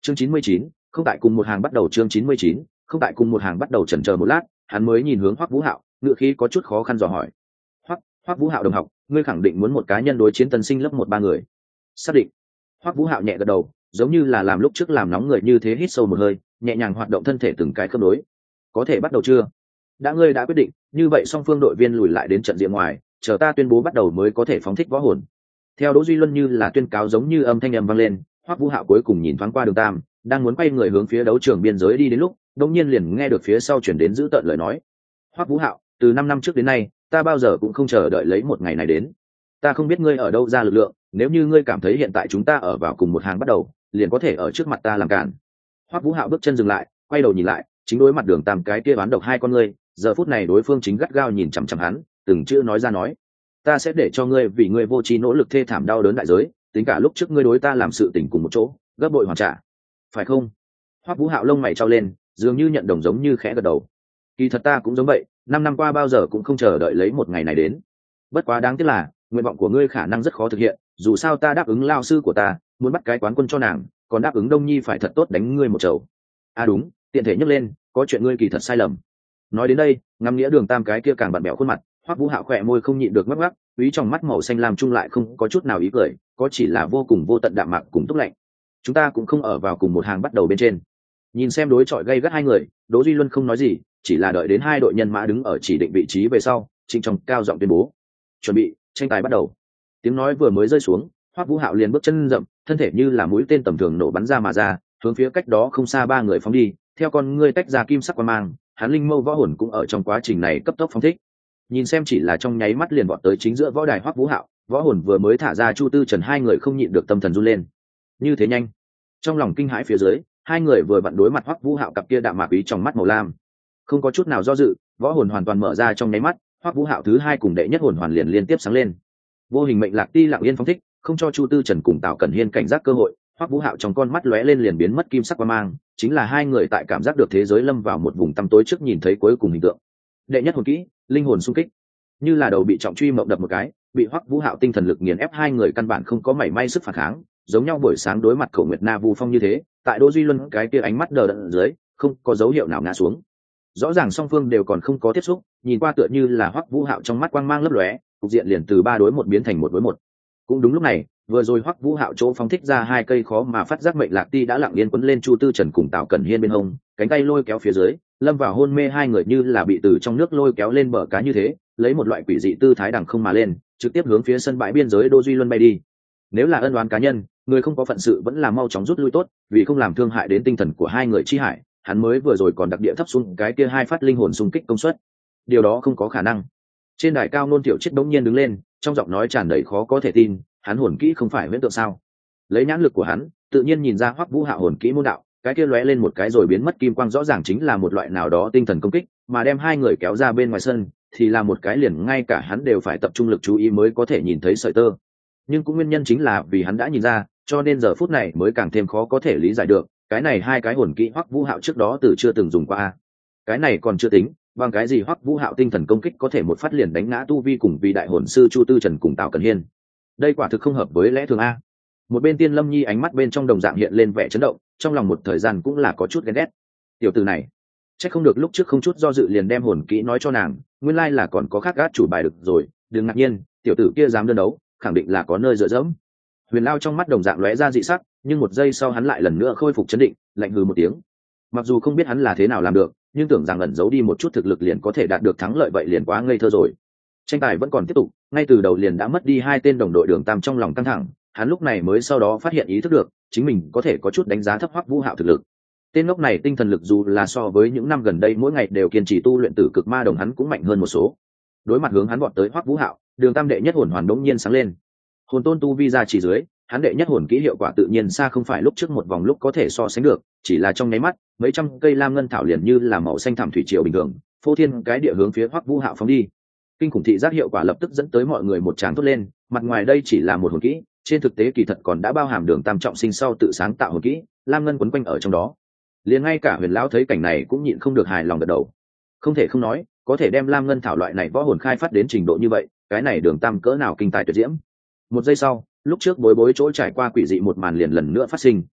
chương 99, không tại cùng một hàng bắt đầu. Chương 99, không tại cùng một hàng bắt đầu. Chần chờ một lát, hắn mới nhìn hướng Hoắc Vũ Hạo, ngựa khí có chút khó khăn dò hỏi. Hoắc Vũ Hạo đồng học, ngươi khẳng định muốn một cá nhân đối chiến tân sinh lớp 1-3 người? Xác định. Hoắc Vũ Hạo nhẹ gật đầu, giống như là làm lúc trước làm nóng người như thế, hít sâu một hơi, nhẹ nhàng hoạt động thân thể từng cái khớp nối. Có thể bắt đầu chưa? Ngươi đã quyết định, như vậy song phương đội viên lùi lại đến trận diện ngoài, chờ ta tuyên bố bắt đầu mới có thể phóng thích võ hồn. Theo Đỗ Duy Luân như là tuyên cáo giống như âm thanh vang lên, Hoắc Vũ Hạo cuối cùng nhìn thoáng qua Đường Tam, đang muốn quay người hướng phía đấu trường biên giới đi đến lúc, đột nhiên liền nghe được phía sau truyền đến dữ tợn lời nói. Hoắc Vũ Hạo, từ 5 năm trước đến nay, ta bao giờ cũng không chờ đợi lấy một ngày này đến. Ta không biết ngươi ở đâu ra lực lượng, nếu như ngươi cảm thấy hiện tại chúng ta ở vào cùng một hàng bắt đầu, liền có thể ở trước mặt ta làm cản. Hoắc Vũ Hạo bước chân dừng lại, quay đầu nhìn lại, chính đối mặt Đường Tam cái kia bán độc hai con ngươi, giờ phút này đối phương chính gắt gao nhìn chằm chằm hắn, từng chữ nói ra nói: ta sẽ để cho ngươi vì ngươi vô tri nỗ lực thê thảm đau đớn đại giới, tính cả lúc trước ngươi đối ta làm sự tình cùng một chỗ, gấp bội hoàn trả, phải không? Hoắc Vũ Hạo lông mày trao lên, dường như nhận đồng giống như khẽ gật đầu. Kỳ thật ta cũng giống vậy, 5 năm qua bao giờ cũng không chờ đợi lấy một ngày này đến. Bất quá đáng tiếc là, nguyện vọng của ngươi khả năng rất khó thực hiện, dù sao ta đáp ứng lao sư của ta, muốn bắt cái quán quân cho nàng, còn đáp ứng Đông Nhi phải thật tốt đánh ngươi một chầu. À đúng, tiện thể nhắc lên, có chuyện ngươi kỳ thật sai lầm. Nói đến đây, ngắm nghĩa Đường Tam cái kia càng bặm bẹo khuôn mặt, Hoắc Vũ Hạo khỏe môi không nhịn được ngắc ngắc, úy trong mắt màu xanh lam chung lại không có chút nào ý cười, có chỉ là vô cùng vô tận đạm mạc cùng túc lạnh. Chúng ta cũng không ở vào cùng một hàng bắt đầu bên trên. Nhìn xem đối chọi gay gắt hai người, Đỗ Duy Luân không nói gì, chỉ là đợi đến hai đội nhân mã đứng ở chỉ định vị trí về sau, trịnh trọng cao giọng tuyên bố: chuẩn bị, tranh tài bắt đầu. Tiếng nói vừa mới rơi xuống, Hoắc Vũ Hạo liền bước chân rậm, thân thể như là mũi tên tầm thường nổ bắn ra mà ra, hướng phía cách đó không xa 3 người phóng đi, theo con ngươi tách ra kim sắc quang mang, hắn linh mâu võ hồn cũng ở trong quá trình này cấp tốc phóng thích. Nhìn xem chỉ là trong nháy mắt liền vọt tới chính giữa võ đài Hoắc Vũ Hạo, võ hồn vừa mới thả ra Chu Tư Trần hai người không nhịn được tâm thần run lên. Như thế nhanh? Trong lòng kinh hãi phía dưới, hai người vừa vặn đối mặt Hoắc Vũ Hạo cặp kia đạm mạc ý trong mắt màu lam. Không có chút nào do dự, võ hồn hoàn toàn mở ra trong nháy mắt, Hoắc Vũ Hạo thứ hai cùng đệ nhất hồn hoàn liền liên tiếp sáng lên. Vô hình mệnh lạc ti lặng yên phóng thích, không cho Chu Tư Trần cùng Tào Cẩn Hiên cảnh giác cơ hội, Hoắc Vũ Hạo trong con mắt lóe lên liền biến mất kim sắc quang mang, chính là hai người tại cảm giác được thế giới lâm vào một vùng tăm tối trước nhìn thấy cuối cùng hình tượng. Đệ nhất hồn kỹ, linh hồn xung kích. Như là đầu bị trọng truy mộng đập một cái, bị Hoắc Vũ Hạo tinh thần lực nghiền ép, hai người căn bản không có mảy may sức phản kháng, giống nhau buổi sáng đối mặt Cổ Nguyệt Na Vu Phong như thế, tại Đỗ Duy Luân cái kia ánh mắt đờ đẫn dưới, không có dấu hiệu nào ngã xuống. Rõ ràng song phương đều còn không có tiếp xúc, nhìn qua tựa như là Hoắc Vũ Hạo trong mắt quang mang lấp lóe, cục diện liền từ 3 đối 1 biến thành 1 đối 1. Cũng đúng lúc này, vừa rồi Hoắc Vũ Hạo chỗ phóng thích ra 2 cây khó mà phát giác mệnh lạc ti đã lặng yên quấn lên Chu Tư Trần cùng Tào Cẩn Hiên bên hông, cánh tay lôi kéo phía dưới, lâm vào hôn mê hai người như là bị từ trong nước lôi kéo lên bờ cá như thế, lấy một loại quỷ dị tư thái đằng không mà lên, trực tiếp hướng phía sân bãi biên giới Đỗ Duy Luân bay đi. Nếu là ân oán cá nhân, người không có phận sự vẫn là mau chóng rút lui tốt, vì không làm thương hại đến tinh thần của hai người chi hải, hắn mới vừa rồi còn đặc địa thấp xuống cái kia 2 phát linh hồn xung kích công suất. Điều đó không có khả năng. Trên đài cao Nôn Tiểu Chiết bỗng nhiên đứng lên, trong giọng nói tràn đầy khó có thể tin, hắn hồn kỹ không phải huyễn tượng sao? Lấy nhãn lực của hắn, tự nhiên nhìn ra Hoắc Vũ Hạo hồn kỹ môn đạo, cái kia lóe lên một cái rồi biến mất kim quang rõ ràng chính là một loại nào đó tinh thần công kích, mà đem hai người kéo ra bên ngoài sân thì là một cái liền ngay cả hắn đều phải tập trung lực chú ý mới có thể nhìn thấy sợi tơ. Nhưng cũng nguyên nhân chính là vì hắn đã nhìn ra, cho nên giờ phút này mới càng thêm khó có thể lý giải được, cái này 2 cái hồn kỹ Hoắc Vũ Hạo trước đó từ chưa từng dùng qua. Cái này còn chưa tính, bằng cái gì Hoắc Vũ Hạo tinh thần công kích có thể một phát liền đánh ngã tu vi cùng vị đại hồn sư Chu Tư Trần cùng Tào Cẩn Hiên. Đây quả thực không hợp với lẽ thường a. Một bên Tiên Lâm Nhi ánh mắt bên trong đồng dạng hiện lên vẻ chấn động, trong lòng một thời gian cũng là có chút ghen ghét. Tiểu tử này, chắc không được lúc trước không chút do dự liền đem hồn kỹ nói cho nàng, nguyên lai là còn có khác gác chủ bài được rồi, đừng ngạc nhiên, tiểu tử kia dám đơn đấu, khẳng định là có nơi dựa dẫm. Huyền Lao trong mắt đồng dạng lóe ra dị sắc, nhưng một giây sau hắn lại lần nữa khôi phục chấn định, lạnh hừ một tiếng. Mặc dù không biết hắn là thế nào làm được, nhưng tưởng rằng ẩn giấu đi một chút thực lực liền có thể đạt được thắng lợi vậy liền quá ngây thơ rồi. Tranh tài vẫn còn tiếp tục, ngay từ đầu liền đã mất đi 2 tên đồng đội Đường Tam trong lòng căng thẳng, hắn lúc này mới sau đó phát hiện ý thức được, chính mình có thể có chút đánh giá thấp Hoắc Vũ Hạo thực lực. Tên ngốc này tinh thần lực dù là so với những năm gần đây mỗi ngày đều kiên trì tu luyện tử cực ma đồng hắn cũng mạnh hơn một số. Đối mặt hướng hắn vọt tới Hoắc Vũ Hạo, Đường Tam đệ nhất hồn hoàn đống nhiên sáng lên. Hồn tôn tu vi ra chỉ dưới, hắn đệ nhất hồn kỹ hiệu quả tự nhiên xa không phải lúc trước một vòng lúc có thể so sánh được, chỉ là trong nháy mắt, mấy trăm cây lam ngân thảo liền như là màu xanh thảm thủy triều bình thường, phô thiên cái địa hướng phía Hoắc Vũ Hạo phóng đi. Kinh khủng thị giác hiệu quả lập tức dẫn tới mọi người một tràng thốt lên, mặt ngoài đây chỉ là một hồn kỹ, trên thực tế kỳ thật còn đã bao hàm Đường Tam trọng sinh sau tự sáng tạo hồn kỹ, lam ngân quấn quanh ở trong đó. Liền ngay cả Huyền lão thấy cảnh này cũng nhịn không được hài lòng gật đầu. Không thể không nói, có thể đem lam ngân thảo loại này võ hồn khai phát đến trình độ như vậy, cái này Đường Tam cỡ nào kinh tài tuyệt diễm. Một giây sau, lúc trước bối bối chỗ trải qua quỷ dị một màn liền lần nữa phát sinh,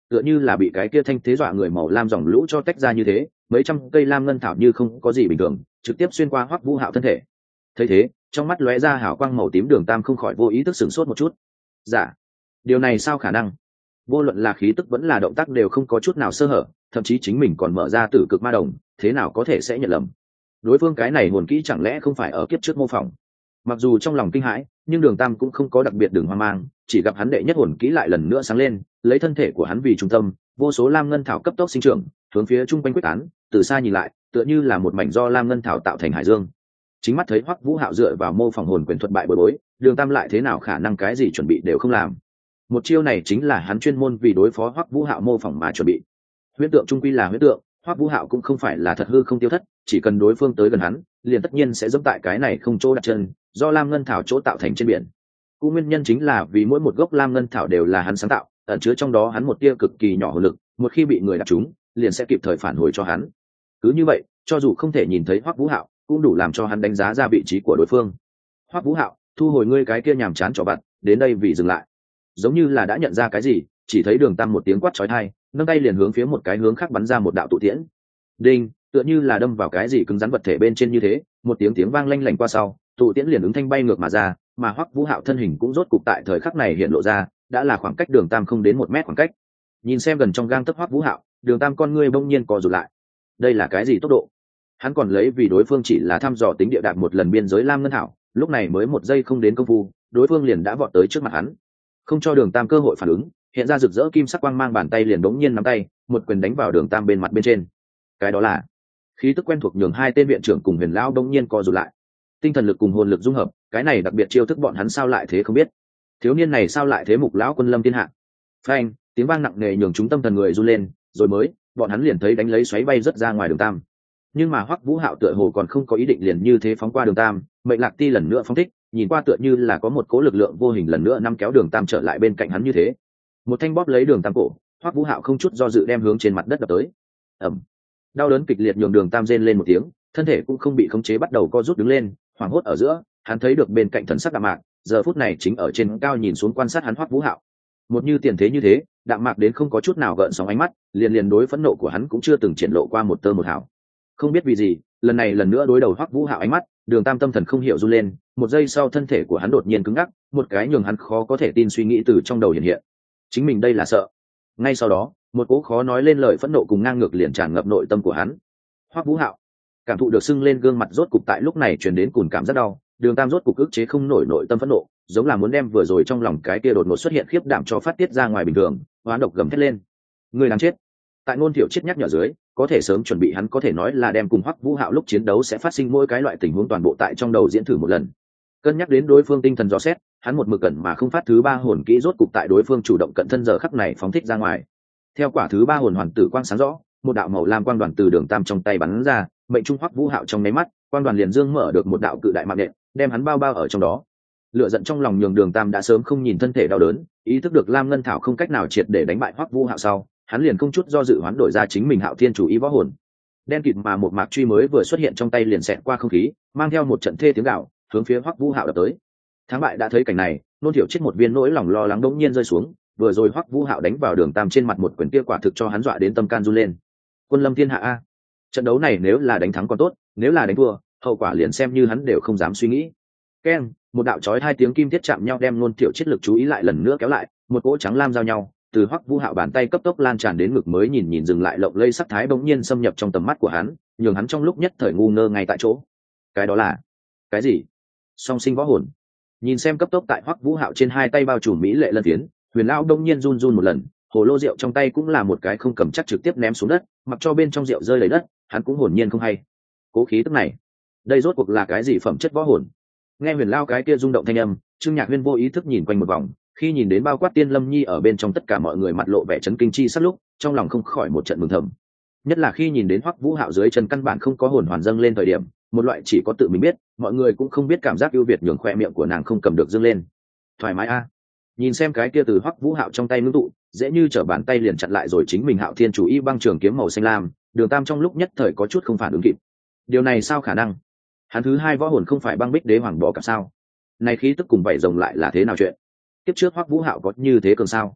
tựa như là bị cái kia thanh thế dọa người màu lam dòng lũ cho tách ra như thế, mấy trăm cây lam ngân thảo như không có gì bình thường trực tiếp xuyên qua Hoắc Vũ Hạo thân thể. Thấy thế, trong mắt lóe ra hào quang màu tím, Đường Tam không khỏi vô ý thức sửng sốt một chút. Dạ, điều này sao khả năng? Vô luận là khí tức vẫn là động tác đều không có chút nào sơ hở, thậm chí chính mình còn mở ra tử cực ma đồng, thế nào có thể sẽ nhận lầm? Đối phương cái này hồn kỹ chẳng lẽ không phải ở kiếp trước mô phỏng? Mặc dù trong lòng kinh hãi, nhưng Đường Tam cũng không có đặc biệt đường hoang mang, chỉ gặp hắn đệ nhất hồn kỹ lại lần nữa sáng lên, lấy thân thể của hắn vì trung tâm, vô số lam ngân thảo cấp tốc sinh trưởng, hướng phía trung quanh quyết tán, từ xa nhìn lại, tựa như là một mảnh do lam ngân thảo tạo thành hải dương. Chính mắt thấy Hoắc Vũ Hạo dựa vào mô phỏng hồn quyền thuật bại bối rối, Đường Tam lại thế nào khả năng cái gì chuẩn bị đều không làm. Một chiêu này chính là hắn chuyên môn vì đối phó Hoắc Vũ Hạo mô phỏng mà chuẩn bị. Huyễn tượng trung quy là huyễn tượng, Hoắc Vũ Hạo cũng không phải là thật hư không tiêu thất, chỉ cần đối phương tới gần hắn, liền tất nhiên sẽ dẫm tại cái này không chỗ đặt chân, do lam ngân thảo chỗ tạo thành trên biển. Cũng nguyên nhân chính là vì mỗi một gốc lam ngân thảo đều là hắn sáng tạo, ẩn chứa trong đó hắn một tia cực kỳ nhỏ hồn lực, một khi bị người đặt trúng, liền sẽ kịp thời phản hồi cho hắn. Cứ như vậy, cho dù không thể nhìn thấy Hoắc Vũ Hạo, cũng đủ làm cho hắn đánh giá ra vị trí của đối phương. Hoắc Vũ Hạo, thu hồi ngươi cái kia nhàm chán trò vặt, đến đây vì dừng lại. Giống như là đã nhận ra cái gì, chỉ thấy Đường Tam một tiếng quát chói tai, nâng tay liền hướng phía một cái hướng khác bắn ra một đạo tụ tiễn. Đinh, tựa như là đâm vào cái gì cứng rắn vật thể bên trên như thế, một tiếng vang lanh lảnh qua sau, tụ tiễn liền ứng thanh bay ngược mà ra, mà Hoắc Vũ Hạo thân hình cũng rốt cục tại thời khắc này hiện lộ ra, đã là khoảng cách Đường Tam không đến 1 mét khoảng cách. Nhìn xem gần trong gang tấc Hoắc Vũ Hạo, Đường Tam con ngươi bỗng nhiên co rụt lại. Đây là cái gì tốc độ? Hắn còn lấy vì đối phương chỉ là thăm dò tính địa đạp một lần biên giới lam ngân thảo, lúc này mới 1 giây không đến công phu, đối phương liền đã vọt tới trước mặt hắn. Không cho Đường Tam cơ hội phản ứng, hiện ra rực rỡ kim sắc quang mang, bàn tay liền bỗng nhiên nắm tay, một quyền đánh vào Đường Tam bên mặt bên trên. Cái đó là khí tức quen thuộc nhường hai tên viện trưởng cùng Huyền lão bỗng nhiên co rụt lại. Tinh thần lực cùng hồn lực dung hợp, cái này đặc biệt chiêu thức bọn hắn sao lại thế không biết. Thiếu niên này sao lại thế Mục lão quân lâm thiên hạ. Phanh, tiếng vang nặng nề nhường chúng tâm thần người run lên, rồi mới, bọn hắn liền thấy đánh lấy xoáy bay rất ra ngoài Đường Tam. Nhưng mà Hoắc Vũ Hạo tựa hồ còn không có ý định liền như thế phóng qua Đường Tam, mệnh lạc ti lần nữa phóng thích, nhìn qua tựa như là có một cỗ lực lượng vô hình lần nữa nắm kéo Đường Tam trở lại bên cạnh hắn như thế. Một thanh bóp lấy Đường Tam cổ, Hoắc Vũ Hạo không chút do dự đem hướng trên mặt đất đập tới. Ầm. Đau đớn kịch liệt nhường Đường Tam rên lên một tiếng, thân thể cũng không bị khống chế bắt đầu co rút đứng lên, hoảng hốt ở giữa, hắn thấy được bên cạnh thần sắc Đạm Mạc, giờ phút này chính ở trên cao nhìn xuống quan sát hắn Hoắc Vũ Hạo. Một như tiền thế như thế, Đạm Mạc đến không có chút nào gợn sóng ánh mắt, liền đối phẫn nộ của hắn cũng chưa từng triển lộ qua một tơ một hào. Không biết vì gì, lần này lần nữa đối đầu Hoắc Vũ Hạo ánh mắt, Đường Tam tâm thần không hiểu run lên, một giây sau thân thể của hắn đột nhiên cứng ngắc, một cái nhường hắn khó có thể tin suy nghĩ từ trong đầu hiện hiện. Chính mình đây là sợ. Ngay sau đó, một cỗ khó nói lên lời phẫn nộ cùng ngang ngược liền tràn ngập nội tâm của hắn. Hoắc Vũ Hạo cảm thụ được sưng lên gương mặt rốt cục tại lúc này truyền đến cùn cảm rất đau, Đường Tam rốt cục ức chế không nổi nội tâm phẫn nộ, giống là muốn đem vừa rồi trong lòng cái kia đột ngột xuất hiện khiếp đảm cho phát tiết ra ngoài bình thường, hoán độc gầm thét lên. Người đáng chết. Tại Ngôn Thiệu chết nhắc nhở dưới, có thể sớm chuẩn bị hắn có thể nói là đem cùng Hoắc Vũ Hạo lúc chiến đấu sẽ phát sinh mỗi cái loại tình huống toàn bộ tại trong đầu diễn thử một lần. Cân nhắc đến đối phương tinh thần dò xét, hắn một mực cẩn mà không phát thứ 3 hồn kỹ rốt cục tại đối phương chủ động cận thân giờ khắc này phóng thích ra ngoài. Theo quả thứ 3 hồn hoàn tử quang sáng rõ, một đạo màu lam quang đoàn từ Đường Tam trong tay bắn ra, mệnh trung Hoắc Vũ Hạo trong nháy mắt, quang đoàn liền dương mở được một đạo cự đại mạng nện, đem hắn bao bao ở trong đó. Lửa giận trong lòng nhường Đường Tam đã sớm không nhìn thân thể đau đớn, ý thức được lam ngân thảo không cách nào triệt để đánh bại Hoắc Vũ Hạo sau, hắn liền không chút do dự hoán đổi ra chính mình Hạo Thiên chủ ý võ hồn. Đen kịt mà một mạc truy mới vừa xuất hiện trong tay liền xẹt qua không khí, mang theo một trận thê tiếng gào, hướng phía Hoắc Vũ Hạo đập tới. Thắng bại đã thấy cảnh này, Nôn Thiệu chết một viên nỗi lòng lo lắng đống nhiên rơi xuống, vừa rồi Hoắc Vũ Hạo đánh vào Đường Tam trên mặt một quyền kia quả thực cho hắn dọa đến tâm can run lên. Quân lâm thiên hạ a. Trận đấu này nếu là đánh thắng còn tốt, nếu là đánh thua, hậu quả liền xem như hắn đều không dám suy nghĩ. Keng, một đạo chói 2 tiếng kim thiết chạm nhau đem Nôn Thiệu chết lực chú ý lại lần nữa kéo lại, một cỗ trắng lam giao nhau, từ Hoắc Vũ Hạo bàn tay cấp tốc lan tràn đến ngực mới nhìn dừng lại lộng lây sắc thái bỗng nhiên xâm nhập trong tầm mắt của hắn, nhường hắn trong lúc nhất thời ngu ngơ ngay tại chỗ. Cái đó là cái gì? Song sinh võ hồn. Nhìn xem cấp tốc tại Hoắc Vũ Hạo trên 2 tay bao trùm mỹ lệ lân phiến, Huyền lão đông nhiên run run một lần, hồ lô rượu trong tay cũng là một cái không cầm chắc trực tiếp ném xuống đất, mặc cho bên trong rượu rơi đầy đất, hắn cũng hồn nhiên không hay. Cố khí tức này, đây rốt cuộc là cái gì phẩm chất võ hồn? Nghe Huyền lão cái kia rung động thanh âm, Trương Nhạc Huyên vô ý thức nhìn quanh một vòng, khi nhìn đến bao quát Tiên Lâm Nhi ở bên trong tất cả mọi người mặt lộ vẻ chấn kinh chi sắc lúc, trong lòng không khỏi một trận mừng thầm. Nhất là khi nhìn đến Hoắc Vũ Hạo dưới chân căn bản không có hồn hoàn dâng lên thời điểm, một loại chỉ có tự mình biết, mọi người cũng không biết cảm giác ưu việt nhường khoe miệng của nàng không cầm được dâng lên. Thoải mái a. Nhìn xem cái kia từ Hoắc Vũ Hạo trong tay ngưng tụ, dễ như trở bàn tay liền chặn lại rồi chính mình Hạo Thiên chủ y băng trường kiếm màu xanh lam, Đường Tam trong lúc nhất thời có chút không phản ứng kịp. Điều này sao khả năng? Hắn thứ 2 võ hồn không phải băng bích đế hoàng bó cả sao? Này khí tức cùng vậy rồng lại là thế nào chuyện? Tiếp trước Hoắc Vũ Hạo có như thế cường sao?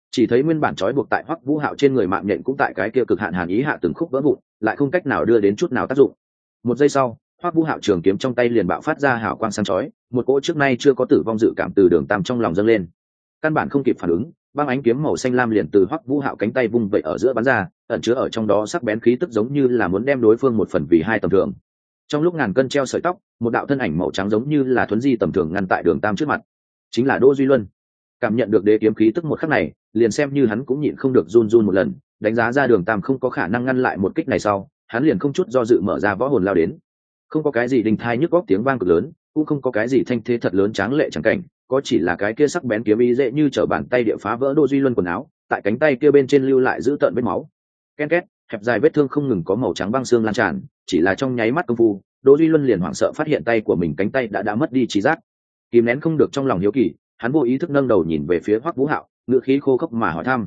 chỉ thấy nguyên bản trói buộc tại Hoắc Vũ Hạo trên người mạng nhện cũng tại cái kia cực hạn hàn ý hạ từng khúc vỡ vụn, lại không cách nào đưa đến chút nào tác dụng. Một giây sau, Hoắc Vũ Hạo trường kiếm trong tay liền bạo phát ra hào quang sáng chói, một cỗ trước nay chưa có tử vong dự cảm từ Đường Tam trong lòng dâng lên. Căn bản không kịp phản ứng, băng ánh kiếm màu xanh lam liền từ Hoắc Vũ Hạo cánh tay vung vậy ở giữa bắn ra, ẩn chứa ở trong đó sắc bén khí tức giống như là muốn đem đối phương một phần vì hai tầm thường. Trong lúc ngàn cân treo sợi tóc, một đạo thân ảnh màu trắng giống như là thuấn di tầm thường ngăn tại Đường Tam trước mặt, chính là Đỗ Duy Luân. Cảm nhận được đế kiếm khí tức một khắc này, liền xem như hắn cũng nhịn không được run run một lần, đánh giá ra Đường Tam không có khả năng ngăn lại một kích này sau, hắn liền không chút do dự mở ra võ hồn lao đến. Không có cái gì đình thai nhức góc tiếng vang cực lớn, cũng không có cái gì thanh thế thật lớn tráng lệ chẳng cảnh, có chỉ là cái kia sắc bén kiếm ý dễ như trở bàn tay địa phá vỡ Đỗ Duy Luân quần áo, tại cánh tay kia bên trên lưu lại giữ tợn vết máu. Ken két, hẹp dài vết thương không ngừng có màu trắng băng xương lan tràn, chỉ là trong nháy mắt công phu, Đỗ Duy Luân liền hoảng sợ phát hiện tay của mình cánh tay đã mất đi trí giác. Kìm nén không được trong lòng hiếu kỳ, hắn vô ý thức nâng đầu nhìn về phía Hoắc Vũ Hạo, ngữ khí khô khốc mà hỏi thăm: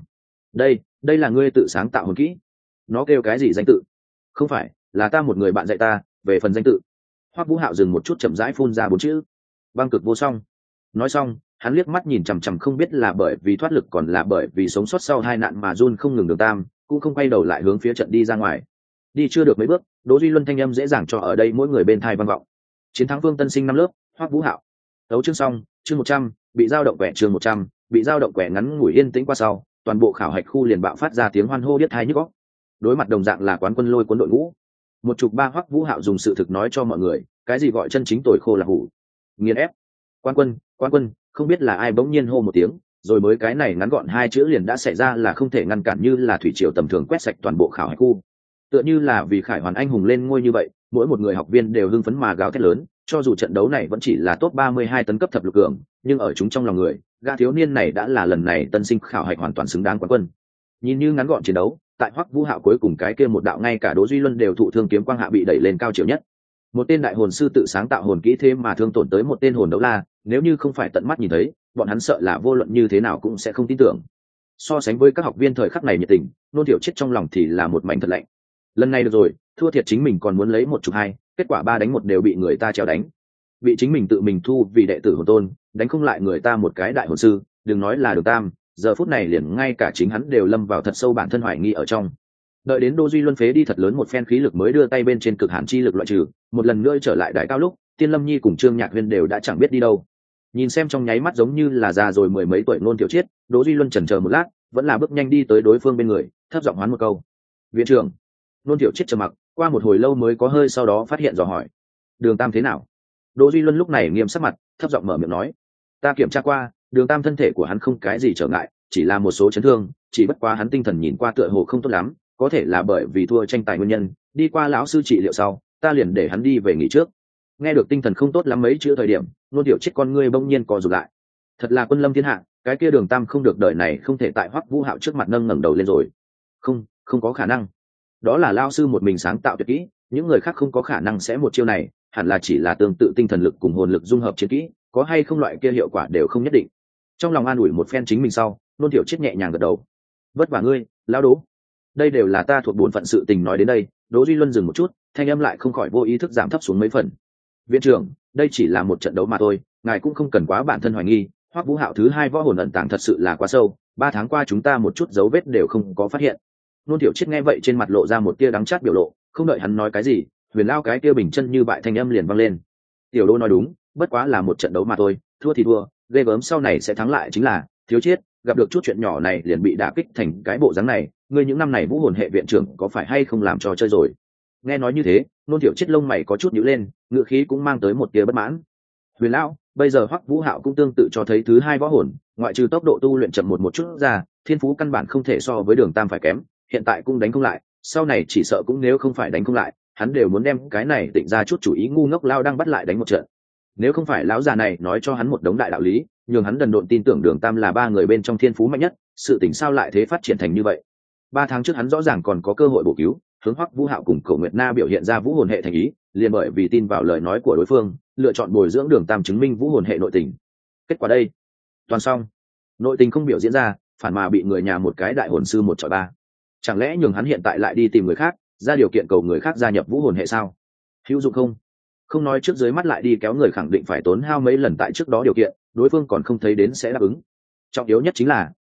đây là ngươi tự sáng tạo hồn kỹ? Nó kêu cái gì danh tự? Không phải, là ta một người bạn dạy ta, về phần danh tự. Hoắc Vũ Hạo dừng một chút chậm rãi phun ra bốn chữ: băng cực vô song. Nói xong, hắn liếc mắt nhìn chằm chằm không biết là bởi vì thoát lực còn là bởi vì sống sót sau hai nạn mà run không ngừng Đường Tam, cũng không quay đầu lại hướng phía trận đi ra ngoài. Đi chưa được mấy bước, Đỗ Duy Luân thanh âm dễ dàng cho ở đây mỗi người bên tai vang vọng: chiến thắng Vương Tân Sinh năm lớp, Hoắc Vũ Hạo. Đấu chương xong, chương 100, bị dao động quẻ chương 100, bị dao động quẻ ngắn ngủi yên tĩnh qua sau, toàn bộ khảo hạch khu liền bạo phát ra tiếng hoan hô điếc tai nhức óc. Đối mặt đồng dạng là quán quân lôi cuốn đội ngũ, một chục ba Hoắc Vũ Hạo dùng sự thực nói cho mọi người, cái gì gọi chân chính tồi khô là hủ. Nghiền ép. Quan quân, không biết là ai bỗng nhiên hô một tiếng, rồi mới cái này ngắn gọn hai chữ liền đã xảy ra là không thể ngăn cản như là thủy triều tầm thường quét sạch toàn bộ khảo hạch khu. Tựa như là vì Khải Hoàn anh hùng lên ngôi như vậy, mỗi một người học viên đều hưng phấn mà gào thét lớn, cho dù trận đấu này vẫn chỉ là top 32 tấn cấp thập lục cường, nhưng ở chúng trong lòng người, gã thiếu niên này đã là lần này tân sinh khảo hạch hoàn toàn xứng đáng quán quân. Nhìn như ngắn gọn chiến đấu, tại Hoắc Vũ Hạo cuối cùng cái kia một đạo ngay cả Đỗ Duy Luân đều thụ thương kiếm quang hạ bị đẩy lên cao chiều nhất. Một tên đại hồn sư tự sáng tạo hồn kỹ thế mà thương tổn tới một tên hồn đấu la, nếu như không phải tận mắt nhìn thấy, bọn hắn sợ là vô luận như thế nào cũng sẽ không tin tưởng. So sánh với các học viên thời khắc này nhiệt tình, Nôn Tiểu Chết trong lòng thì là một mảnh thật lạnh. Lần này được rồi, thua thiệt chính mình còn muốn lấy một chục hai, kết quả 3 đánh 1 đều bị người ta treo đánh. Bị chính mình tự mình thu vì đệ tử hồn tôn, đánh không lại người ta một cái đại hồn sư, đừng nói là Đường Tam, giờ phút này liền ngay cả chính hắn đều lâm vào thật sâu bản thân hoài nghi ở trong. Đợi đến Đỗ Duy Luân phế đi thật lớn một phen khí lực mới đưa tay bên trên cực hạn chi lực loại trừ, một lần nữa trở lại đại cao lúc, Tiên Lâm Nhi cùng Trương Nhạc Huyên đều đã chẳng biết đi đâu. Nhìn xem trong nháy mắt giống như là già rồi mười mấy tuổi Nôn Tiểu Chiết, Đỗ Duy Luân chần chờ một lát, vẫn là bước nhanh đi tới đối phương bên người, thấp giọng hoán một câu: "Viện trưởng." Nôn Tiểu Chiết trầm mặc, qua một hồi lâu mới có hơi sau đó phát hiện dò hỏi: "Đường Tam thế nào?" Đỗ Duy Luân lúc này nghiêm sắc mặt, thấp giọng mở miệng nói: "Ta kiểm tra qua, Đường Tam thân thể của hắn không cái gì trở ngại, chỉ là một số chấn thương, chỉ bất quá hắn tinh thần nhìn qua tựa hồ không tốt lắm, có thể là bởi vì thua tranh tài nguyên nhân, đi qua lão sư trị liệu sau, ta liền để hắn đi về nghỉ trước." Nghe được tinh thần không tốt lắm mấy chữ thời điểm, Nôn Tiểu Chết con ngươi bỗng nhiên co rụt lại. Thật là quân lâm thiên hạ, cái kia Đường Tam không được đời này không thể tại Hoắc Vũ Hạo trước mặt nâng ngẩng đầu lên rồi. Không có khả năng. Đó là lão sư một mình sáng tạo tuyệt kỹ, những người khác không có khả năng sẽ một chiêu này, hẳn là chỉ là tương tự tinh thần lực cùng hồn lực dung hợp chiến kỹ, có hay không loại kia hiệu quả đều không nhất định. Trong lòng an ủi một phen chính mình sau, Nôn Tiểu Chết nhẹ nhàng gật đầu. Vất vả ngươi, lão Đỗ. Đây đều là ta thuộc bổn phận sự tình nói đến đây, Đỗ Duy Luân dừng một chút, thanh âm lại không khỏi vô ý thức giảm thấp xuống mấy phần. Viện trưởng, đây chỉ là một trận đấu mà thôi, ngài cũng không cần quá bản thân hoài nghi, Hoắc Vũ Hạo thứ hai võ hồn ẩn tàng thật sự là quá sâu, 3 tháng qua chúng ta một chút dấu vết đều không có phát hiện. Nôn Tiểu Chết nghe vậy trên mặt lộ ra một tia đắng chát biểu lộ, không đợi hắn nói cái gì, Huyền Lao cái kia bình chân như bại thanh âm liền vang lên. Tiểu Đỗ nói đúng, bất quá là một trận đấu mà thôi, thua thì thua, ghê gớm sau này sẽ thắng lại chính là, thiếu chết, gặp được chút chuyện nhỏ này liền bị đả kích thành cái bộ dáng này, ngươi những năm này vũ hồn hệ viện trưởng có phải hay không làm trò chơi rồi? Nghe nói như thế, Nôn Tiểu Chết lông mày có chút nhíu lên, ngữ khí cũng mang tới một tia bất mãn. Huyền Lão, bây giờ Hoắc Vũ Hạo cũng tương tự cho thấy thứ hai võ hồn, ngoại trừ tốc độ tu luyện chậm một chút ra, thiên phú căn bản không thể so với Đường Tam phải kém, hiện tại cũng đánh không lại, sau này chỉ sợ cũng nếu không phải đánh không lại, hắn đều muốn đem cái này định ra chút chủ ý ngu ngốc lao đang bắt lại đánh một trận. Nếu không phải lão già này nói cho hắn một đống đại đạo lý, nhường hắn đần độn tin tưởng Đường Tam là 3 người bên trong thiên phú mạnh nhất, sự tình sao lại thế phát triển thành như vậy? 3 tháng trước hắn rõ ràng còn có cơ hội bổ cứu, hướng Hoắc Vũ Hạo cùng Cổ Nguyệt Na biểu hiện ra vũ hồn hệ thành ý, liền bởi vì tin vào lời nói của đối phương, lựa chọn bồi dưỡng Đường Tam chứng minh vũ hồn hệ nội tình. Kết quả đây, toàn xong. Nội tình không biểu diễn ra, phản mà bị người nhà một cái đại hồn sư 1-3. Chẳng lẽ nhường hắn hiện tại lại đi tìm người khác, ra điều kiện cầu người khác gia nhập vũ hồn hệ sao? Hữu dụng không? Không nói trước dưới mắt lại đi kéo người khẳng định phải tốn hao mấy lần tại trước đó điều kiện, đối phương còn không thấy đến sẽ đáp ứng. Trọng yếu nhất chính là,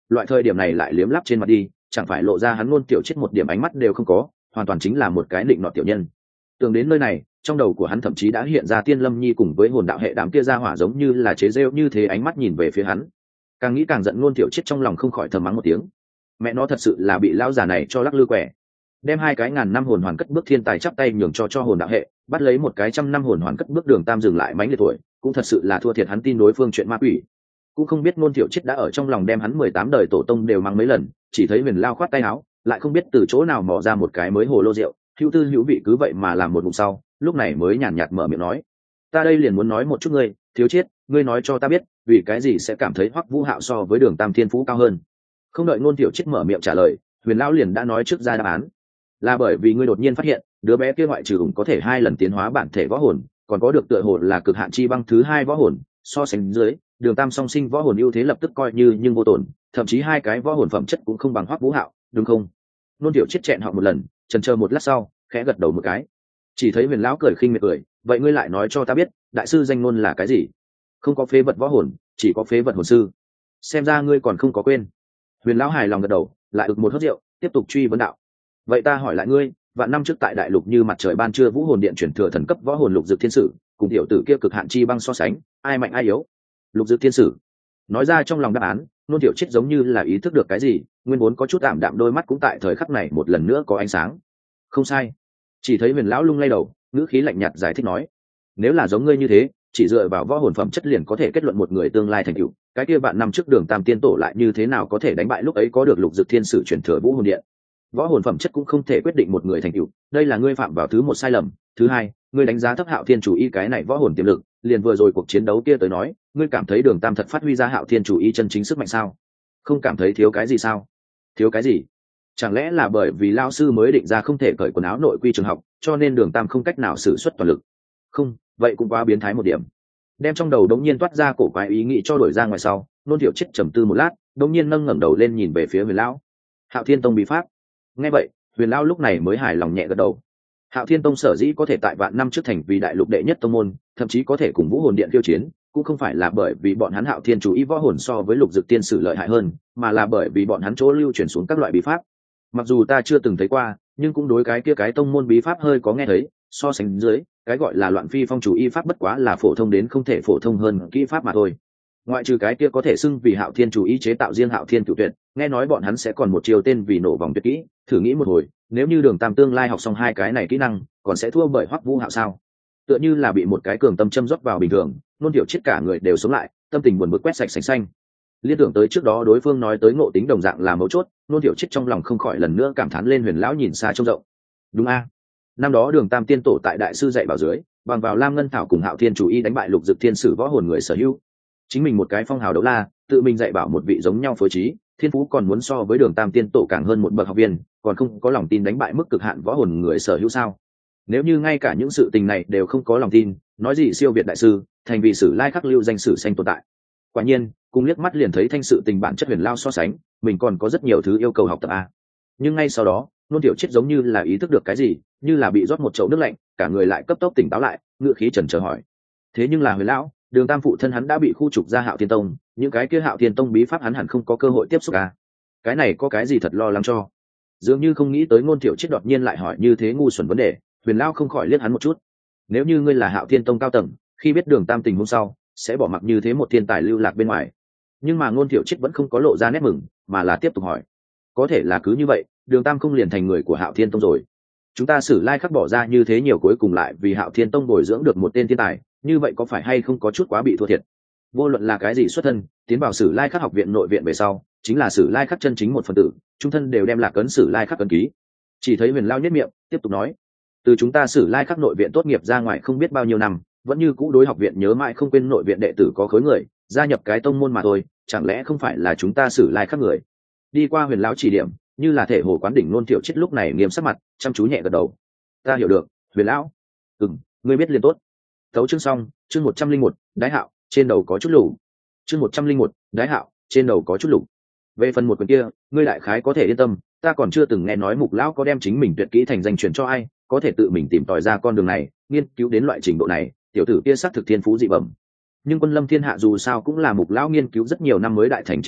loại thời điểm này lại liếm lắp trên mặt đi, chẳng phải lộ ra hắn Ngôn Tiểu Chết một điểm ánh mắt đều không có, hoàn toàn chính là một cái định nọ tiểu nhân. Tưởng đến nơi này, trong đầu của hắn thậm chí đã hiện ra Tiên Lâm Nhi cùng với hồn đạo hệ đám kia ra hỏa giống như là chế rêu như thế ánh mắt nhìn về phía hắn. Càng nghĩ càng giận, Ngôn Tiểu Chết trong lòng không khỏi thầm mắng một tiếng. Mẹ nó thật sự là bị lão già này cho lắc lư quẻ. Đem hai cái ngàn năm hồn hoàn cất bước thiên tài chắp tay nhường cho hồn đạo hệ, bắt lấy một cái trăm năm hồn hoàn cất bước Đường Tam dừng lại mánh liệt tuổi, cũng thật sự là thua thiệt hắn tin đối phương chuyện ma quỷ. Cũng không biết Ngôn Tiểu Chết đã ở trong lòng đem hắn 18 đời tổ tông đều mang mấy lần, chỉ thấy Huyền Lao khoát tay áo, lại không biết từ chỗ nào mò ra một cái mới hồ lô rượu, hữu tư hữu vị cứ vậy mà làm một ngụm sau, lúc này mới nhàn nhạt mở miệng nói: "Ta đây liền muốn nói một chút ngươi, Thiếu Chết, ngươi nói cho ta biết, vì cái gì sẽ cảm thấy Hoắc Vũ Hạo so với Đường Tam thiên phú cao hơn?" Không đợi Ngôn Tiểu Chết mở miệng trả lời, Huyền Lão liền đã nói trước ra đáp án: "Là bởi vì ngươi đột nhiên phát hiện, đứa bé kia ngoại trừ ủng có thể 2 lần tiến hóa bản thể võ hồn, còn có được tựa hồ là cực hạn chi băng thứ 2 võ hồn, so sánh dưới, Đường Tam song sinh võ hồn ưu thế lập tức coi như nhưng vô tổn, thậm chí 2 cái võ hồn phẩm chất cũng không bằng Hoắc Vũ Hạo, đúng không?" Nôn Tiểu Chết chẹn họng một lần, chần chờ một lát sau, khẽ gật đầu một cái. Chỉ thấy Huyền Lão cười khinh miệt cười: "Vậy ngươi lại nói cho ta biết, đại sư danh ngôn là cái gì?" "Không có phế vật võ hồn, chỉ có phế vật hồn sư." "Xem ra ngươi còn không có quên." Huyền Lão hài lòng gật đầu, lại ực một hớp rượu, tiếp tục truy vấn đạo: "Vậy ta hỏi lại ngươi, vạn năm trước tại đại lục như mặt trời ban trưa Vũ Hồn Điện chuyển thừa thần cấp võ hồn Lục Dực Thiên Sử, cùng tiểu tử kia cực hạn chi băng so sánh, ai mạnh ai yếu?" Lục Dực Thiên Sử nói ra trong lòng đáp án, Nôn Tiểu Chết giống như là ý thức được cái gì, nguyên vốn có chút ảm đạm đôi mắt cũng tại thời khắc này một lần nữa có ánh sáng. "Không sai." Chỉ thấy Huyền Lão lung lay đầu, ngữ khí lạnh nhạt giải thích nói: "Nếu là giống ngươi như thế, chỉ dựa vào võ hồn phẩm chất liền có thể kết luận một người tương lai thành tựu, cái kia vạn năm trước Đường Tam tiên tổ lại như thế nào có thể đánh bại lúc ấy có được Lục Dực Thiên Sử chuyển thừa Vũ Hồn Điện? Võ hồn phẩm chất cũng không thể quyết định một người thành tựu, đây là ngươi phạm vào thứ một sai lầm. Thứ hai, ngươi đánh giá thấp Hạo Thiên chủ y cái này võ hồn tiềm lực, liền vừa rồi cuộc chiến đấu kia tới nói, ngươi cảm thấy Đường Tam thật phát huy ra Hạo Thiên chủ y chân chính sức mạnh sao? Không cảm thấy thiếu cái gì sao?" "Thiếu cái gì? Chẳng lẽ là bởi vì lão sư mới định ra không thể cởi quần áo nội quy trường học, cho nên Đường Tam không cách nào sử xuất toàn lực?" "Không, vậy cũng quá biến thái một điểm." Đem trong đầu đống nhiên toát ra cổ quái ý nghĩ cho đổi ra ngoài sau, Nôn Tiểu Chết trầm tư một lát, đống nhiên nâng ngẩng đầu lên nhìn về phía Huyền Lão. "Hạo Thiên tông bí pháp." Nghe vậy, Huyền Lão lúc này mới hài lòng nhẹ gật đầu. Hạo Thiên tông sở dĩ có thể tại vạn năm trước thành vì đại lục đệ nhất tông môn, thậm chí có thể cùng Vũ Hồn Điện khiêu chiến, cũng không phải là bởi vì bọn hắn Hạo Thiên chủ ý võ hồn so với Lục Dực Tiên Sử lợi hại hơn, mà là bởi vì bọn hắn chỗ lưu truyền xuống các loại bí pháp. Mặc dù ta chưa từng thấy qua, nhưng cũng đối cái kia cái tông môn bí pháp hơi có nghe thấy, so sánh dưới, cái gọi là Loạn Phi Phong chủ y pháp bất quá là phổ thông đến không thể phổ thông hơn kỹ pháp mà thôi. Ngoại trừ cái kia có thể xưng vì Hạo Thiên chủ y chế tạo riêng Hạo Thiên Cửu Tuyệt, nghe nói bọn hắn sẽ còn một chiều tên vì nổ vòng tuyệt kỹ, thử nghĩ một hồi, nếu như Đường Tam tương lai học xong 2 cái này kỹ năng, còn sẽ thua bởi Hoắc Vũ Hạo sao? Tựa như là bị một cái cường tâm châm rót vào bình thường, Nôn Tiểu Chết cả người đều sống lại, tâm tình buồn bực quét sạch sành xanh. Liên tưởng tới trước đó đối phương nói tới ngộ tính đồng dạng là mấu chốt, Nôn Tiểu Chết trong lòng không khỏi lần nữa cảm thán lên Huyền Lão nhìn xa trông rộng. Đúng a, năm đó Đường Tam tiên tổ tại đại sư dạy bảo dưới, bằng vào Lam Ngân Thảo cùng Hạo Thiên chủ y đánh bại Lục Dực Thiên Sử võ hồn người sở hữu. Chính mình một cái phong hào đấu la, tự mình dạy bảo một vị giống nhau phối trí, thiên phú còn muốn so với Đường Tam tiên tổ càng hơn một bậc học viên, còn không có lòng tin đánh bại mức cực hạn võ hồn người sở hữu sao? Nếu như ngay cả những sự tình này đều không có lòng tin, nói gì siêu việt đại sư, thành vị sử lai khắc lưu danh sử xanh tồn tại. Quả nhiên, cùng liếc mắt liền thấy thanh sự tình bản chất Huyền Lao so sánh, mình còn có rất nhiều thứ yêu cầu học tập a. Nhưng ngay sau đó, Nôn Tiểu Chết giống như là ý thức được cái gì, như là bị rót một chậu nước lạnh, cả người lại cấp tốc tỉnh táo lại, ngựa khí chần chờ hỏi: "Thế nhưng là Huyền Lão, Đường Tam phụ thân hắn đã bị khu trục ra Hạo Thiên tông, những cái kia Hạo Thiên tông bí pháp hắn hẳn không có cơ hội tiếp xúc à? Cái này có cái gì thật lo lắng cho?" Dường như không nghĩ tới Nôn Tiểu Chết đột nhiên lại hỏi như thế ngu xuẩn vấn đề, Huyền Lão không khỏi liếc hắn một chút. "Nếu như ngươi là Hạo Thiên tông cao tầng, khi biết Đường Tam tình hôm sau, sẽ bỏ mặc như thế một thiên tài lưu lạc bên ngoài." Nhưng mà Nôn Tiểu Chết vẫn không có lộ ra nét mừng, mà là tiếp tục hỏi: "Có thể là cứ như vậy, Đường Tam không liền thành người của Hạo Thiên tông rồi? Chúng ta Sử Lai Khắc bỏ ra như thế nhiều cuối cùng lại vì Hạo Thiên tông bồi dưỡng được một tên thiên tài, như vậy có phải hay không có chút quá bị thua thiệt? Vô luận là cái gì xuất thân, tiến vào Sử Lai Khắc học viện nội viện về sau, chính là Sử Lai Khắc chân chính một phần tử, trung thân đều đem lạc ấn Sử Lai Khắc ấn ký." Chỉ thấy Huyền Lao nhếch miệng, tiếp tục nói: "Từ chúng ta Sử Lai Khắc nội viện tốt nghiệp ra ngoài không biết bao nhiêu năm, vẫn như cũ đối học viện nhớ mãi không quên nội viện đệ tử có khối người, gia nhập cái tông môn mà thôi, chẳng lẽ không phải là chúng ta Sử Lai Khắc người?" Đi qua Huyền Lão chỉ điểm, như là thể hồ quán đỉnh, Nôn Tiểu Chết lúc này nghiêm sắc mặt, chăm chú nhẹ gật đầu: "Ta hiểu được, Huyền Lão. Ngươi biết liền tốt." Tấu chương xong, chương 101, Đái Hạo, trên đầu có chút lủng. Chương 101, Đái Hạo, trên đầu có chút lủng. Về phần một quyền kia, ngươi đại khái có thể yên tâm, ta còn chưa từng nghe nói Mục lão có đem chính mình tuyệt kỹ thành danh truyền cho ai, có thể tự mình tìm tòi ra con đường này, nghiên cứu đến loại trình độ này, tiểu tử kia xác thực thiên phú dị bẩm. Nhưng Quân Lâm Thiên Hạ dù sao cũng là Mục lão nghiên cứu rất nhiều năm mới đại thành chiến kỹ,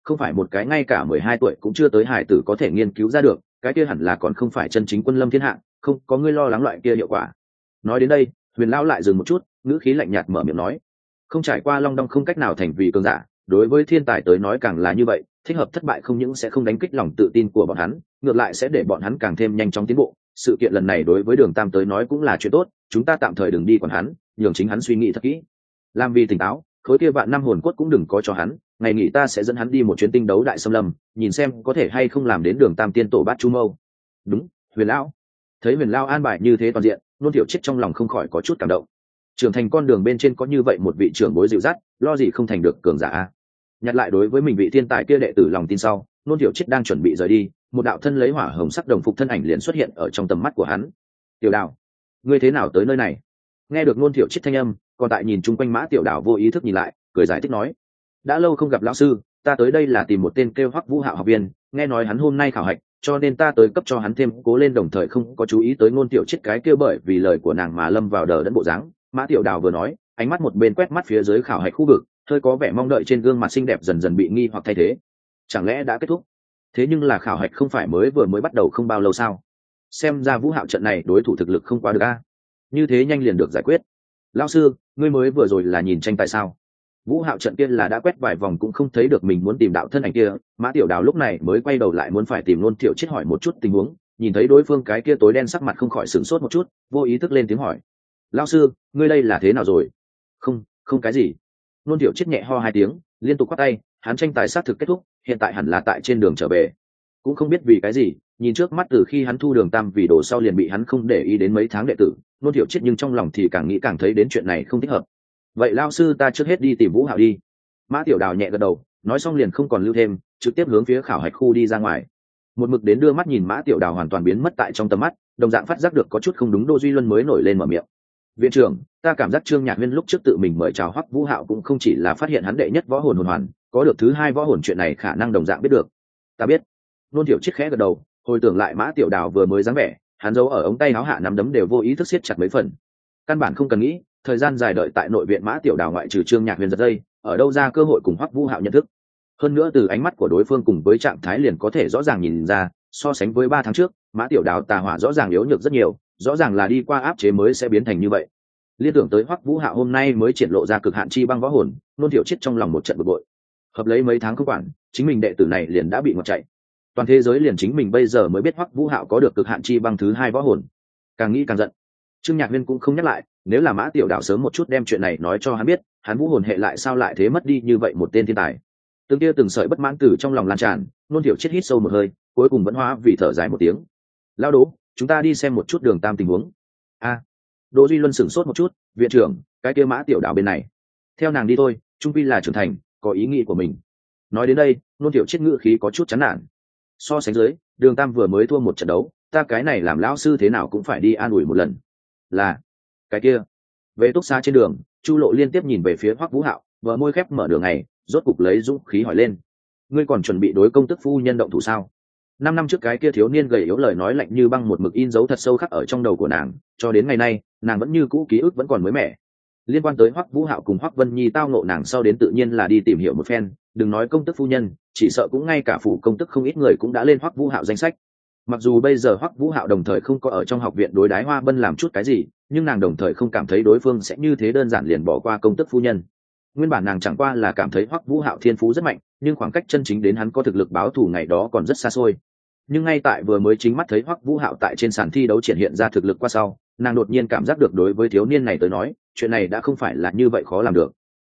không phải một cái ngay cả 12 tuổi cũng chưa tới hải tử có thể nghiên cứu ra được, cái kia hẳn là còn không phải chân chính quân lâm thiên hạ, không có ngươi lo lắng loại kia hiệu quả. Nói đến đây, Huyền lão lại dừng một chút, ngữ khí lạnh nhạt mở miệng nói, không trải qua long đong không cách nào thành vì cường giả, đối với thiên tài tới nói càng là như vậy, thích hợp thất bại không những sẽ không đánh kích lòng tự tin của bọn hắn, ngược lại sẽ để bọn hắn càng thêm nhanh chóng tiến bộ. Sự kiện lần này đối với Đường Tam tới nói cũng là chuyện tốt, chúng ta tạm thời đừng đi quản hắn, nhường chính hắn suy nghĩ thật kỹ. Làm vì tỉnh táo, khối kia vạn năm hồn cốt cũng đừng có cho hắn, ngày nghỉ ta sẽ dẫn hắn đi một chuyến tinh đấu đại xâm lâm, nhìn xem có thể hay không làm đến Đường Tam tiên tổ bát chu mâu. Đúng, Huyền lão. Thấy Huyền lão an bài như thế toàn diện, Nôn Thiệu Chết trong lòng không khỏi có chút cảm động. Trưởng thành con đường bên trên có như vậy một vị trưởng bối dịu dắt, lo gì không thành được cường giả. Nhặt lại đối với mình vị thiên tài kia đệ tử lòng tin sau, Nôn Thiệu Chết đang chuẩn bị rời đi, một đạo thân lấy hỏa hồng sắc đồng phục thân ảnh liền xuất hiện ở trong tầm mắt của hắn. Tiểu Đào, ngươi thế nào tới nơi này? Nghe được Nôn Thiệu Chết thanh âm, còn tại nhìn chung quanh Mã Tiểu Đào vô ý thức nhìn lại, cười giải thích nói, đã lâu không gặp lão sư, ta tới đây là tìm một tên kêu Hoắc Vũ Hạo học viên, nghe nói hắn hôm nay khảo hạch, cho nên ta tới cấp cho hắn thêm cố lên, đồng thời không có chú ý tới Nôn Thiệu Chết cái kia bởi vì lời của nàng mà lâm vào đờ đẫn bộ dáng. Mã Tiểu Đào vừa nói, ánh mắt một bên quét mắt phía dưới khảo hạch khu vực, hơi có vẻ mong đợi trên gương mặt xinh đẹp dần dần bị nghi hoặc thay thế. Chẳng lẽ đã kết thúc? Thế nhưng là khảo hạch không phải vừa mới bắt đầu không bao lâu sao? Xem ra Vũ Hạo trận này đối thủ thực lực không quá được a. Như thế nhanh liền được giải quyết. Lão sư, ngươi mới vừa rồi là nhìn tranh tại sao? Vũ Hạo trận kia là đã quét vài vòng cũng không thấy được mình muốn tìm đạo thân ảnh kia, Mã Tiểu Đào lúc này mới quay đầu lại muốn phải tìm Nôn Thiệu Chết hỏi một chút tình huống, nhìn thấy đối phương cái kia tối đen sắc mặt không khỏi sửng sốt một chút, vô ý thức lên tiếng hỏi, lão sư, ngươi đây là thế nào rồi? Không cái gì. Nôn Thiệu Chết nhẹ ho hai tiếng, liên tục quát tay, hắn tranh tài sát thực kết thúc, hiện tại hẳn là tại trên đường trở về. Cũng không biết vì cái gì, nhìn trước mắt từ khi hắn thu Đường Tam vì đồ sau liền bị hắn không để ý đến mấy tháng đệ tử, Nôn Thiệu Chết nhưng trong lòng thì càng nghĩ càng thấy đến chuyện này không thích hợp. Vậy lão sư, ta trước hết đi tìm Vũ Hạo đi. Mã Tiểu Đào nhẹ gật đầu, nói xong liền không còn lưu thêm, trực tiếp hướng phía khảo hạch khu đi ra ngoài. Một mực đến đưa mắt nhìn Mã Tiểu Đào hoàn toàn biến mất tại trong tầm mắt, đồng dạng phát giác được có chút không đúng, Đô Duy Luân mới nổi lên mở miệng, viện trưởng, ta cảm giác Trương Nhạc Huyên lúc trước tự mình mời chào Hoắc Vũ Hạo cũng không chỉ là phát hiện hắn đệ nhất võ hồn hồn hoàn, có được thứ hai võ hồn chuyện này khả năng đồng dạng biết được. Ta biết. Nôn Thiệu Chết khẽ gật đầu, hồi tưởng lại Mã Tiểu Đào vừa mới dáng vẻ, hắn giấu ở ống tay áo hạ nắm đấm đều vô ý thức siết chặt mấy phần. Căn bản không cần nghĩ, thời gian dài đợi tại nội viện Mã Tiểu Đào ngoại trừ Trương Nhạc Huyên giật dây, ở đâu ra cơ hội cùng Hoắc Vũ Hạo nhận thức. Hơn nữa từ ánh mắt của đối phương cùng với trạng thái liền có thể rõ ràng nhìn ra, so sánh với 3 tháng trước, Mã Tiểu Đào tà hỏa rõ ràng yếu nhược rất nhiều, rõ ràng là đi qua áp chế mới sẽ biến thành như vậy. Liên tưởng tới Hoắc Vũ Hạo hôm nay mới triển lộ ra cực hạn chi băng võ hồn, Nôn Thiệu Chết trong lòng một trận bực bội. Hợp lấy mấy tháng không quản, chính mình đệ tử này liền đã bị ngọt chạy. Toàn thế giới liền chính mình bây giờ mới biết Hoắc Vũ Hạo có được cực hạn chi băng thứ hai võ hồn. Càng nghĩ càng giận. Trương Nhạc Huyên cũng không nhắc lại, nếu là Mã Tiểu Đào sớm một chút đem chuyện này nói cho hắn biết, hắn vũ hồn hệ lại sao lại thế mất đi như vậy một tên thiên tài. Từng kia từng sợi bất mãn từ trong lòng lan tràn, Nôn Thiệu Chết hít sâu một hơi, cuối cùng vẫn hóa vì thở dài một tiếng. Lão Đỗ, chúng ta đi xem một chút Đường Tam tình huống. A. Đỗ Duy Luân sửng sốt một chút, viện trưởng, cái kia Mã Tiểu Đào bên này. Theo nàng đi thôi, trung quy là trưởng thành, có ý nghĩ của mình. Nói đến đây, Nôn Thiệu Chết ngữ khí có chút chán nản. So sánh dưới, Đường Tam vừa mới thua một trận đấu, ta cái này làm lão sư thế nào cũng phải đi an ủi một lần. Là cái kia. Về túc xá trên đường, Chu Lộ liên tiếp nhìn về phía Hoắc Vũ Hạo, vợ môi khép mở đường này, rốt cục lấy dũng khí hỏi lên, ngươi còn chuẩn bị đối công tức phu nhân động thủ sao? 5 năm trước cái kia thiếu niên gầy yếu lời nói lạnh như băng một mực in dấu thật sâu khắc ở trong đầu của nàng, cho đến ngày nay nàng vẫn như cũ ký ức vẫn còn mới mẻ. Liên quan tới Hoắc Vũ Hạo cùng Hoắc Vân Nhi tao ngộ nàng sau đến tự nhiên là đi tìm hiểu một phen, đừng nói công tức phu nhân, chỉ sợ cũng ngay cả phủ công tức không ít người cũng đã lên Hoắc Vũ Hạo danh sách. Mặc dù bây giờ Hoắc Vũ Hạo đồng thời không có ở trong học viện đối đái Hoa Bân làm chút cái gì, nhưng nàng đồng thời không cảm thấy đối phương sẽ như thế đơn giản liền bỏ qua công tức phu nhân. Nguyên bản nàng chẳng qua là cảm thấy Hoắc Vũ Hạo thiên phú rất mạnh, nhưng khoảng cách chân chính đến hắn có thực lực báo thù ngày đó còn rất xa xôi. Nhưng ngay tại vừa mới chính mắt thấy Hoắc Vũ Hạo tại trên sàn thi đấu triển hiện ra thực lực qua sau, nàng đột nhiên cảm giác được đối với thiếu niên này tới nói, chuyện này đã không phải là như vậy khó làm được.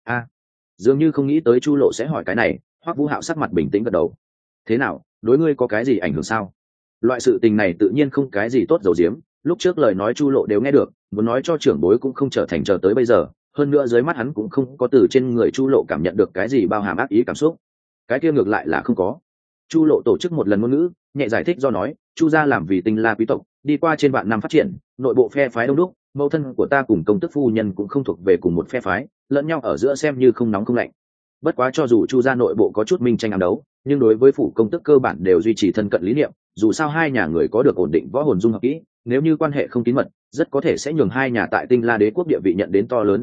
Dường như không nghĩ tới Chu Lộ sẽ hỏi cái này, Hoắc Vũ Hạo sắc mặt bình tĩnh gật đầu. Thế nào, đối ngươi có cái gì ảnh hưởng sao? Loại sự tình này tự nhiên không cái gì tốt giấu giếm, lúc trước lời nói Chu Lộ đều nghe được, muốn nói cho trưởng bối cũng không trở thành chờ tới bây giờ, hơn nữa dưới mắt hắn cũng không có từ trên người Chu Lộ cảm nhận được cái gì bao hàm ác ý cảm xúc. Cái kia ngược lại là không có. Chu Lộ tổ chức một lần ngôn ngữ, nhẹ giải thích do nói, Chu gia làm vì Tinh La quý tộc, đi qua trên vạn năm phát triển, nội bộ phe phái đông đúc, mẫu thân của ta cùng công tức phu nhân cũng không thuộc về cùng một phe phái, lẫn nhau ở giữa xem như không nóng không lạnh. Bất quá cho dù Chu gia nội bộ có chút minh tranh ám đấu, nhưng đối với phủ công tức cơ bản đều duy trì thân cận lý niệm, dù sao hai nhà người có được ổn định võ hồn dung hợp kỹ, nếu như quan hệ không kín mật, rất có thể sẽ nhường hai nhà tại Tinh La đế quốc địa vị nhận đến to lớn đả kích,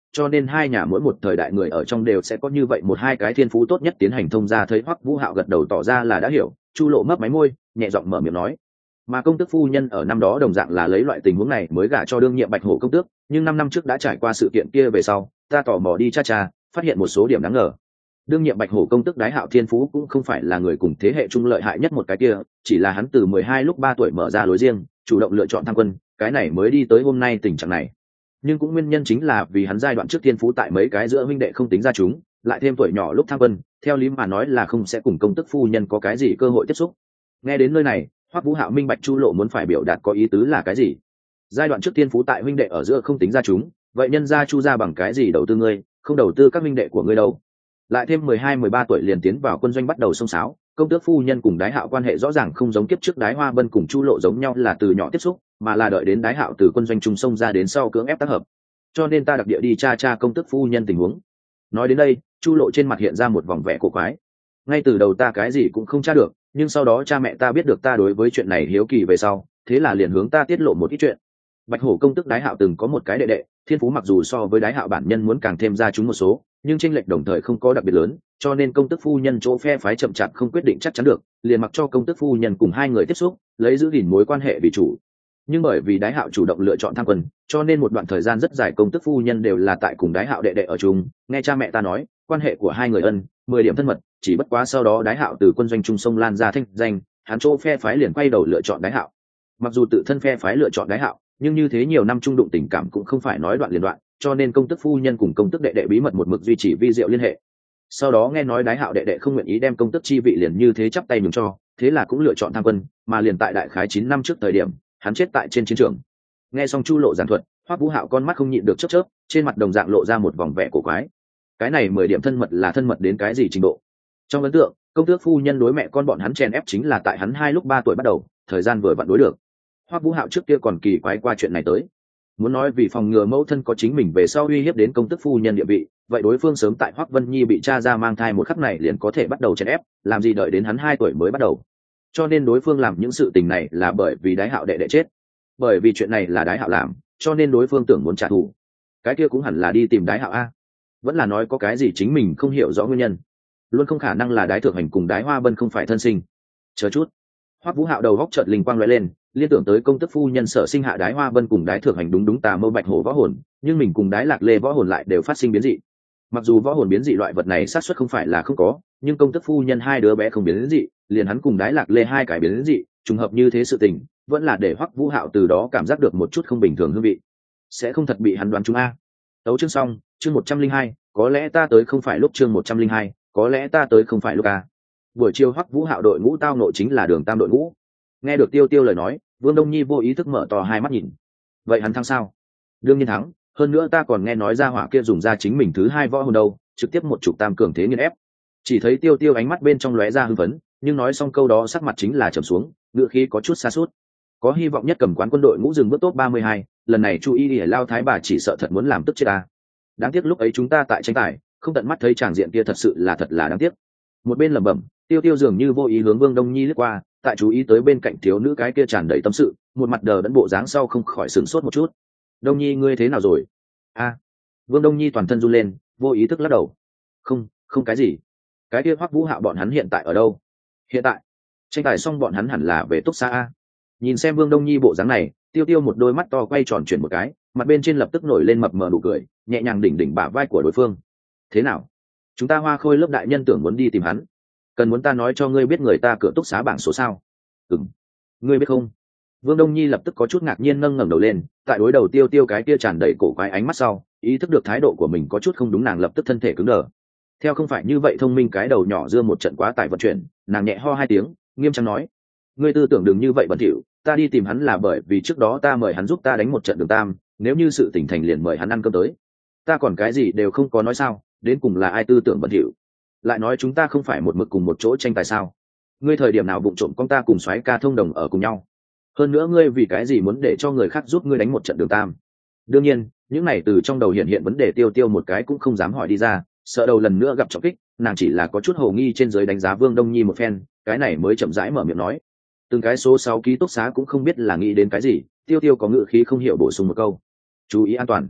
cho nên hai nhà mỗi một thời đại người ở trong đều sẽ có như vậy một hai cái thiên phú tốt nhất tiến hành thông gia. Thấy Hoắc Vũ Hạo gật đầu tỏ ra là đã hiểu, Chu Lộ mấp máy môi nhẹ giọng mở miệng nói, mà công tước phu nhân ở năm đó đồng dạng là lấy loại tình huống này mới gả cho đương nhiệm Bạch Hổ công tước, nhưng 5 năm trước đã trải qua sự kiện kia về sau, ta tò mò đi tra phát hiện một số điểm đáng ngờ. Đương nhiệm Bạch Hổ công tước Đái Hạo thiên phú cũng không phải là người cùng thế hệ trung lợi hại nhất một cái kia, chỉ là hắn từ 12 lúc 3 tuổi mở ra lối riêng, chủ động lựa chọn tham quân, cái này mới đi tới hôm nay tình trạng này. Nhưng cũng nguyên nhân chính là vì hắn giai đoạn trước thiên phú tại mấy cái giữa huynh đệ không tính ra chúng, lại thêm tuổi nhỏ lúc tham quân, theo lý mà nói là không sẽ cùng công tước phu nhân có cái gì cơ hội tiếp xúc. Nghe đến nơi này, Hoắc Vũ Hạo minh bạch Chu Lộ muốn phải biểu đạt có ý tứ là cái gì. Giai đoạn trước thiên phú tại huynh đệ ở giữa không tính ra chúng, vậy nhân gia Chu gia bằng cái gì đầu tư ngươi, không đầu tư các huynh đệ của ngươi đâu. Lại thêm 12-13 tuổi liền tiến vào quân doanh bắt đầu xông xáo, công tước phu nhân cùng Đái Hạo quan hệ rõ ràng không giống kiếp trước Đái Hoa Bân cùng Chu Lộ giống nhau là từ nhỏ tiếp xúc, mà là đợi đến Đái Hạo từ quân doanh trung xông ra đến sau cưỡng ép tác hợp. Cho nên ta đặc địa đi tra công tước phu nhân tình huống. Nói đến đây, Chu Lộ trên mặt hiện ra một vòng vẻ cổ quái. Ngay từ đầu ta cái gì cũng không tra được, nhưng sau đó cha mẹ ta biết được ta đối với chuyện này hiếu kỳ về sau, thế là liền hướng ta tiết lộ một ít chuyện. Bạch Hổ công tước Đái Hạo từng có một cái đệ đệ, thiên phú mặc dù so với Đái Hạo bản nhân muốn càng thêm ra chúng một số, nhưng chênh lệch đồng thời không có đặc biệt lớn, cho nên công tước phu nhân chỗ phe phái chậm chạp không quyết định chắc chắn được, liền mặc cho công tước phu nhân cùng hai người tiếp xúc, lấy giữ gìn mối quan hệ vì chủ. Nhưng bởi vì Đái Hạo chủ động lựa chọn tham quân, cho nên một đoạn thời gian rất dài công tước phu nhân đều là tại cùng Đái Hạo đệ đệ ở chung. Nghe cha mẹ ta nói, quan hệ của hai người 10 điểm thân mật, chỉ bất quá sau đó Đái Hạo từ quân doanh trung sông lan ra thanh danh, hắn chỗ phe phái liền quay đầu lựa chọn Đái Hạo. Mặc dù tự thân phe phái lựa chọn Đái Hạo, nhưng như thế nhiều năm trung đụng tình cảm cũng không phải nói đoạn liền đoạn, cho nên công tước phu nhân cùng công tước đệ đệ bí mật một mực duy trì vi diệu liên hệ. Sau đó nghe nói Đái Hạo đệ đệ không nguyện ý đem công tước chi vị liền như thế chắp tay nhường cho, thế là cũng lựa chọn tham quân, mà liền tại đại khái 9 năm trước thời điểm, hắn chết tại trên chiến trường. Nghe xong Chu Lộ giảng thuật, Hoắc Vũ Hạo con mắt không nhịn được chớp chớp, trên mặt đồng dạng lộ ra một vòng vẻ cổ quái. Cái này 10 điểm thân mật là thân mật đến cái gì trình độ? Trong ấn tượng, công tước phu nhân đối mẹ con bọn hắn chèn ép chính là tại hắn 2 lúc 3 tuổi bắt đầu, thời gian vừa vặn đối được. Hoắc Vũ Hạo trước kia còn kỳ quái qua chuyện này tới. Muốn nói vì phòng ngừa mẫu thân có chính mình về sau uy hiếp đến công tước phu nhân địa vị, vậy đối phương sớm tại Hoắc Vân Nhi bị cha ra mang thai một khắc này liền có thể bắt đầu chèn ép, làm gì đợi đến hắn 2 tuổi mới bắt đầu. Cho nên đối phương làm những sự tình này là bởi vì Đái Hạo đệ đệ chết. Bởi vì chuyện này là Đái Hạo làm, cho nên đối phương tưởng muốn trả thù. Cái kia cũng hẳn là đi tìm Đái Hạo a. Vẫn là nói có cái gì chính mình không hiểu rõ nguyên nhân. Luôn không khả năng là Đái Thượng Hành cùng Đái Hoa Bân không phải thân sinh. Chờ chút. Hoắc Vũ Hạo đầu góc chợt linh quang lóe lên, liên tưởng tới công tước phu nhân sở sinh hạ Đái Hoa Bân cùng Đái Thượng Hành đúng tà mâu Bạch Hổ võ hồn, nhưng mình cùng Đái Lạc Lê võ hồn lại đều phát sinh biến dị. Mặc dù võ hồn biến dị loại vật này xác suất không phải là không có, nhưng công tước phu nhân hai đứa bé không biến dị, liền hắn cùng Đái Lạc Lê hai cái biến dị, trùng hợp như thế sự tình, vẫn là để Hoắc Vũ Hạo từ đó cảm giác được một chút không bình thường hương vị. Sẽ không thật bị hắn đoán trúng a. Tấu chương xong, chương 102, có lẽ ta tới không phải lúc chương 102, có lẽ ta tới không phải lúc a. Buổi chiều Hoắc Vũ Hạo đội ngũ tao nội chính là Đường Tam đội ngũ. Nghe được Tiêu Tiêu lời nói, Vương Đông Nhi vô ý thức mở to hai mắt nhìn. Vậy hắn thắng sao? Đương nhiên thắng, hơn nữa ta còn nghe nói ra hỏa kia dùng ra chính mình thứ hai võ hồn đâu, trực tiếp một chục tam cường thế nghiền ép. Chỉ thấy Tiêu Tiêu ánh mắt bên trong lóe ra hưng phấn, nhưng nói xong câu đó sắc mặt chính là trầm xuống, ngựa khí có chút xa sút. Có hy vọng nhất cầm quán quân đội ngũ dừng bước top 32, lần này Chu Y Lìa Lao Thái bà chỉ sợ thật muốn làm tức chết ta. Đáng tiếc lúc ấy chúng ta tại tranh tài, không tận mắt thấy tràng diện kia thật sự là thật là đáng tiếc. Một bên lẩm bẩm, Tiêu Tiêu dường như vô ý hướng Vương Đông Nhi lướt qua, tại chú ý tới bên cạnh thiếu nữ cái kia tràn đầy tâm sự, một mặt đờ đẫn bộ dáng sau không khỏi sửng sốt một chút. Đông Nhi ngươi thế nào rồi? A. Vương Đông Nhi toàn thân run lên, vô ý thức lắc đầu. Không cái gì. Cái kia Hoắc Vũ Hạo bọn hắn hiện tại ở đâu? Hiện tại tranh tài xong bọn hắn hẳn là về túc xa a. Nhìn xem Vương Đông Nhi bộ dáng này, Tiêu Tiêu một đôi mắt to quay tròn chuyển một cái, mặt bên trên lập tức nổi lên mập mờ nụ cười, nhẹ nhàng đỉnh bả vai của đối phương. Thế nào? Chúng ta Hoa Khôi lớp đại nhân tưởng muốn đi tìm hắn, cần muốn ta nói cho ngươi biết người ta cửa túc xá bảng số sao? Ngươi biết không? Vương Đông Nhi lập tức có chút ngạc nhiên ngẩng đầu lên, tại đối đầu Tiêu Tiêu cái kia tràn đầy cổ quái ánh mắt sau, ý thức được thái độ của mình có chút không đúng, nàng lập tức thân thể cứng đờ. Theo không phải như vậy thông minh cái đầu nhỏ dưa một trận quá tải vận chuyển, nàng nhẹ ho hai tiếng, nghiêm trang nói: ngươi tư tưởng đừng như vậy bẩn thỉu, ta đi tìm hắn là bởi vì trước đó ta mời hắn giúp ta đánh một trận Đường Tam, nếu như sự tỉnh thành liền mời hắn ăn cơm tới. Ta còn cái gì đều không có nói sao, đến cùng là ai tư tưởng bẩn thỉu? Lại nói chúng ta không phải một mực cùng một chỗ tranh tài sao? Ngươi thời điểm nào vụng trộm con ta cùng soái ca thông đồng ở cùng nhau? Hơn nữa ngươi vì cái gì muốn để cho người khác giúp ngươi đánh một trận Đường Tam? Đương nhiên, những này từ trong đầu hiện vấn đề Tiêu Tiêu một cái cũng không dám hỏi đi ra, sợ đầu lần nữa gặp trọng kích, nàng chỉ là có chút hồ nghi trên dưới đánh giá Vương Đông Nhi một phen, cái này mới chậm rãi mở miệng nói. Từng cái số 6 ký túc xá cũng không biết là nghĩ đến cái gì, Tiêu Tiêu có ngữ khí không hiểu bổ sung một câu: chú ý an toàn.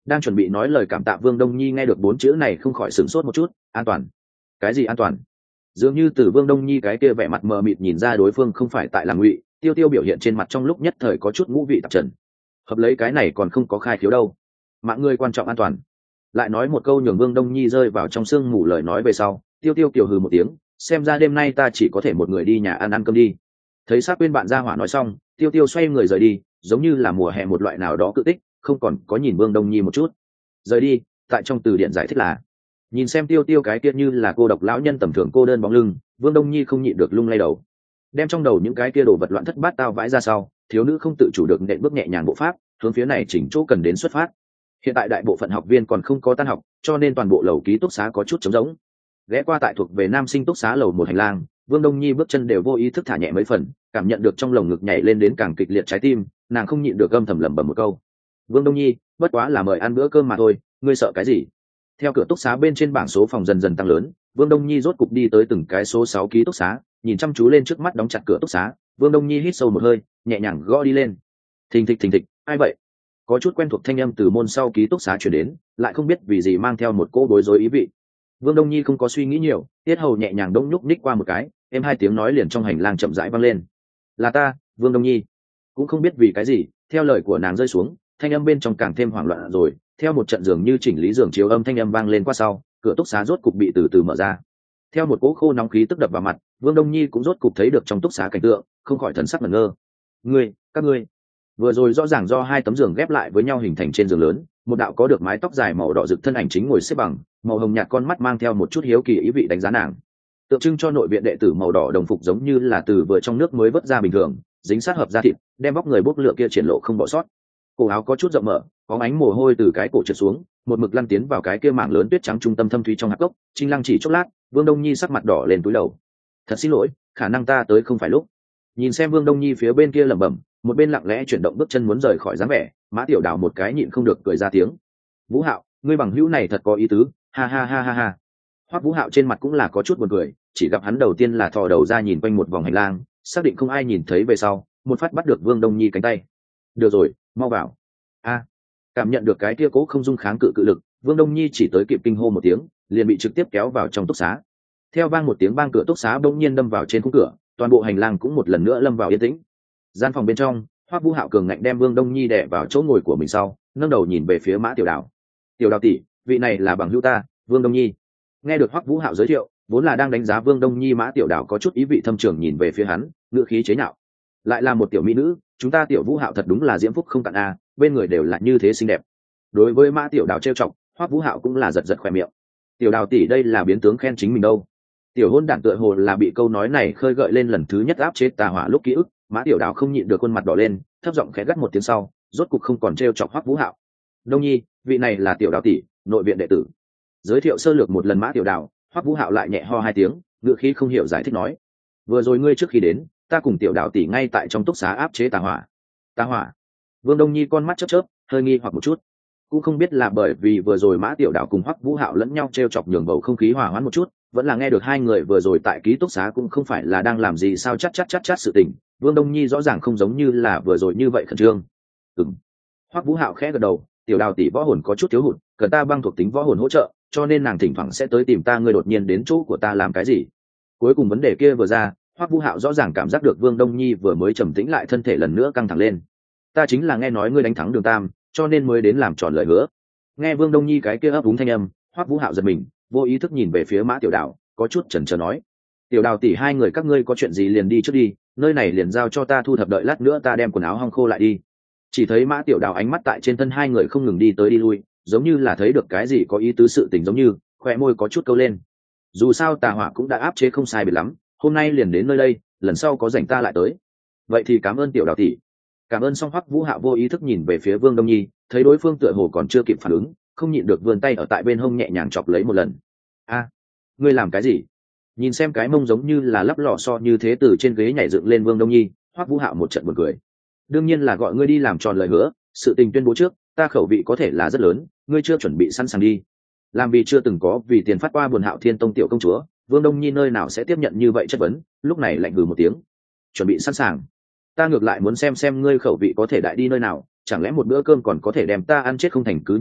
Đang chuẩn bị nói lời cảm tạ Vương Đông Nhi nghe được 4 chữ này không khỏi sửng sốt một chút. An toàn? Cái gì an toàn? Dường như từ Vương Đông Nhi cái kia vẻ mặt mờ mịt nhìn ra đối phương không phải tại làm ngụy. Tiêu Tiêu biểu hiện trên mặt trong lúc nhất thời có chút ngũ vị tạp trần. Hợp lấy cái này còn không có khai thiếu đâu. Mạng người quan trọng an toàn. Lại nói một câu nhường Vương Đông Nhi rơi vào trong sương mù lời nói về sau. Tiêu Tiêu kiều hừ một tiếng, xem ra đêm nay ta chỉ có thể một người đi nhà ăn cơm đi. Thấy sát bên bạn ra hỏa nói xong, Tiêu Tiêu xoay người rời đi, giống như là mùa hè một loại nào đó cự tích, không còn có nhìn Vương Đông Nhi một chút. Rời đi, tại trong từ điển giải thích là nhìn xem Tiêu Tiêu cái kia như là cô độc lão nhân tầm thường cô đơn bóng lưng, Vương Đông Nhi không nhịn được lung lay đầu, đem trong đầu những cái kia đồ vật loạn thất bát tao vãi ra sau, thiếu nữ không tự chủ được nện bước nhẹ nhàng bộ pháp, hướng phía này chỉnh chỗ cần đến xuất phát. Hiện tại đại bộ phận học viên còn không có tan học, cho nên toàn bộ lầu ký túc xá có chút trống rỗng. Ghé qua tại thuộc về nam sinh túc xá lầu một hành lang, Vương Đông Nhi bước chân đều vô ý thức thả nhẹ mấy phần, cảm nhận được trong lồng ngực nhảy lên đến càng kịch liệt trái tim, nàng không nhịn được âm thầm lẩm bẩm một câu: Vương Đông Nhi, bất quá là mời ăn bữa cơm mà thôi, ngươi sợ cái gì? Theo cửa túc xá bên trên bảng số phòng dần dần tăng lớn, Vương Đông Nhi rốt cục đi tới từng cái số 6 ký túc xá, nhìn chăm chú lên trước mắt đóng chặt cửa túc xá, Vương Đông Nhi hít sâu một hơi, nhẹ nhàng gõ đi lên. Thình thịch, ai vậy? Có chút quen thuộc thanh âm từ môn sau ký túc xá truyền đến, lại không biết vì gì mang theo một cỗ bối rối ý vị. Vương Đông Nhi không có suy nghĩ nhiều, tiết hầu nhẹ nhàng đông nhúc ních qua một cái, em hai tiếng nói liền trong hành lang chậm rãi vang lên. Là ta, Vương Đông Nhi. Cũng không biết vì cái gì, theo lời của nàng rơi xuống, thanh âm bên trong càng thêm hoảng loạn rồi, theo một trận dường như chỉnh lý giường chiếu âm thanh âm vang lên qua sau, cửa túc xá rốt cục bị từ từ mở ra. Theo một cỗ khô nóng khí tức đập vào mặt, Vương Đông Nhi cũng rốt cục thấy được trong túc xá cảnh tượng, không khỏi thần sắc ngẩn ngơ. Các ngươi, vừa rồi rõ ràng do hai tấm giường ghép lại với nhau hình thành trên giường lớn, một đạo có được mái tóc dài màu đỏ rực thân ảnh chính ngồi xếp bằng, màu hồng nhạt con mắt mang theo một chút hiếu kỳ ý vị đánh giá nàng, tượng trưng cho nội viện đệ tử màu đỏ đồng phục giống như là từ vừa trong nước mới vớt ra bình thường, dính sát hợp da thịt, đem bóc người bốc lửa kia triển lộ không bỏ sót. Cổ áo có chút rộng mở, có ánh mồ hôi từ cái cổ trượt xuống, một mực lăn tiến vào cái kia mảng lớn tuyết trắng trung tâm thâm thúy trong hạp cốc. Trinh Lăng chỉ chốc lát, Vương Đông Nhi sắc mặt đỏ lên túi đầu. Thật xin lỗi, khả năng ta tới không phải lúc. Nhìn xem Vương Đông Nhi phía bên kia lẩm bẩm, một bên lặng lẽ chuyển động bước chân muốn rời khỏi dáng vẻ, Mã Tiểu Đào một cái nhịn không được cười ra tiếng. Vũ Hạo, ngươi bằng hữu này thật có ý tứ, ha ha ha ha ha. Hoắc Vũ Hạo trên mặt cũng là có chút buồn cười, chỉ gặp hắn đầu tiên là thò đầu ra nhìn quanh một vòng hành lang, xác định không ai nhìn thấy về sau, một phát bắt được Vương Đông Nhi cánh tay. Được rồi, mau vào. Cảm nhận được cái kia cố không dung kháng cự lực, Vương Đông Nhi chỉ tới kịp kinh hô một tiếng, liền bị trực tiếp kéo vào trong túc xá. Theo vang một tiếng bang, cửa túc xá bỗng nhiên đâm vào trên khung cửa, toàn bộ hành lang cũng một lần nữa lâm vào yên tĩnh. Gian phòng bên trong, Hoắc Vũ Hạo cường ngạnh đem Vương Đông Nhi đè vào chỗ ngồi của mình sau, nâng đầu nhìn về phía Mã Tiểu Đào. Tiểu Đào tỷ, vị này là bằng hữu ta, Vương Đông Nhi. Nghe được Hoắc Vũ Hạo giới thiệu, vốn là đang đánh giá Vương Đông Nhi Mã Tiểu Đào có chút ý vị thâm trường nhìn về phía hắn, ngữ khí chế nhạo. Lại là một tiểu mỹ nữ, chúng ta Tiểu Vũ Hạo thật đúng là diễm phúc không tận a, bên người đều là như thế xinh đẹp. Đối với Mã Tiểu Đào trêu chọc, Hoắc Vũ Hạo cũng là giật giật khóe miệng. Tiểu Đào tỷ đây là biến tướng khen chính mình đâu. Tiểu hôn đản tựa hồ là bị câu nói này khơi gợi lên lần thứ nhất áp chế tà hỏa lúc ký ức, Mã Tiểu Đào không nhịn được khuôn mặt đỏ lên, thấp giọng khẽ gắt một tiếng sau, rốt cục không còn trêu chọc Hoắc Vũ Hạo. Đông Nhi, vị này là Tiểu Đào tỷ, nội viện đệ tử. Giới thiệu sơ lược một lần Mã Tiểu Đào, Hoắc Vũ Hạo lại nhẹ ho hai tiếng, ngữ khí không hiểu giải thích nói: vừa rồi ngươi trước khi đến, ta cùng Tiểu Đào tỷ ngay tại trong túc xá áp chế tà hỏa. Tà hỏa? Vương Đông Nhi con mắt chớp chớp, hơi nghi hoặc một chút. Cũng không biết là bởi vì vừa rồi Mã Tiểu Đào cùng Hoắc Vũ Hạo lẫn nhau trêu chọc nhường bầu không khí hòa hoãn một chút, vẫn là nghe được hai người vừa rồi tại ký túc xá cũng không phải là đang làm gì sao chát sự tình. Vương Đông Nhi rõ ràng không giống như là vừa rồi như vậy khẩn trương. Hoắc Vũ Hạo khẽ gật đầu, Tiểu Đào tỷ võ hồn có chút thiếu hụt, cần ta băng thuộc tính võ hồn hỗ trợ, cho nên nàng thỉnh thoảng sẽ tới tìm ta, ngươi đột nhiên đến chỗ của ta làm cái gì? Cuối cùng vấn đề kia vừa ra, Hoắc Vũ Hạo rõ ràng cảm giác được Vương Đông Nhi vừa mới trầm tĩnh lại thân thể lần nữa căng thẳng lên. Ta chính là nghe nói ngươi đánh thắng Đường Tam, cho nên mới đến làm tròn lời hứa. Nghe Vương Đông Nhi cái kia ấp úng thanh âm, Hoắc Vũ Hạo giật mình, vô ý thức nhìn về phía Mã Tiểu Đào, có chút chần chờ nói: Tiểu Đào tỷ, hai người các ngươi có chuyện gì liền đi trước đi, nơi này liền giao cho ta thu thập, đợi lát nữa ta đem quần áo hong khô lại đi. Chỉ thấy Mã Tiểu Đào ánh mắt tại trên thân hai người không ngừng đi tới đi lui, giống như là thấy được cái gì có ý tứ sự tình giống như, khóe môi có chút câu lên. Dù sao tà hỏa cũng đã áp chế không sai biệt lắm, hôm nay liền đến nơi đây, lần sau có rảnh ta lại tới. Vậy thì cảm ơn Tiểu Đào tỷ. Cảm ơn xong, Hoắc Vũ Hạo vô ý thức nhìn về phía Vương Đông Nhi, thấy đối phương tựa hồ còn chưa kịp phản ứng, không nhịn được vươn tay ở tại bên hông nhẹ nhàng chọc lấy một lần. Ngươi làm cái gì? Nhìn xem cái mông giống như là lắp lò xo như thế từ trên ghế nhảy dựng lên Vương Đông Nhi, Hoắc Vũ Hạo một trận buồn cười. Đương nhiên là gọi ngươi đi làm tròn lời hứa, sự tình tuyên bố trước, ta khẩu vị có thể là rất lớn, ngươi chưa chuẩn bị sẵn sàng đi. Làm vì chưa từng có vì tiền phát qua buồn Hạo Thiên Tông tiểu công chúa, Vương Đông Nhi nơi nào sẽ tiếp nhận như vậy chất vấn, lúc này lạnh hừ một tiếng. Chuẩn bị sẵn sàng? Ta ngược lại muốn xem ngươi khẩu vị có thể đại đi nơi nào, chẳng lẽ một bữa cơm còn có thể đem ta ăn chết không thành, cứ như vậy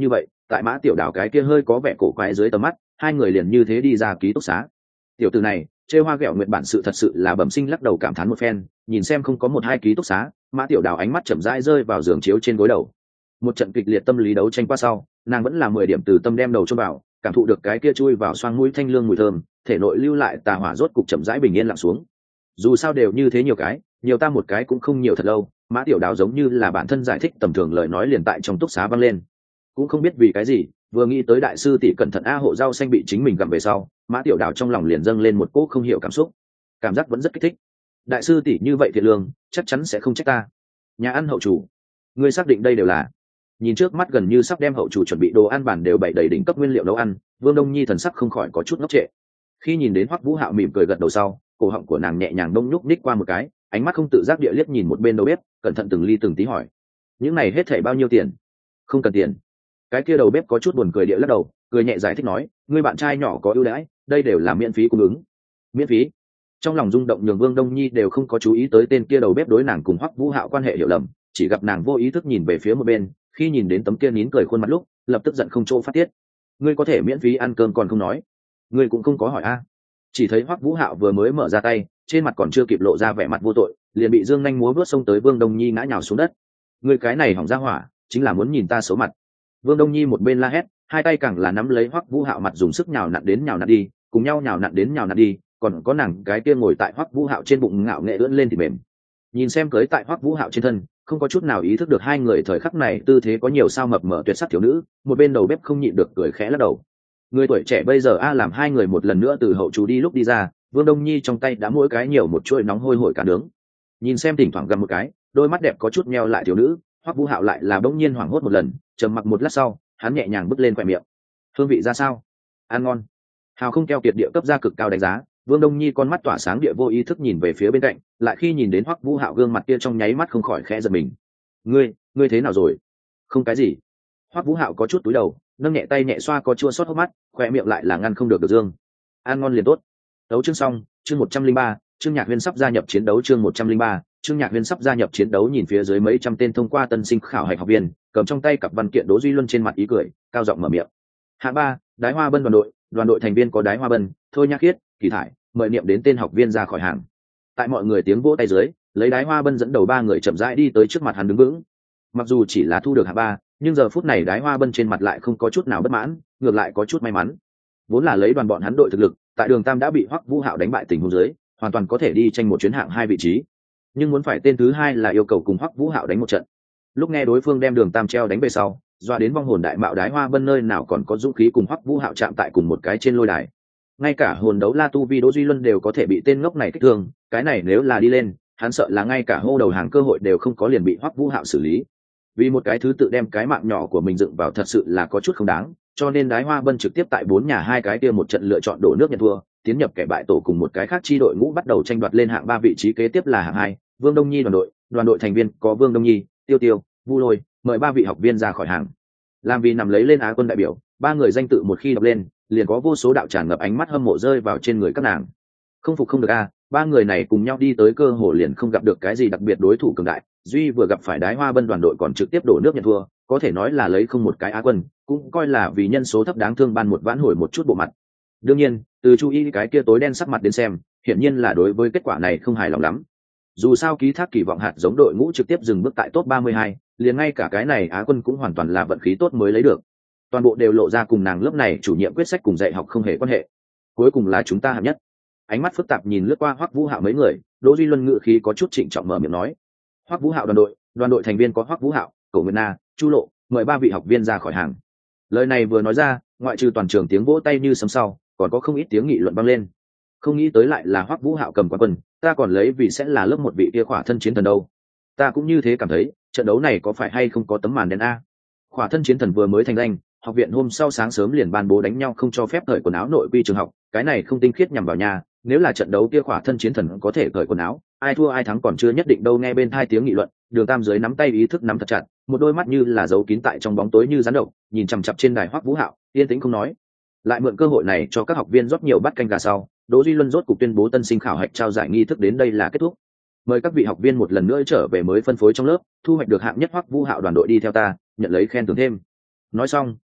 tại Mã Tiểu Đào cái kia hơi có vẻ cổ quái dưới tầm mắt, hai người liền như thế đi ra ký túc xá. Tiểu tử này trêu hoa ghẹo nguyệt bản sự thật sự là bẩm sinh, lắc đầu cảm thán một phen, nhìn xem không có một hai ký túc xá, Mã Tiểu Đào ánh mắt chậm rãi rơi vào giường chiếu trên gối đầu. Một trận kịch liệt tâm lý đấu tranh qua sau, nàng vẫn là 10 điểm từ tâm đem đầu cho vào, cảm thụ được cái kia chui vào xoang mũi thanh lương mùi thơm, thể nội lưu lại tà hỏa rốt cục chậm rãi bình yên lặng xuống. Dù sao đều như thế nhiều cái, nhiều ta một cái cũng không nhiều thật lâu. Mã Tiểu Đào giống như là bản thân giải thích tầm thường lời nói liền tại trong túc xá vang lên. Cũng không biết vì cái gì, vừa nghĩ tới đại sư tỷ cẩn thận a hộ rau xanh bị chính mình gặm về sau, Mã Tiểu Đào trong lòng liền dâng lên một cỗ không hiểu cảm xúc, cảm giác vẫn rất kích thích. Đại sư tỷ như vậy thiệt lương, chắc chắn sẽ không trách ta. Nhà ăn hậu chủ, ngươi xác định đây đều là? Nhìn trước mắt gần như sắp đem hậu chủ chuẩn bị đồ ăn bản đều bày đầy đỉnh cấp nguyên liệu nấu ăn, Vương Đông Nhi thần sắc không khỏi có chút ngốc trệ. Khi nhìn đến Hoắc Vũ Hạo mỉm cười gật đầu sau, cổ họng của nàng nhẹ nhàng đông nhúc ních qua một cái, ánh mắt không tự giác địa liếc nhìn một bên đầu bếp, cẩn thận từng ly từng tí hỏi: những này hết thảy bao nhiêu tiền? Không cần tiền. Cái kia đầu bếp có chút buồn cười địa lắc đầu, cười nhẹ giải thích nói: ngươi bạn trai nhỏ có ưu đãi, đây đều là miễn phí cung ứng. Miễn phí? Trong lòng rung động nhường Vương Đông Nhi đều không có chú ý tới tên kia đầu bếp đối nàng cùng Hoắc Vũ Hạo quan hệ hiểu lầm, chỉ gặp nàng vô ý thức nhìn về phía một bên, khi nhìn đến tấm kia nín cười khuôn mặt lúc, lập tức giận không chỗ phát tiết. Ngươi có thể miễn phí ăn cơm còn không nói, ngươi cũng không có hỏi a? Chỉ thấy Hoắc Vũ Hạo vừa mới mở ra tay, trên mặt còn chưa kịp lộ ra vẻ mặt vô tội, liền bị dương nhanh múa vuốt xông tới Vương Đông Nhi ngã nhào xuống đất. Ngươi cái này hỏng ra hỏa, chính là muốn nhìn ta xấu mặt. Vương Đông Nhi một bên la hét, hai tay càng là nắm lấy Hoắc Vũ Hạo mặt dùng sức nhào nặn đến nhào nặn đi, cùng nhau nhào nặn đến nhào nặn đi, còn có nàng cái kia ngồi tại Hoắc Vũ Hạo trên bụng ngạo nghệ ưỡn lên thì mềm. Nhìn xem cưới tại Hoắc Vũ Hạo trên thân, không có chút nào ý thức được hai người thời khắc này tư thế có nhiều sao mập mờ tuyệt sắc thiếu nữ, một bên đầu bếp không nhịn được cười khẽ lắc đầu. Người tuổi trẻ bây giờ làm hai người một lần nữa từ hậu厨đi lúc đi ra, Vương Đông Nhi trong tay đã mỗi cái nhiều một chuỗi nóng hôi hổi cả nướng. Nhìn xem thỉnh thoảng gầm một cái, đôi mắt đẹp có chút meo lại thiếu nữ, Hoắc Vũ Hạo lại là bỗng nhiên hoảng hốt một lần, trầm mặc một lát sau, hắn nhẹ nhàng bứt lên khóe miệng. Hương vị ra sao? Ăn ngon. Hào không keo kiệt địa cấp ra cực cao đánh giá. Vương Đông Nhi con mắt tỏa sáng địa vô ý thức nhìn về phía bên cạnh, lại khi nhìn đến Hoắc Vũ Hạo gương mặt kia trong nháy mắt không khỏi khẽ giật mình. Ngươi thế nào rồi? Không cái gì. Hoắc Vũ Hạo có chút túi đầu, nâng nhẹ tay nhẹ xoa có chua xót hốc mắt, khóe miệng lại là ngăn không được dương. Ăn ngon liền tốt. Đấu chương xong, chương 103, Trương Nhạc Huyên sắp gia nhập chiến đấu chương 103, Trương Nhạc Huyên sắp gia nhập chiến đấu nhìn phía dưới mấy trăm tên thông qua tân sinh khảo hạch học viên, cầm trong tay cặp văn kiện Đỗ Duy Luân trên mặt ý cười, cao giọng mở miệng. Hạng 3, Đái Hoa Bân đoàn đội thành viên có Đái Hoa Bân, Thôi Nhạc Khiết, Kỳ Thải, mời niệm đến tên học viên ra khỏi hàng. Tại mọi người tiếng vỗ tay dưới, lấy Đái Hoa Bân dẫn đầu ba người chậm rãi đi tới trước mặt hắn đứng vững. Mặc dù chỉ là thu được hạng 3, nhưng giờ phút này Đái Hoa Bân trên mặt lại không có chút nào bất mãn, ngược lại có chút may mắn. Vốn là lấy đoàn bọn hắn đội thực lực, tại Đường Tam đã bị Hoắc Vũ Hạo đánh bại tình huống dưới, hoàn toàn có thể đi tranh một chuyến hạng 2 vị trí. Nhưng muốn phải tên thứ 2 là yêu cầu cùng Hoắc Vũ Hạo đánh một trận. Lúc nghe đối phương đem Đường Tam treo đánh về sau, doa đến vong hồn đại mạo Đái Hoa Bân nơi nào còn có dũng khí cùng Hoắc Vũ Hạo chạm tại cùng một cái trên lôi đài. Ngay cả hồn đấu la tu vi Đỗ Duy Luân đều có thể bị tên ngốc này kích thương, cái này nếu là đi lên, hắn sợ là ngay cả hô đầu hàng cơ hội đều không có liền bị Hoắc Vũ Hạo xử lý. Vì một cái thứ tự đem cái mạng nhỏ của mình dựng vào thật sự là có chút không đáng, cho nên Đái Hoa Bân trực tiếp tại 4 nhà hai cái kia một trận lựa chọn đổ nước nhận thua, tiến nhập kẻ bại tổ cùng một cái khác chi đội ngũ bắt đầu tranh đoạt lên hạng 3 vị trí kế tiếp là hạng 2, Vương Đông Nhi đoàn đội thành viên có Vương Đông Nhi, Tiêu Tiêu, Vu Lôi, mời 3 vị học viên ra khỏi hàng. Làm vì nằm lấy lên Á quân đại biểu, 3 người danh tự một khi đọc lên, liền có vô số đạo tràn ngập ánh mắt hâm mộ rơi vào trên người các nàng. Không phục không được a, 3 người này cùng nhau đi tới cơ hồ liền không gặp được cái gì đặc biệt đối thủ cường đại, duy vừa gặp phải Đái Hoa Bân đoàn đội còn trực tiếp đổ nước nhận thua, có thể nói là lấy không một cái Á quân, cũng coi là vì nhân số thấp đáng thương ban một vãn hồi một chút bộ mặt. Đương nhiên, từ chú ý cái kia tối đen sắc mặt đến xem, hiển nhiên là đối với kết quả này không hài lòng lắm. Dù sao ký thác kỳ vọng hạt giống đội ngũ trực tiếp dừng bước tại top 32, liền ngay cả cái này Á quân cũng hoàn toàn là vận khí tốt mới lấy được. Toàn bộ đều lộ ra cùng nàng lớp này chủ nhiệm quyết sách cùng dạy học không hề quan hệ. Cuối cùng là chúng ta hạng nhất. Ánh mắt phức tạp nhìn lướt qua Hoắc Vũ Hạo mấy người, Đỗ Duy Luân ngự khí có chút trịnh trọng mở miệng nói: Hoắc Vũ Hạo đoàn đội thành viên có Hoắc Vũ Hạo, Cổ Nguyên Na, Chu Lộ, mời 3 vị học viên ra khỏi hàng. Lời này vừa nói ra, ngoại trừ toàn trường tiếng vỗ tay như sấm sau, còn có không ít tiếng nghị luận vang lên. Không nghĩ tới lại là Hoắc Vũ Hạo cầm quán quân, ta còn lấy vì sẽ là lớp một vị kia khỏa thân chiến thần đâu. Ta cũng như thế cảm thấy, trận đấu này có phải hay không có tấm màn đen a? Khỏa thân chiến thần vừa mới thành danh, học viện hôm sau sáng sớm liền ban bố đánh nhau không cho phép cởi quần áo nội quy trường học, cái này không tinh khiết nhằm vào nhà, nếu là trận đấu kia khỏa thân chiến thần có thể cởi quần áo, ai thua ai thắng còn chưa nhất định đâu. Nghe bên tai tiếng nghị luận, Đường Tam dưới nắm tay ý thức nắm thật chặt, một đôi mắt như là giấu kín tại trong bóng tối như rắn độc, nhìn chằm chằm trên đài Hoắc Vũ Hạo, yên tĩnh không nói. Lại mượn cơ hội này cho các học viên rót nhiều bát canh gà sau, Đỗ Duy Luân rốt cục tuyên bố tân sinh khảo hạch trao giải nghi thức đến đây là kết thúc. Mời các vị học viên một lần nữa trở về mới phân phối trong lớp, thu hoạch được hạng nhất Hoắc Vũ Hạo đoàn đội đi theo ta, nhận lấy khen thưởng thêm. Nói xong,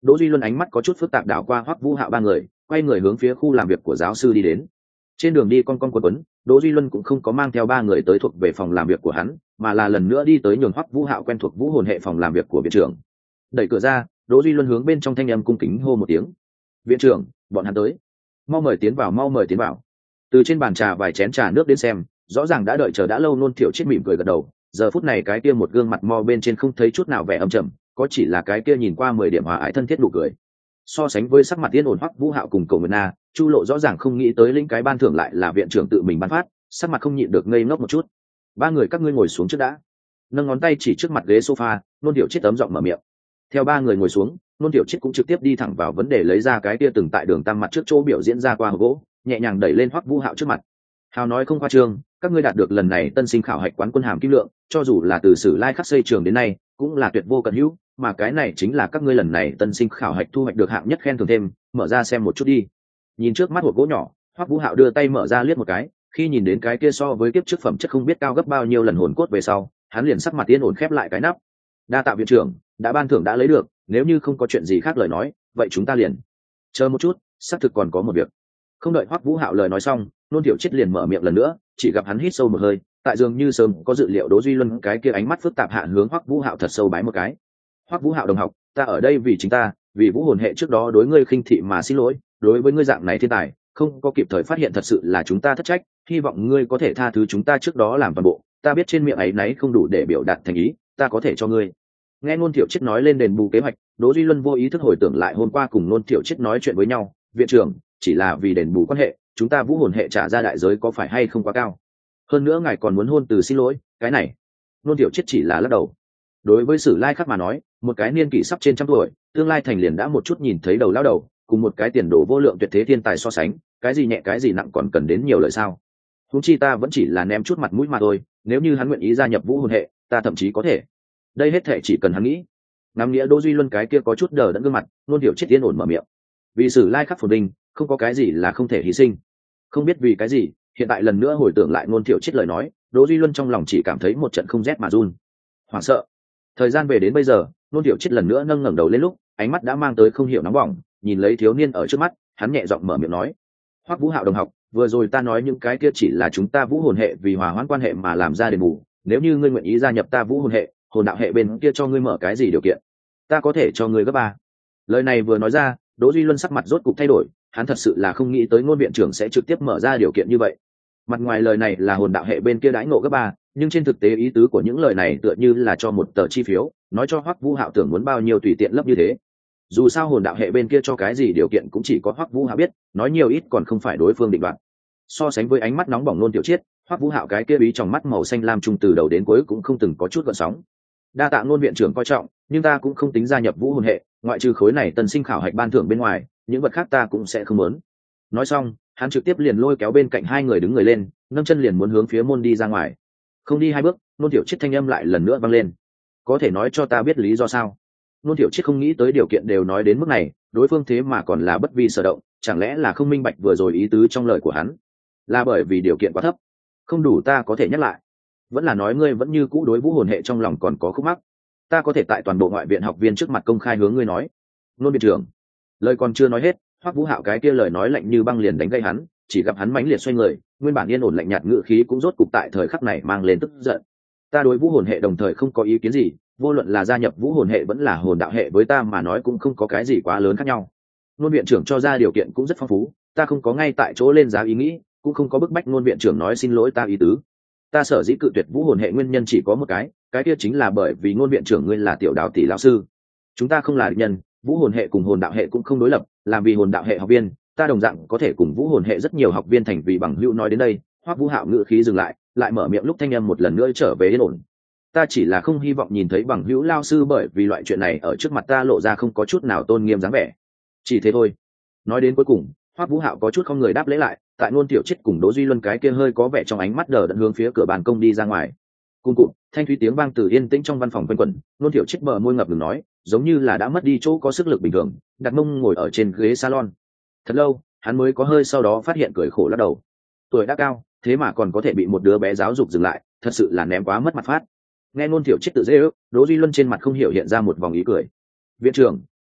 Đỗ Duy Luân ánh mắt có chút phức tạp đảo qua Hoắc Vũ Hạo ba người, quay người hướng phía khu làm việc của giáo sư đi đến. Trên đường đi con quấn, Đỗ Duy Luân cũng không có mang theo ba người tới thuộc về phòng làm việc của hắn, mà là lần nữa đi tới nhường Hoắc Vũ Hạo quen thuộc vũ hồn hệ phòng làm việc của viện trưởng. Đẩy cửa ra, Đỗ Duy Luân hướng bên trong thanh âm cung kính hô một tiếng. "Viện trưởng, bọn hắn tới. Mau mời tiến vào, mau mời tiến vào." Từ trên bàn trà vài chén trà nước đến xem, rõ ràng đã đợi chờ đã lâu. Nôn Thiệu Chiết mỉm cười gật đầu, giờ phút này cái kia một gương mặt mo bên trên không thấy chút nào vẻ âm trầm, có chỉ là cái kia nhìn qua 10 điểm hòa ái thân thiết nụ cười. So sánh với sắc mặt yên ổn Hoắc Vũ Hạo cùng Cổ Nguyệt Na, Chu Lộ rõ ràng không nghĩ tới lĩnh cái ban thưởng lại là viện trưởng tự mình ban phát, sắc mặt không nhịn được ngây ngốc một chút. "Ba người các ngươi ngồi xuống trước đã." Nâng ngón tay chỉ trước mặt ghế sofa, Nôn Thiệu Chiết ấm giọng mở miệng. Theo ba người ngồi xuống, Nôn Thiệu Chiết cũng trực tiếp đi thẳng vào vấn đề, lấy ra cái kia từng tại đường tam mặt trước chỗ biểu diễn ra qua hộp gỗ, nhẹ nhàng đẩy lên Hoắc Vũ Hạo trước mặt. "Hào nói không khoa trương, các ngươi đạt được lần này tân sinh khảo hạch quán quân hàm kim lượng, cho dù là từ Sử Lai Khắc xây trường đến nay, cũng là tuyệt vô cận hữu, mà cái này chính là các ngươi lần này tân sinh khảo hạch thu hoạch được hạng nhất khen thưởng thêm, mở ra xem một chút đi." Nhìn trước mắt hộp gỗ nhỏ, Hoắc Vũ Hạo đưa tay mở ra liếc một cái, khi nhìn đến cái kia so với kiếp trước phẩm chất không biết cao gấp bao nhiêu lần hồn cốt về sau, hắn liền sắc mặt yên ổn khép lại cái nắp. "Đa tạ viện trưởng, đã ban thưởng đã lấy được, nếu như không có chuyện gì khác lời nói, vậy chúng ta liền chờ một chút, xác thực còn có một việc." Không đợi Hoắc Vũ Hạo lời nói xong, Nôn Thiệu Chiết liền mở miệng lần nữa, chỉ gặp hắn hít sâu một hơi, tại dường như sớm có dự liệu Đỗ Duy Luân cái kia ánh mắt phức tạp hạ hướng Hoắc Vũ Hạo thật sâu bái một cái. "Hoắc Vũ Hạo đồng học, ta ở đây vì chính ta, vì vũ hồn hệ trước đó đối ngươi khinh thị mà xin lỗi, đối với ngươi dạng này thiên tài, không có kịp thời phát hiện thật sự là chúng ta thất trách, hy vọng ngươi có thể tha thứ chúng ta trước đó làm toàn bộ, ta biết trên miệng ấy nấy không đủ để biểu đạt thành ý, ta có thể cho ngươi." Nghe Nôn Thiệu Chiết nói lên đền bù kế hoạch, Đỗ Duy Luân vô ý thức hồi tưởng lại hôm qua cùng Nôn Thiệu Chiết nói chuyện với nhau, "Viện trưởng, chỉ là vì đền bù quan hệ, chúng ta vũ hồn hệ trả ra đại giới có phải hay không quá cao? Hơn nữa ngài còn muốn hôn từ xin lỗi, cái này." Nôn Thiệu Chiết chỉ là lắc đầu. Đối với Sử Lai Khắc mà nói, một cái niên kỷ sắp trên trăm tuổi, tương lai thành liền đã một chút nhìn thấy đầu lão đầu, cùng một cái tiền đồ vô lượng tuyệt thế thiên tài so sánh, cái gì nhẹ cái gì nặng còn cần đến nhiều lời sao? Huống chi ta vẫn chỉ là ném chút mặt mũi mà thôi, nếu như hắn nguyện ý gia nhập vũ hồn hệ, ta thậm chí có thể. Đây hết thể chỉ cần hắn nghĩ. Nắm nghĩa Đỗ Duy Luân cái kia có chút đờ đẫn gương mặt, Nôn Thiệu Chiết yên ổn mở miệng. Vì Sử Lai Khắc phồn vinh, không có cái gì là không thể hy sinh. Không biết vì cái gì, hiện tại lần nữa hồi tưởng lại Nôn Thiệu Chiết lời nói, Đỗ Duy Luân trong lòng chỉ cảm thấy một trận không rét mà run. Hoảng sợ. Thời gian về đến bây giờ, Nôn Thiệu Chiết lần nữa nâng ngẩng đầu lên lúc, ánh mắt đã mang tới không hiểu nóng bỏng, nhìn lấy thiếu niên ở trước mắt, hắn nhẹ giọng mở miệng nói: "Hoắc Vũ Hạo đồng học, vừa rồi ta nói những cái kia chỉ là chúng ta vũ hồn hệ vì hòa hoãn quan hệ mà làm ra đền bù, nếu như ngươi nguyện ý gia nhập ta vũ hồn hệ, hồn đạo hệ bên kia cho ngươi mở cái gì điều kiện, ta có thể cho ngươi gấp ba." Lời này vừa nói ra, Đỗ Duy Luân sắc mặt rốt cục thay đổi, hắn thật sự là không nghĩ tới Nôn viện trưởng sẽ trực tiếp mở ra điều kiện như vậy. Mặt ngoài lời này là hồn đạo hệ bên kia đãi ngộ gấp ba, nhưng trên thực tế ý tứ của những lời này tựa như là cho một tờ chi phiếu, nói cho Hoắc Vũ Hạo tưởng muốn bao nhiêu tùy tiện lấp như thế. Dù sao hồn đạo hệ bên kia cho cái gì điều kiện cũng chỉ có Hoắc Vũ Hạo biết, nói nhiều ít còn không phải đối phương định đoạt. So sánh với ánh mắt nóng bỏng Nôn Tiểu Chiết, Hoắc Vũ Hạo cái kia bí trong mắt màu xanh lam trung từ đầu đến cuối cũng không từng có chút gợn sóng. "Đa tạ Nôn viện trưởng coi trọng, nhưng ta cũng không tính gia nhập vũ hồn hệ, ngoại trừ khối này tân sinh khảo hạch ban thưởng bên ngoài, những vật khác ta cũng sẽ không muốn." Nói xong, hắn trực tiếp liền lôi kéo bên cạnh hai người đứng người lên, nâng chân liền muốn hướng phía môn đi ra ngoài. Không đi hai bước, Nôn Tiểu Chiết thanh âm lại lần nữa vang lên: "Có thể nói cho ta biết lý do sao?" Nôn Tiểu Chiết không nghĩ tới điều kiện đều nói đến mức này, đối phương thế mà còn là bất vi sở động, chẳng lẽ là không minh bạch vừa rồi ý tứ trong lời của hắn, là bởi vì điều kiện quá thấp, không đủ ta có thể nhắc lại, vẫn là nói ngươi vẫn như cũ đối vũ hồn hệ trong lòng còn có khúc mắc, ta có thể tại toàn bộ ngoại viện học viên trước mặt công khai hướng ngươi nói. Nôn viện trưởng. Lời còn chưa nói hết, Hoắc Vũ Hạo cái kia lời nói lạnh như băng liền đánh gây hắn, chỉ gặp hắn mãnh liệt xoay người, nguyên bản yên ổn lạnh nhạt ngữ khí cũng rốt cục tại thời khắc này mang lên tức giận. "Ta đối vũ hồn hệ đồng thời không có ý kiến gì, vô luận là gia nhập vũ hồn hệ vẫn là hồn đạo hệ với ta mà nói cũng không có cái gì quá lớn khác nhau. Nôn viện trưởng cho ra điều kiện cũng rất phong phú, ta không có ngay tại chỗ lên giá ý nghĩ, cũng không có bức bách Nôn viện trưởng nói xin lỗi ta ý tứ. Ta sở dĩ cự tuyệt vũ hồn hệ nguyên nhân chỉ có một cái kia chính là bởi vì Nôn viện trưởng ngươi là tiểu đạo tỷ lão sư. Chúng ta không là địch nhân, vũ hồn hệ cùng hồn đạo hệ cũng không đối lập, làm vì hồn đạo hệ học viên, ta đồng dạng có thể cùng vũ hồn hệ rất nhiều học viên thành vì bằng hữu." Nói đến đây, Hoắc Vũ Hạo ngữ khí dừng lại, lại mở miệng lúc thanh âm một lần nữa trở về yên ổn. "Ta chỉ là không hy vọng nhìn thấy bằng hữu lao sư bởi vì loại chuyện này ở trước mặt ta lộ ra không có chút nào tôn nghiêm dáng vẻ. Chỉ thế thôi." Nói đến cuối cùng, Hoắc Vũ Hạo có chút không người đáp lễ lại, tại Nôn Tiểu Chiết cùng Đỗ Duy Luân cái kia hơi có vẻ trong ánh mắt đờ đẫn hướng phía cửa ban công đi ra ngoài. Cung cụm, thanh thúy tiếng vang từ yên tĩnh trong văn phòng quanh quẩn, Nôn Tiểu Chiết bờ môi ngập ngừng nói, giống như là đã mất đi chỗ có sức lực bình thường, đặt mông ngồi ở trên ghế salon. Thật lâu, hắn mới có hơi sau đó phát hiện cười khổ lắc đầu. Tuổi đã cao, thế mà còn có thể bị một đứa bé giáo dục dừng lại, thật sự là ném quá mất mặt phát. Nghe Nôn Tiểu Chiết tự dễ ước, Đỗ Duy Luân trên mặt không hiểu hiện ra một vòng ý cười. "Viện trưởng,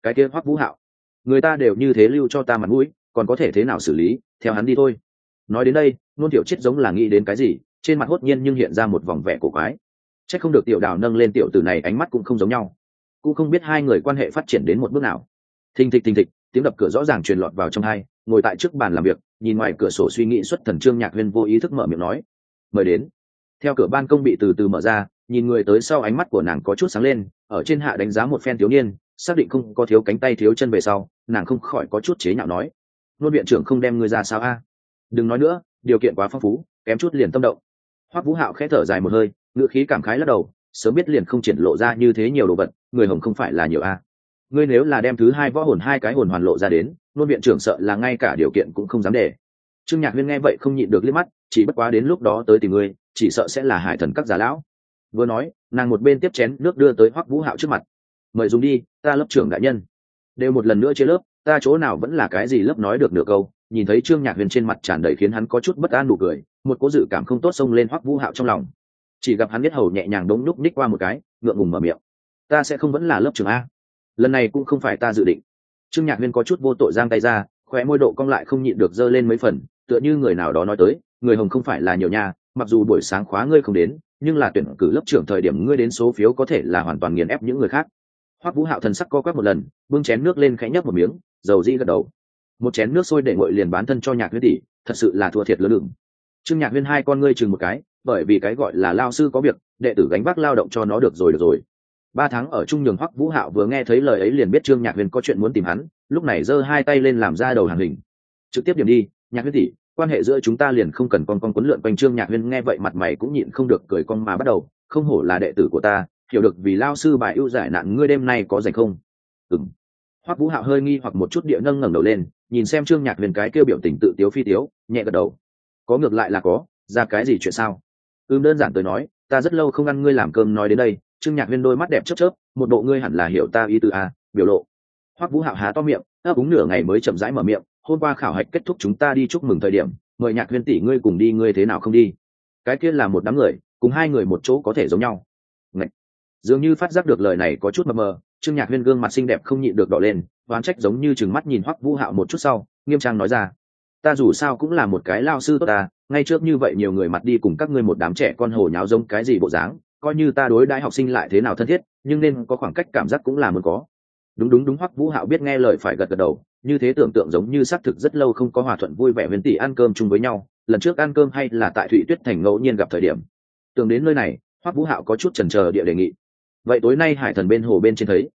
Cái kia Hoắc Vũ Hạo, người ta đều như thế lưu cho ta mặt mũi, còn có thể thế nào xử lý, theo hắn đi thôi. Nói đến đây, Nôn Tiểu Chiết giống là nghĩ đến cái gì, trên mặt hốt nhiên nhưng hiện ra một vòng vẻ cổ quái. Chắc không được Tiểu Đào nâng lên tiểu tử này ánh mắt cũng không giống nhau, cũng không biết hai người quan hệ phát triển đến một bước nào. Thình thịch, tiếng đập cửa rõ ràng truyền lọt vào trong hai, ngồi tại trước bàn làm việc, nhìn ngoài cửa sổ suy nghĩ xuất thần Trương Nhạc Huyên vô ý thức mở miệng nói: "Mời đến." Theo cửa ban công bị từ từ mở ra, nhìn người tới sau ánh mắt của nàng có chút sáng lên, ở trên hạ đánh giá một phen thiếu niên, xác định không có thiếu cánh tay thiếu chân về sau, nàng không khỏi có chút chế nhạo nói: "Nôn viện trưởng không đem ngươi ra sao a? Đừng nói nữa, điều kiện quá phong phú, kém chút liền tâm động." Hoắc Vũ Hạo khẽ thở dài một hơi, ngữ khí cảm khái lắc đầu, sớm biết liền không triển lộ ra như thế nhiều đồ vật, người hồng không phải là nhiều a. Ngươi nếu là đem thứ hai võ hồn hai cái hồn hoàn lộ ra đến, nôn viện trưởng sợ là ngay cả điều kiện cũng không dám để. Trương Nhạc Huyên nghe vậy không nhịn được liếc mắt, chỉ bất quá đến lúc đó tới tìm ngươi, chỉ sợ sẽ là hải thần các già lão. Vừa nói, nàng một bên tiếp chén nước đưa tới Hoắc Vũ Hạo trước mặt. "Mời dùng đi, ta lớp trưởng đại nhân." Đều một lần nữa chia lớp, ta chỗ nào vẫn là cái gì lớp nói được nửa câu. Nhìn thấy Trương Nhạc Huyền trên mặt tràn đầy khiến hắn có chút bất an nụ cười, một cố dự cảm không tốt xông lên Hoắc Vũ Hạo trong lòng. Chỉ gặp hắn biết hầu nhẹ nhàng đống nhúc ních qua một cái, ngượng ngùng mở miệng: "Ta sẽ không vẫn là lớp trưởng a. Lần này cũng không phải ta dự định." Trương Nhạc Huyền có chút vô tội giang tay ra, khóe môi độ cong lại không nhịn được giơ lên mấy phần, tựa như người nào đó nói tới, người hồng không phải là nhiều nhà, mặc dù buổi sáng khóa ngươi không đến, nhưng là tuyển cử lớp trưởng thời điểm ngươi đến số phiếu có thể là hoàn toàn nghiền ép những người khác. Hoắc Vũ Hạo thần sắc co quắp một lần, bưng chén nước lên khẽ nhấp một miếng, dầu dĩ gật đầu. Một chén nước sôi để nguội liền bán thân cho Nhạc Huyên tỷ, thật sự là thua thiệt lớn lượng. Trương Nhạc Huyên hai con ngươi chừng một cái, bởi vì cái gọi là lao sư có việc, đệ tử gánh vác lao động cho nó được rồi. 3 tháng ở trung nhường Hoắc Vũ Hạo vừa nghe thấy lời ấy liền biết Trương Nhạc Huyên có chuyện muốn tìm hắn, lúc này giơ hai tay lên làm ra đầu hàng hình. Trực tiếp điểm đi, Nhạc Huyên tỷ, quan hệ giữa chúng ta liền không cần con quấn lượn quanh. Trương Nhạc Huyên nghe vậy mặt mày cũng nhịn không được cười cong mà bắt đầu, không hổ là đệ tử của ta, hiểu được vì lao sư bài ưu giải nạn, ngươi đêm nay có rảnh không? Ừm. Hoắc Vũ Hạo hơi nghi hoặc một chút địa ngẩng đầu lên, nhìn xem Trương Nhạc Huyền cái kêu biểu tình tự tiếu phi tiếu, nhẹ gật đầu. Có ngược lại là có, ra cái gì chuyện sao? Đơn giản tới nói, ta rất lâu không ăn ngươi làm cơm. Nói đến đây, Trương Nhạc Huyền đôi mắt đẹp chớp chớp, một bộ ngươi hẳn là hiểu ta ý tứ a biểu lộ. Hoắc Vũ Hạo há to miệng, ấp úng nửa ngày mới chậm rãi mở miệng, hôm qua khảo hạch kết thúc chúng ta đi chúc mừng thời điểm, mời Nhạc Huyền tỷ ngươi cùng đi, ngươi thế nào không đi? Cái kia là một đám người, cùng hai người một chỗ có thể giống nhau. Ngậy. Dường như phát giác được lời này có chút mờ mờ, Trương Nhạc Huyên gương mặt xinh đẹp không nhịn được đỏ lên, oán trách giống như trừng mắt nhìn Hoắc Vũ Hạo một chút sau, nghiêm trang nói ra: "Ta dù sao cũng là một cái lao sư tốt ta, ngay trước như vậy nhiều người mặt đi cùng các ngươi một đám trẻ con hồ nháo giống cái gì bộ dáng, coi như ta đối đãi học sinh lại thế nào thân thiết, nhưng nên có khoảng cách cảm giác cũng là muốn có." Đúng, Hoắc Vũ Hạo biết nghe lời phải gật gật đầu, như thế tưởng tượng giống như xác thực rất lâu không có hòa thuận vui vẻ Huyền tỷ ăn cơm chung với nhau, lần trước ăn cơm hay là tại Thụy Tuyết Thành ngẫu nhiên gặp thời điểm. Tưởng đến nơi này, Hoắc Vũ Hạo có chút chần chờ địa đề nghị: "Vậy tối nay hải thần bên hồ bên trên thấy?"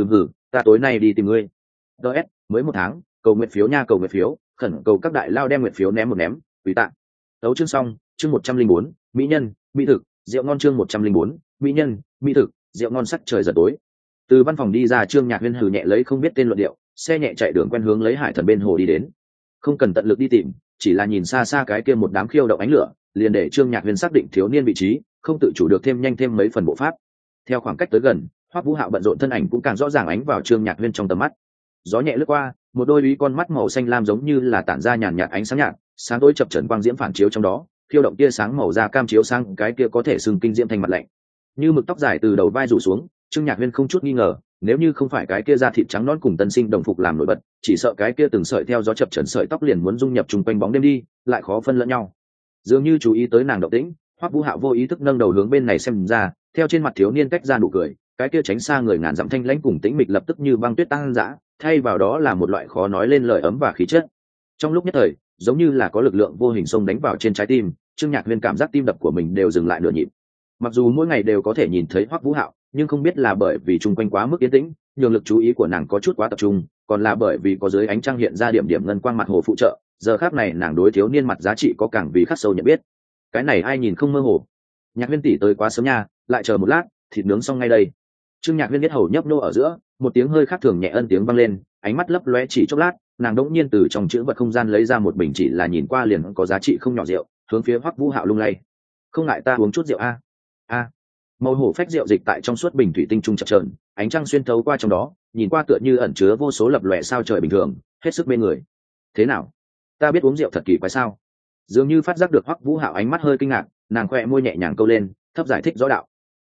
Ta tối nay đi tìm ngươi." DS, mới 1 tháng, cầu nguyện phiếu nha, cầu nguyện phiếu, khẩn cầu các đại lao đem nguyện phiếu ném một ném, tùy tạ. Tấu chương xong, chương 104, mỹ nhân, mỹ thực, rượu ngon. Chương 104, mỹ nhân, mỹ thực, rượu ngon. Sắc trời dần tối. Từ văn phòng đi ra, Trương Nhạc Huyên hừ nhẹ lấy không biết tên luận điệu, xe nhẹ chạy đường quen hướng lấy hải thần bên hồ đi đến. Không cần tận lực đi tìm, chỉ là nhìn xa xa cái kia một đám khiêu động ánh lửa, liền để Trương Nhạc Huyên xác định thiếu niên vị trí, không tự chủ được thêm nhanh thêm mấy phần bộ pháp. Theo khoảng cách tới gần, Hoắc Vũ Hạo bận rộn thân ảnh cũng càng rõ ràng ánh vào Trương Nhạc Huyên trong tầm mắt. Gió nhẹ lướt qua, một đôi úy con mắt màu xanh lam giống như là tản ra nhàn nhạt ánh sáng nhạt, sáng tối chập chờn quang diễm phản chiếu trong đó, khiêu động tia sáng màu da cam chiếu sang cái kia có thể sừng kinh diễm thành mặt lạnh. Như mực tóc dài từ đầu vai rủ xuống, Trương Nhạc Huyên không chút nghi ngờ, nếu như không phải cái kia da thịt trắng nõn cùng tân sinh đồng phục làm nổi bật, chỉ sợ cái kia từng sợi theo gió chập chờn sợi tóc liền muốn dung nhập chung quanh bóng đêm đi, lại khó phân lẫn nhau. Dường như chú ý tới nàng động tĩnh, Hoắc Vũ Hạo vô ý thức nâng đầu hướng bên này xem ra, theo trên mặt thiếu niên cách ra nụ cười, cái kia tránh xa người ngàn dặm thanh lãnh cùng tĩnh mịch lập tức như băng tuyết tăng dã, thay vào đó là một loại khó nói lên lời ấm và khí chất. Trong lúc nhất thời, giống như là có lực lượng vô hình xông đánh vào trên trái tim, Trương Nhạc Huyên cảm giác tim đập của mình đều dừng lại nửa nhịp. Mặc dù mỗi ngày đều có thể nhìn thấy Hoắc Vũ Hạo, nhưng không biết là bởi vì chung quanh quá mức yên tĩnh, nhường lực chú ý của nàng có chút quá tập trung, còn là bởi vì có dưới ánh trăng hiện ra điểm điểm ngân quang mặt hồ phụ trợ, giờ khắc này nàng đối thiếu niên mặt giá trị có càng vì khắc sâu nhận biết. Cái này ai nhìn không mơ hồ. Nhạc Huyên tỷ tới quá sớm nha, lại chờ một lát, thịt nướng xong ngay đây. Trương Nhạc Huyên biết hầu nhấp nô ở giữa, một tiếng hơi khác thường nhẹ ân tiếng vang lên, ánh mắt lấp lóe chỉ chốc lát, nàng đống nhiên từ trong chữ vật không gian lấy ra một bình chỉ là nhìn qua liền có giá trị không nhỏ rượu, hướng phía Hoắc Vũ Hạo lung lay. "Không ngại ta uống chút rượu a?" Màu hổ phách rượu dịch tại trong suốt bình thủy tinh trung chập chờn, ánh trăng xuyên thấu qua trong đó, nhìn qua tựa như ẩn chứa vô số lập lòe sao trời bình thường, hết sức mê người. "Thế nào? Ta biết uống rượu thật kỳ quái sao?" Dường như phát giác được Hoắc Vũ Hạo ánh mắt hơi kinh ngạc, nàng khoe môi nhẹ nhàng câu lên, thấp giải thích rõ đạo.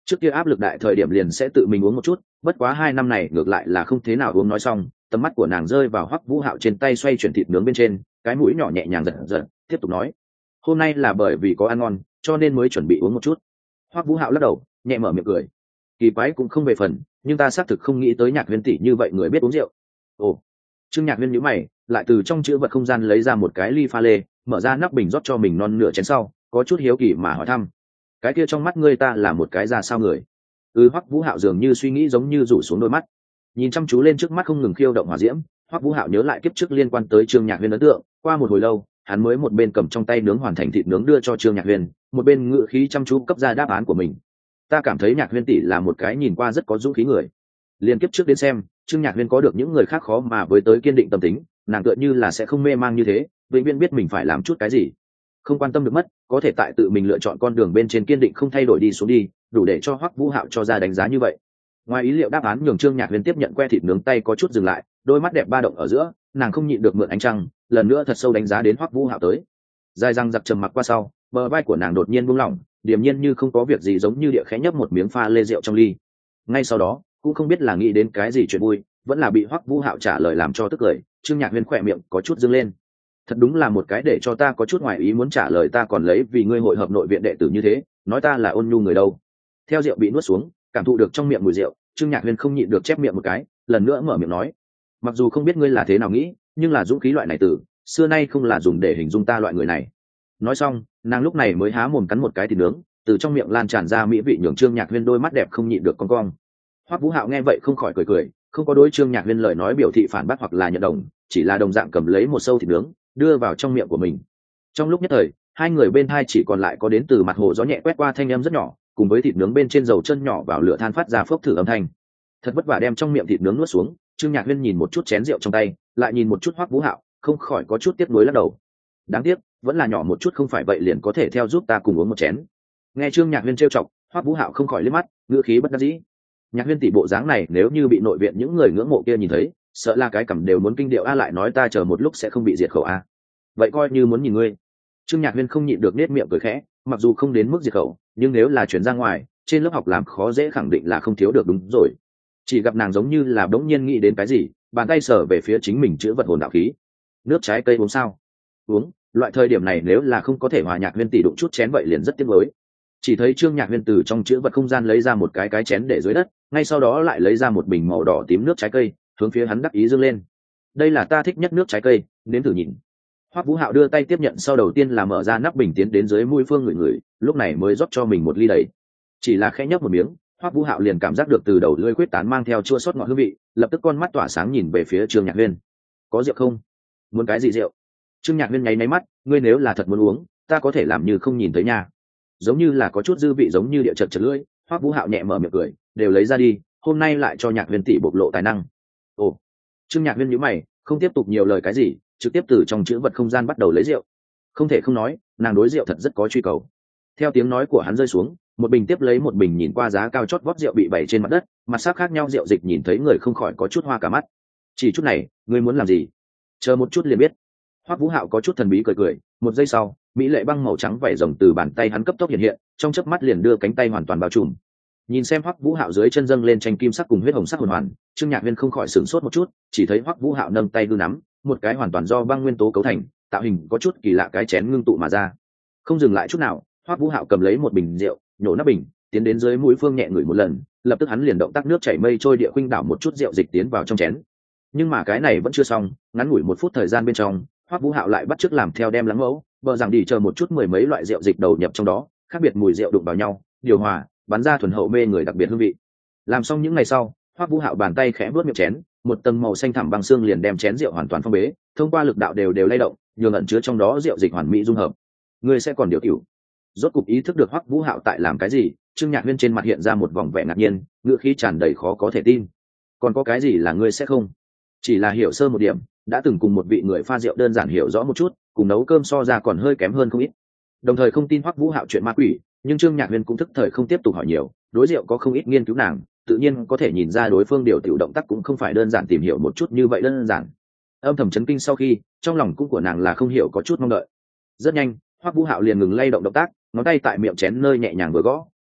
trước kia áp lực đại thời điểm liền sẽ tự mình uống một chút, bất quá 2 năm này ngược lại là không thế nào uống. Nói xong, tầm mắt của nàng rơi vào Hoắc Vũ Hạo trên tay xoay chuyển thịt nướng bên trên, cái mũi nhỏ nhẹ nhàng giật giật, tiếp tục nói: hôm nay là bởi vì có ăn ngon cho nên mới chuẩn bị uống một chút. Hoắc Vũ Hạo lắc đầu, nhẹ mở miệng cười: kỳ quái cũng không về phần, nhưng ta xác thực không nghĩ tới Nhạc Huyên tỷ như vậy người biết uống rượu. Ồ. Trương Nhạc Huyên nhíu mày, lại từ trong chữ vật không gian lấy ra một cái ly pha lê, mở ra nắp bình rót cho mình non nửa chén sau, có chút hiếu kỳ mà hỏi thăm: cái kia trong mắt ngươi ta là một cái ra sao người? Hoắc Vũ Hạo dường như suy nghĩ giống như rủ xuống đôi mắt, nhìn chăm chú lên trước mắt không ngừng khiêu động hỏa diễm. Hoắc Vũ Hạo nhớ lại kiếp trước liên quan tới Trương Nhạc Huyên ấn tượng, qua một hồi lâu, hắn mới một bên cầm trong tay nướng hoàn thành thịt nướng đưa cho Trương Nhạc Huyên, một bên ngự khí chăm chú cấp ra đáp án của mình. Ta cảm thấy Nhạc Huyên tỷ là một cái nhìn qua rất có dũng khí người. Liên kiếp trước đến xem, Trương Nhạc Huyên có được những người khác khó mà với tới kiên định tâm tính, nàng tựa như là sẽ không mê mang như thế, vĩnh viễn biết mình phải làm chút cái gì, không quan tâm được mất, có thể tại tự mình lựa chọn con đường bên trên kiên định không thay đổi đi xuống đi, đủ để cho Hoắc Vũ Hạo cho ra đánh giá như vậy. Ngoài ý liệu đáp án nhường Trương Nhạc Huyên tiếp nhận que thịt nướng tay có chút dừng lại, đôi mắt đẹp ba động ở giữa, nàng không nhịn được mượn ánh trăng, lần nữa thật sâu đánh giá đến Hoắc Vũ Hạo tới. Dài răng giặc trầm mặc qua sau, bờ vai của nàng đột nhiên buông lỏng, điềm nhiên như không có việc gì giống như địa khẽ nhấp một miếng pha lê rượu trong ly. Ngay sau đó, cũng không biết là nghĩ đến cái gì chuyện vui, vẫn là bị Hoắc Vũ Hạo trả lời làm cho tức cười, Trương Nhạc Huyên khỏe miệng có chút dương lên. Thật đúng là một cái để cho ta có chút ngoài ý muốn trả lời, ta còn lấy vì ngươi hội hợp nội viện đệ tử như thế, nói ta là ôn nhu người đâu. Theo rượu bị nuốt xuống, cảm thụ được trong miệng mùi rượu, Trương Nhạc Huyên không nhịn được chép miệng một cái, lần nữa mở miệng nói: mặc dù không biết ngươi là thế nào nghĩ, nhưng là dũng khí loại này từ xưa nay không là dùng để hình dung ta loại người này. Nói xong, nàng lúc này mới há mồm cắn một cái thịt nướng, từ trong miệng lan tràn ra mỹ vị nhường Trương Nhạc Huyên đôi mắt đẹp không nhịn được cong cong. Hoắc Vũ Hạo nghe vậy không khỏi cười cười, không có đối Trương Nhạc Huyên lời nói biểu thị phản bác hoặc là nhận đồng, chỉ là đồng dạng cầm lấy một sâu thịt nướng đưa vào trong miệng của mình. Trong lúc nhất thời, hai người bên hai chỉ còn lại có đến từ mặt hồ gió nhẹ quét qua thanh âm rất nhỏ, cùng với thịt nướng bên trên dầu chân nhỏ vào lửa than phát ra phốc thử âm thanh. Thật vất vả đem trong miệng thịt nướng nuốt xuống, Trương Nhạc Huyên nhìn một chút chén rượu trong tay, lại nhìn một chút Hoắc Vũ Hạo, không khỏi có chút tiếc nuối lắc đầu. Đáng tiếc, vẫn là nhỏ một chút, không phải vậy liền có thể theo giúp ta cùng uống một chén. Nghe Trương Nhạc Huyên trêu chọc, Hoắc Vũ Hạo không khỏi liếc mắt, ngữ khí bất đắc dĩ. Nhạc Huyên tỷ bộ dáng này nếu như bị nội viện những người ngưỡng mộ kia nhìn thấy, sợ là cái cằm đều muốn kinh điệu. A lại nói ta chờ một lúc sẽ không bị diệt khẩu a. Vậy coi như muốn nhìn ngươi. Trương Nhạc Huyên không nhịn được nết miệng cười khẽ, mặc dù không đến mức diệt khẩu, nhưng nếu là chuyển ra ngoài, trên lớp học làm khó dễ khẳng định là không thiếu được. Đúng rồi. Chỉ gặp nàng giống như là bỗng nhiên nghĩ đến cái gì, bàn tay sờ về phía chính mình chữa vật hồn đạo khí. Nước trái cây uống sao? Uống. Loại thời điểm này nếu là không có thể hòa Nhạc Huyên tỷ đụng chút chén vậy liền rất tiếc nuối. Chỉ thấy Trương Nhạc Huyên từ trong chữ vật không gian lấy ra một cái chén để dưới đất, ngay sau đó lại lấy ra một bình màu đỏ tím nước trái cây, hướng phía hắn đắc ý dâng lên. Đây là ta thích nhất nước trái cây, nếm thử nhìn. Hoắc Vũ Hạo đưa tay tiếp nhận, sau đầu tiên là mở ra nắp bình tiến đến dưới mũi phương ngửi, lúc này mới rót cho mình một ly đầy. Chỉ là khẽ nhấp một miếng, Hoắc Vũ Hạo liền cảm giác được từ đầu lưỡi quyết tán mang theo chua xót ngọt hương vị, lập tức con mắt tỏa sáng nhìn về phía Trương Nhạc Huyên. Có rượu không? Muốn cái gì rượu? Trương Nhạc Huyên nháy máy mắt, ngươi nếu là thật muốn uống, ta có thể làm như không nhìn thấy nha. Giống như là có chút dư vị giống như địa chật lưỡi, Hoắc Vũ Hạo nhẹ mở miệng cười, đều lấy ra đi, hôm nay lại cho Nhạc Huyên tỷ bộc lộ tài năng. Ồ. Trương Nhạc Huyên nhíu mày, không tiếp tục nhiều lời cái gì, trực tiếp từ trong chữ vật không gian bắt đầu lấy rượu. Không thể không nói, nàng đối rượu thật rất có truy cầu. Theo tiếng nói của hắn rơi xuống, một bình tiếp lấy một bình nhìn qua giá cao chót vót rượu bị bày trên mặt đất, mặt sắc khác nhau rượu dịch nhìn thấy người không khỏi có chút hoa cả mắt. Chỉ chút này, ngươi muốn làm gì? Chờ một chút liền biết. Hoắc Vũ Hạo có chút thần bí cười cười, một giây sau, mỹ lệ băng màu trắng vảy rồng từ bàn tay hắn cấp tốc hiện hiện, trong chớp mắt liền đưa cánh tay hoàn toàn bao trùm. Nhìn xem Hoắc Vũ Hạo dưới chân dâng lên tranh kim sắc cùng huyết hồng sắc hồn hoàn, Trương Nhạc Huyên không khỏi sửng sốt một chút, chỉ thấy Hoắc Vũ Hạo nâng tay đưa nắm, một cái hoàn toàn do băng nguyên tố cấu thành, tạo hình có chút kỳ lạ cái chén ngưng tụ mà ra. Không dừng lại chút nào, Hoắc Vũ Hạo cầm lấy một bình rượu, nhổ nắp bình, tiến đến dưới mũi phương nhẹ ngửi một lần, lập tức hắn liền động tác nước chảy mây trôi địa khuynh đảo một chút rượu dịch tiến vào trong chén. Nhưng mà cái này vẫn chưa xong, ngắn ngủi 1 phút thời gian bên trong, Hoắc Vũ Hạo lại bắt chước làm theo đem lắng mẫu, vợ rằng đi chờ một chút mười mấy loại rượu dịch đầu nhập trong đó, khác biệt mùi rượu đụng vào nhau, điều hòa, bắn ra thuần hậu mê người đặc biệt hương vị. Làm xong những ngày sau, Hoắc Vũ Hạo bàn tay khẽ vuốt miệng chén, một tầng màu xanh thẳm băng xương liền đem chén rượu hoàn toàn phong bế, thông qua lực đạo đều lay động, nhường ẩn chứa trong đó rượu dịch hoàn mỹ dung hợp. Ngươi sẽ còn điều cửu. Rốt cục ý thức được Hoắc Vũ Hạo tại làm cái gì, Trương Nhạc Huyên trên mặt hiện ra một vòng vẻ ngạc nhiên, ngữ khí tràn đầy khó có thể tin. Còn có cái gì là ngươi sẽ không? Chỉ là hiểu sơ một điểm, đã từng cùng một vị người pha rượu đơn giản hiểu rõ một chút, cùng nấu cơm so ra còn hơi kém hơn không ít. Đồng thời không tin Hoắc Vũ Hạo chuyện ma quỷ, nhưng Trương Nhạc Huyên cũng thức thời không tiếp tục hỏi nhiều, đối rượu có không ít nghiên cứu nàng, tự nhiên có thể nhìn ra đối phương điều tiểu động tác cũng không phải đơn giản tìm hiểu một chút như vậy đơn giản. Âm thầm chấn kinh sau khi, trong lòng cũng của nàng là không hiểu có chút mong đợi. Rất nhanh, Hoắc Vũ Hạo liền ngừng lay động động tác, ngón tay tại miệng chén nơi nhẹ nhàng vừa gõ,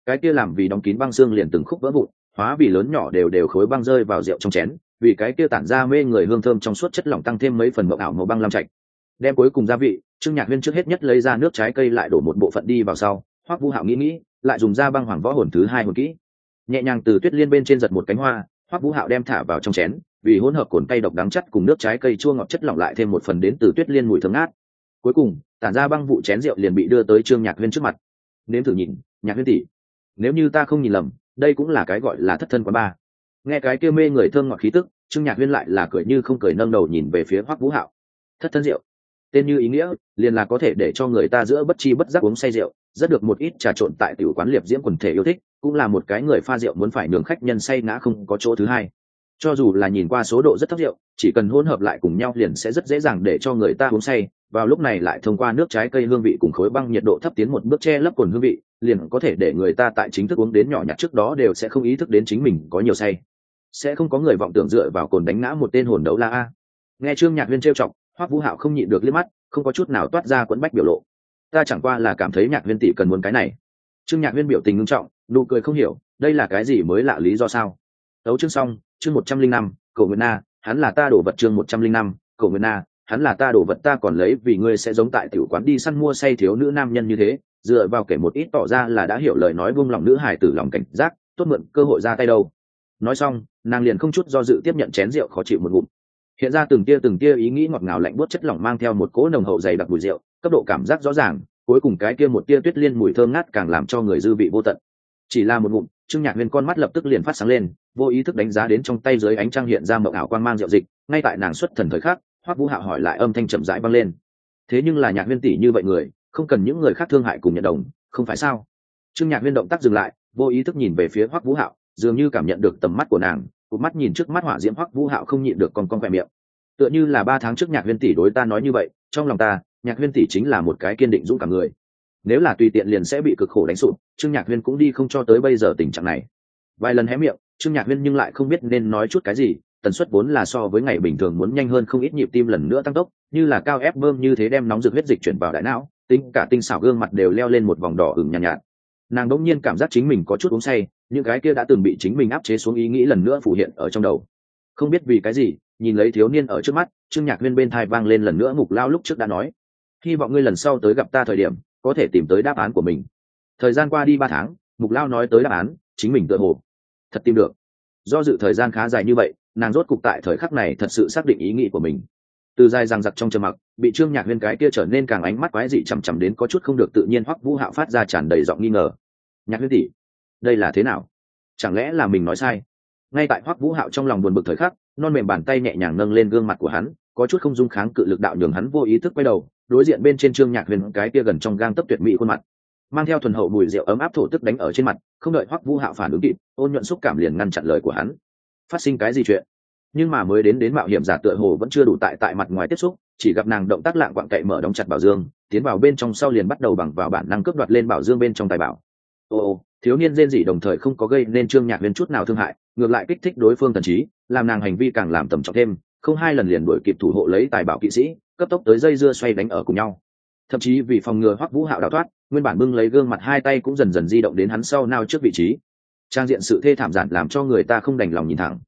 cái kia làm vì đóng kín băng xương liền từng khúc vỡ vụn, hóa vì lớn nhỏ đều đều khối băng rơi vào rượu trong chén, vì cái kia tản ra mê người hương thơm trong suốt chất lỏng tăng thêm mấy phần mộng ảo màu băng lam chạch. Đem cuối cùng gia vị, Trương Nhạc Huyên trước hết nhất lấy ra nước trái cây lại đổ một bộ phận đi vào sau, Hoắc Vũ Hạo nghĩ, lại dùng ra băng hoàng võ hồn thứ hai hồn kỹ. Nhẹ nhàng từ tuyết liên bên trên giật một cánh hoa, Hoắc Vũ Hạo đem thả vào trong chén, vì hỗn hợp cồn cay độc đắng chất cùng nước trái cây chua ngọt chất lỏng lại thêm một phần đến từ tuyết liên mùi thơm ngát. Cuối cùng, tản ra băng vụ chén rượu liền bị đưa tới Trương Nhạc Huyên trước mặt. Nếm thử nhìn, Nhạc Huyên tỷ, nếu như ta không nhìn lầm, đây cũng là cái gọi là thất thân quán ba. Nghe cái kia mê người thơm ngọt khí tức, Trương Nhạc Huyên lại là cười như không cười, nâng đầu nhìn về phía Hoắc Vũ Hạo. Thất thân rượu, tên như ý nghĩa, liền là có thể để cho người ta giữa bất chi bất giác uống say rượu, rất được một ít trà trộn tại tiểu quán liệp diễm quần thể yêu thích, cũng là một cái người pha rượu muốn phải nhường khách nhân say ngã không có chỗ thứ hai. Cho dù là nhìn qua số độ rất thấp rượu, chỉ cần hỗn hợp lại cùng nhau liền sẽ rất dễ dàng để cho người ta uống say, vào lúc này lại thông qua nước trái cây hương vị cùng khối băng nhiệt độ thấp tiến một bước che lấp cồn hương vị, liền có thể để người ta tại chính thức uống đến nhỏ nhặt trước đó đều sẽ không ý thức đến chính mình có nhiều say. Sẽ không có người vọng tưởng dựa vào cồn đánh ngã một tên hồn đấu la a. Nghe Trương Nhạc Huyên trêu chọc, Hoắc Vũ Hạo không nhịn được liếc mắt, không có chút nào toát ra quẫn bách biểu lộ. Ta chẳng qua là cảm thấy Nhạc Huyên tỷ cần muốn cái này. Trương Nhạc Huyên biểu tình nghiêm trọng, nụ cười không hiểu, đây là cái gì mới lạ lý do sao? Đấu chương xong, chương 105, Cổ Nguyệt Na, hắn là ta đổ vật chương 105, Cổ Nguyệt Na, hắn là ta đổ vật ta còn lấy vì ngươi sẽ giống tại tiểu quán đi săn mua say thiếu nữ nam nhân như thế, dựa vào kể một ít tỏ ra là đã hiểu lời nói buông lòng nữ hài tử lòng cảnh giác, tốt mượn cơ hội ra tay đâu. Nói xong, nàng liền không chút do dự tiếp nhận chén rượu khó chịu một ngụm. Hiện ra từng tia ý nghĩ ngọt ngào lạnh buốt chất lỏng mang theo một cỗ nồng hậu dày đặc mùi rượu, cấp độ cảm giác rõ ràng, cuối cùng cái kia một tia tuyết liên mùi thơm ngát càng làm cho người dư vị vô tận. Chỉ là một ngụm, Trương Nhạc Huyên con mắt lập tức liền phát sáng lên, vô ý thức đánh giá đến trong tay dưới ánh trăng hiện ra mộng ảo quang mang rượu dịch, ngay tại nàng xuất thần thời khắc, Hoắc Vũ Hạo hỏi lại âm thanh chậm rãi vang lên. Thế nhưng là Nhạc Huyên tỷ như vậy người, không cần những người khác thương hại cùng nhận đồng, không phải sao? Trương Nhạc Huyên động tác dừng lại, vô ý thức nhìn về phía Hoắc Vũ Hạo, dường như cảm nhận được tầm mắt của nàng, cụp mắt nhìn trước mắt hỏa diễm Hoắc Vũ Hạo không nhịn được còn quẹ miệng. Tựa như là 3 tháng trước Nhạc Huyên tỷ đối ta nói như vậy, trong lòng ta, Nhạc Huyên tỷ chính là một cái kiên định dũng cảm người. Nếu là tùy tiện liền sẽ bị cực khổ đánh sụp, Trương Nhạc Huyên cũng đi không cho tới bây giờ tình trạng này. Vài lần hé miệng, Trương Nhạc Huyên nhưng lại không biết nên nói chút cái gì, tần suất vốn là so với ngày bình thường muốn nhanh hơn không ít, nhịp tim lần nữa tăng tốc, như là cao ép bơm như thế đem nóng rực huyết dịch chuyển vào đại não, tính cả tinh xảo gương mặt đều leo lên một vòng đỏ ửng nhàn nhạt. Nàng đỗng nhiên cảm giác chính mình có chút uống say, những cái kia đã từng bị chính mình áp chế xuống ý nghĩ lần nữa phủ hiện ở trong đầu. Không biết vì cái gì, nhìn lấy thiếu niên ở trước mắt, Trương Nhạc Huyên bên tai vang lên lần nữa Mục Lao lúc trước đã nói: hy vọng ngươi lần sau tới gặp ta thời điểm có thể tìm tới đáp án của mình. Thời gian qua đi 3 tháng, Mục Lao nói tới đáp án, chính mình tựa hồ thật tìm được. Do dự thời gian khá dài như vậy, nàng rốt cục tại thời khắc này thật sự xác định ý nghĩ của mình. Từ dài dằng dặc trong trầm mặc, bị Trương Nhạc Huyên cái kia trở nên càng ánh mắt quái dị chằm chằm đến có chút không được tự nhiên, Hoắc Vũ Hạo phát ra tràn đầy giọng nghi ngờ: Nhạc Huyên tỷ, đây là thế nào? Chẳng lẽ là mình nói sai? Ngay tại Hoắc Vũ Hạo trong lòng buồn bực thời khắc, non mềm bàn tay nhẹ nhàng nâng lên gương mặt của hắn, có chút không dung kháng cự lực đạo nhường hắn vô ý thức quay đầu, đối diện bên trên Trương Nhạc Huyên cái kia gần trong gang tấc tuyệt mỹ khuôn mặt, mang theo thuần hậu mùi rượu ấm áp thổ tức đánh ở trên mặt, không đợi Hoắc Vũ Hạo phản ứng kịp, ôn nhuận xúc cảm liền ngăn chặn lời của hắn. Phát sinh cái gì chuyện? Nhưng mà mới đến mạo hiểm giả tựa hồ vẫn chưa đủ tại mặt ngoài tiếp xúc, chỉ gặp nàng động tác lạng quạng cậy mở đóng chặt bảo dương, tiến vào bên trong sau liền bắt đầu bằng vào bản năng cướp đoạt lên bảo dương bên trong tài bảo. Thiếu niên rên rỉ đồng thời không có gây nên Trương Nhạc Huyên chút nào thương hại, ngược lại kích thích đối phương thần trí, làm nàng hành vi càng làm tầm trọng thêm, không 2 lần liền đuổi kịp thủ hộ lấy tài bảo kỵ sĩ, cấp tốc tới dây dưa xoay đánh ở cùng nhau. Thậm chí vì phòng ngừa Hoắc Vũ Hạo đào thoát, nguyên bản bưng lấy gương mặt 2 tay cũng dần dần di động đến hắn sau nao trước vị trí. Trang diện sự thê thảm giản làm cho người ta không đành lòng nhìn thẳng.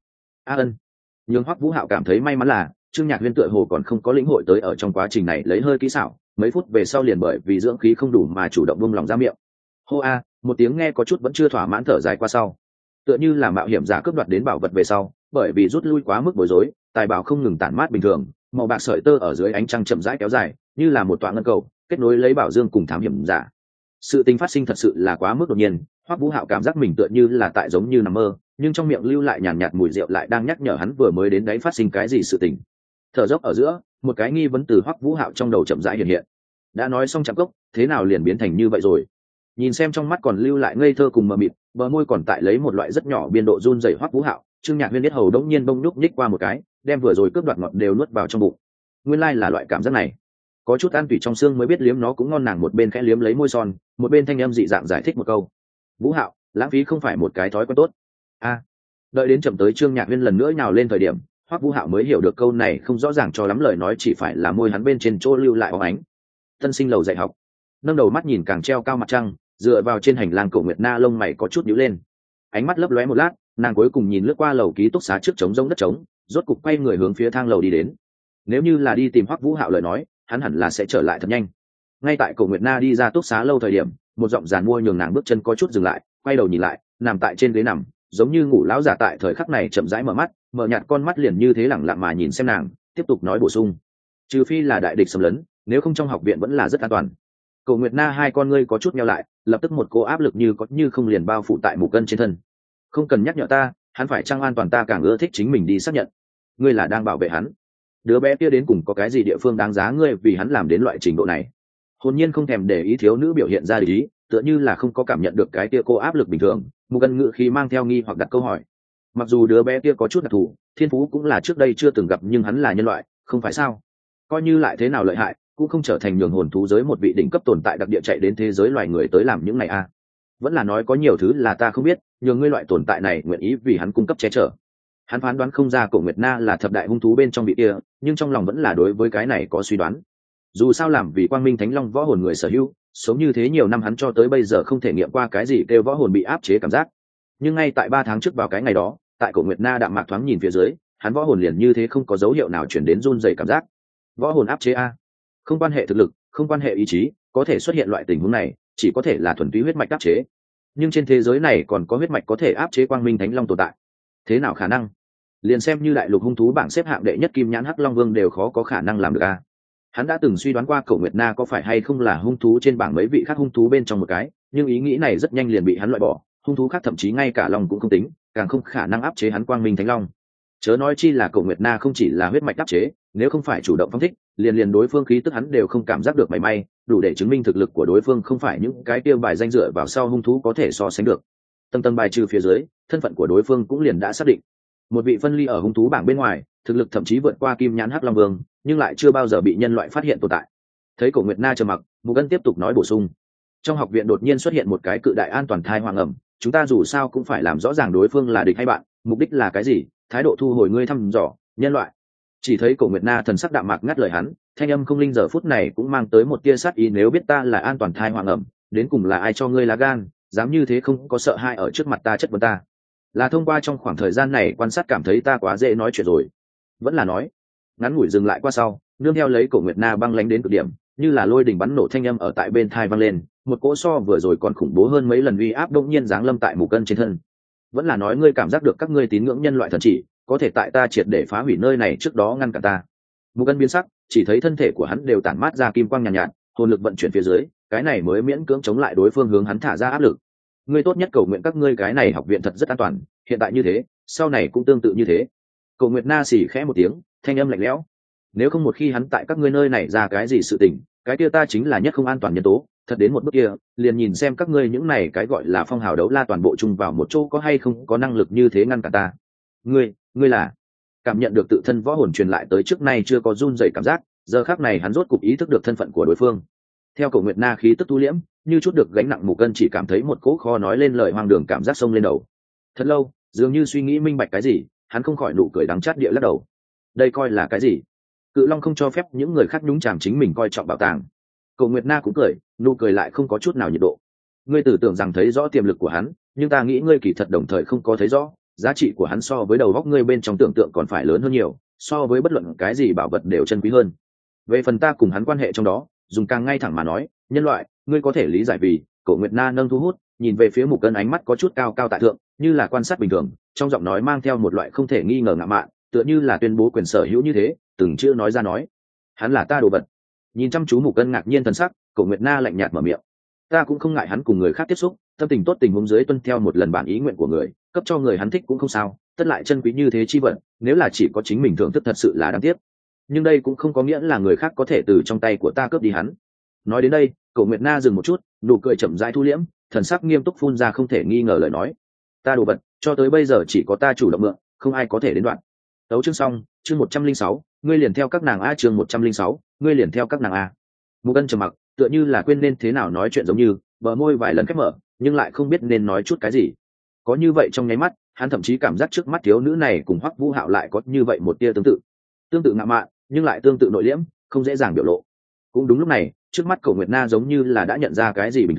Nhưng Hoắc Vũ Hạo cảm thấy may mắn là Trương Nhạc Huyên tựa hồ còn không có lĩnh hội tới ở trong quá trình này lấy hơi kỹ xảo, mấy phút về sau liền bởi vì dưỡng khí không đủ mà chủ động buông lòng ra miệng. Hô a, một tiếng nghe có chút vẫn chưa thỏa mãn thở dài qua sau. Tựa như là mạo hiểm giả cướp đoạt đến bảo vật về sau, bởi vì rút lui quá mức bối rối, tài bảo không ngừng tản mát bình thường, màu bạc sợi tơ ở dưới ánh trăng chậm rãi kéo dài, như là một tọa ngân cầu, kết nối lấy bảo dương cùng thám hiểm giả. Sự tình phát sinh thật sự là quá mức đột nhiên, Hoắc Vũ Hạo cảm giác mình tựa như là tại giống như nằm mơ, nhưng trong miệng lưu lại nhàn nhạt mùi rượu lại đang nhắc nhở hắn vừa mới đến đấy phát sinh cái gì sự tình. Thở dốc ở giữa, một cái nghi vấn từ Hoắc Vũ Hạo trong đầu chậm rãi hiện hiện. Đã nói xong chạm cốc, thế nào liền biến thành như vậy rồi? Nhìn xem trong mắt còn lưu lại ngây thơ cùng mờ mịt, bờ môi còn tại lấy một loại rất nhỏ biên độ run rẩy Hoắc Vũ Hạo, Trương Nhạc Huyên biết hầu đống nhiên bông nhúc nhích qua một cái, đem vừa rồi cướp đoạt ngọt đều nuốt vào trong bụng. Nguyên lai là loại cảm giác này. Có chút ăn tủy trong xương mới biết liếm nó cũng ngon, nàng một bên khẽ liếm lấy môi son, một bên thanh âm dị dạng giải thích một câu. Vũ Hạo, lãng phí không phải một cái thói quen tốt. Đợi đến chậm tới Trương Nhạc Huyên lần nữa nhào lên thời điểm, Hoắc Vũ Hạo mới hiểu được câu này không rõ ràng cho lắm, lời nói chỉ phải là môi hắn bên trên chỗ lưu lại óng ánh. Tân sinh lầu dạy học, nâng đầu mắt nhìn càng treo cao mặt trăng, dựa vào trên hành lang. Cổ Nguyệt Na lông mày có chút nhíu lên, ánh mắt lấp lóe một lát, nàng cuối cùng nhìn lướt qua lầu ký túc xá trước trống rỗng đất trống, rốt cục quay người hướng phía thang lầu đi đến. Nếu như là đi tìm Hoắc Vũ Hạo lời nói, hắn hẳn là sẽ trở lại thật nhanh. Ngay tại Cổ Nguyệt Na đi ra túc xá lâu thời điểm, một giọng giàn mua nhường nàng bước chân có chút dừng lại, quay đầu nhìn lại, nằm tại trên ghế nằm, giống như ngủ lão giả tại thời khắc này chậm rãi mở mắt, mở nhạt con mắt liền như thế lẳng lặng mà nhìn xem nàng, tiếp tục nói bổ sung: trừ phi là đại địch xâm lấn, nếu không trong học viện vẫn là rất an toàn. Cổ Nguyệt Na hai con ngươi có chút nheo lại, lập tức một cỗ áp lực như có như không liền bao phủ tại Mục Cân trên thân. Không cần nhắc nhở ta, hắn phải chăng an toàn ta càng ưa thích chính mình đi xác nhận. Ngươi là đang bảo vệ hắn. Đứa bé kia đến cùng có cái gì địa phương đáng giá ngươi vì hắn làm đến loại trình độ này? Hồn nhiên không thèm để ý thiếu nữ biểu hiện ra để ý, tựa như là không có cảm nhận được cái kia cô áp lực bình thường. Mục Cân ngự khí mang theo nghi hoặc đặt câu hỏi. Mặc dù đứa bé kia có chút đặc thù, thiên phú cũng là trước đây chưa từng gặp, nhưng hắn là nhân loại, không phải sao? Coi như lại thế nào lợi hại, cũng không trở thành nhường hồn thú giới một vị đỉnh cấp tồn tại đặc địa chạy đến thế giới loài người tới làm những này a. Vẫn là nói có nhiều thứ là ta không biết, nhường ngươi loại tồn tại này nguyện ý vì hắn cung cấp che chở. Hắn phán đoán không ra Cổ Nguyệt Na là thập đại hung thú bên trong vị kia, nhưng trong lòng vẫn là đối với cái này có suy đoán. Dù sao làm vì Quang Minh Thánh Long võ hồn người sở hữu, sống như thế nhiều năm hắn cho tới bây giờ không thể nghiệm qua cái gì kêu võ hồn bị áp chế cảm giác. Nhưng ngay tại 3 tháng trước vào cái ngày đó, tại Cổ Nguyệt Na đạm mạc thoáng nhìn phía dưới, hắn võ hồn liền như thế không có dấu hiệu nào chuyển đến run rẩy cảm giác. Võ hồn áp chế a? Không quan hệ thực lực, không quan hệ ý chí, có thể xuất hiện loại tình huống này, chỉ có thể là thuần túy huyết mạch áp chế. Nhưng trên thế giới này còn có huyết mạch có thể áp chế Quang Minh Thánh Long tồn tại. Thế nào khả năng? Liền xem như đại lục hung thú bảng xếp hạng đệ nhất Kim Nhãn Hắc Long Vương đều khó có khả năng làm được a. Hắn đã từng suy đoán qua Cổ Nguyệt Na có phải hay không là hung thú trên bảng mấy vị khác hung thú bên trong một cái, nhưng ý nghĩ này rất nhanh liền bị hắn loại bỏ. Hung thú khác thậm chí ngay cả long cũng không tính, càng không khả năng áp chế hắn Quang Minh Thánh Long. Chớ nói chi là Cổ Nguyệt Na không chỉ là huyết mạch áp chế, nếu không phải chủ động phóng thích, liền đối phương khí tức hắn đều không cảm giác được mảy may, đủ để chứng minh thực lực của đối phương không phải những cái tiêu bài danh dựa vào sau hung thú có thể so sánh được. Tầng bài trừ phía dưới, thân phận của đối phương cũng liền đã xác định. Một vị phân ly ở hung thú bảng bên ngoài, thực lực thậm chí vượt qua Kim Nhãn Hắc Long Vương, nhưng lại chưa bao giờ bị nhân loại phát hiện tồn tại. Thấy Cổ Nguyệt Na trầm mặc, Mục Ân tiếp tục nói bổ sung: trong học viện đột nhiên xuất hiện một cái cự đại an toàn thai hoang ẩm, chúng ta dù sao cũng phải làm rõ ràng đối phương là địch hay bạn, mục đích là cái gì, thái độ thu hồi ngươi thăm dò nhân loại. Chỉ thấy Cổ Nguyệt Na thần sắc đạm mạc ngắt lời hắn, thanh âm không linh giờ phút này cũng mang tới một tia sát ý. Nếu biết ta là an toàn thai hoang ẩm, đến cùng là ai cho ngươi lá gan, dám như thế không có sợ hãi ở trước mặt ta chất vấn ta? Là thông qua trong khoảng thời gian này quan sát cảm thấy ta quá dễ nói chuyện rồi, vẫn là nói? Ngắn ngủi dừng lại qua sau, nương theo lấy Cổ Nguyệt Na băng lánh đến cực điểm, như là lôi đình bắn nổ thanh âm ở tại bên thai vang lên, một cỗ so vừa rồi còn khủng bố hơn mấy lần uy áp đông nhiên giáng lâm tại Mục Cân trên thân. Vẫn là nói ngươi cảm giác được các ngươi tín ngưỡng nhân loại thần chỉ có thể tại ta triệt để phá hủy nơi này trước đó ngăn cản ta? Mục Cân biến sắc, chỉ thấy thân thể của hắn đều tản mát ra kim quang nhàn nhạt, hồn lực vận chuyển phía dưới, cái này mới miễn cưỡng chống lại đối phương hướng hắn thả ra áp lực. Ngươi tốt nhất cầu nguyện các ngươi cái này học viện thật rất an toàn, hiện tại như thế, sau này cũng tương tự như thế. Cổ Nguyệt Na xì khẽ một tiếng, thanh âm lạnh lẽo. Nếu không một khi hắn tại các ngươi nơi này ra cái gì sự tình, cái kia ta chính là nhất không an toàn nhân tố. Thật đến một bước kia, liền nhìn xem các ngươi những này cái gọi là phong hào đấu la toàn bộ chung vào một chỗ có hay không có năng lực như thế ngăn cả ta. Ngươi là? Cảm nhận được tự thân võ hồn truyền lại tới trước nay chưa có run rẩy cảm giác, giờ khắc này hắn rốt cục ý thức được thân phận của đối phương. Theo Cổ Nguyệt Na khí tức tu liễm, như chút được gánh nặng Mục Cân chỉ cảm thấy một cỗ khó nói lên lời hoang đường cảm giác xông lên đầu. Thật lâu, dường như suy nghĩ minh bạch cái gì, hắn không khỏi nụ cười đắng chát địa lắc đầu. Đây coi là cái gì? Cự Long không cho phép những người khác nhúng chàm chính mình coi trọng bảo tàng. Cổ Nguyệt Na cũng cười, nụ cười lại không có chút nào nhiệt độ. Ngươi tưởng tượng rằng thấy rõ tiềm lực của hắn, nhưng ta nghĩ ngươi kỳ thật đồng thời không có thấy rõ, giá trị của hắn so với đầu óc ngươi bên trong tưởng tượng còn phải lớn hơn nhiều, so với bất luận cái gì bảo vật đều chân quý hơn. Về phần ta cùng hắn quan hệ trong đó, dùng càng ngay thẳng mà nói, nhân loại, ngươi có thể lý giải vì. Cổ Nguyệt Na nâng thu hút, nhìn về phía Mục Cân, ánh mắt có chút cao cao tại thượng, như là quan sát bình thường, trong giọng nói mang theo một loại không thể nghi ngờ ngạo mạn, tựa như là tuyên bố quyền sở hữu như thế, từng chữ nói ra nói. Hắn là ta đồ vật. Nhìn chăm chú Mục Cân ngạc nhiên thần sắc, Cổ Nguyệt Na lạnh nhạt mở miệng. Ta cũng không ngại hắn cùng người khác tiếp xúc, tâm tình tốt tình huống dưới tuân theo một lần bản ý nguyện của người, cấp cho người hắn thích cũng không sao, tất lại chân quý như thế chi vật, nếu là chỉ có chính mình thưởng thức thật sự là đáng tiếc. Nhưng đây cũng không có nghĩa là người khác có thể từ trong tay của ta cướp đi hắn. Nói đến đây, Cổ Nguyệt Na dừng một chút, nụ cười chậm rãi thu liễm, thần sắc nghiêm túc phun ra không thể nghi ngờ lời nói. Ta đồ vật, cho tới bây giờ chỉ có ta chủ động mượn, không ai có thể đến đoạn. Tấu chương xong, chương 106, ngươi liền theo các nàng a, chương 106, ngươi liền theo các nàng a. Mục Cân trầm mặc, tựa như là quên nên thế nào nói chuyện giống như, bờ môi vài lần khép mở, nhưng lại không biết nên nói chút cái gì. Có như vậy trong nháy mắt, hắn thậm chí cảm giác trước mắt thiếu nữ này cùng Hoắc Vũ Hạo lại có như vậy một tia tương tự ngạo mạn, nhưng lại tương tự nội liễm, không dễ dàng biểu lộ. Cũng đúng lúc này, trước mắt Cổ Nguyệt Na giống như là đã nhận ra cái gì bình thường,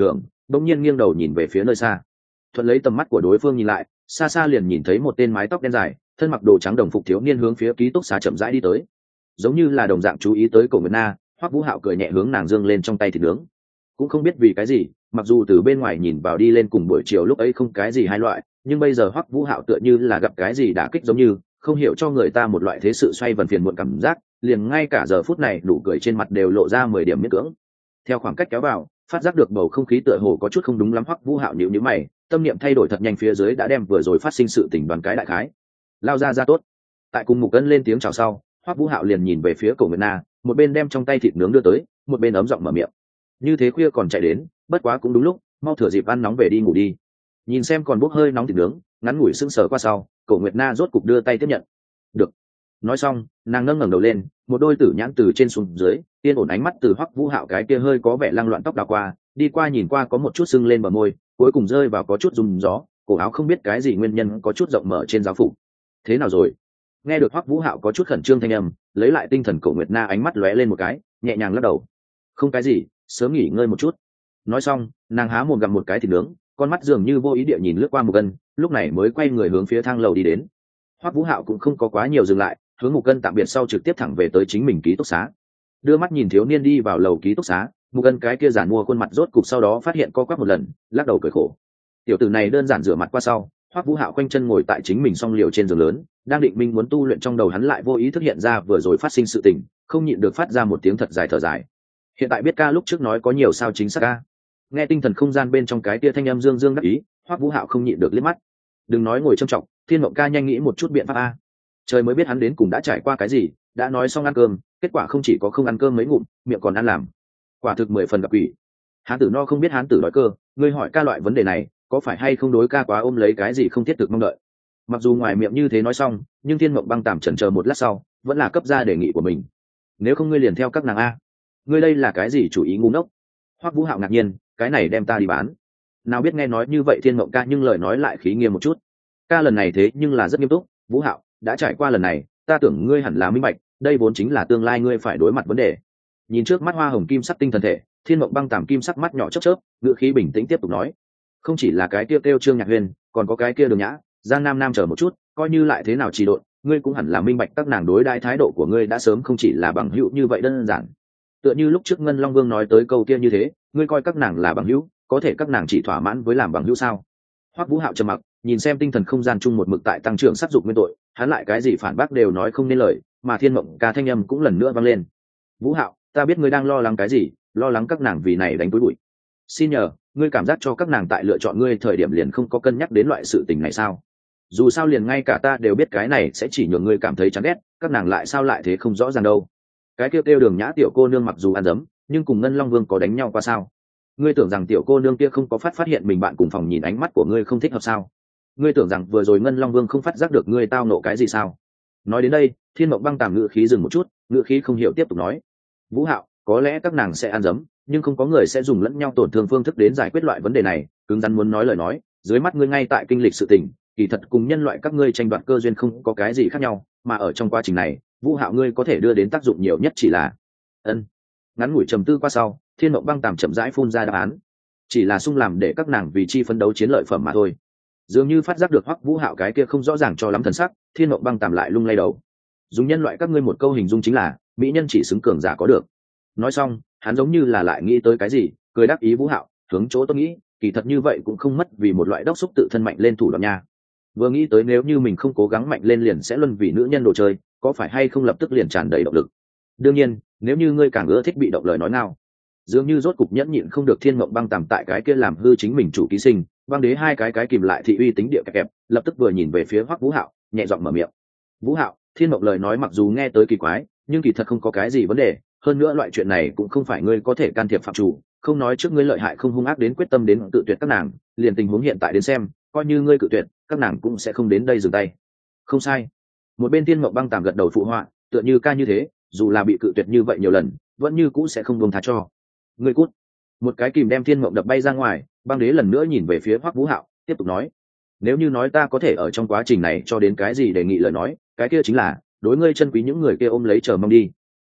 bỗng nhiên nghiêng đầu nhìn về phía nơi xa. Thuận lấy tầm mắt của đối phương nhìn lại, xa xa liền nhìn thấy một tên mái tóc đen dài, thân mặc đồ trắng đồng phục thiếu niên hướng phía ký túc xá chậm rãi đi tới. Giống như là đồng dạng chú ý tới Cổ Nguyệt Na, Hoắc Vũ Hạo cười nhẹ hướng nàng giương lên trong tay thịt nướng. Cũng không biết vì cái gì, mặc dù từ bên ngoài nhìn vào đi lên cùng buổi chiều lúc ấy không cái gì hai loại, nhưng bây giờ Hoắc Vũ Hạo tựa như là gặp cái gì đả kích, giống như không hiểu cho người ta một loại thế sự xoay vần phiền muộn cảm giác, liền ngay cả giờ phút này nụ cười trên mặt đều lộ ra 10 điểm miễn cưỡng. Theo khoảng cách kéo vào, phát giác được bầu không khí tựa hồ có chút không đúng lắm, Hoắc Vũ Hạo nhíu nhíu mày, tâm niệm thay đổi thật nhanh, phía dưới đã đem vừa rồi phát sinh sự tình đoàn cái đại khái lao ra tốt. Tại cùng Mục Ân lên tiếng chào sau, Hoắc Vũ Hạo liền nhìn về phía Cổ Nguyệt Na, một bên đem trong tay thịt nướng đưa tới, một bên ấm giọng mở miệng. Như thế khuya còn chạy đến, bất quá cũng đúng lúc, mau thừa dịp ăn nóng về đi ngủ đi. Nhìn xem còn bốc hơi nóng thịt nướng, ngắn ngủi sững sờ qua sau, Cổ Nguyệt Na rốt cục đưa tay tiếp nhận. Được. Nói xong, nàng nâng ngẩng đầu lên, một đôi tử nhãn từ trên xuống dưới, yên ổn ánh mắt từ Hoắc Vũ Hạo cái kia hơi có vẻ lăng loạn tóc đào qua, đi qua nhìn qua có một chút sưng lên bờ môi, cuối cùng rơi vào có chút rung gió, cổ áo không biết cái gì nguyên nhân có chút rộng mở trên giáo phục. Thế nào rồi? Nghe được Hoắc Vũ Hạo có chút khẩn trương thanh âm, lấy lại tinh thần, Cổ Nguyệt Na ánh mắt lóe lên một cái, nhẹ nhàng lắc đầu. Không cái gì, sớm nghỉ ngơi một chút. Nói xong, nàng há mồm gặm một cái thịt nướng, con mắt dường như vô ý địa nhìn lướt qua Mục Ân, lúc này mới quay người hướng phía thang lầu đi đến. Hoắc Vũ Hạo cũng không có quá nhiều dừng lại, hướng Mục Ân tạm biệt sau trực tiếp thẳng về tới chính mình ký túc xá. Đưa mắt nhìn thiếu niên đi vào lầu ký túc xá, Mục Ân cái kia giản mua khuôn mặt rốt cục sau đó phát hiện co quắp một lần, lắc đầu cười khổ. Tiểu tử này đơn giản rửa mặt qua sau, Hoắc Vũ Hạo quanh chân ngồi tại chính mình song liều trên giường lớn, đang định minh muốn tu luyện, trong đầu hắn lại vô ý thức hiện ra vừa rồi phát sinh sự tình, không nhịn được phát ra một tiếng thật dài thở dài. Hiện tại biết ca lúc trước nói có nhiều sao chính xác ca. Nghe tinh thần không gian bên trong cái tia thanh âm dương dương đắc ý, Hoắc Vũ Hạo không nhịn được liếc mắt. Đừng nói ngồi trầm trọng, Thiên Mộng ca nhanh nghĩ một chút biện pháp a. Trời mới biết hắn đến cùng đã trải qua cái gì, đã nói xong ăn cơm, kết quả không chỉ có không ăn cơm mấy ngụm, miệng còn ăn làm. Quả thực 10 phần gặp quỷ. Hán tử no không biết hán tử đói cơ, ngươi hỏi ca loại vấn đề này, có phải hay không đối ca quá ôm lấy cái gì không thiết thực mong đợi. Mặc dù ngoài miệng như thế nói xong, nhưng Thiên Mộng băng tạm chần chờ một lát sau, vẫn là cấp ra đề nghị của mình. Nếu không ngươi liền theo các nàng a. Ngươi đây là cái gì chủ ý ngu ngốc? Hoắc Vũ Hạo ngạc nhiên, cái này đem ta đi bán. Nào biết nghe nói như vậy Thiên Mộng ca nhưng lời nói lại khí nghiêm một chút. Ca lần này thế nhưng là rất nghiêm túc, Vũ Hạo, đã trải qua lần này, ta tưởng ngươi hẳn là minh bạch, đây vốn chính là tương lai ngươi phải đối mặt vấn đề. Nhìn trước mắt hoa hồng kim sắc tinh thần thể, Thiên Mộng băng tạm kim sắc mắt nhỏ chớp chớp, ngữ khí bình tĩnh tiếp tục nói. Không chỉ là cái kia kêu Trương Nhạc Huyền, còn có cái kia Đường Nhã, Giang Nam Nam chờ một chút, coi như lại thế nào trì độn, ngươi cũng hẳn là minh bạch các nàng đối đãi thái độ của ngươi đã sớm không chỉ là bằng hữu như vậy đơn giản. Tựa như lúc trước Ngân Long Vương nói tới câu kia như thế, ngươi coi các nàng là bằng hữu, có thể các nàng chỉ thỏa mãn với làm bằng hữu sao? Hoắc Vũ Hạo trầm mặc, nhìn xem tinh thần không gian chung một mực tại tăng trưởng sát dục nguyên tội, hắn lại cái gì phản bác đều nói không nên lời, mà Thiên Mộng ca thanh âm cũng lần nữa vang lên. Vũ Hạo, ta biết ngươi đang lo lắng cái gì, lo lắng các nàng vì này đánh túi bụi. Xin nhờ, ngươi cảm giác cho các nàng tại lựa chọn ngươi thời điểm liền không có cân nhắc đến loại sự tình này sao? Dù sao liền ngay cả ta đều biết cái này sẽ chỉ nhường ngươi cảm thấy chán ghét, các nàng lại sao lại thế không rõ ràng đâu. Cái kêu Đường Nhã tiểu cô nương mặc dù ăn dấm, nhưng cùng Ngân Long Vương có đánh nhau qua sao? Ngươi tưởng rằng tiểu cô nương kia không có phát hiện mình bạn cùng phòng nhìn ánh mắt của ngươi không thích hợp sao? Ngươi tưởng rằng vừa rồi Ngân Long Vương không phát giác được ngươi tao nộ cái gì sao? Nói đến đây, Thiên Mộng băng tạm ngữ khí dừng một chút, ngữ khí không hiểu tiếp tục nói. Vũ Hạo, có lẽ các nàng sẽ ăn dấm, nhưng không có người sẽ dùng lẫn nhau tổn thương phương thức đến giải quyết loại vấn đề này. Cứng rắn muốn nói lời nói, dưới mắt ngươi ngay tại kinh lịch sự tình, kỳ thật cùng nhân loại các ngươi tranh đoạt cơ duyên không có cái gì khác nhau, mà ở trong quá trình này, Vũ Hạo ngươi có thể đưa đến tác dụng nhiều nhất chỉ là ân. Ngắn ngủi trầm tư qua sau, Thiên Mộng băng tạm chậm rãi phun ra đáp án, chỉ là sung làm để các nàng vì chi phấn đấu chiến lợi phẩm mà thôi. Dường như phát giác được Hoắc Vũ Hạo cái kia không rõ ràng cho lắm thần sắc, Thiên Mộng băng tạm lại lung lay đầu. Dùng nhân loại các ngươi một câu hình dung chính là mỹ nhân chỉ xứng cường giả có được. Nói xong, hắn giống như là lại nghĩ tới cái gì, cười đáp ý Vũ Hạo, hướng chỗ tôi nghĩ, kỳ thật như vậy cũng không mất vì một loại đốc xúc tự thân mạnh lên thủ đoạn nha. Vừa nghĩ tới nếu như mình không cố gắng mạnh lên liền sẽ luân vì nữ nhân đồ chơi, có phải hay không lập tức liền tràn đầy động lực. Đương nhiên, nếu như ngươi càng ưa thích bị động lời nói nào. Dường như rốt cục nhẫn nhịn không được Thiên Mộng băng tạm tại cái kia làm hư chính mình chủ ký sinh, băng đế hai cái kìm lại thị uy tính địa kẹp, lập tức vừa nhìn về phía Hoắc Vũ Hạo, nhẹ giọng mở miệng. Vũ Hạo, Thiên Mộng lời nói mặc dù nghe tới kỳ quái, nhưng kỳ thật không có cái gì vấn đề, hơn nữa loại chuyện này cũng không phải ngươi có thể can thiệp phạm chủ, không nói trước ngươi lợi hại không hung ác đến quyết tâm đến tự tuyệt các nàng, liền tình huống hiện tại đến xem, coi như ngươi cự tuyệt, các nàng cũng sẽ không đến đây dừng tay. Không sai. Một bên Thiên Mộng băng tạm gật đầu phụ họa, tựa như ca như thế, dù là bị cự tuyệt như vậy nhiều lần, vẫn như cũ sẽ không buông tha cho. Ngươi cút. Một cái kìm đem Thiên Mộng đập bay ra ngoài, băng đế lần nữa nhìn về phía Hoắc Vũ Hạo, tiếp tục nói: nếu như nói ta có thể ở trong quá trình này cho đến cái gì đề nghị lời nói, cái kia chính là đối ngươi chân quý những người kia ôm lấy chờ mong đi.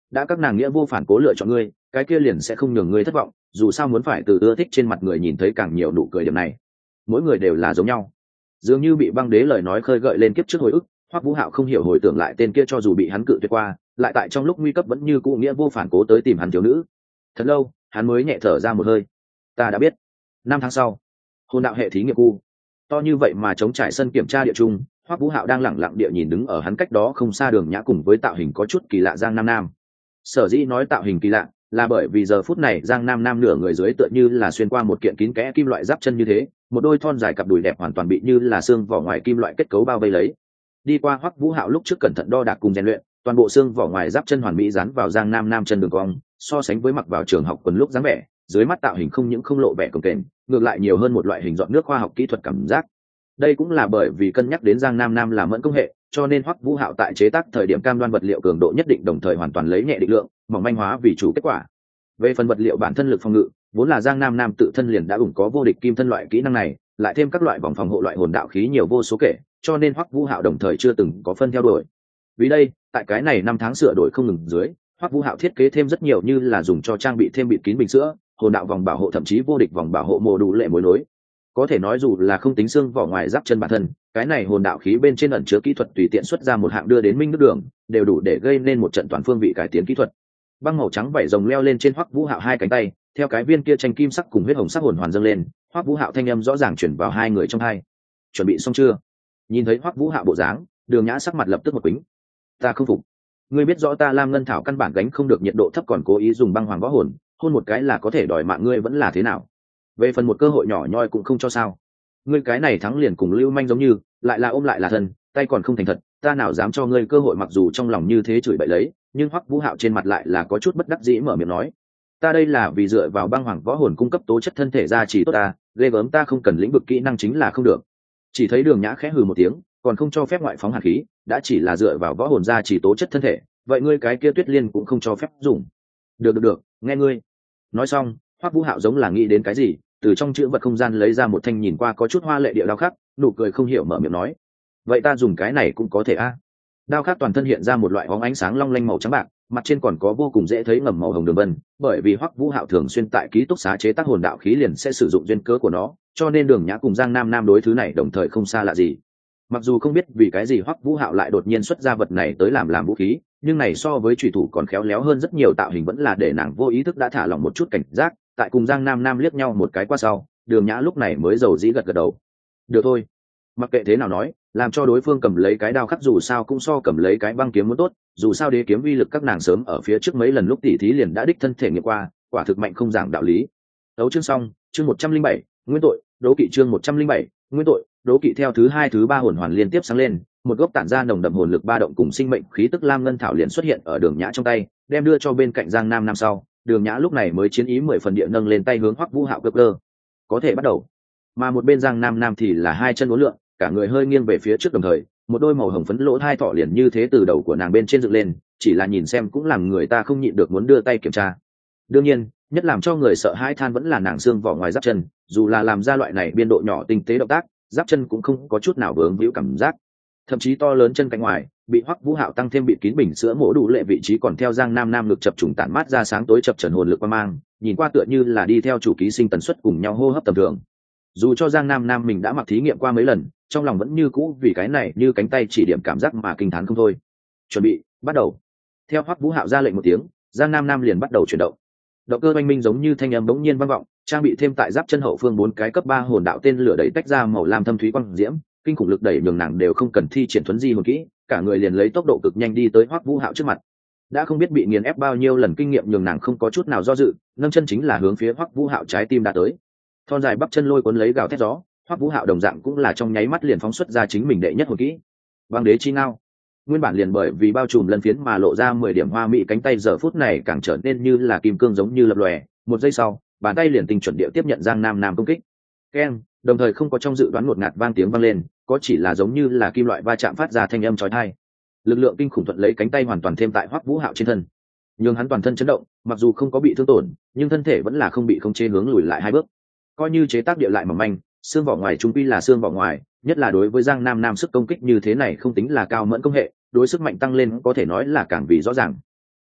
đã các nàng nghĩa vô phản cố lựa chọn ngươi, cái kia liền sẽ không nhường ngươi thất vọng, dù sao muốn phải từ ưa thích trên mặt người nhìn thấy càng nhiều nụ cười. Điểm này mỗi người đều là giống nhau. Dường như bị băng đế lời nói khơi gợi lên kiếp trước hồi ức, Hoắc Vũ Hạo không hiểu hồi tưởng lại tên kia cho dù bị hắn cự tuyệt qua, lại tại trong lúc nguy cấp vẫn như cũ nghĩa vô phản cố tới tìm hắn thiếu nữ. Thật lâu, hắn mới nhẹ thở ra một hơi. Ta đã biết. 5 tháng sau, hồn đạo hệ thí nghiệm khu. To như vậy mà chống trải sân kiểm tra địa trung, Hoắc Vũ Hạo đang lẳng lặng địa nhìn đứng ở hắn cách đó không xa Đường Nhã cùng với tạo hình có chút kỳ lạ Giang Nam Nam. Sở dĩ nói tạo hình kỳ lạ, là bởi vì giờ phút này Giang Nam Nam nửa người dưới tựa như là xuyên qua một kiện kín kẽ kim loại giáp chân như thế, một đôi thon dài cặp đùi đẹp hoàn toàn bị như là xương vỏ ngoài kim loại kết cấu bao vây lấy. Đi qua Hoắc Vũ Hạo lúc trước cẩn thận đo đạc cùng rèn luyện, toàn bộ xương vỏ ngoài giáp chân hoàn mỹ dán vào Giang Nam Nam chân đường cong, so sánh với mặc vào trường học quần lúc dáng vẻ, dưới mắt tạo hình không những không lộ vẻ cồng kềnh, ngược lại nhiều hơn một loại hình dọn nước khoa học kỹ thuật cảm giác. Đây cũng là bởi vì cân nhắc đến Giang Nam Nam là mẫn công hệ, cho nên Hoắc Vũ Hạo tại chế tác thời điểm cam đoan vật liệu cường độ nhất định, đồng thời hoàn toàn lấy nhẹ định lượng, mỏng manh hóa vì chủ kết quả. Về phần vật liệu bản thân lực phòng ngự, vốn là Giang Nam Nam tự thân liền đã ủng có vô địch kim thân loại kỹ năng này, lại thêm các loại vòng phòng hộ loại hồn đạo khí nhiều vô số kể, cho nên Hoắc Vũ Hạo đồng thời chưa từng có phân theo đuổi. Vì đây, tại cái này 5 tháng sửa đổi không ngừng dưới, Hoắc Vũ Hạo thiết kế thêm rất nhiều như là dùng cho trang bị thêm bịt kín bình sữa, hồn đạo vòng bảo hộ, thậm chí vô địch vòng bảo hộ mô đủ lệ mối nối. Có thể nói dù là không tính xương vỏ ngoài giáp chân bản thân, cái này hồn đạo khí bên trên ẩn chứa kỹ thuật tùy tiện xuất ra một hạng đưa đến minh nước đường, đều đủ để gây nên một trận toàn phương vị cải tiến kỹ thuật. Băng màu trắng vảy rồng leo lên trên Hoắc Vũ Hạo hai cánh tay, theo cái viên kia tranh kim sắc cùng huyết hồng sắc hồn hoàn dâng lên, Hoắc Vũ Hạo thanh âm rõ ràng truyền vào hai người trong hai. Chuẩn bị xong chưa? Nhìn thấy Hoắc Vũ Hạo bộ dáng, Đường Nhã sắc mặt lập tức một quĩnh. Ta không phục. Ngươi biết rõ ta Lam Ngân Thảo căn bản gánh không được nhiệt độ thấp, còn cố ý dùng băng hoàng võ hồn, hôn một cái là có thể đòi mạng ngươi vẫn là thế nào? Về phần một cơ hội nhỏ nhoi cũng không cho sao? Ngươi cái này thắng liền cùng lưu manh giống như, lại là ôm lại là thân, tay còn không thành thật, ta nào dám cho ngươi cơ hội. Mặc dù trong lòng như thế chửi bậy lấy, nhưng Hoắc Vũ Hạo trên mặt lại là có chút bất đắc dĩ mở miệng nói: ta đây là vì dựa vào băng hoàng võ hồn cung cấp tố chất thân thể gia trì tốt ta, ghê gớm ta không cần lĩnh vực kỹ năng chính là không được. Chỉ thấy Đường Nhã khẽ hừ một tiếng, còn không cho phép ngoại phóng hàn khí, đã chỉ là dựa vào võ hồn gia trì tố chất thân thể, vậy ngươi cái kia Tuyết Liên cũng không cho phép dùng. Được, nghe ngươi. Nói xong, Hoắc Vũ Hạo giống là nghĩ đến cái gì, từ trong chữ vật không gian lấy ra một thanh nhìn qua có chút hoa lệ địa đao khắc, nụ cười không hiểu mở miệng nói: vậy ta dùng cái này cũng có thể a? Đao khắc toàn thân hiện ra một loại bóng ánh sáng long lanh màu trắng bạc, mặt trên còn có vô cùng dễ thấy ngầm màu hồng đường vân, bởi vì Hoắc Vũ Hạo thường xuyên tại ký túc xá chế tác hồn đạo khí liền sẽ sử dụng duyên cớ của nó, cho nên Đường Nhã cùng Giang Nam Nam đối thứ này đồng thời không xa lạ gì. Mặc dù không biết vì cái gì Hoắc Vũ Hạo lại đột nhiên xuất ra vật này tới làm vũ khí, nhưng này so với chủy thủ còn khéo léo hơn rất nhiều, tạo hình vẫn là để nàng vô ý thức đã thả lỏng một chút cảnh giác. Tại cùng Giang Nam Nam liếc nhau một cái qua sau, Đường Nhã lúc này mới dầu dĩ gật đầu. Được thôi, mặc kệ thế nào nói, làm cho đối phương cầm lấy cái đao khắc dù sao cũng so cầm lấy cái băng kiếm muốn tốt, dù sao đế kiếm uy lực các nàng sớm ở phía trước mấy lần lúc tỉ thí liền đã đích thân thể nghiệm qua, quả thực mạnh không giảng đạo lý. Đấu chương xong, chương 107, nguyên tội, đố kỵ, chương 107, nguyên tội, đố kỵ. Theo thứ hai thứ ba hồn hoàn liên tiếp sáng lên, một gốc tản ra nồng đậm hồn lực ba động cùng sinh mệnh khí tức Lam Ngân Thảo liền xuất hiện ở Đường Nhã trong tay, đem đưa cho bên cạnh Giang Nam Nam sau, Đường Nhã lúc này mới chiến ý 10 phần địa nâng lên tay hướng Hoắc Vũ Hạo cơ. Có thể bắt đầu. Mà một bên Giang Nam Nam thì là hai chân uốn lượn, cả người hơi nghiêng về phía trước, đồng thời một đôi màu hồng phấn lỗ hai thọ liền như thế từ đầu của nàng bên trên dựng lên, chỉ là nhìn xem cũng làm người ta không nhịn được muốn đưa tay kiểm tra. Đương nhiên, nhất làm cho người sợ hãi than vẫn là nàng xương vỏ ngoài giáp chân, dù là làm ra loại này biên độ nhỏ tinh tế động tác, giáp chân cũng không có chút nào vướng víu cảm giác. Thậm chí to lớn chân cạnh ngoài bị Hoắc Vũ Hạo tăng thêm bịt kín bình sữa mổ đủ lệ vị trí còn theo Giang Nam Nam lực chập trùng tản mát ra sáng tối chập chờn hồn lực qua mang, nhìn qua tựa như là đi theo chủ ký sinh tần suất cùng nhau hô hấp tầm thường. Dù cho Giang Nam Nam mình đã mặc thí nghiệm qua mấy lần, trong lòng vẫn như cũ vì cái này như cánh tay chỉ điểm cảm giác mà kinh thán không thôi. Chuẩn bị, bắt đầu. Theo Hoắc Vũ Hạo ra lệnh một tiếng, Giang Nam Nam liền bắt đầu chuyển động. Động cơ oanh minh giống như thanh âm bỗng nhiên vang vọng, trang bị thêm tại giáp chân hậu phương 4 cái cấp 3 hồn đạo tên lửa đẩy tách ra màu lam thâm thúy quang diễm, kinh khủng lực đẩy nhường nàng đều không cần thi triển thuấn di hồn kỹ, cả người liền lấy tốc độ cực nhanh đi tới Hoắc Vũ Hạo trước mặt. Đã không biết bị nghiền ép bao nhiêu lần kinh nghiệm nhường nàng không có chút nào do dự, nâng chân chính là hướng phía Hoắc Vũ Hạo trái tim đã tới. Thon dài bắp chân lôi cuốn lấy gào thét gió, Hoắc Vũ Hạo đồng dạng cũng là trong nháy mắt liền phóng xuất ra chính mình đệ nhất hồn kỹ. Băng đế chi ngao. Nguyên bản liền bởi vì bao trùm lân phiến mà lộ ra 10 điểm hoa mỹ cánh tay giờ phút này càng trở nên như là kim cương giống như lập lòe, một giây sau, bàn tay liền tinh chuẩn địa tiếp nhận Giang Nam Nam công kích. Keng, đồng thời không có trong dự đoán ngột ngạt vang tiếng vang lên, có chỉ là giống như là kim loại va chạm phát ra thanh âm chói tai. Lực lượng kinh khủng thuận lấy cánh tay hoàn toàn thêm tại Hoắc Vũ Hạo trên thân, nhưng hắn toàn thân chấn động, mặc dù không có bị thương tổn, nhưng thân thể vẫn là không bị khống chế hướng lùi lại 2 bước. Coi như chế tác địa lại mỏng manh, xương vỏ ngoài trung quy là xương vỏ ngoài, nhất là đối với Giang Nam Nam sức công kích như thế này không tính là cao mẫn công hệ, đối sức mạnh tăng lên có thể nói là càng vì rõ ràng.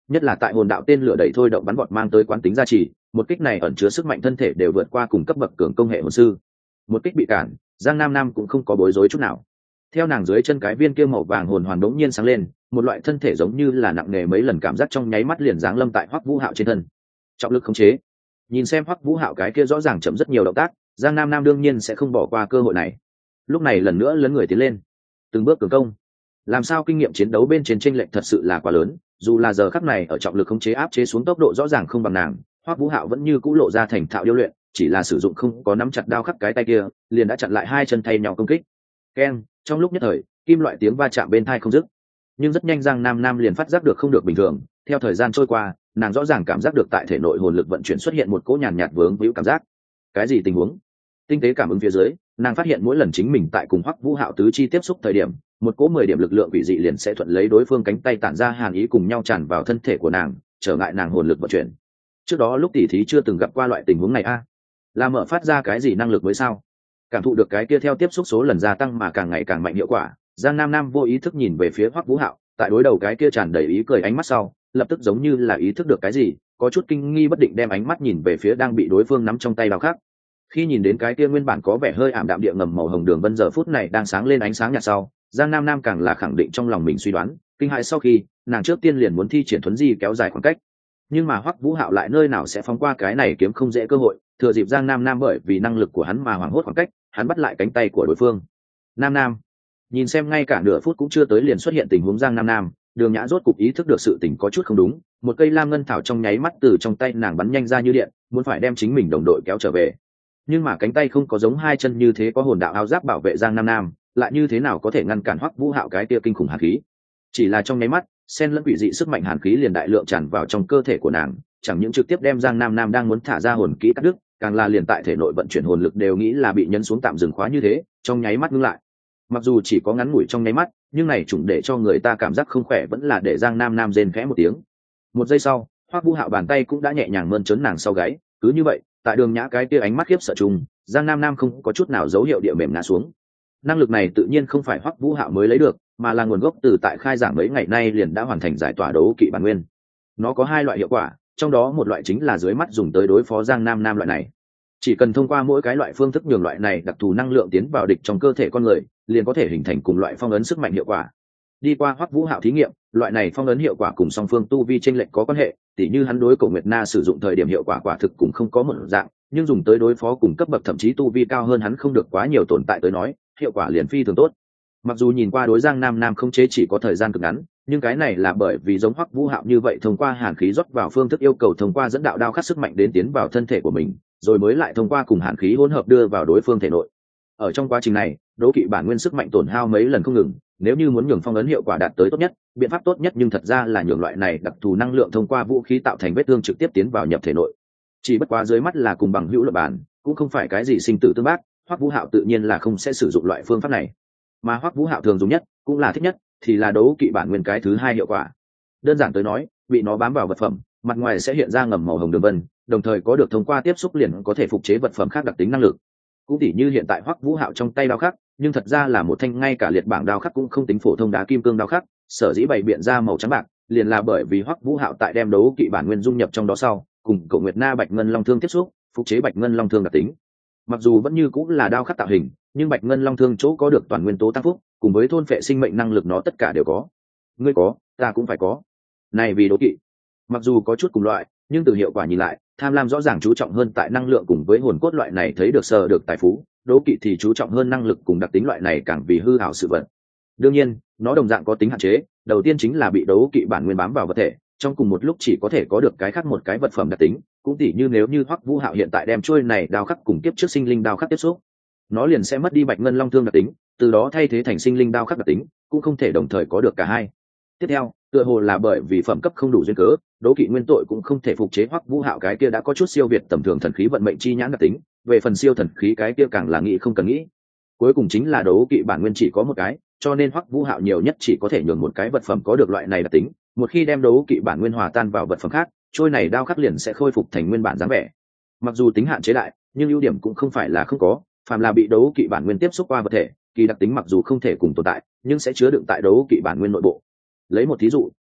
nhất là tại hồn đạo tên lửa đẩy thôi động bắn vọt mang tới quán tính gia trì, một kích này ẩn chứa sức mạnh thân thể đều vượt qua cùng cấp bậc cường công hệ hồn sư. Một kích bị cản, Giang Nam Nam cũng không có bối rối chút nào. Theo nàng dưới chân cái viên kia màu vàng hồn hoàn đống nhiên sáng lên, một loại thân thể giống như là nặng nề mấy lần cảm giác trong nháy mắt liền giáng lâm tại Hoắc Vũ Hạo trên thân. Trọng lực khống chế. Nhìn xem Hoắc Vũ Hạo cái kia rõ ràng chậm rất nhiều động tác, Giang Nam Nam đương nhiên sẽ không bỏ qua cơ hội này. Lúc này lần nữa lấn người tiến lên, từng bước cường công. Làm sao kinh nghiệm chiến đấu bên trên chênh lệch thật sự là quá lớn, dù là giờ khắc này ở trọng lực khống chế áp chế xuống tốc độ rõ ràng không bằng nàng, Hoắc Vũ Hạo vẫn như cũ lộ ra thành thạo điêu luyện, chỉ là sử dụng không có nắm chặt đao khắc cái tay kia, liền đã chặn lại hai chân thay nhau công kích. Keng, trong lúc nhất thời, kim loại tiếng va chạm bên tai không dứt. Nhưng rất nhanh Giang Nam Nam liền phát giác được không được bình thường, theo thời gian trôi qua, nàng rõ ràng cảm giác được tại thể nội hồn lực vận chuyển xuất hiện một cỗ nhàn nhạt vướng víu cảm giác. Cái gì tình huống? Tinh tế cảm ứng phía dưới, nàng phát hiện mỗi lần chính mình tại cùng Hoắc Vũ Hạo tứ chi tiếp xúc thời điểm, một cỗ 10 điểm lực lượng quỷ dị liền sẽ thuận lấy đối phương cánh tay tản ra hàn ý cùng nhau tràn vào thân thể của nàng, trở ngại nàng hồn lực vận chuyển. Trước đó lúc tỉ thí chưa từng gặp qua loại tình huống này a. Là mở phát ra cái gì năng lực mới sao? Cảm thụ được cái kia theo tiếp xúc số lần gia tăng mà càng ngày càng mạnh hiệu quả, Giang Nam Nam vô ý thức nhìn về phía Hoắc Vũ Hạo, tại đối đầu cái kia tràn đầy ý cười ánh mắt sau, lập tức giống như là ý thức được cái gì, có chút kinh nghi bất định đem ánh mắt nhìn về phía đang bị đối phương nắm trong tay đao khác. Khi nhìn đến cái kia nguyên bản có vẻ hơi ảm đạm địa ngầm màu hồng đường vân giờ phút này đang sáng lên ánh sáng nhạt sau, Giang Nam Nam càng là khẳng định trong lòng mình suy đoán, kinh hãi sau khi, nàng trước tiên liền muốn thi triển thuấn di kéo dài khoảng cách. Nhưng mà Hoắc Vũ Hạo lại nơi nào sẽ phóng qua cái này kiếm không dễ cơ hội, thừa dịp Giang Nam Nam bởi vì năng lực của hắn mà hoảng hốt khoảng cách, hắn bắt lại cánh tay của đối phương. Nam Nam, nhìn xem ngay cả nửa phút cũng chưa tới liền xuất hiện tình huống Giang Nam Nam, Đường Nhã rốt cục ý thức được sự tình có chút không đúng, một cây lam ngân thảo trong nháy mắt từ trong tay nàng bắn nhanh ra như điện, muốn phải đem chính mình đồng đội kéo trở về. Nhưng mà cánh tay không có giống hai chân như thế có hồn đạo áo giáp bảo vệ Giang Nam Nam, lại như thế nào có thể ngăn cản Hoắc Vũ Hạo cái tia kinh khủng hàn khí. Chỉ là trong nháy mắt, xen lẫn quỷ dị sức mạnh hàn khí liền đại lượng tràn vào trong cơ thể của nàng, chẳng những trực tiếp đem Giang Nam Nam đang muốn thả ra hồn kỹ cắt đứt, càng là liền tại thể nội vận chuyển hồn lực đều nghĩ là bị nhấn xuống tạm dừng khóa như thế, trong nháy mắt ngưng lại. Mặc dù chỉ có ngắn ngủi trong nháy mắt, nhưng này chủng để cho người ta cảm giác không khỏe vẫn là để Giang Nam Nam rên khẽ một tiếng. Một giây sau, Hoắc Vũ Hạo bàn tay cũng đã nhẹ nhàng mơn trớn nàng sau gáy, cứ như vậy, tại Đường Nhã cái kia ánh mắt khiếp sợ chung, Giang Nam Nam không có chút nào dấu hiệu địa mềm ngã xuống. Năng lực này tự nhiên không phải Hoắc Vũ Hạo mới lấy được, mà là nguồn gốc từ tại khai giảng mấy ngày nay liền đã hoàn thành giải tỏa đấu kỵ bản nguyên. Nó có hai loại hiệu quả, trong đó một loại chính là dưới mắt dùng tới đối phó Giang Nam Nam loại này. Chỉ cần thông qua mỗi cái loại phương thức nhường loại này đặc thù năng lượng tiến vào địch trong cơ thể con người, liền có thể hình thành cùng loại phong ấn sức mạnh hiệu quả. Đi qua Hoắc Vũ Hạo thí nghiệm, loại này phong ấn hiệu quả cùng song phương tu vi chênh lệch có quan hệ, tỉ như hắn đối Cổ Nguyệt Na sử dụng thời điểm hiệu quả quả thực cũng không có một dạng, nhưng dùng tới đối phó cùng cấp bậc thậm chí tu vi cao hơn hắn không được quá nhiều tồn tại tới nói, hiệu quả liền phi thường tốt. Mặc dù nhìn qua đối Giang Nam Nam không chế chỉ có thời gian cực ngắn, nhưng cái này là bởi vì giống Hoắc Vũ Hạo như vậy thông qua hàn khí rót vào phương thức yêu cầu thông qua dẫn đạo đao khắc sức mạnh đến tiến vào thân thể của mình, rồi mới lại thông qua cùng hàn khí hỗn hợp đưa vào đối phương thể nội. Ở trong quá trình này, đấu kỵ bản nguyên sức mạnh tổn hao mấy lần không ngừng, nếu như muốn nhường phong ấn hiệu quả đạt tới tốt nhất, biện pháp tốt nhất nhưng thật ra là nhường loại này đặc thù năng lượng thông qua vũ khí tạo thành vết thương trực tiếp tiến vào nhập thể nội. Chỉ bất quá dưới mắt là cùng bằng hữu luận bàn, cũng không phải cái gì sinh tử tương bác, Hoắc Vũ Hạo tự nhiên là không sẽ sử dụng loại phương pháp này. Mà Hoắc Vũ Hạo thường dùng nhất, cũng là thích nhất, thì là đấu kỵ bản nguyên cái thứ hai hiệu quả. Đơn giản tới nói, bị nó bám vào vật phẩm, mặt ngoài sẽ hiện ra ngầm màu hồng đường vân, đồng thời có được thông qua tiếp xúc liền có thể phục chế vật phẩm khác đặc tính năng lực. Cũng tỉ như hiện tại Hoắc Vũ Hạo trong tay đao khắc, nhưng thật ra là một thanh ngay cả liệt bảng đao khắc cũng không tính phổ thông đá kim cương đao khắc, sở dĩ bày biện ra màu trắng bạc, liền là bởi vì Hoắc Vũ Hạo tại đem đấu kỵ bản nguyên dung nhập trong đó sau, cùng Cổ Nguyệt Na Bạch Ngân Long Thương tiếp xúc, phục chế Bạch Ngân Long Thương đặc tính. Mặc dù vẫn như cũng là đao khắc tạo hình, nhưng Bạch Ngân Long Thương chỗ có được toàn nguyên tố tăng phúc, cùng với thôn phệ sinh mệnh năng lực nó tất cả đều có. Ngươi có, ta cũng phải có. Này vì đấu kỵ. Mặc dù có chút cùng loại, nhưng từ hiệu quả nhìn lại, tham lam rõ ràng chú trọng hơn tại năng lượng cùng với hồn cốt loại này thấy được sờ được tài phú, đấu kỵ thì chú trọng hơn năng lực cùng đặc tính loại này càng vì hư ảo sự vật. Đương nhiên, nó đồng dạng có tính hạn chế, đầu tiên chính là bị đấu kỵ bản nguyên bám vào vật thể, trong cùng một lúc chỉ có thể có được cái khác một cái vật phẩm đặc tính, cũng tỉ như nếu như Hoắc Vũ Hạo hiện tại đem chuôi này đao khắc cùng tiếp trước sinh linh đao khắc tiếp xúc, nó liền sẽ mất đi Bạch Ngân Long Thương đặc tính, từ đó thay thế thành sinh linh đao khắc đặc tính, cũng không thể đồng thời có được cả hai. Tiếp theo, tựa hồ là bởi vì phẩm cấp không đủ duyên cớ, đấu kỵ nguyên tội cũng không thể phục chế Hoắc Vũ Hạo cái kia đã có chút siêu việt tầm thường thần khí vận mệnh chi nhãn đặc tính, về phần siêu thần khí cái kia càng là nghĩ không cần nghĩ. Cuối cùng chính là đấu kỵ bản nguyên chỉ có một cái, cho nên Hoắc Vũ Hạo nhiều nhất chỉ có thể nhường một cái vật phẩm có được loại này đặc tính, một khi đem đấu kỵ bản nguyên hòa tan vào vật phẩm khác, trôi này đao khắc liền sẽ khôi phục thành nguyên bản dáng vẻ. Mặc dù tính hạn chế đại, nhưng ưu điểm cũng không phải là không có, phàm là bị đấu kỵ bản nguyên tiếp xúc qua vật thể, kỳ đặc tính mặc dù không thể cùng tồn tại, nhưng sẽ chứa đựng tại đấu kỵ bản nguyên nội bộ. Lấy một thí dụ,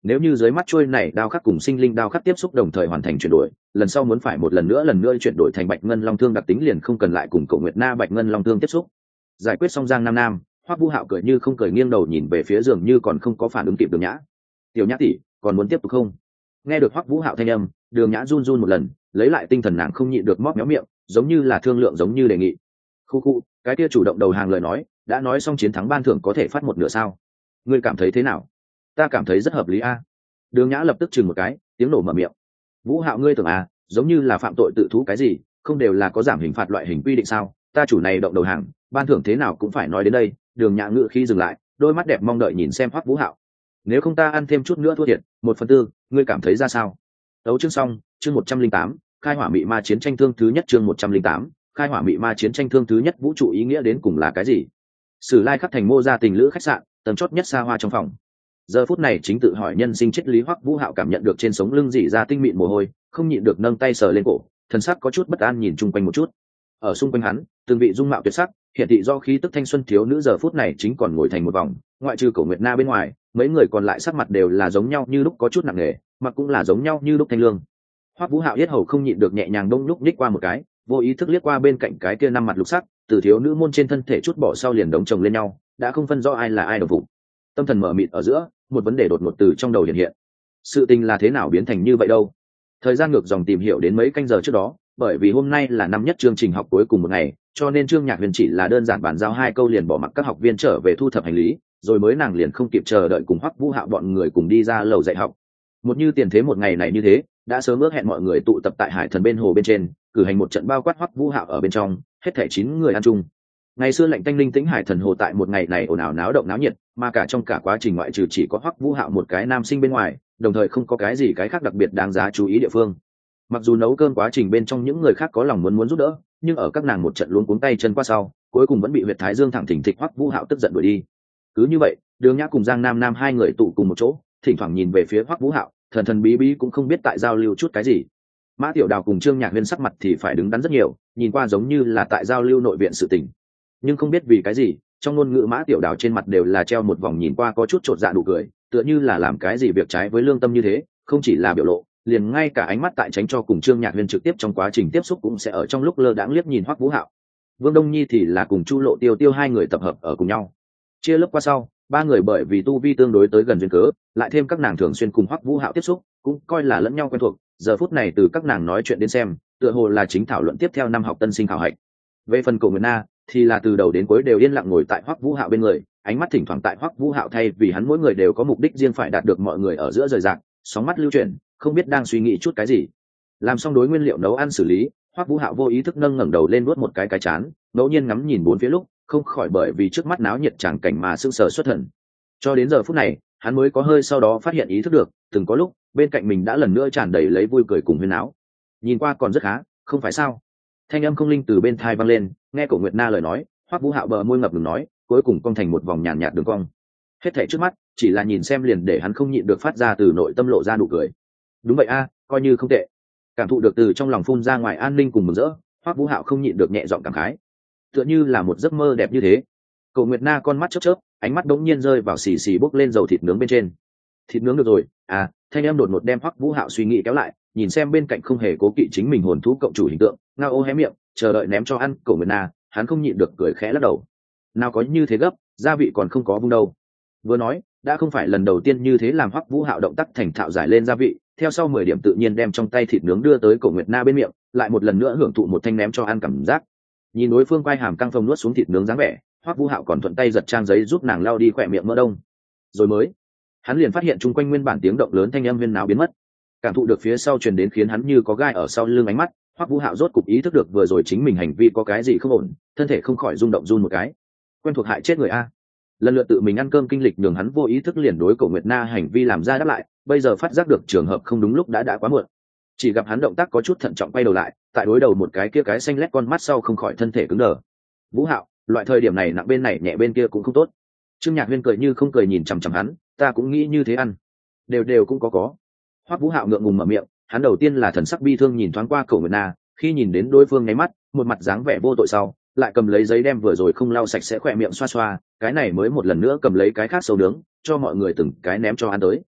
nếu như dưới mắt trôi này đao khắc cùng sinh linh đao khắc tiếp xúc đồng thời hoàn thành chuyển đổi, lần sau muốn phải một lần nữa chuyển đổi thành bạch ngân long thương đặc tính liền không cần lại cùng Cổ Nguyệt Na bạch ngân long thương tiếp xúc. Giải quyết xong Giang Nam Nam, Hoắc Vũ Hạo cười như không cười, nghiêng đầu nhìn về phía giường như còn không có phản ứng kịp Đường Nhã. "Tiểu Nhã tỷ, còn muốn tiếp tục không?" Nghe được Hoắc Vũ Hạo thanh âm, Đường Nhã run run một lần, lấy lại tinh thần nàng không nhịn được móp méo miệng, giống như là thương lượng giống như đề nghị. Khu khu, cái kia chủ động đầu hàng lời nói, đã nói xong chiến thắng ban thưởng có thể phát một nửa sao? Ngươi cảm thấy thế nào? Ta cảm thấy rất hợp lý a. Đường Nhã lập tức chừng một cái, tiếng nổ mở miệng. Vũ Hạo, ngươi tưởng à, giống như là phạm tội tự thú cái gì, không đều là có giảm hình phạt loại hình quy định sao? Ta chủ này động đầu hàng, ban thưởng thế nào cũng phải nói đến đây. Đường Nhã ngự khi dừng lại, đôi mắt đẹp mong đợi nhìn xem Hoắc Vũ Hạo. Nếu không ta ăn thêm chút nữa thua thiệt, 1/4, ngươi cảm thấy ra sao? Đấu chương xong, chương 108, khai hỏa mị ma chiến tranh thương thứ nhất, chương 108, khai hỏa mị ma chiến tranh thương thứ nhất. Vũ trụ ý nghĩa đến cùng là cái gì? Sử Lai khắc thành mô gia tình lữ khách sạn, tầng chót nhất xa hoa trong phòng. Giờ phút này chính tự hỏi nhân sinh triết lý Hoắc Vũ Hạo cảm nhận được trên sống lưng dỉ ra tinh mịn mồ hôi, không nhịn được nâng tay sờ lên cổ, thần sắc có chút bất an nhìn chung quanh một chút. Ở xung quanh hắn, từng vị dung mạo tuyệt sắc, hiện thị do khí tức thanh xuân thiếu nữ giờ phút này chính còn ngồi thành một vòng, ngoại trừ Cổ Nguyệt Na bên ngoài, mấy người còn lại sắc mặt đều là giống nhau như lúc có chút nặng nề, mặt cũng là giống nhau như lúc thanh lương. Hoắc Vũ Hạo yết hầu không nhịn được nhẹ nhàng đông nhúc nhích qua một cái, vô ý thức liếc qua bên cạnh cái kia năm mặt lục sắc, từ thiếu nữ môn trên thân thể chút bỏ sau liền đống chồng lên nhau, đã không phân rõ ai là ai đồng phục. Tâm thần mở mịt ở giữa, một vấn đề đột ngột từ trong đầu hiện hiện. Sự tình là thế nào biến thành như vậy đâu? Thời gian ngược dòng tìm hiểu đến mấy canh giờ trước đó, bởi vì hôm nay là năm nhất chương trình học cuối cùng một ngày, cho nên Trương Nhạc Huyền chỉ là đơn giản bàn giao 2 câu liền bỏ mặc các học viên trở về thu thập hành lý, rồi mới nàng liền không kịp chờ đợi cùng Hoắc Vũ Hạo bọn người cùng đi ra lầu dạy học. Một như tiền thế một ngày này như thế, đã sớm ước hẹn mọi người tụ tập tại Hải Thần bên hồ bên trên, cử hành một trận bao quát Hoắc Vũ Hạo ở bên trong, hết thảy 9 người ăn chung. Ngày xưa lạnh tanh linh tĩnh Hải Thần hồ tại một ngày này ồn ào náo động náo nhiệt, mà cả trong cả quá trình ngoại trừ chỉ có Hoắc Vũ Hạo một cái nam sinh bên ngoài, đồng thời không có cái gì cái khác đặc biệt đáng giá chú ý địa phương. Mặc dù nấu cơm quá trình bên trong những người khác có lòng muốn giúp đỡ, nhưng ở các nàng một trận luống cuống tay chân qua sau, cuối cùng vẫn bị huyệt thái dương thẳng thình thịch Hoắc Vũ Hạo tức giận đuổi đi. Cứ như vậy, Đường Nhã cùng Giang Nam Nam hai người tụ cùng một chỗ, thỉnh thoảng nhìn về phía Hoắc Vũ Hạo, thần thần bí bí cũng không biết tại giao lưu chút cái gì. Mã Tiểu Đào cùng Trương Nhạc Huyên sắc mặt thì phải đứng đắn rất nhiều, nhìn qua giống như là tại giao lưu nội viện sự tình. Nhưng không biết vì cái gì, trong ngôn ngữ Mã Tiểu Đào trên mặt đều là treo một vòng nhìn qua có chút chột dạ nụ cười, tựa như là làm cái gì việc trái với lương tâm như thế, không chỉ là biểu lộ, liền ngay cả ánh mắt tại tránh cho cùng Trương Nhạc Huyên trực tiếp trong quá trình tiếp xúc cũng sẽ ở trong lúc lơ đãng liếc nhìn Hoắc Vũ Hạo. Vương Đông Nhi thì là cùng Chu Lộ Tiêu Tiêu hai người tập hợp ở cùng nhau. Chia lớp qua sau, ba người bởi vì tu vi tương đối tới gần duyên cớ, lại thêm các nàng thường xuyên cùng Hoắc Vũ Hạo tiếp xúc, cũng coi là lẫn nhau quen thuộc. Giờ phút này từ các nàng nói chuyện đến xem, tựa hồ là chính thảo luận tiếp theo năm học tân sinh khảo hạch. Về phần Cổ Nguyệt Na, thì là từ đầu đến cuối đều yên lặng ngồi tại Hoắc Vũ Hạo bên người, ánh mắt thỉnh thoảng tại Hoắc Vũ Hạo thay vì hắn mỗi người đều có mục đích riêng phải đạt được mọi người ở giữa rời rạc, sóng mắt lưu chuyển, không biết đang suy nghĩ chút cái gì. Làm xong đối nguyên liệu nấu ăn xử lý, Hoắc Vũ Hạo vô ý thức ngẩng đầu lên vuốt một cái chán, ngẫu nhiên ngắm nhìn bốn phía lúc, không khỏi bởi vì trước mắt náo nhiệt tràng cảnh mà sững sờ xuất thần. Cho đến giờ phút này, hắn mới có hơi sau đó phát hiện ý thức được, từng có lúc, bên cạnh mình đã lần nữa tràn đầy lấy vui cười cùng huyên náo. Nhìn qua còn rất khá, không phải sao? Thanh âm không linh từ bên tai vang lên, nghe Cổ Nguyệt Na lời nói, Hoắc Vũ Hạo bờ môi ngập ngừng nói, cuối cùng cong thành một vòng nhàn nhạt đường cong. Hết thảy trước mắt, chỉ là nhìn xem liền để hắn không nhịn được phát ra từ nội tâm lộ ra nụ cười. Đúng vậy a, coi như không tệ. Cảm thụ được từ trong lòng phun ra ngoài an ninh cùng mừng rỡ, Hoắc Vũ Hạo không nhịn được nhẹ giọng cảm khái. Tựa như là một giấc mơ đẹp như thế. Cổ Nguyệt Na con mắt chớp chớp, ánh mắt đống nhiên rơi vào xì xì bốc lên dầu thịt nướng bên trên. Thịt nướng được rồi, à, thanh em đột ngột đem Hoắc Vũ Hạo suy nghĩ kéo lại, nhìn xem bên cạnh không hề cố kỵ chính mình hồn thú cộng chủ hình tượng, ngao ô hé miệng, chờ đợi ném cho ăn. Cổ Nguyệt Na, hắn không nhịn được cười khẽ lắc đầu. Nào có như thế gấp, gia vị còn không có vung đâu. Vừa nói, đã không phải lần đầu tiên như thế làm Hoắc Vũ Hạo động tác thành thạo giải lên gia vị, theo sau 10 điểm tự nhiên đem trong tay thịt nướng đưa tới Cổ Nguyệt Na bên miệng, lại một lần nữa hưởng thụ một thanh ném cho ăn cảm giác. Nhìn đối phương quay hàm căng phồng nuốt xuống thịt nướng dáng vẻ, Hoắc Vũ Hạo còn thuận tay giật trang giấy giúp nàng lau đi khỏe miệng mỡ đông. Rồi mới, hắn liền phát hiện chung quanh nguyên bản tiếng động lớn thanh âm huyên náo biến mất. Cảm thụ được phía sau truyền đến khiến hắn như có gai ở sau lưng ánh mắt, Hoắc Vũ Hạo rốt cục ý thức được vừa rồi chính mình hành vi có cái gì không ổn, thân thể không khỏi rung động run một cái. Quen thuộc hại chết người a. Lần lượt tự mình ăn cơm kinh lịch nhường hắn vô ý thức liền đối Cổ Nguyệt Na hành vi làm ra đáp lại, bây giờ phát giác được trường hợp không đúng lúc đã quá muộn. Chỉ gặp hắn động tác có chút thận trọng quay đầu lại, tại đối đầu một cái kia cái xanh lét con mắt sau không khỏi thân thể cứng đờ. Vũ Hạo, loại thời điểm này nặng bên này nhẹ bên kia cũng không tốt. Trương Nhạc Huyên cười như không cười nhìn chằm chằm hắn, ta cũng nghĩ như thế ăn. Đều cũng có. Hoắc Vũ Hạo ngượng ngùng mở miệng, hắn đầu tiên là thần sắc bi thương nhìn thoáng qua Cổ Nguyệt Na, khi nhìn đến đối phương nháy mắt, một mặt dáng vẻ vô tội sau, lại cầm lấy giấy đem vừa rồi không lau sạch sẽ khỏe miệng xoa xoa, cái này mới một lần nữa cầm lấy cái khác sâu nướng, cho mọi người từng cái ném cho ăn tới.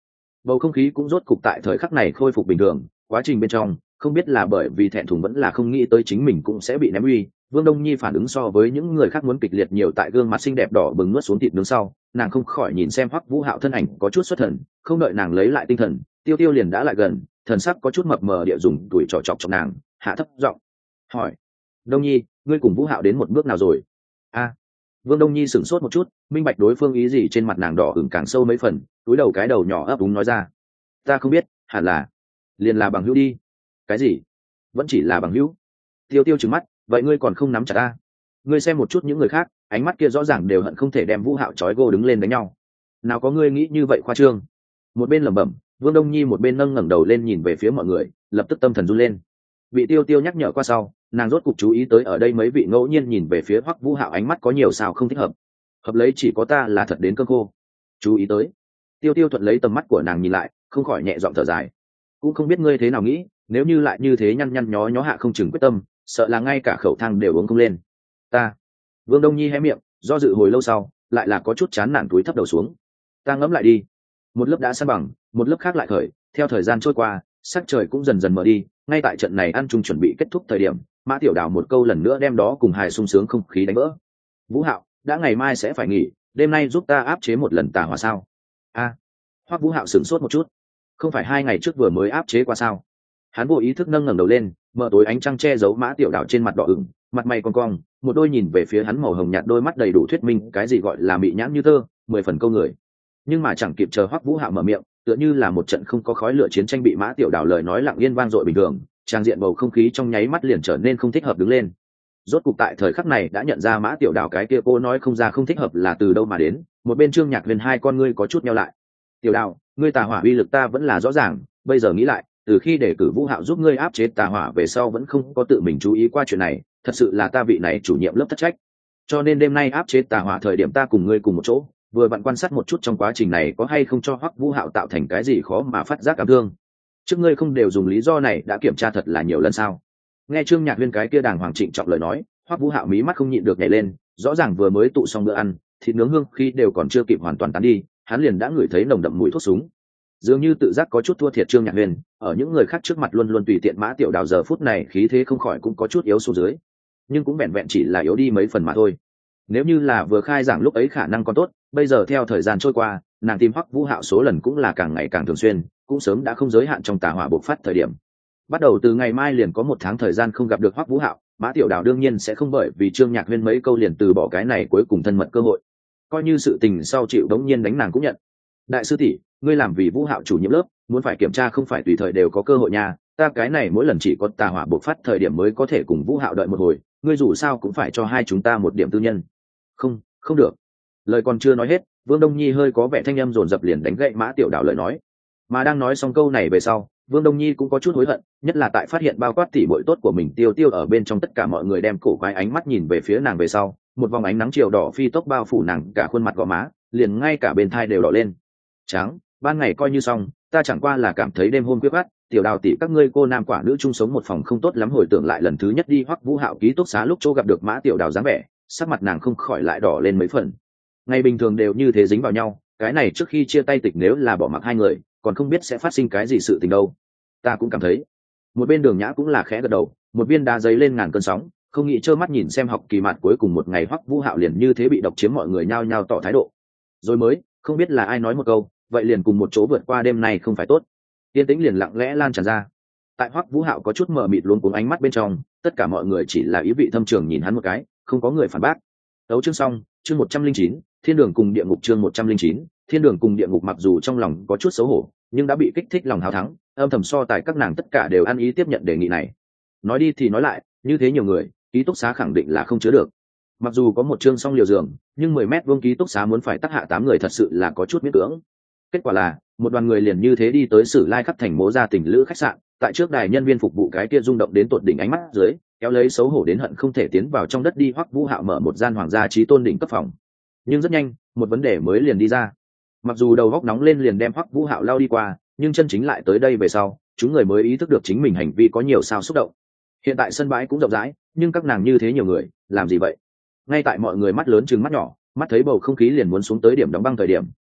bầu không khí cũng rốt cục tại thời khắc này khôi phục bình thường. Quá trình bên trong không biết là bởi vì thẹn thùng vẫn là không nghĩ tới chính mình cũng sẽ bị ném uy, Vương Đông Nhi phản ứng so với những người khác muốn kịch liệt nhiều. Tại gương mặt xinh đẹp đỏ bừng nuốt xuống thịt nướng sau, nàng không khỏi nhìn xem Hoắc Vũ Hạo thân ảnh có chút xuất thần, không đợi nàng lấy lại tinh thần, Tiêu Tiêu liền đã lại gần, thần sắc có chút mập mờ địa dùng tuổi trò chọc trong nàng, hạ thấp giọng hỏi: Đông Nhi, ngươi cùng Vũ Hạo đến một bước nào rồi? A. Vương Đông Nhi sửng sốt một chút, minh bạch đối phương ý gì, trên mặt nàng đỏ ửng càng sâu mấy phần, túi đầu cái đầu nhỏ ấp úng nói ra: ta không biết, hẳn là liền là bằng hữu đi. Cái gì? Vẫn chỉ là bằng hữu? Tiêu Tiêu trừng mắt, vậy ngươi còn không nắm chặt ta? Ngươi xem một chút những người khác, ánh mắt kia rõ ràng đều hận không thể đem Vũ Hạo trói gô đứng lên đánh nhau. Nào có ngươi nghĩ như vậy khoa trương? Một bên lẩm bẩm, Vương Đông Nhi một bên nâng ngẩng đầu lên nhìn về phía mọi người, lập tức tâm thần run lên. Bị Tiêu Tiêu nhắc nhở qua sau, nàng rốt cục chú ý tới ở đây mấy vị ngẫu nhiên nhìn về phía Hoắc Vũ Hạo ánh mắt có nhiều sao không thích hợp. Hợp lấy chỉ có ta là thật đến cơn khô. Chú ý tới. Tiêu Tiêu thuận lấy tầm mắt của nàng nhìn lại, không khỏi nhẹ giọng thở dài. Cũng không biết ngươi thế nào nghĩ, nếu như lại như thế nhăn nhăn nhó nhó hạ không chừng quyết tâm, sợ là ngay cả khẩu thang đều uống không lên. Ta. Vương Đông Nhi hé miệng, do dự hồi lâu sau, lại là có chút chán nản túi thấp đầu xuống. Ta ngẫm lại đi. Một lớp đã san bằng, một lớp khác lại khởi, theo thời gian trôi qua, sắc trời cũng dần dần mở đi. Ngay tại trận này ăn chung chuẩn bị kết thúc thời điểm, Mã Tiểu Đào một câu lần nữa đem đó cùng hài sung sướng không khí đánh vỡ. Vũ Hạo, đã ngày mai sẽ phải nghỉ, đêm nay giúp ta áp chế một lần tà hỏa sao? A. Hoắc Vũ Hạo sửng sốt một chút, không phải 2 ngày trước vừa mới áp chế qua sao? Hắn vô ý thức nâng ngẩng đầu lên, mở tối ánh trăng che giấu Mã Tiểu Đào trên mặt đỏ ửng, mặt mày cong cong, một đôi nhìn về phía hắn màu hồng nhạt đôi mắt đầy đủ thuyết minh cái gì gọi là mị nhãn như tơ, 10 phần câu người. Nhưng mà chẳng kịp chờ Hoắc Vũ Hạo mở miệng, tựa như là một trận không có khói lửa chiến tranh bị Mã Tiểu Đào lời nói lặng yên vang dội bình thường, trang diện bầu không khí trong nháy mắt liền trở nên không thích hợp đứng lên. Rốt cục tại thời khắc này đã nhận ra Mã Tiểu Đào cái kia cô nói không ra không thích hợp là từ đâu mà đến. Một bên Trương Nhạc Huyền hai con ngươi có chút nheo lại. Tiểu Đào, ngươi tà hỏa uy lực ta vẫn là rõ ràng, bây giờ nghĩ lại, từ khi để cử Vũ Hạo giúp ngươi áp chế tà hỏa về sau vẫn không có tự mình chú ý qua chuyện này, thật sự là ta vị này chủ nhiệm lớp thất trách. Cho nên đêm nay áp chế tà hỏa thời điểm ta cùng ngươi cùng một chỗ, vừa vặn quan sát một chút trong quá trình này có hay không cho Hoắc Vũ Hạo tạo thành cái gì khó mà phát giác cảm thương. Trước ngươi không đều dùng lý do này đã kiểm tra thật là nhiều lần sao? Nghe Trương Nhạc Huyên cái kia đàng hoàng trịnh trọng lời nói, Hoắc Vũ Hạo mí mắt không nhịn được nhảy lên, rõ ràng vừa mới tụ xong bữa ăn, thịt nướng hương khi đều còn chưa kịp hoàn toàn tán đi, hắn liền đã ngửi thấy nồng đậm mùi thuốc súng. Dường như tự giác có chút thua thiệt Trương Nhạc Huyên, ở những người khác trước mặt luôn luôn tùy tiện Mã Tiểu Đào giờ phút này khí thế không khỏi cũng có chút yếu xuống dưới, nhưng cũng vẹn vẹn chỉ là yếu đi mấy phần mà thôi. Nếu như là vừa khai giảng lúc ấy khả năng còn tốt, bây giờ theo thời gian trôi qua, nàng tìm Hoắc Vũ Hạo số lần cũng là càng ngày càng thường xuyên, cũng sớm đã không giới hạn trong tà hỏa bộc phát thời điểm. Bắt đầu từ ngày mai liền có 1 tháng thời gian không gặp được Hoắc Vũ Hạo, Mã Tiểu Đào đương nhiên sẽ không bởi vì Trương Nhạc Huyên mấy câu liền từ bỏ cái này cuối cùng thân mật cơ hội. Coi như sự tình sau chịu đống nhiên đánh nàng cũng nhận. Đại sư tỷ, ngươi làm vì Vũ Hạo chủ nhiệm lớp, muốn phải kiểm tra không phải tùy thời đều có cơ hội nha, ta cái này mỗi lần chỉ có tà hỏa bộc phát thời điểm mới có thể cùng Vũ Hạo đợi một hồi, ngươi dù sao cũng phải cho hai chúng ta một điểm tư nhân. Không, không được. Lời còn chưa nói hết, Vương Đông Nhi hơi có vẻ thanh âm dồn dập liền đánh gậy Mã Tiểu Đào lời nói. Mà đang nói xong câu này về sau, Vương Đông Nhi cũng có chút hối hận, nhất là tại phát hiện bao quát tỉ muội tốt của mình Tiêu Tiêu ở bên trong tất cả mọi người đem cổ quái ánh mắt nhìn về phía nàng về sau, một vòng ánh nắng chiều đỏ phi tốc bao phủ nàng cả khuôn mặt gò má, liền ngay cả bên thai đều đỏ lên. Trắng, ban ngày coi như xong, ta chẳng qua là cảm thấy đêm hôm khuya khoắt, Tiểu Đào tỷ các ngươi cô nam quả nữ chung sống một phòng không tốt lắm, hồi tưởng lại lần thứ nhất đi Hoắc Vũ Hạo ký túc xá lúc chỗ gặp được Mã Tiểu Đào dáng vẻ, sắc mặt nàng không khỏi lại đỏ lên mấy phần. Ngày bình thường đều như thế dính vào nhau, cái này trước khi chia tay tịch nếu là bỏ mặc hai người, còn không biết sẽ phát sinh cái gì sự tình đâu. Ta cũng cảm thấy. Một bên Đường Nhã cũng là khẽ gật đầu, một viên đá giấy lên ngàn cơn sóng, không nghĩ trơ mắt nhìn xem học kỳ mạt cuối cùng một ngày Hoắc Vũ Hạo liền như thế bị độc chiếm, mọi người nhao nhao tỏ thái độ. Rồi mới, không biết là ai nói một câu, vậy liền cùng một chỗ vượt qua đêm này không phải tốt. Tiên tĩnh liền lặng lẽ lan tràn ra. Tại Hoắc Vũ Hạo có chút mờ mịt luống cuống ánh mắt bên trong, tất cả mọi người chỉ là ý vị thâm trường nhìn hắn một cái, không có người phản bác. Đấu chương xong, chương 109, Thiên đường cùng địa ngục chương 109, Thiên đường cùng địa ngục. Mặc dù trong lòng có chút xấu hổ, nhưng đã bị kích thích lòng hào thắng, âm thầm so tài các nàng tất cả đều ăn ý tiếp nhận đề nghị này. Nói đi thì nói lại, như thế nhiều người, ký túc xá khẳng định là không chứa được. Mặc dù có một chương song liều giường, nhưng 10 mét vuông ký túc xá muốn phải tắc hạ 8 người thật sự là có chút miễn cưỡng. Kết quả là, một đoàn người liền như thế đi tới Sử Lai Khắp thành Mỗ Gia Tình Lữ khách sạn, tại trước đài nhân viên phục vụ cái kia rung động đến tột đỉnh ánh mắt dưới, kéo lấy xấu hổ đến hận không thể tiến vào trong đất đi Hoắc Vũ Hạo mở một gian hoàng gia chí tôn đỉnh cấp phòng. Nhưng rất nhanh, một vấn đề mới liền đi ra. Mặc dù đầu góc nóng lên liền đem Hoắc Vũ Hạo lao đi qua, nhưng chân chính lại tới đây về sau, chúng người mới ý thức được chính mình hành vi có nhiều sao xúc động. Hiện tại sân bãi cũng rộng rãi, nhưng các nàng như thế nhiều người, làm gì vậy? Ngay tại mọi người mắt lớn trừng mắt nhỏ, mắt thấy bầu không khí liền muốn xuống tới điểm đóng băng thời điểm,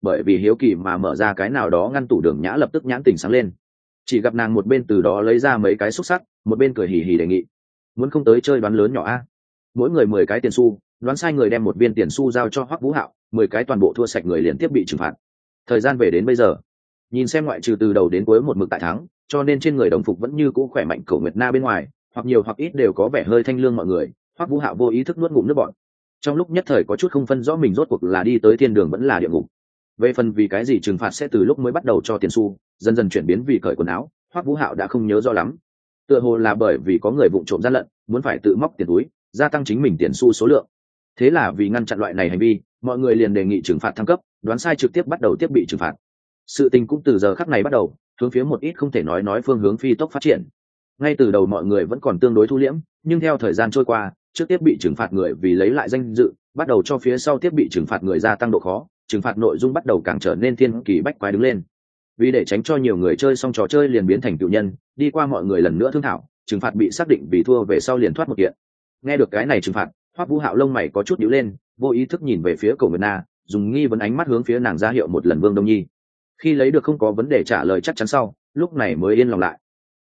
bởi vì hiếu kỳ mà mở ra cái nào đó ngăn tủ. Đường Nhã lập tức nhãn tỉnh sáng lên, chỉ gặp nàng một bên từ đó lấy ra mấy cái xúc sắc, một bên cười hì hì đề nghị: muốn không tới chơi đoán lớn nhỏ a? Mỗi người 10 cái tiền xu, đoán sai người đem một viên tiền xu giao cho Hoắc Vũ Hạo, 10 cái toàn bộ thua sạch người liền tiếp bị trừng phạt. Thời gian về đến bây giờ, nhìn xem ngoại trừ từ đầu đến cuối một mực tại thắng, cho nên trên người đồng phục vẫn như cũ khỏe mạnh Cổ Nguyệt Na bên ngoài, hoặc nhiều hoặc ít đều có vẻ hơi thanh lương mọi người. Hoắc Vũ Hạo vô ý thức nuốt ngụm nước bọt, trong lúc nhất thời có chút không phân rõ mình rốt cuộc là đi tới thiên đường vẫn là địa ngục. Về phần vì cái gì trừng phạt sẽ từ lúc mới bắt đầu cho tiền xu dần dần chuyển biến vì cởi quần áo, Hoắc Vũ Hạo đã không nhớ rõ lắm. Tựa hồ là bởi vì có người vụng trộm gian lận, muốn phải tự móc tiền túi, gia tăng chính mình tiền xu số lượng. Thế là vì ngăn chặn loại này hành vi, mọi người liền đề nghị trừng phạt thăng cấp, đoán sai trực tiếp bắt đầu tiếp bị trừng phạt. Sự tình cũng từ giờ khắc này bắt đầu hướng phía một ít không thể nói phương hướng phi tốc phát triển. Ngay từ đầu mọi người vẫn còn tương đối thu liễm, nhưng theo thời gian trôi qua, trước tiếp bị trừng phạt người vì lấy lại danh dự, bắt đầu cho phía sau tiếp bị trừng phạt người gia tăng độ khó, trừng phạt nội dung bắt đầu càng trở nên thiên kỳ bách quái đứng lên. Vì để tránh cho nhiều người chơi xong trò chơi liền biến thành cựu nhân, đi qua mọi người lần nữa thương thảo, trừng phạt bị xác định vì thua về sau liền thoát một kiện. Nghe được cái này trừng phạt, Hoắc Vũ Hạo lông mày có chút nhíu lên, vô ý thức nhìn về phía Cổ Nguyệt Na, dùng nghi vấn ánh mắt hướng phía nàng ra hiệu một lần. Vương Đông Nhi khi lấy được không có vấn đề trả lời chắc chắn sau, lúc này mới yên lòng lại.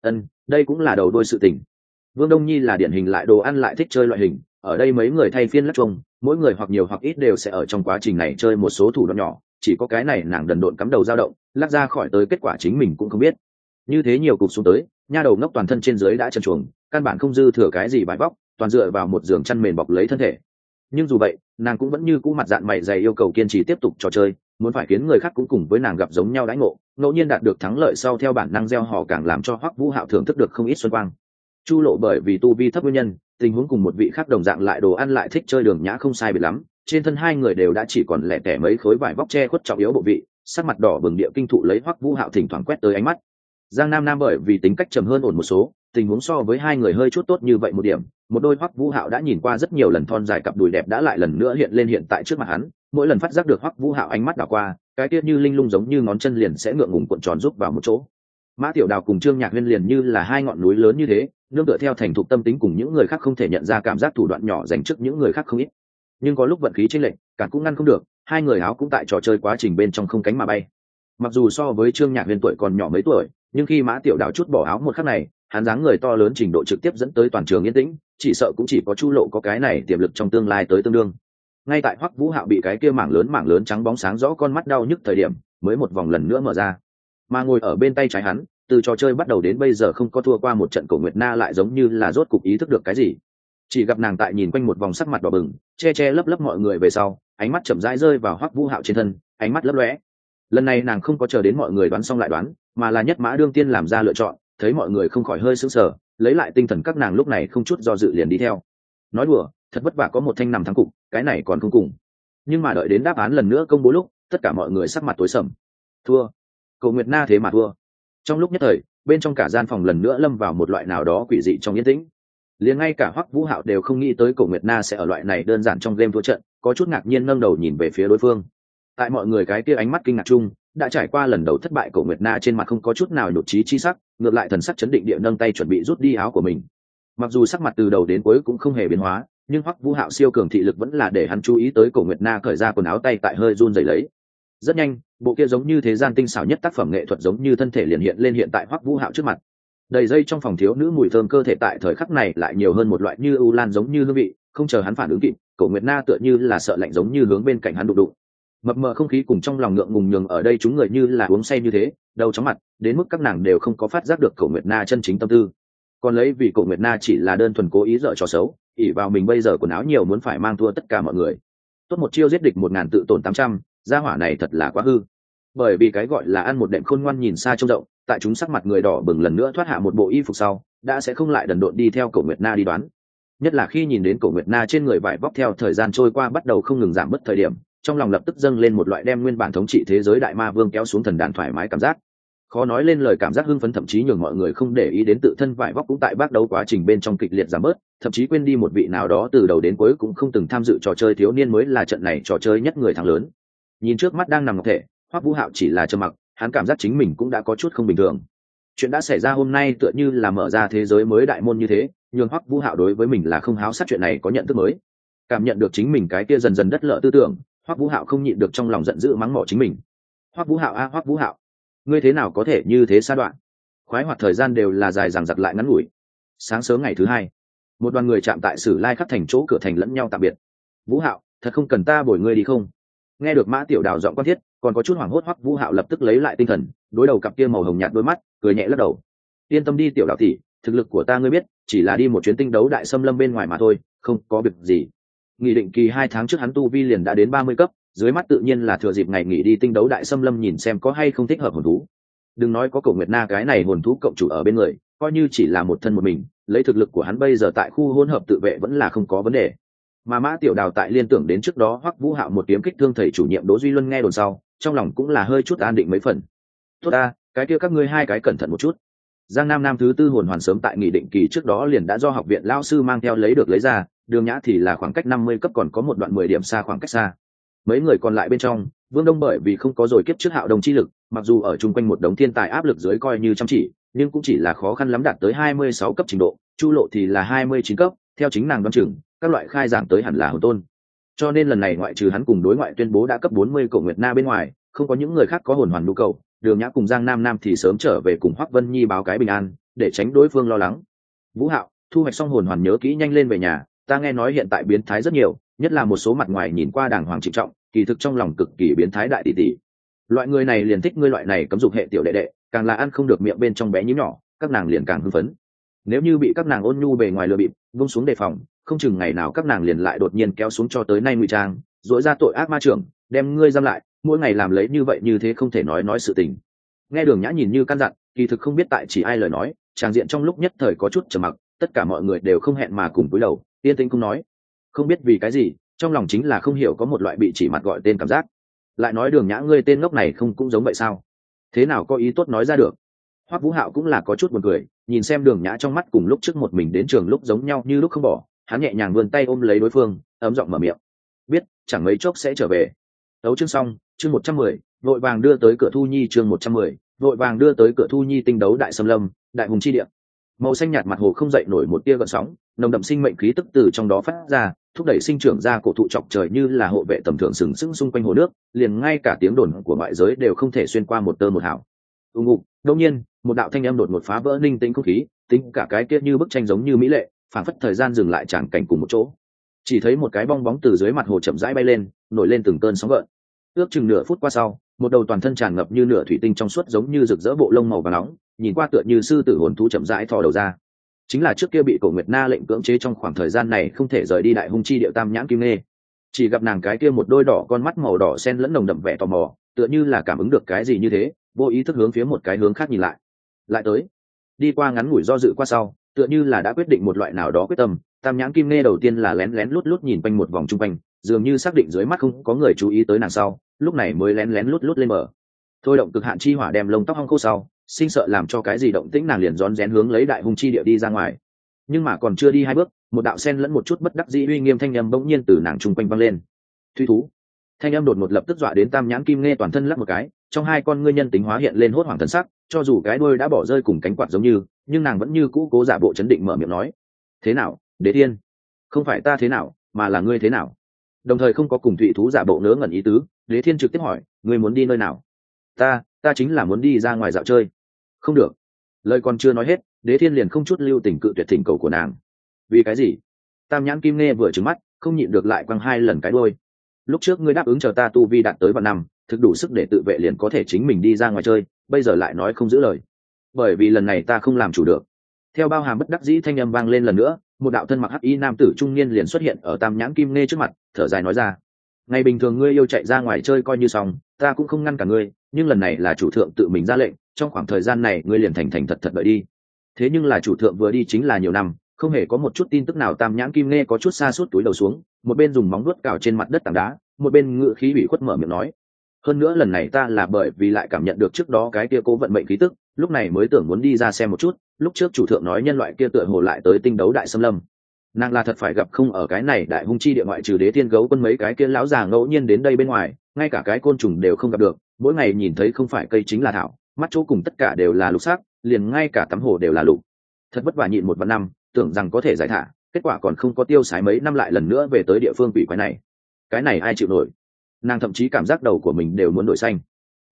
Đây cũng là đầu đuôi sự tình. Vương Đông Nhi là điển hình lại đồ ăn lại thích chơi loại hình, ở đây mấy người thay phiên lắc chung, mỗi người hoặc nhiều hoặc ít đều sẽ ở trong quá trình này chơi một số thủ đoạn nhỏ, chỉ có cái này nàng đần độn cắm đầu dao động, lắc ra khỏi tới kết quả chính mình cũng không biết. Như thế nhiều cục xuống tới, nha đầu ngốc toàn thân trên dưới đã trần truồng, căn bản không dư thừa cái gì bãi bóc, toàn dựa vào một giường chăn mền bọc lấy thân thể. Nhưng dù vậy, nàng cũng vẫn như cũ mặt dạng mày dày yêu cầu kiên trì tiếp tục trò chơi, muốn phải khiến người khác cũng cùng với nàng gặp giống nhau đãi ngộ, ngẫu nhiên đạt được thắng lợi sau theo bản năng gieo họ càng làm cho Hoắc Vũ Hạo thưởng thức được không ít xuân quang. Chu Lộ bởi vì tu vi thấp nguyên nhân, tình huống cùng một vị khác đồng dạng lại đồ ăn lại thích chơi Đường Nhã không sai biệt lắm, trên thân hai người đều đã chỉ còn lẻ tẻ mấy khối vải vóc che khuất trọng yếu bộ vị, sắc mặt đỏ bừng địa kinh thụ lấy Hoắc Vũ Hạo thỉnh thoảng quét tới ánh mắt. Giang Nam Nam bởi vì tính cách trầm hơn ổn một số, tình huống so với hai người hơi chút tốt như vậy một điểm, một đôi Hoắc Vũ Hạo đã nhìn qua rất nhiều lần thon dài cặp đùi đẹp đã lại lần nữa hiện lên hiện tại trước mặt hắn, mỗi lần phát giác được Hoắc Vũ Hạo ánh mắt đảo qua, cái tiết như linh lung giống như ngón chân liền sẽ ngượng ngùng cuộn tròn rút vào một chỗ. Mã Tiểu Đào cùng Trương Nhạc Huyên liền như là hai ngọn núi lớn như thế, nương tựa theo thành thục tâm tính cùng những người khác không thể nhận ra cảm giác thủ đoạn nhỏ dành trước những người khác không ít. Nhưng có lúc vận khí chênh lệch, cản cũng ngăn không được, hai người áo cũng tại trò chơi quá trình bên trong không cánh mà bay. Mặc dù so với Trương Nhạc Huyên tuổi còn nhỏ mấy tuổi, nhưng khi Mã Tiểu Đào chút bỏ áo một khắc này, hắn dáng người to lớn trình độ trực tiếp dẫn tới toàn trường yên tĩnh, chỉ sợ cũng chỉ có Chu Lộ có cái này tiềm lực trong tương lai tới tương đương. Ngay tại Hoắc Vũ Hạo bị cái kia mảng lớn trắng bóng sáng rõ con mắt đau nhức thời điểm, mới một vòng lần nữa mở ra. Mà ngồi ở bên tay trái hắn, từ trò chơi bắt đầu đến bây giờ không có thua qua một trận, Cổ Nguyệt Na lại giống như là rốt cục ý thức được cái gì. Chỉ gặp nàng tại nhìn quanh một vòng sắc mặt đỏ bừng, che lấp mọi người về sau, ánh mắt chậm rãi rơi vào Hoắc Vũ Hạo trên thân, ánh mắt lấp lóe. Lần này nàng không có chờ đến mọi người đoán xong lại đoán, mà là nhất mã đương tiên làm ra lựa chọn, thấy mọi người không khỏi hơi sững sờ, lấy lại tinh thần các nàng lúc này không chút do dự liền đi theo. Nói đùa, thật vất vả có một thanh nằm thắng cục, cái này còn không cùng. Nhưng mà đợi đến đáp án lần nữa công bố lúc, tất cả mọi người sắc mặt tối sầm. Thua. Cổ Nguyệt Na thế mà thua. Trong lúc nhất thời, bên trong cả gian phòng lần nữa lâm vào một loại nào đó quỷ dị trong yên tĩnh. Liền ngay cả Hoắc Vũ Hạo đều không nghĩ tới Cổ Nguyệt Na sẽ ở loại này đơn giản trong game thua trận, có chút ngạc nhiên nâng đầu nhìn về phía đối phương. Tại mọi người cái kia ánh mắt kinh ngạc chung, đã trải qua lần đầu thất bại, Cổ Nguyệt Na trên mặt không có chút nào nhụt chí chi sắc, ngược lại thần sắc chấn định địa nâng tay chuẩn bị rút đi áo của mình. Mặc dù sắc mặt từ đầu đến cuối cũng không hề biến hóa, nhưng Hoắc Vũ Hạo siêu cường thị lực vẫn là để hắn chú ý tới Cổ Nguyệt Na cởi ra quần áo tay tại hơi run rẩy lấy. Rất nhanh, bộ kia giống như thế gian tinh xảo nhất tác phẩm nghệ thuật giống như thân thể liền hiện lên hiện tại Hoắc Vũ Hạo trước mặt. Đầy dây trong phòng thiếu nữ mùi thơm cơ thể tại thời khắc này lại nhiều hơn một loại như ưu lan giống như hương vị, không chờ hắn phản ứng kịp, Cổ Nguyệt Na tựa như là sợ lạnh giống như hướng bên cạnh hắn đụng đụng. Mập mờ không khí cùng trong lòng ngượng ngùng nhường ở đây chúng người như là uống say như thế, đầu chóng mặt, đến mức các nàng đều không có phát giác được Cổ Nguyệt Na chân chính tâm tư. Còn lấy vì Cổ Nguyệt Na chỉ là đơn thuần cố ý dở trò xấu, ỷ vào mình bây giờ quần áo nhiều muốn phải mang thua tất cả mọi người. Tốt một chiêu giết địch 1000 tự tổn 800, gia hỏa này thật là quá hư. Bởi vì cái gọi là ăn một đệm khôn ngoan nhìn xa trông rộng, tại chúng sắc mặt người đỏ bừng lần nữa thoát hạ một bộ y phục sau, đã sẽ không lại đần độn đi theo Cổ Nguyệt Na đi đoán. Nhất là khi nhìn đến Cổ Nguyệt Na trên người vải vóc theo thời gian trôi qua bắt đầu không ngừng giảm bớt thời điểm, trong lòng lập tức dâng lên một loại đem nguyên bản thống trị thế giới đại ma vương kéo xuống thần đàn thoải mái cảm giác. Khó nói lên lời cảm giác hưng phấn, thậm chí nhường mọi người không để ý đến tự thân vải vóc cũng tại bắt đầu quá trình bên trong kịch liệt giảm bớt, thậm chí quên đi một vị nào đó từ đầu đến cuối cũng không từng tham dự trò chơi thiếu niên mới là trận này trò chơi nhất người thắng lớn. Nhìn trước mắt đang nằm ngọc thể, Hoắc Vũ Hạo chỉ là trầm mặc, hắn cảm giác chính mình cũng đã có chút không bình thường. Chuyện đã xảy ra hôm nay tựa như là mở ra thế giới mới đại môn như thế, nhưng Hoắc Vũ Hạo đối với mình là không háo sát chuyện này có nhận thức mới. Cảm nhận được chính mình cái kia dần dần đất lợ tư tưởng, Hoắc Vũ Hạo không nhịn được trong lòng giận dữ mắng mỏ chính mình, Hoắc Vũ Hạo a, Hoắc Vũ Hạo, ngươi thế nào có thể như thế sa đoạn? Khoái hoạt thời gian đều là dài dằng dặc lại ngắn ngủi. Sáng sớm ngày thứ hai, một đoàn người chạm tại Sử Lai Khắc thành chỗ cửa thành lẫn nhau tạm biệt. Vũ Hạo, thật không cần ta bồi ngươi đi không? Nghe được Mã Tiểu Đào giọng quan thiết, còn có chút hoảng hốt Hoắc Vũ Hạo lập tức lấy lại tinh thần, đối đầu cặp kia màu hồng nhạt đôi mắt, cười nhẹ lắc đầu. Yên tâm đi Tiểu Đào tỷ, thực lực của ta ngươi biết, chỉ là đi một chuyến tinh đấu đại xâm lâm bên ngoài mà thôi, không có việc gì. Nghị định kỳ 2 tháng trước hắn tu vi liền đã đến 30 cấp, dưới mắt tự nhiên là thừa dịp ngày nghỉ đi tinh đấu đại xâm lâm nhìn xem có hay không thích hợp hồn thú. Đừng nói có Cổ Nguyệt Na cái này hồn thú cộng chủ ở bên người, coi như chỉ là một thân một mình, lấy thực lực của hắn bây giờ tại khu hỗn hợp tự vệ vẫn là không có vấn đề. Mà Mã Tiểu Đào tại liên tưởng đến trước đó Hoắc Vũ Hạo một kiếm kích thương thầy chủ nhiệm Đỗ Duy Luân nghe đồn sau, trong lòng cũng là hơi chút an định mấy phần. Tốt ta, cái kia các ngươi hai cái cẩn thận một chút. Giang Nam Nam thứ tư hồn hoàn sớm tại nghị định kỳ trước đó liền đã do học viện lão sư mang theo lấy ra, Đường Nhã thì là khoảng cách 50 cấp còn có một đoạn 10 điểm xa khoảng cách xa. Mấy người còn lại bên trong, Vương Đông bởi vì không có rồi kiếp trước Hạo Đồng chi lực, mặc dù ở chung quanh một đống thiên tài áp lực dưới coi như chăm chỉ, nhưng cũng chỉ là khó khăn lắm đạt tới 26 cấp trình độ, Chu Lộ thì là 29 cấp, theo chính nàng đoán chừng, các loại khai giảng tới hẳn là hồn tôn. Cho nên lần này ngoại trừ hắn cùng đối ngoại tuyên bố đã cấp 40 Cổ Nguyệt Na bên ngoài, không có những người khác có hồn hoàn nhu cầu, Đường Nhã cùng Giang Nam Nam thì sớm trở về cùng Hoắc Vân Nhi báo cái bình an, để tránh đối phương lo lắng. Vũ Hạo, thu hoạch xong hồn hoàn nhớ kỹ nhanh lên về nhà, ta nghe nói hiện tại biến thái rất nhiều, nhất là một số mặt ngoài nhìn qua đàng hoàng trịnh trọng, kỳ thực trong lòng cực kỳ biến thái đại tỷ tỷ. Loại người này liền thích ngươi loại này cấm dục hệ tiểu đệ đệ, càng là ăn không được miệng bên trong bé nhím nhỏ, các nàng liền càng hưng phấn. Nếu như bị các nàng ôn nhu bề ngoài lừa bịp, buông xuống đề phòng, không chừng ngày nào các nàng liền lại đột nhiên kéo xuống cho tới nay ngụy trang, dỗi ra tội ác ma trưởng, đem ngươi giam lại, mỗi ngày làm lấy như vậy như thế không thể nói sự tình. Nghe Đường Nhã nhìn như căn dặn, kỳ thực không biết tại chỉ ai lời nói, tràng diện trong lúc nhất thời có chút trầm mặc, tất cả mọi người đều không hẹn mà cùng cúi đầu, yên tĩnh không nói. Không biết vì cái gì, trong lòng chính là không hiểu có một loại bị chỉ mặt gọi tên cảm giác. Lại nói Đường Nhã ngươi tên ngốc này không cũng giống vậy sao? Thế nào có ý tốt nói ra được? Hoắc Vũ Hạo cũng là có chút buồn cười, nhìn xem Đường Nhã trong mắt cùng lúc trước một mình đến trường lúc giống nhau như lúc không bỏ, hắn nhẹ nhàng vươn tay ôm lấy đối phương, ấm giọng mở miệng. Biết, chẳng mấy chốc sẽ trở về. Tấu chương xong, chương 110, vội vàng đưa tới cửa Thu Nhi chương 110, vội vàng đưa tới cửa Thu Nhi tinh đấu đại xâm lâm, đại hùng chi địa. Màu xanh nhạt mặt hồ không dậy nổi một tia gợn sóng, nồng đậm sinh mệnh khí tức từ trong đó phát ra, thúc đẩy sinh trưởng ra cổ thụ chọc trời như là hộ vệ tầm thường sừng sững xung quanh hồ nước, liền ngay cả tiếng đồn của ngoại giới đều không thể xuyên qua một tơ một hào. Ùng ục, đột nhiên, một đạo thanh âm đột ngột phá vỡ ninh tĩnh không khí, tính cả cái kia như bức tranh giống như mỹ lệ, phảng phất thời gian dừng lại tràn cảnh cùng một chỗ. Chỉ thấy một cái bong bóng từ dưới mặt hồ chậm rãi bay lên, nổi lên từng cơn sóng gợn. Ước chừng nửa phút qua sau, một đầu toàn thân tràn ngập như nửa thủy tinh trong suốt giống như rực rỡ bộ lông màu vàng nóng, nhìn qua tựa như sư tử hồn thú chậm rãi thò đầu ra. Chính là trước kia bị Cổ Nguyệt Na lệnh cưỡng chế trong khoảng thời gian này không thể rời đi đại hung chi điệu Tam Nhãn Kim Nê. Chỉ gặp nàng cái kia một đôi đỏ con mắt màu đỏ xen lẫn nồng đậm vẻ tò mò, tựa như là cảm ứng được cái gì như thế, vô ý thức hướng phía một cái hướng khác nhìn lại. Lại tới, đi qua ngắn ngủi do dự qua sau, tựa như là đã quyết định một loại nào đó quyết tâm, Tam Nhãn Kim Nê đầu tiên là lén lén lút lút nhìn quanh một vòng chung quanh, dường như xác định dưới mắt không có người chú ý tới nàng sau, lúc này mới lén lén lút lút lên mở. Thôi động cực hạn chi hỏa đem lông tóc hong khô sau, sinh sợ làm cho cái gì động tĩnh nàng liền rón rén hướng lấy đại hung chi địa đi ra ngoài. Nhưng mà còn chưa đi 2 bước, một đạo sen lẫn một chút bất đắc dĩ uy nghiêm thanh âm bỗng nhiên từ nàng chung quanh vang lên. Thủy thú. Thanh âm đột ngột lập tức dọa đến Tam Nhãn Kim Nê toàn thân lắc một cái, trong hai con ngươi nhân tính hóa hiện lên hốt hoảng thần sắc, cho dù cái đuôi đã bỏ rơi cùng cánh quạt giống như, nhưng nàng vẫn như cũ cố giả bộ chấn định mở miệng nói: "Thế nào, Đế Thiên? Không phải ta thế nào, mà là ngươi thế nào?" Đồng thời không có cùng thủy thú giả bộ ngớ ngẩn ý tứ, Đế Thiên trực tiếp hỏi: "Ngươi muốn đi nơi nào?" Ta chính là muốn đi ra ngoài dạo chơi." "Không được." Lời còn chưa nói hết, Đế Thiên liền không chút lưu tình cự tuyệt thỉnh cầu của nàng. "Vì cái gì?" Tam Nhãn Kim Nê vừa trừng mắt, không nhịn được lại quăng 2 lần cái đuôi. "Lúc trước ngươi đáp ứng chờ ta tu vi đạt tới vạn năm, thực đủ sức để tự vệ liền có thể chính mình đi ra ngoài chơi, bây giờ lại nói không giữ lời. Bởi vì lần này ta không làm chủ được." Theo bao hàm bất đắc dĩ thanh âm vang lên lần nữa, một đạo thân mặc hắc y nam tử trung niên liền xuất hiện ở Tam Nhãn Kim Nê trước mặt, thở dài nói ra: "Ngày bình thường ngươi yêu chạy ra ngoài chơi coi như xong, ta cũng không ngăn cả ngươi, nhưng lần này là chủ thượng tự mình ra lệnh, trong khoảng thời gian này ngươi liền thành thành thật thật đợi đi." Thế nhưng là chủ thượng vừa đi chính là nhiều năm, không hề có một chút tin tức nào. Tam Nhãn Kim Nê có chút xa suốt túi đầu xuống, một bên dùng móng vuốt cào trên mặt đất tảng đá, một bên ngự khí ủy khuất mở miệng nói: "Hơn nữa lần này ta là bởi vì lại cảm nhận được trước đó cái kia cố vận mệnh khí tức, lúc này mới tưởng muốn đi ra xem một chút, lúc trước chủ thượng nói nhân loại kia tựa hồ lại tới tinh đấu đại xâm lâm. Nàng là thật phải gặp không ở cái này đại hung chi địa ngoại trừ Đế Thiên gấu quân mấy cái kia lão già ngẫu nhiên đến đây bên ngoài, ngay cả cái côn trùng đều không gặp được, mỗi ngày nhìn thấy không phải cây chính là thảo, mắt chỗ cùng tất cả đều là lục sắc, liền ngay cả tắm hồ đều là lục. Thật vất vả nhịn 1 vạn năm, tưởng rằng có thể giải thả, kết quả còn không có tiêu xài mấy năm lại lần nữa về tới địa phương quỷ quái này. Cái này ai chịu nổi?" Nàng thậm chí cảm giác đầu của mình đều muốn đổi xanh.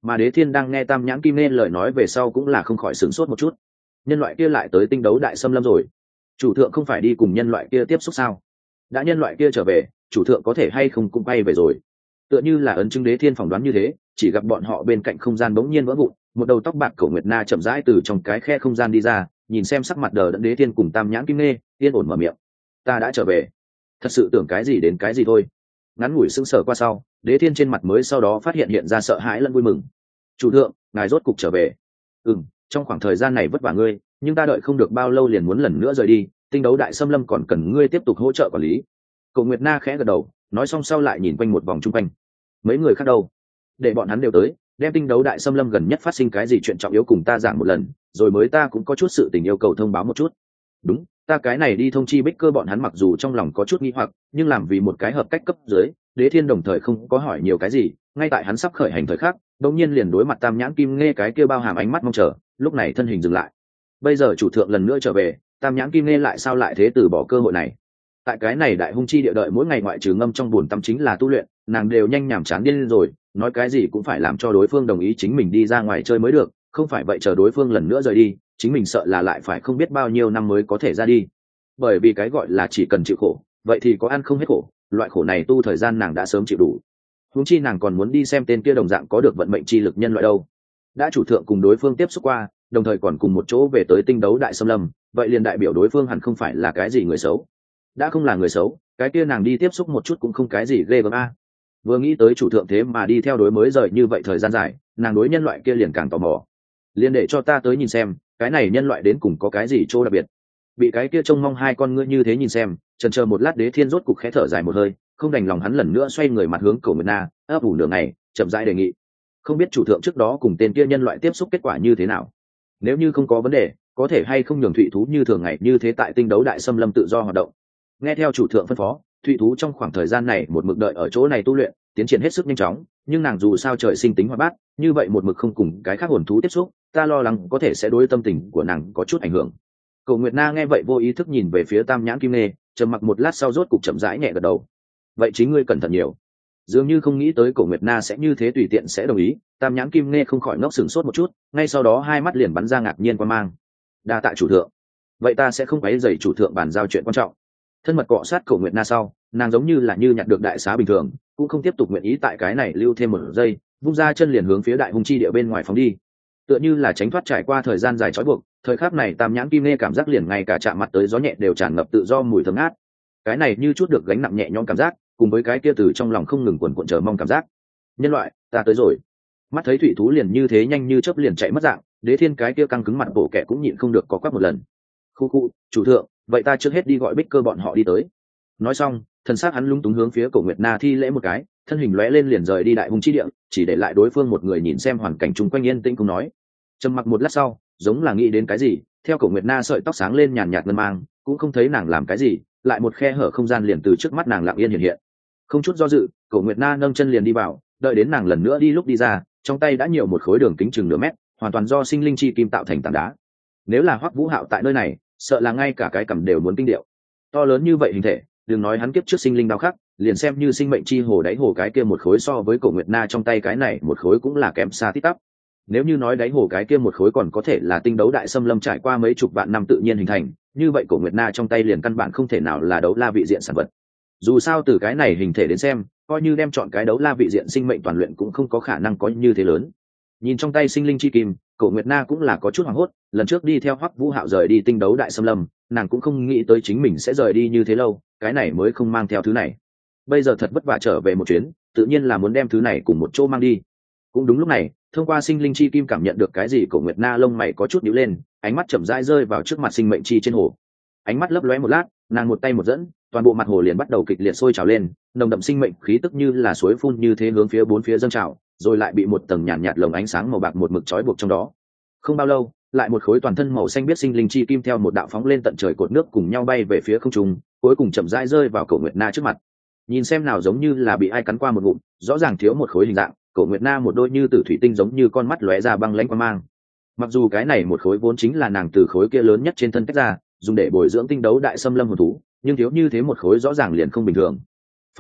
Mà Đế Thiên đang nghe Tam Nhãn Kim Nghe lời nói về sau cũng là không khỏi sửng sốt một chút. Nhân loại kia lại tới tinh đấu đại xâm lâm rồi. Chủ thượng không phải đi cùng nhân loại kia tiếp xúc sao? Đã nhân loại kia trở về, chủ thượng có thể hay không cũng bay về rồi. Tựa như là ấn chứng Đế Thiên phỏng đoán như thế, chỉ gặp bọn họ bên cạnh không gian bỗng nhiên vỡ vụn, một đầu tóc bạc Cổ Nguyệt Na chậm rãi từ trong cái khe không gian đi ra, nhìn xem sắc mặt đờ đẫn Đế Thiên cùng Tam Nhãn Kim Nghe, yên ổn mở miệng: "Ta đã trở về." Thật sự tưởng cái gì đến cái gì thôi. Ngắn ngủi sững sờ qua sau, Đế Thiên trên mặt mới sau đó phát hiện ra sợ hãi lẫn vui mừng. "Chủ thượng, ngài rốt cục trở về." Trong khoảng thời gian này vất vả ngươi, nhưng ta đợi không được bao lâu liền muốn lần nữa rời đi, tinh đấu đại xâm lâm còn cần ngươi tiếp tục hỗ trợ quản lý. Cổ Nguyệt Na khẽ gật đầu, nói xong sau lại nhìn quanh một vòng chung quanh. Mấy người khác đâu? Để bọn hắn đều tới, đem tinh đấu đại xâm lâm gần nhất phát sinh cái gì chuyện trọng yếu cùng ta giảng một lần, rồi mới ta cũng có chút sự tình yêu cầu thông báo một chút. Đúng, ta cái này đi thông chi Bích Cơ bọn hắn, mặc dù trong lòng có chút nghi hoặc, nhưng làm vì một cái hợp cách cấp dưới, Đế Thiên đồng thời không có hỏi nhiều cái gì, ngay tại hắn sắp khởi hành thời khắc, đột nhiên liền đối mặt Tam Nhãn Kim Nghe cái kia bao hàm ánh mắt mong chờ, lúc này thân hình dừng lại. Bây giờ chủ thượng lần nữa trở về, Tam Nhãn Kim Nghe lại sao lại thế từ bỏ cơ hội này? Tại cái này đại hung chi địa đợi mỗi ngày ngoại trừ ngâm trong buồn tâm chính là tu luyện, nàng đều nhanh nhảm chán điên rồi, nói cái gì cũng phải làm cho đối phương đồng ý chính mình đi ra ngoài chơi mới được, không phải vậy chờ đối phương lần nữa rời đi, chính mình sợ là lại phải không biết bao nhiêu năm mới có thể ra đi. Bởi vì cái gọi là chỉ cần chịu khổ, vậy thì có ăn không hết khổ, loại khổ này tu thời gian nàng đã sớm chịu đủ. Huống chi nàng còn muốn đi xem tên kia đồng dạng có được vận mệnh chi lực nhân loại đâu. Đã chủ thượng cùng đối phương tiếp xúc qua, đồng thời còn cùng một chỗ về tới tinh đấu đại xâm lâm, vậy liền đại biểu đối phương hẳn không phải là cái gì người xấu. Đã không là người xấu, cái kia nàng đi tiếp xúc một chút cũng không cái gì ghê gớm a. Vừa nghĩ tới chủ thượng thế mà đi theo đối mới rời như vậy thời gian dài, nàng đối nhân loại kia liền càng tò mò. Liền để cho ta tới nhìn xem, cái này nhân loại đến cùng có cái gì chỗ đặc biệt. Bị cái kia trông mong hai con ngươi như thế nhìn xem, chần chờ một lát Đế Thiên rốt cục khẽ thở dài một hơi, không đành lòng hắn lần nữa xoay người mặt hướng Cổ Nguyệt Na, ấp ủ nửa ngày, chậm rãi đề nghị: "Không biết chủ thượng trước đó cùng tên kia nhân loại tiếp xúc kết quả như thế nào? Nếu như không có vấn đề, có thể hay không nhường thụy thú như thường ngày như thế tại tinh đấu đại xâm lâm tự do hoạt động?" Nghe theo chủ thượng phân phó, thụy thú trong khoảng thời gian này một mực đợi ở chỗ này tu luyện, tiến triển hết sức nhanh chóng, nhưng nàng dù sao trời sinh tính hoạt bát, như vậy một mực không cùng cái khác hồn thú tiếp xúc, ta lo lắng có thể sẽ đối tâm tình của nàng có chút ảnh hưởng. Cổ Nguyệt Na nghe vậy vô ý thức nhìn về phía Tam Nhãn Kim Nghe, trầm mặc một lát sau rốt cục chậm rãi nhẹ gật đầu. "Vậy chính ngươi cẩn thận nhiều." Dường như không nghĩ tới Cổ Nguyệt Na sẽ như thế tùy tiện sẽ đồng ý, Tam Nhãn Kim Nghe không khỏi ngốc sửng sốt một chút, ngay sau đó hai mắt liền bắn ra ngạc nhiên quan mang. "Đa tạ chủ thượng. Vậy ta sẽ không quấy rầy chủ thượng bàn giao chuyện quan trọng." Thân mật cọ sát Cổ Nguyệt Na sau, nàng giống như là như nhặt được đại xá bình thường, cũng không tiếp tục nguyện ý tại cái này lưu thêm một giây, vung ra chân liền hướng phía đại hung chi địa bên ngoài phóng đi. Tựa như là tránh thoát trải qua thời gian dài trói buộc, thời khắc này Tam Nhãn Kim Nghe cảm giác liền ngay cả chạm mặt tới gió nhẹ đều tràn ngập tự do mùi thơm ngát. Cái này như chút được gánh nặng nhẹ nhõm cảm giác, cùng với cái kia từ trong lòng không ngừng quần cuộn chờ mong cảm giác. "Nhân loại, ta tới rồi." Mắt thấy thủy thú liền như thế nhanh như chớp liền chạy mất dạng, Đế Thiên cái kia căng cứng mặt bộ kẻ cũng nhịn không được có quắc một lần. Khu, chủ thượng, vậy ta trước hết đi gọi Bích Cơ bọn họ đi tới." Nói xong, thần sắc hắn lung túng hướng phía Cổ Nguyệt Na thi lễ một cái, thân hình lóe lên liền rời đi đại hung chi địa, chỉ để lại đối phương một người nhìn xem hoàn cảnh chung quanh yên tĩnh cùng nói. Trầm mặc một lát sau, giống là nghĩ đến cái gì, theo Cổ Nguyệt Na sợi tóc sáng lên nhàn nhạt ngân mang, cũng không thấy nàng làm cái gì, lại một khe hở không gian liền từ trước mắt nàng lặng yên hiện hiện. Không chút do dự, Cổ Nguyệt Na nâng chân liền đi vào, đợi đến nàng lần nữa đi lúc đi ra, trong tay đã nhiều một khối đường kính chừng nửa mét, hoàn toàn do sinh linh chi kim tạo thành tảng đá. Nếu là Hoắc Vũ Hạo tại nơi này, sợ là ngay cả cái cằm đều muốn kinh điệu. To lớn như vậy hình thể, đừng nói hắn kiếp trước sinh linh đau khắc, liền xem như sinh mệnh chi hồ đáy hồ cái kia một khối so với Cổ Nguyệt Na trong tay cái này một khối cũng là kém xa tít tắp. Nếu như nói đáy hồ cái kia một khối còn có thể là tinh đấu đại xâm lâm trải qua mấy chục vạn năm tự nhiên hình thành, như vậy Cổ Nguyệt Na trong tay liền căn bản không thể nào là đấu la vị diện sản vật. Dù sao từ cái này hình thể đến xem, coi như đem chọn cái đấu la vị diện sinh mệnh toàn luyện cũng không có khả năng có như thế lớn. Nhìn trong tay sinh linh chi kim, Cổ Nguyệt Na cũng là có chút hoảng hốt, lần trước đi theo Hoắc Vũ Hạo rời đi tinh đấu đại xâm lâm, nàng cũng không nghĩ tới chính mình sẽ rời đi như thế lâu, cái này mới không mang theo thứ này. Bây giờ thật vất vả trở về một chuyến, tự nhiên là muốn đem thứ này cùng một chỗ mang đi. Cũng đúng lúc này, thông qua sinh linh chi kim cảm nhận được cái gì, Cổ Nguyệt Na lông mày có chút nhíu lên, ánh mắt chậm rãi rơi vào trước mặt sinh mệnh chi trên hồ. Ánh mắt lấp lóe một lát, nàng một tay một dẫn, toàn bộ mặt hồ liền bắt đầu kịch liệt sôi trào lên, nồng đậm sinh mệnh khí tức như là suối phun như thế hướng phía bốn phía dâng trào, rồi lại bị một tầng nhàn nhạt lồng ánh sáng màu bạc một mực trói buộc trong đó. Không bao lâu, lại một khối toàn thân màu xanh biết sinh linh chi kim theo một đạo phóng lên tận trời cột nước cùng nhau bay về phía không trung, cuối cùng chậm rãi rơi vào Cổ Nguyệt Na trước mặt. Nhìn xem nào giống như là bị ai cắn qua một ngụm, rõ ràng thiếu một khối hình dạng, Cổ Nguyệt Na một đôi như tử thủy tinh giống như con mắt lóe ra băng lãnh quang mang. Mặc dù cái này một khối vốn chính là nàng từ khối kia lớn nhất trên thân tách ra, dùng để bồi dưỡng tinh đấu đại xâm lâm hồn thú, nhưng thiếu như thế một khối rõ ràng liền không bình thường. Phải biết,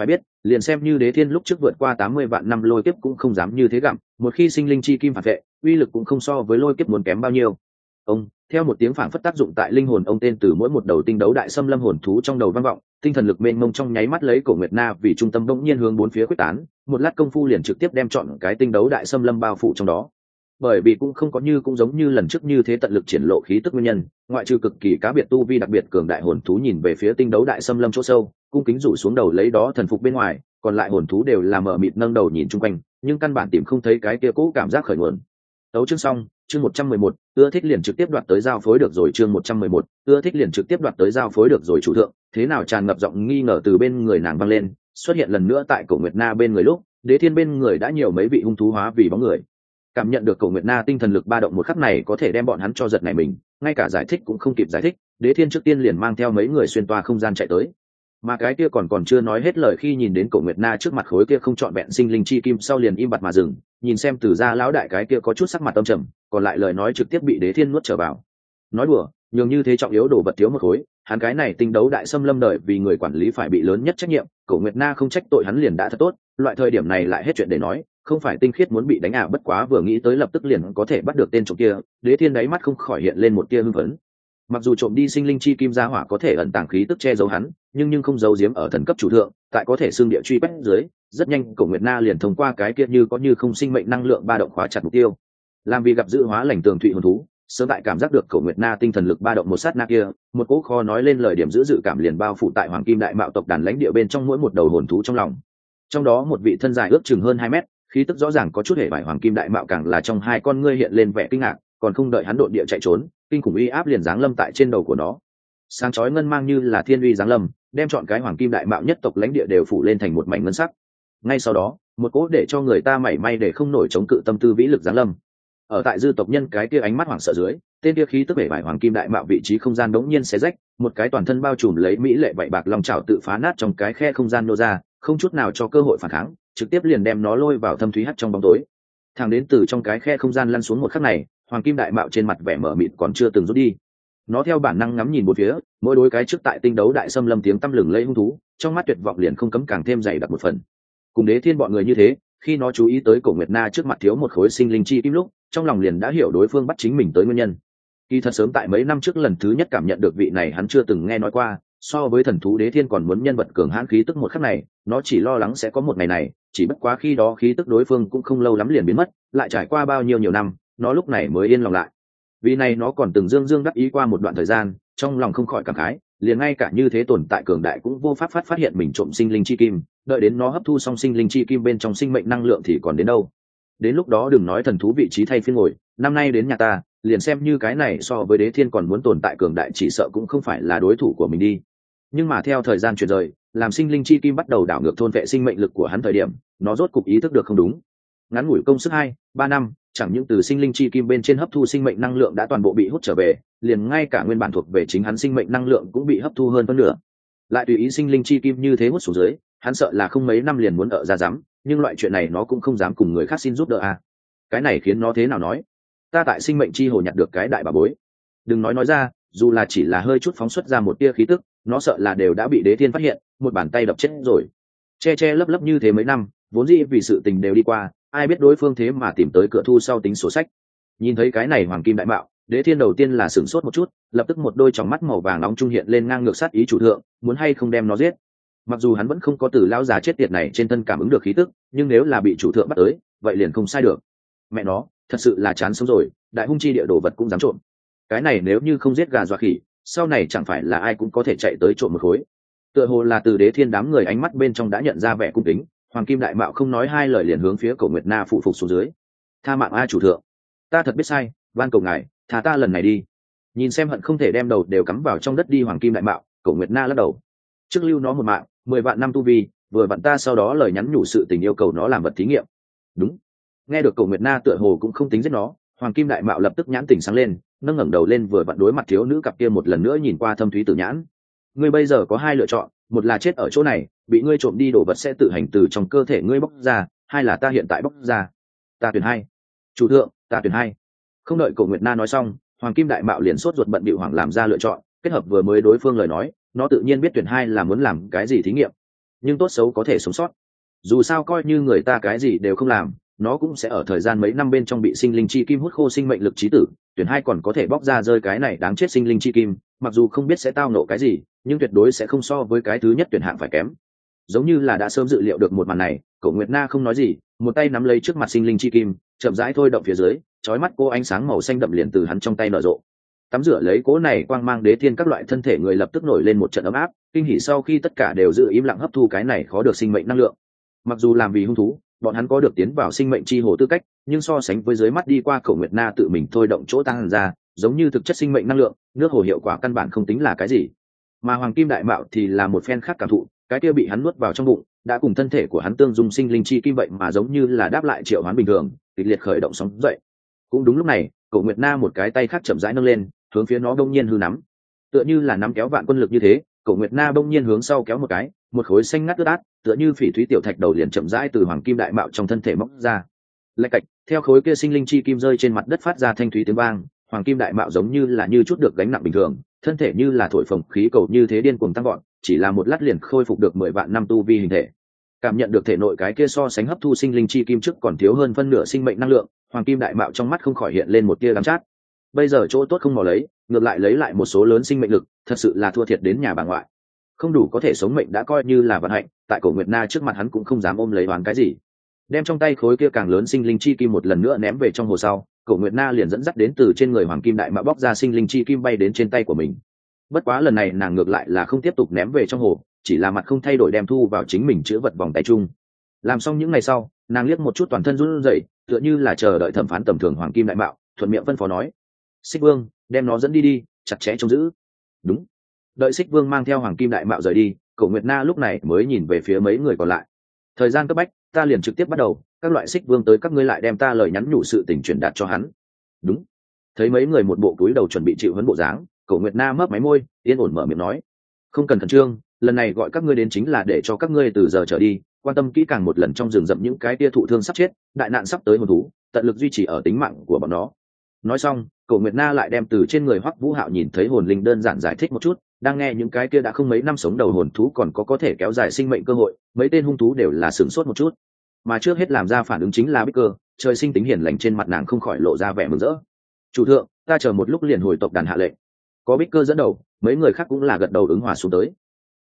liền xem như đế thiên lúc trước vượt qua 80 vạn năm lôi kiếp cũng không dám như thế gặm, một khi sinh linh chi kim phản vệ, uy lực cũng không so với lôi kiếp muốn kém bao nhiêu. Ông, theo một tiếng phảng phất tác dụng tại linh hồn ông tên từ mỗi một đầu tinh đấu đại xâm lâm hồn thú trong đầu vang vọng, tinh thần lực mênh mông trong nháy mắt lấy Cổ Nguyệt Na vì trung tâm bỗng nhiên hướng bốn phía quyết tán, một lát công phu liền trực tiếp đem trọn cái tinh đấu đại xâm lâm bao phủ trong đó. Bởi vì cũng không có cũng giống như lần trước như thế tận lực triển lộ khí tức nguyên nhân, ngoại trừ cực kỳ cá biệt tu vi đặc biệt cường đại hồn thú nhìn về phía tinh đấu đại xâm lâm chỗ sâu, cung kính rủ xuống đầu lấy đó thần phục bên ngoài, còn lại hồn thú đều là mở mịt nâng đầu nhìn chung quanh, nhưng căn bản tìm không thấy cái kia cũ cảm giác khởi nguồn. Tấu chương xong, chương 111, ưa thích liền trực tiếp đoạt tới giao phối được rồi, chương 111, ưa thích liền trực tiếp đoạt tới giao phối được rồi chủ thượng, thế nào tràn ngập giọng nghi ngờ từ bên người nàng vang lên, xuất hiện lần nữa tại Cổ Nguyệt Na bên người lúc, Đế Thiên bên người đã nhiều mấy vị hung thú hóa vì bóng người. Cảm nhận được Cổ Nguyệt Na tinh thần lực ba động một khắc này có thể đem bọn hắn cho giật này mình, ngay cả giải thích cũng không kịp giải thích, Đế Thiên trước tiên liền mang theo mấy người xuyên toa không gian chạy tới. Mà cái kia còn chưa nói hết lời khi nhìn đến Cổ Nguyệt Na trước mặt khối kia không trọn vẹn sinh linh chi kim sau liền im bặt mà dừng, nhìn xem từ gia lão đại cái kia có chút sắc mặt âm trầm, còn lại lời nói trực tiếp bị Đế Thiên nuốt trở vào. Nói đùa, nhường như thế trọng yếu đồ vật thiếu một khối, hắn cái này tinh đấu đại xâm lâm đợi vì người quản lý phải bị lớn nhất trách nhiệm, Cổ Nguyệt Na không trách tội hắn liền đã thật tốt, loại thời điểm này lại hết chuyện để nói, không phải tinh khiết muốn bị đánh bất quá vừa nghĩ tới lập tức liền có thể bắt được tên trộm kia, Đế Thiên đáy mắt không khỏi hiện lên một tia hưng phấn. Mặc dù trộm đi sinh linh chi kim gia hỏa có thể ẩn tàng khí tức che giấu hắn, nhưng không giấu giếm ở thần cấp chủ thượng, tại có thể xương địa truy quét dưới, rất nhanh Cổ Nguyệt Na liền thông qua cái kia như có như không sinh mệnh năng lượng ba động khóa chặt mục tiêu. Làm vì gặp dự hóa lành tường thụy hồn thú, sớm tại cảm giác được Cổ Nguyệt Na tinh thần lực ba động một sát na kia, một cỗ kho nói lên lời điểm giữ dự cảm liền bao phủ tại Hoàng Kim Đại Mạo tộc đàn lãnh địa bên trong mỗi một đầu hồn thú trong lòng. Trong đó một vị thân dài ước chừng hơn 2 mét, khí tức rõ ràng có chút hề vải Hoàng Kim Đại Mạo càng là trong hai con ngươi hiện lên vẻ kinh ngạc, còn không đợi hắn độn địa chạy trốn, kinh khủng uy áp liền giáng lâm tại trên đầu của nó. Sáng chói ngân mang như là thiên uy giáng lâm, đem chọn cái Hoàng Kim Đại Mạo nhất tộc lãnh địa đều phủ lên thành một mảnh ngân sắc. Ngay sau đó, một cỗ để cho người ta mảy may để không nổi chống cự tâm tư vĩ lực giáng lâm. Ở tại dư tộc nhân cái kia ánh mắt hoảng sợ dưới, tên kia khí tức bể bại Hoàng Kim Đại Mạo vị trí không gian đống nhiên xé rách, một cái toàn thân bao trùm lấy mỹ lệ vậy bạc long chảo tự phá nát trong cái khe không gian nô ra, không chút nào cho cơ hội phản kháng, trực tiếp liền đem nó lôi vào thâm thúy hắt trong bóng tối. Thẳng đến từ trong cái khe không gian lăn xuống một khắc này, Hoàng Kim Đại Mạo trên mặt vẻ mở mịt còn chưa từng rút đi. Nó theo bản năng ngắm nhìn bốn phía, mỗi đối cái trước tại tinh đấu đại xâm lâm tiếng tăm lừng lẫy hung thú, trong mắt tuyệt vọng liền không cấm càng thêm dày đặc một phần. Cùng Đế Thiên bọn người như thế, khi nó chú ý tới Cổ Nguyệt Na trước mặt thiếu một khối sinh linh chi kim lúc, trong lòng liền đã hiểu đối phương bắt chính mình tới nguyên nhân. Kỳ thật sớm tại mấy năm trước lần thứ nhất cảm nhận được vị này hắn chưa từng nghe nói qua, so với thần thú Đế Thiên còn muốn nhân vật cường hãn khí tức một khắc này, nó chỉ lo lắng sẽ có một ngày này, chỉ bất quá khi đó khí tức đối phương cũng không lâu lắm liền biến mất, lại trải qua bao nhiêu năm, nó lúc này mới yên lòng lại. Vì này nó còn từng dương dương đắc ý qua một đoạn thời gian, trong lòng không khỏi cảm khái, liền ngay cả như thế tồn tại cường đại cũng vô pháp phát hiện mình trộm sinh linh chi kim, đợi đến nó hấp thu xong sinh linh chi kim bên trong sinh mệnh năng lượng thì còn đến đâu. Đến lúc đó đừng nói thần thú vị trí thay phiên ngồi, năm nay đến nhà ta, liền xem như cái này so với Đế Thiên còn muốn tồn tại cường đại chỉ sợ cũng không phải là đối thủ của mình đi. Nhưng mà theo thời gian chuyển rời, làm sinh linh chi kim bắt đầu đảo ngược thôn vệ sinh mệnh lực của hắn thời điểm, nó rốt cục ý thức được không đúng. Ngắn ngủi công sức 2-3 năm, chẳng những từ sinh linh chi kim bên trên hấp thu sinh mệnh năng lượng đã toàn bộ bị hút trở về, liền ngay cả nguyên bản thuộc về chính hắn sinh mệnh năng lượng cũng bị hấp thu hơn phân nửa. Lại tùy ý sinh linh chi kim như thế hút xuống dưới, hắn sợ là không mấy năm liền muốn ở ra dám, nhưng loại chuyện này nó cũng không dám cùng người khác xin giúp đỡ à. Cái này khiến nó thế nào nói? Ta tại sinh mệnh chi hồ nhặt được cái đại bà bối. Đừng nói ra, dù là chỉ là hơi chút phóng xuất ra một tia khí tức, nó sợ là đều đã bị Đế Thiên phát hiện, một bàn tay đập chết rồi. Che lấp lấp như thế mấy năm, vốn dĩ vì sự tình đều đi qua, ai biết đối phương thế mà tìm tới cửa thu sau tính sổ sách. Nhìn thấy cái này Hoàng Kim Đại Mạo, Đế Thiên đầu tiên là sửng sốt một chút, lập tức một đôi tròng mắt màu vàng nóng trung hiện lên ngang ngược sát ý chủ thượng, muốn hay không đem nó giết. Mặc dù hắn vẫn không có từ lão già chết tiệt này trên thân cảm ứng được khí tức, nhưng nếu là bị chủ thượng bắt tới, vậy liền không sai được. Mẹ nó, thật sự là chán sống rồi, đại hung chi địa đồ vật cũng dám trộm. Cái này nếu như không giết gà dọa khỉ, sau này chẳng phải là ai cũng có thể chạy tới trộm một khối. Tựa hồ là từ Đế Thiên đám người ánh mắt bên trong đã nhận ra vẻ cung kính, Hoàng Kim Đại Mạo không nói hai lời liền hướng phía Cổ Nguyệt Na phụ phục xuống dưới. Tha mạng a chủ thượng, ta thật biết sai, van cầu ngài thả ta lần này đi. Nhìn xem hận không thể đem đầu đều cắm vào trong đất đi Hoàng Kim Đại Mạo, Cổ Nguyệt Na lắc đầu. Trước lưu nó một mạng, 10 vạn năm tu vi, vừa vặn ta sau đó lời nhắn nhủ sự tình yêu cầu nó làm vật thí nghiệm. Đúng. Nghe được Cổ Nguyệt Na tựa hồ cũng không tính giết nó, Hoàng Kim Đại Mạo lập tức nhãn tỉnh sáng lên, nâng ngẩng đầu lên vừa vặn đối mặt thiếu nữ cặp kia một lần nữa nhìn qua thâm thúy tử nhãn. Ngươi bây giờ có hai lựa chọn, một là chết ở chỗ này, bị ngươi trộm đi đồ vật sẽ tự hành từ trong cơ thể ngươi bóc ra, hai là ta hiện tại bóc ra. Ta tuyển hai. Chủ thượng, ta tuyển hai. Không đợi Cổ Nguyệt Na nói xong, Hoàng Kim Đại Mạo liền sốt ruột bận bịu hoảng làm ra lựa chọn, kết hợp vừa mới đối phương lời nói, nó tự nhiên biết tuyển hai là muốn làm cái gì thí nghiệm. nhưng tốt xấu có thể sống sót. Dù sao coi như người ta cái gì đều không làm, nó cũng sẽ ở thời gian mấy năm bên trong bị sinh linh chi kim hút khô sinh mệnh lực chí tử. Tuyển hai còn có thể bóc ra rơi cái này đáng chết sinh linh chi kim, mặc dù không biết sẽ tao nộ cái gì, nhưng tuyệt đối sẽ không so với cái thứ nhất tuyển hạng phải kém. Giống như là đã sớm dự liệu được một màn này, Cổ Nguyệt Na không nói gì, một tay nắm lấy trước mặt sinh linh chi kim, chậm rãi thôi động phía dưới, chói mắt cô ánh sáng màu xanh đậm liền từ hắn trong tay nở rộ. Tắm rửa lấy cố này quang mang đế thiên các loại thân thể người lập tức nổi lên một trận ấm áp, kinh hỉ sau khi tất cả đều giữ im lặng hấp thu cái này khó được sinh mệnh năng lượng. Mặc dù làm vì hung thú, bọn hắn có được tiến vào sinh mệnh chi hồ tư cách, nhưng so sánh với dưới mắt đi qua Cổ Nguyệt Na tự mình thôi động chỗ tăng ra, giống như thực chất sinh mệnh năng lượng, nước hồ hiệu quả căn bản không tính là cái gì. Mà Hoàng Kim Đại Mạo thì là một phen khác cảm thụ, cái kia bị hắn nuốt vào trong bụng, đã cùng thân thể của hắn tương dung sinh linh chi kim vậy mà giống như là đáp lại triệu hoán bình thường, kịch liệt khởi động sóng dậy. Cũng đúng lúc này, Cổ Nguyệt Na một cái tay khác chậm rãi nâng lên, hướng phía nó đông nhiên hư nắm, tựa như là nắm kéo vạn quân lực như thế. Cổ Nguyệt Na đông nhiên hướng sau kéo một cái, một khối xanh ngắt ướt át, tựa như phỉ thúy tiểu thạch đầu liền chậm rãi từ Hoàng Kim Đại Mạo trong thân thể móc ra. Lạch cạch, theo khối kia sinh linh chi kim rơi trên mặt đất phát ra thanh thúy tiếng vang, Hoàng Kim Đại Mạo giống như là như chút được gánh nặng bình thường, thân thể như là thổi phồng khí cầu như thế điên cuồng tăng vọt, chỉ là một lát liền khôi phục được 10 vạn năm tu vi hình thể. Cảm nhận được thể nội cái kia so sánh hấp thu sinh linh chi kim trước còn thiếu hơn phân nửa sinh mệnh năng lượng, Hoàng Kim Đại Mạo trong mắt không khỏi hiện lên một tia đắng chát. Bây giờ chỗ tốt không mò lấy, ngược lại lấy lại một số lớn sinh mệnh lực, thật sự là thua thiệt đến nhà bà ngoại. Không đủ có thể sống mệnh đã coi như là vận hạnh, tại Cổ Nguyệt Na trước mặt hắn cũng không dám ôm lấy oán cái gì. Đem trong tay khối kia càng lớn sinh linh chi kim một lần nữa ném về trong hồ sau, Cổ Nguyệt Na liền dẫn dắt đến từ trên người Hoàng Kim Đại Mạo bóc ra sinh linh chi kim bay đến trên tay của mình. Bất quá lần này nàng ngược lại là không tiếp tục ném về trong hồ, chỉ là mặt không thay đổi đem thu vào chính mình chứa vật vòng tay chung. Làm xong những ngày sau, nàng liếc một chút toàn thân run rẩy, tựa như là chờ đợi thẩm phán tầm thường Hoàng Kim Đại Mạo, thuận miệng phân phó nói: Xích Vương, đem nó dẫn đi đi, chặt chẽ trông giữ. Đúng. Đợi Xích Vương mang theo Hoàng Kim Đại Mạo rời đi, Cổ Nguyệt Na lúc này mới nhìn về phía mấy người còn lại. Thời gian cấp bách, ta liền trực tiếp bắt đầu, các loại Xích Vương tới các ngươi lại đem ta lời nhắn nhủ sự tình truyền đạt cho hắn. Đúng. Thấy mấy người một bộ cúi đầu chuẩn bị chịu huấn bộ dáng, Cổ Nguyệt Na mấp máy môi, yên ổn mở miệng nói: không cần khẩn trương, lần này gọi các ngươi đến chính là để cho các ngươi từ giờ trở đi quan tâm kỹ càng một lần trong rừng rậm những cái tia thụ thương sắp chết, đại nạn sắp tới hồn thú, tận lực duy trì ở tính mạng của bọn nó. Nói xong, Cổ Nguyệt Na lại đem từ trên người Hoắc Vũ Hạo nhìn thấy hồn linh đơn giản giải thích một chút, đang nghe những cái kia đã không mấy năm sống đầu hồn thú còn có thể kéo dài sinh mệnh cơ hội, mấy tên hung thú đều là sửng sốt một chút. Mà trước hết làm ra phản ứng chính là Bích Cơ, trời sinh tính hiền lành trên mặt nàng không khỏi lộ ra vẻ mừng rỡ. Chủ thượng, ta chờ một lúc liền hồi tộc đàn hạ lệnh. Có Bích Cơ dẫn đầu, mấy người khác cũng là gật đầu ứng hòa xuống tới.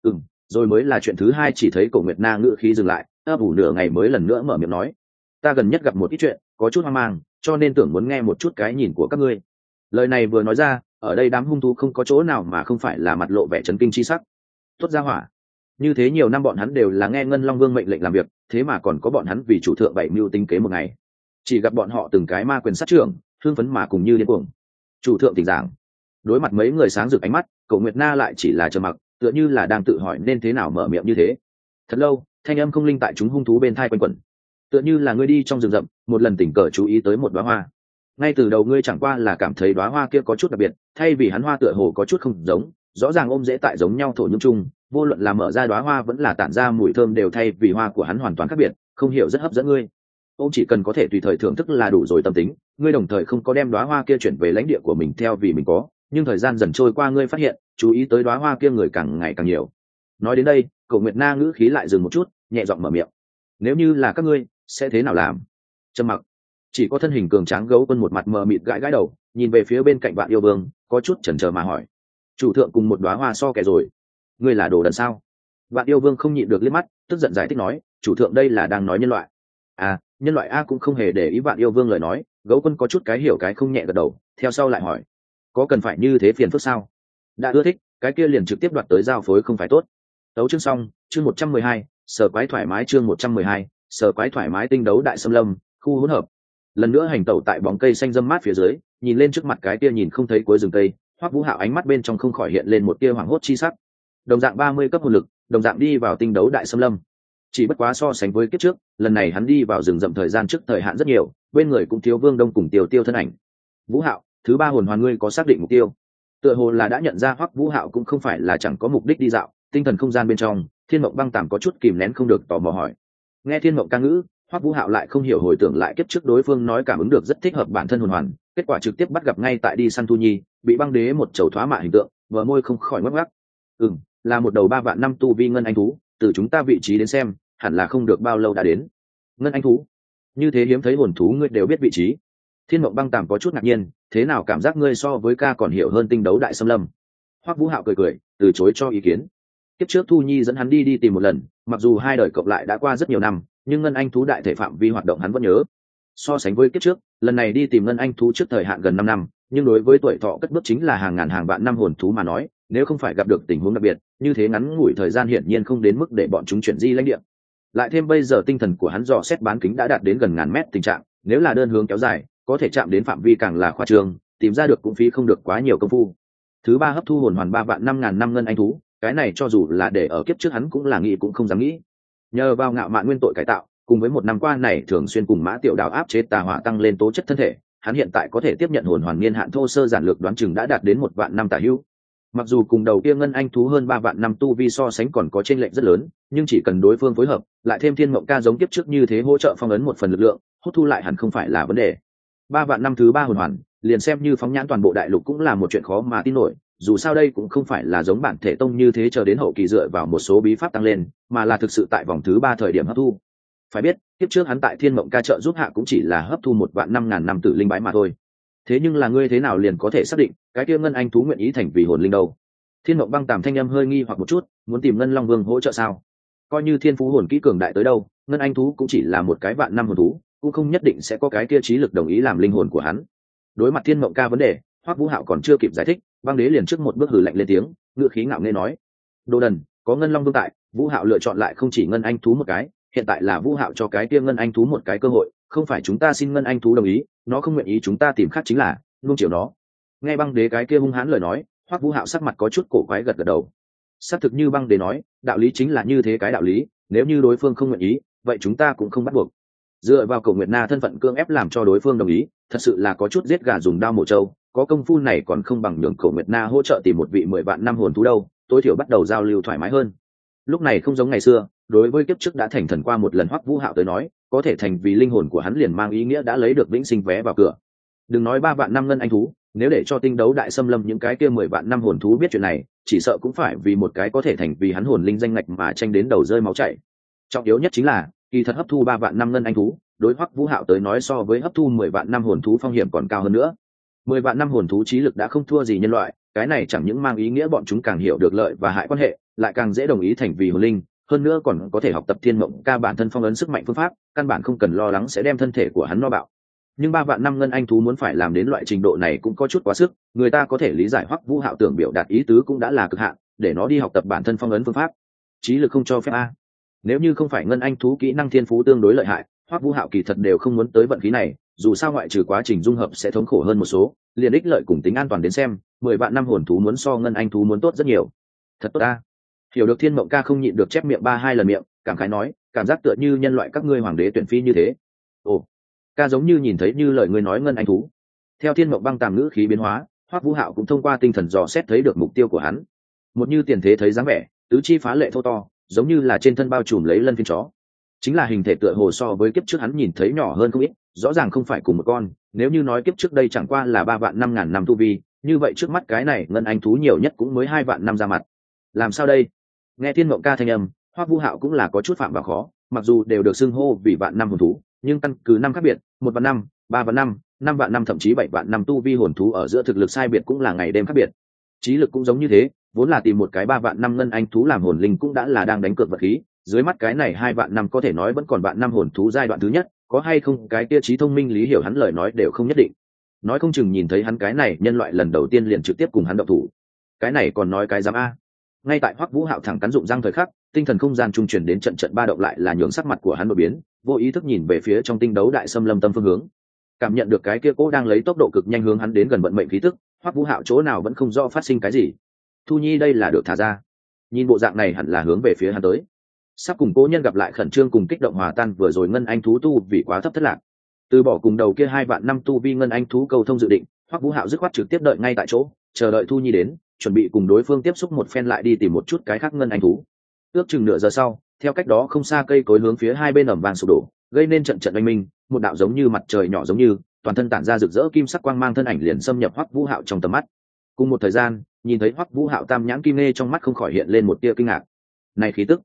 Rồi mới là chuyện thứ hai. Chỉ thấy Cổ Nguyệt Na ngữ khí dừng lại, ấp ủ nửa ngày mới lần nữa mở miệng nói: ta gần nhất gặp một ít chuyện, có chút hoang mang, cho nên tưởng muốn nghe một chút cái nhìn của các ngươi. Lời này vừa nói ra, ở đây đám hung thú không có chỗ nào mà không phải là mặt lộ vẻ chấn kinh chi sắc. Tốt ra hỏa, như thế nhiều năm bọn hắn đều là nghe Ngân Long Vương mệnh lệnh làm việc, thế mà còn có bọn hắn vì chủ thượng bảy mưu tính kế một ngày. Chỉ gặp bọn họ từng cái ma quyền sát trưởng, hương phấn mà cùng như điên cuồng. Chủ thượng tỉnh giảng. Đối mặt mấy người sáng rực ánh mắt, Cổ Nguyệt Na lại chỉ là trầm mặc, tựa như là đang tự hỏi nên thế nào mở miệng như thế. Thật lâu, thanh âm không linh tại chúng hung thú bên thai quanh quẩn, tựa như là ngươi đi trong rừng rậm, một lần tình cờ chú ý tới một đóa hoa. Ngay từ đầu ngươi chẳng qua là cảm thấy đóa hoa kia có chút đặc biệt, thay vì hắn hoa tựa hồ có chút không giống, rõ ràng ôm rễ tại giống nhau thổ nhưỡng chung, vô luận là mở ra đóa hoa vẫn là tản ra mùi thơm đều thay vì hoa của hắn hoàn toàn khác biệt, không hiểu rất hấp dẫn ngươi. Ông chỉ cần có thể tùy thời thưởng thức là đủ rồi. Tâm tính, ngươi đồng thời không có đem đóa hoa kia chuyển về lãnh địa của mình theo vì mình có, nhưng thời gian dần trôi qua ngươi phát hiện, chú ý tới đóa hoa kia người càng ngày càng nhiều. Nói đến đây, Cổ Nguyệt Na ngữ khí lại dừng một chút, nhẹ giọng mở miệng: nếu như là các ngươi, sẽ thế nào làm? Trầm mặc. Chỉ có thân hình cường tráng Gấu Quân một mặt mờ mịt gãi gãi đầu, nhìn về phía bên cạnh Vạn Yêu Vương, có chút chần chờ mà hỏi: chủ thượng cùng một đóa hoa so kẻ rồi, ngươi là đồ đần sao? Vạn Yêu Vương không nhịn được liếc mắt, tức giận giải thích nói: chủ thượng đây là đang nói nhân loại. À, nhân loại a. Cũng không hề để ý Vạn Yêu Vương lời nói, Gấu Quân có chút cái hiểu cái không nhẹ gật đầu, theo sau lại hỏi: có cần phải như thế phiền phức sao? Đã ưa thích, cái kia liền trực tiếp đoạt tới giao phối không phải tốt. Tấu chương xong, chương 112, sở quái thoải mái, chương 112, sở quái thoải mái. Tinh đấu đại xâm lâm, khu hỗn hợp. Lần nữa hành tẩu tại bóng cây xanh râm mát phía dưới, nhìn lên trước mặt cái kia nhìn không thấy cuối rừng cây, Hoắc Vũ Hạo ánh mắt bên trong không khỏi hiện lên một tia hoảng hốt chi sắc. Đồng dạng 30 cấp hồn lực, đồng dạng đi vào tinh đấu đại xâm lâm. Chỉ bất quá so sánh với kiếp trước, lần này hắn đi vào rừng rậm thời gian trước thời hạn rất nhiều, bên người cũng thiếu Vương Đông cùng Tiêu Tiêu thân ảnh. Vũ Hạo, thứ ba hồn hoàn ngươi có xác định mục tiêu? Tựa hồ là đã nhận ra Hoắc Vũ Hạo cũng không phải là chẳng có mục đích đi dạo, tinh thần không gian bên trong, Thiên Mộng Băng Tạm có chút kìm nén không được tò mò hỏi. Nghe Thiên Mộng ca ngữ, Hoắc Vũ Hạo lại không hiểu hồi tưởng lại kiếp trước đối phương nói cảm ứng được rất thích hợp bản thân hồn hoàn, kết quả trực tiếp bắt gặp ngay tại đi săn Thu Nhi, bị băng đế một chầu thoá mạ hình tượng, vờ môi không khỏi ngắc ngắc. Là một đầu 3 vạn năm tu vi ngân anh thú, từ chúng ta vị trí đến xem hẳn là không được bao lâu đã đến. Ngân anh thú? Như thế hiếm thấy hồn thú ngươi đều biết vị trí? Thiên Mộng Băng Tàm có chút ngạc nhiên, thế nào cảm giác ngươi so với ca còn hiểu hơn tinh đấu đại xâm lâm? Hoắc Vũ Hạo cười cười, từ chối cho ý kiến. Kiếp trước Thu Nhi dẫn hắn đi tìm một lần, mặc dù hai đời cộng lại đã qua rất nhiều năm, nhưng ngân anh thú đại thể phạm vi hoạt động hắn vẫn nhớ. So sánh với kiếp trước, lần này đi tìm ngân anh thú trước thời hạn gần 5 năm, nhưng đối với tuổi thọ cất bước chính là hàng ngàn hàng vạn năm hồn thú mà nói, nếu không phải gặp được tình huống đặc biệt, như thế ngắn ngủi thời gian hiển nhiên không đến mức để bọn chúng chuyển di lãnh địa. Lại thêm bây giờ tinh thần của hắn dò xét bán kính đã đạt đến gần ngàn mét tình trạng, nếu là đơn hướng kéo dài, có thể chạm đến phạm vi càng là khoa trương, tìm ra được cũng phí không được quá nhiều công phu. Thứ ba hấp thu hồn hoàn 3 vạn 5.000 năm ngân anh thú, cái này cho dù là để ở kiếp trước hắn cũng là nghĩ cũng không dám nghĩ. Nhờ vào ngạo mạn nguyên tội cải tạo, cùng với một năm qua này thường xuyên cùng Mã Tiểu Đào áp chế tà hỏa tăng lên tố chất thân thể, hắn hiện tại có thể tiếp nhận hồn hoàn niên hạn thô sơ giản lược đoán chừng đã đạt đến 1 vạn năm tả hữu. Mặc dù cùng đầu kia ngân anh thú hơn 3 vạn năm tu vi so sánh còn có chênh lệch rất lớn, nhưng chỉ cần đối phương phối hợp, lại thêm Thiên Mộng Ca giống kiếp trước như thế hỗ trợ phong ấn một phần lực lượng, hút thu lại hẳn không phải là vấn đề. 3 vạn năm thứ 3 hồn hoàn, liền xem như phóng nhãn toàn bộ đại lục cũng là một chuyện khó mà tin nổi, dù sao đây cũng không phải là giống bản thể tông như thế chờ đến hậu kỳ dựa vào một số bí pháp tăng lên, mà là thực sự tại vòng thứ 3 thời điểm hấp thu. Phải biết, kiếp trước hắn tại Thiên Mộng Ca trợ giúp hạ cũng chỉ là hấp thu 1 vạn 5.000 năm tử linh bái mà thôi. Thế nhưng là ngươi thế nào liền có thể xác định cái kia ngân anh thú nguyện ý thành vì hồn linh đâu? Thiên Mộng Băng Tàm thanh âm hơi nghi hoặc một chút, muốn tìm Ngân Long Vương hỗ trợ sao? Coi như thiên phú hồn kỹ cường đại tới đâu, ngân anh thú cũng chỉ là một cái vạn năm hồn thú, cũng không nhất định sẽ có cái kia trí lực đồng ý làm linh hồn của hắn. Đối mặt Thiên Mộng Ca vấn đề, Hoắc Vũ Hạo còn chưa kịp giải thích, Băng Đế liền trước một bước hừ lạnh lên tiếng, ngựa khí ngạo nghễ nói: "Đồ đần, có Ngân Long Vương tại, Vũ Hạo lựa chọn lại không chỉ ngân anh thú một cái, hiện tại là Vũ Hạo cho cái kia ngân anh thú một cái cơ hội, không phải chúng ta xin ngân anh thú đồng ý, nó không nguyện ý chúng ta tìm khác chính là nuông chiều nó." Nghe Băng Đế cái kia hung hãn lời nói, Hoắc Vũ Hạo sắc mặt có chút cổ quái gật gật đầu. Xác thực như Băng Đế nói, đạo lý chính là như thế cái đạo lý, nếu như đối phương không nguyện ý, vậy chúng ta cũng không bắt buộc. Dựa vào Cổ Nguyệt Na thân phận cưỡng ép làm cho đối phương đồng ý, thật sự là có chút giết gà dùng đao mổ trâu, có công phu này còn không bằng nhường Cổ Nguyệt Na hỗ trợ tìm một vị 10 vạn năm hồn thú đâu, tối thiểu bắt đầu giao lưu thoải mái hơn. Lúc này không giống ngày xưa, đối với kiếp trước đã thành thần qua một lần Hoắc Vũ Hạo tới nói, có thể thành vì linh hồn của hắn liền mang ý nghĩa đã lấy được vĩnh sinh vé vào cửa. Đừng nói 3 vạn năm ngân anh thú, nếu để cho tinh đấu đại xâm lâm những cái kia 10 vạn năm hồn thú biết chuyện này, chỉ sợ cũng phải vì một cái có thể thành vì hắn hồn linh danh ngạch mà tranh đến đầu rơi máu chảy. Trọng yếu nhất chính là, kỳ thật hấp thu 3 vạn năm ngân anh thú, đối Hoắc Vũ Hạo tới nói so với hấp thu 10 vạn năm hồn thú phong hiểm còn cao hơn nữa. 10 vạn năm hồn thú trí lực đã không thua gì nhân loại, cái này chẳng những mang ý nghĩa bọn chúng càng hiểu được lợi và hại quan hệ, lại càng dễ đồng ý thành vì hồn linh, hơn nữa còn có thể học tập Thiên Mộng Ca bản thân phong ấn sức mạnh phương pháp, căn bản không cần lo lắng sẽ đem thân thể của hắn no bạo. Nhưng 3 vạn năm ngân anh thú muốn phải làm đến loại trình độ này cũng có chút quá sức, người ta có thể lý giải Hoắc Vũ Hạo tưởng biểu đạt ý tứ cũng đã là cực hạn, để nó đi học tập bản thân phong ấn phương pháp. Trí lực không cho phép a. Nếu như không phải ngân anh thú kỹ năng thiên phú tương đối lợi hại, Hoắc Vũ Hạo kỳ thật đều không muốn tới vận khí này, dù sao ngoại trừ quá trình dung hợp sẽ thống khổ hơn một số, liền ích lợi cùng tính an toàn đến xem, 10 vạn năm hồn thú muốn so ngân anh thú muốn tốt rất nhiều. Thật tốt a. Hiểu được Thiên Mộng Ca không nhịn được chép miệng 3-2 lần miệng, cảm khái nói, cảm giác tựa như nhân loại các ngươi hoàng đế tuyển phi như thế. Ồ, ca giống như nhìn thấy như lời ngươi nói ngân anh thú. Theo Thiên Mộng Băng Tàm ngữ khí biến hóa, Hoắc Vũ Hạo cũng thông qua tinh thần dò xét thấy được mục tiêu của hắn. Một như tiền thế thấy dáng vẻ, tứ chi phá lệ thô to, giống như là trên thân bao trùm lấy lân phiến chó. Chính là hình thể tựa hồ so với kiếp trước hắn nhìn thấy nhỏ hơn không ít, rõ ràng không phải cùng một con, nếu như nói kiếp trước đây chẳng qua là 3 vạn 5.000 năm tu vi, như vậy trước mắt cái này ngân anh thú nhiều nhất cũng mới 2 vạn năm ra mặt. Làm sao đây? Nghe Thiên Mộng Ca thanh âm, Hoắc Vũ Hạo cũng là có chút phạm vào khó, mặc dù đều được xưng hô vì vạn năm hồn thú, nhưng căn cứ năm khác biệt, 1 vạn năm, 3 vạn năm, 5 vạn năm thậm chí 7 vạn năm tu vi hồn thú ở giữa thực lực sai biệt cũng là ngày đêm khác biệt. Trí lực cũng giống như thế, vốn là tìm một cái 3 vạn năm ngân anh thú làm hồn linh cũng đã là đang đánh cược vật khí, dưới mắt cái này 2 vạn năm có thể nói vẫn còn vạn năm hồn thú giai đoạn thứ nhất, có hay không cái kia trí thông minh lý hiểu hắn lời nói đều không nhất định. Nói không chừng nhìn thấy hắn cái này nhân loại lần đầu tiên liền trực tiếp cùng hắn động thủ. Cái này còn nói cái dám a. Ngay tại Hoắc Vũ Hạo thẳng cắn dụng răng thời khắc, tinh thần không gian trung truyền đến trận ba động lại là nhường sắc mặt của hắn đổi biến, vô ý thức nhìn về phía trong tinh đấu đại xâm lâm tâm phương hướng. Cảm nhận được cái kia cố đang lấy tốc độ cực nhanh hướng hắn đến gần vận mệnh khí tức, Hoắc Vũ Hạo chỗ nào vẫn không rõ phát sinh cái gì. Thu Nhi đây là được thả ra, nhìn bộ dạng này hẳn là hướng về phía hắn tới. Sắp cùng cố nhân gặp lại khẩn trương cùng kích động hòa tan vừa rồi ngân anh thú tu vì quá thấp thất lạc. Từ bỏ cùng đầu kia 2 vạn năm tu vi ngân anh thú cầu thông dự định, Hoắc Vũ Hạo dứt khoát trực tiếp đợi ngay tại chỗ, chờ đợi Thu Nhi đến, chuẩn bị cùng đối phương tiếp xúc một phen lại đi tìm một chút cái khác ngân anh thú. Ước chừng nửa giờ sau, theo cách đó không xa cây cối hướng phía hai bên ầm vang sụp đổ, gây nên trận oanh minh, một đạo giống như mặt trời nhỏ giống như, toàn thân tản ra rực rỡ kim sắc quang mang thân ảnh liền xâm nhập Hoắc Vũ Hạo trong tầm mắt. Cùng một thời gian, nhìn thấy Hoắc Vũ Hạo tam nhãn kim nghe trong mắt không khỏi hiện lên một tia kinh ngạc. Này khí tức,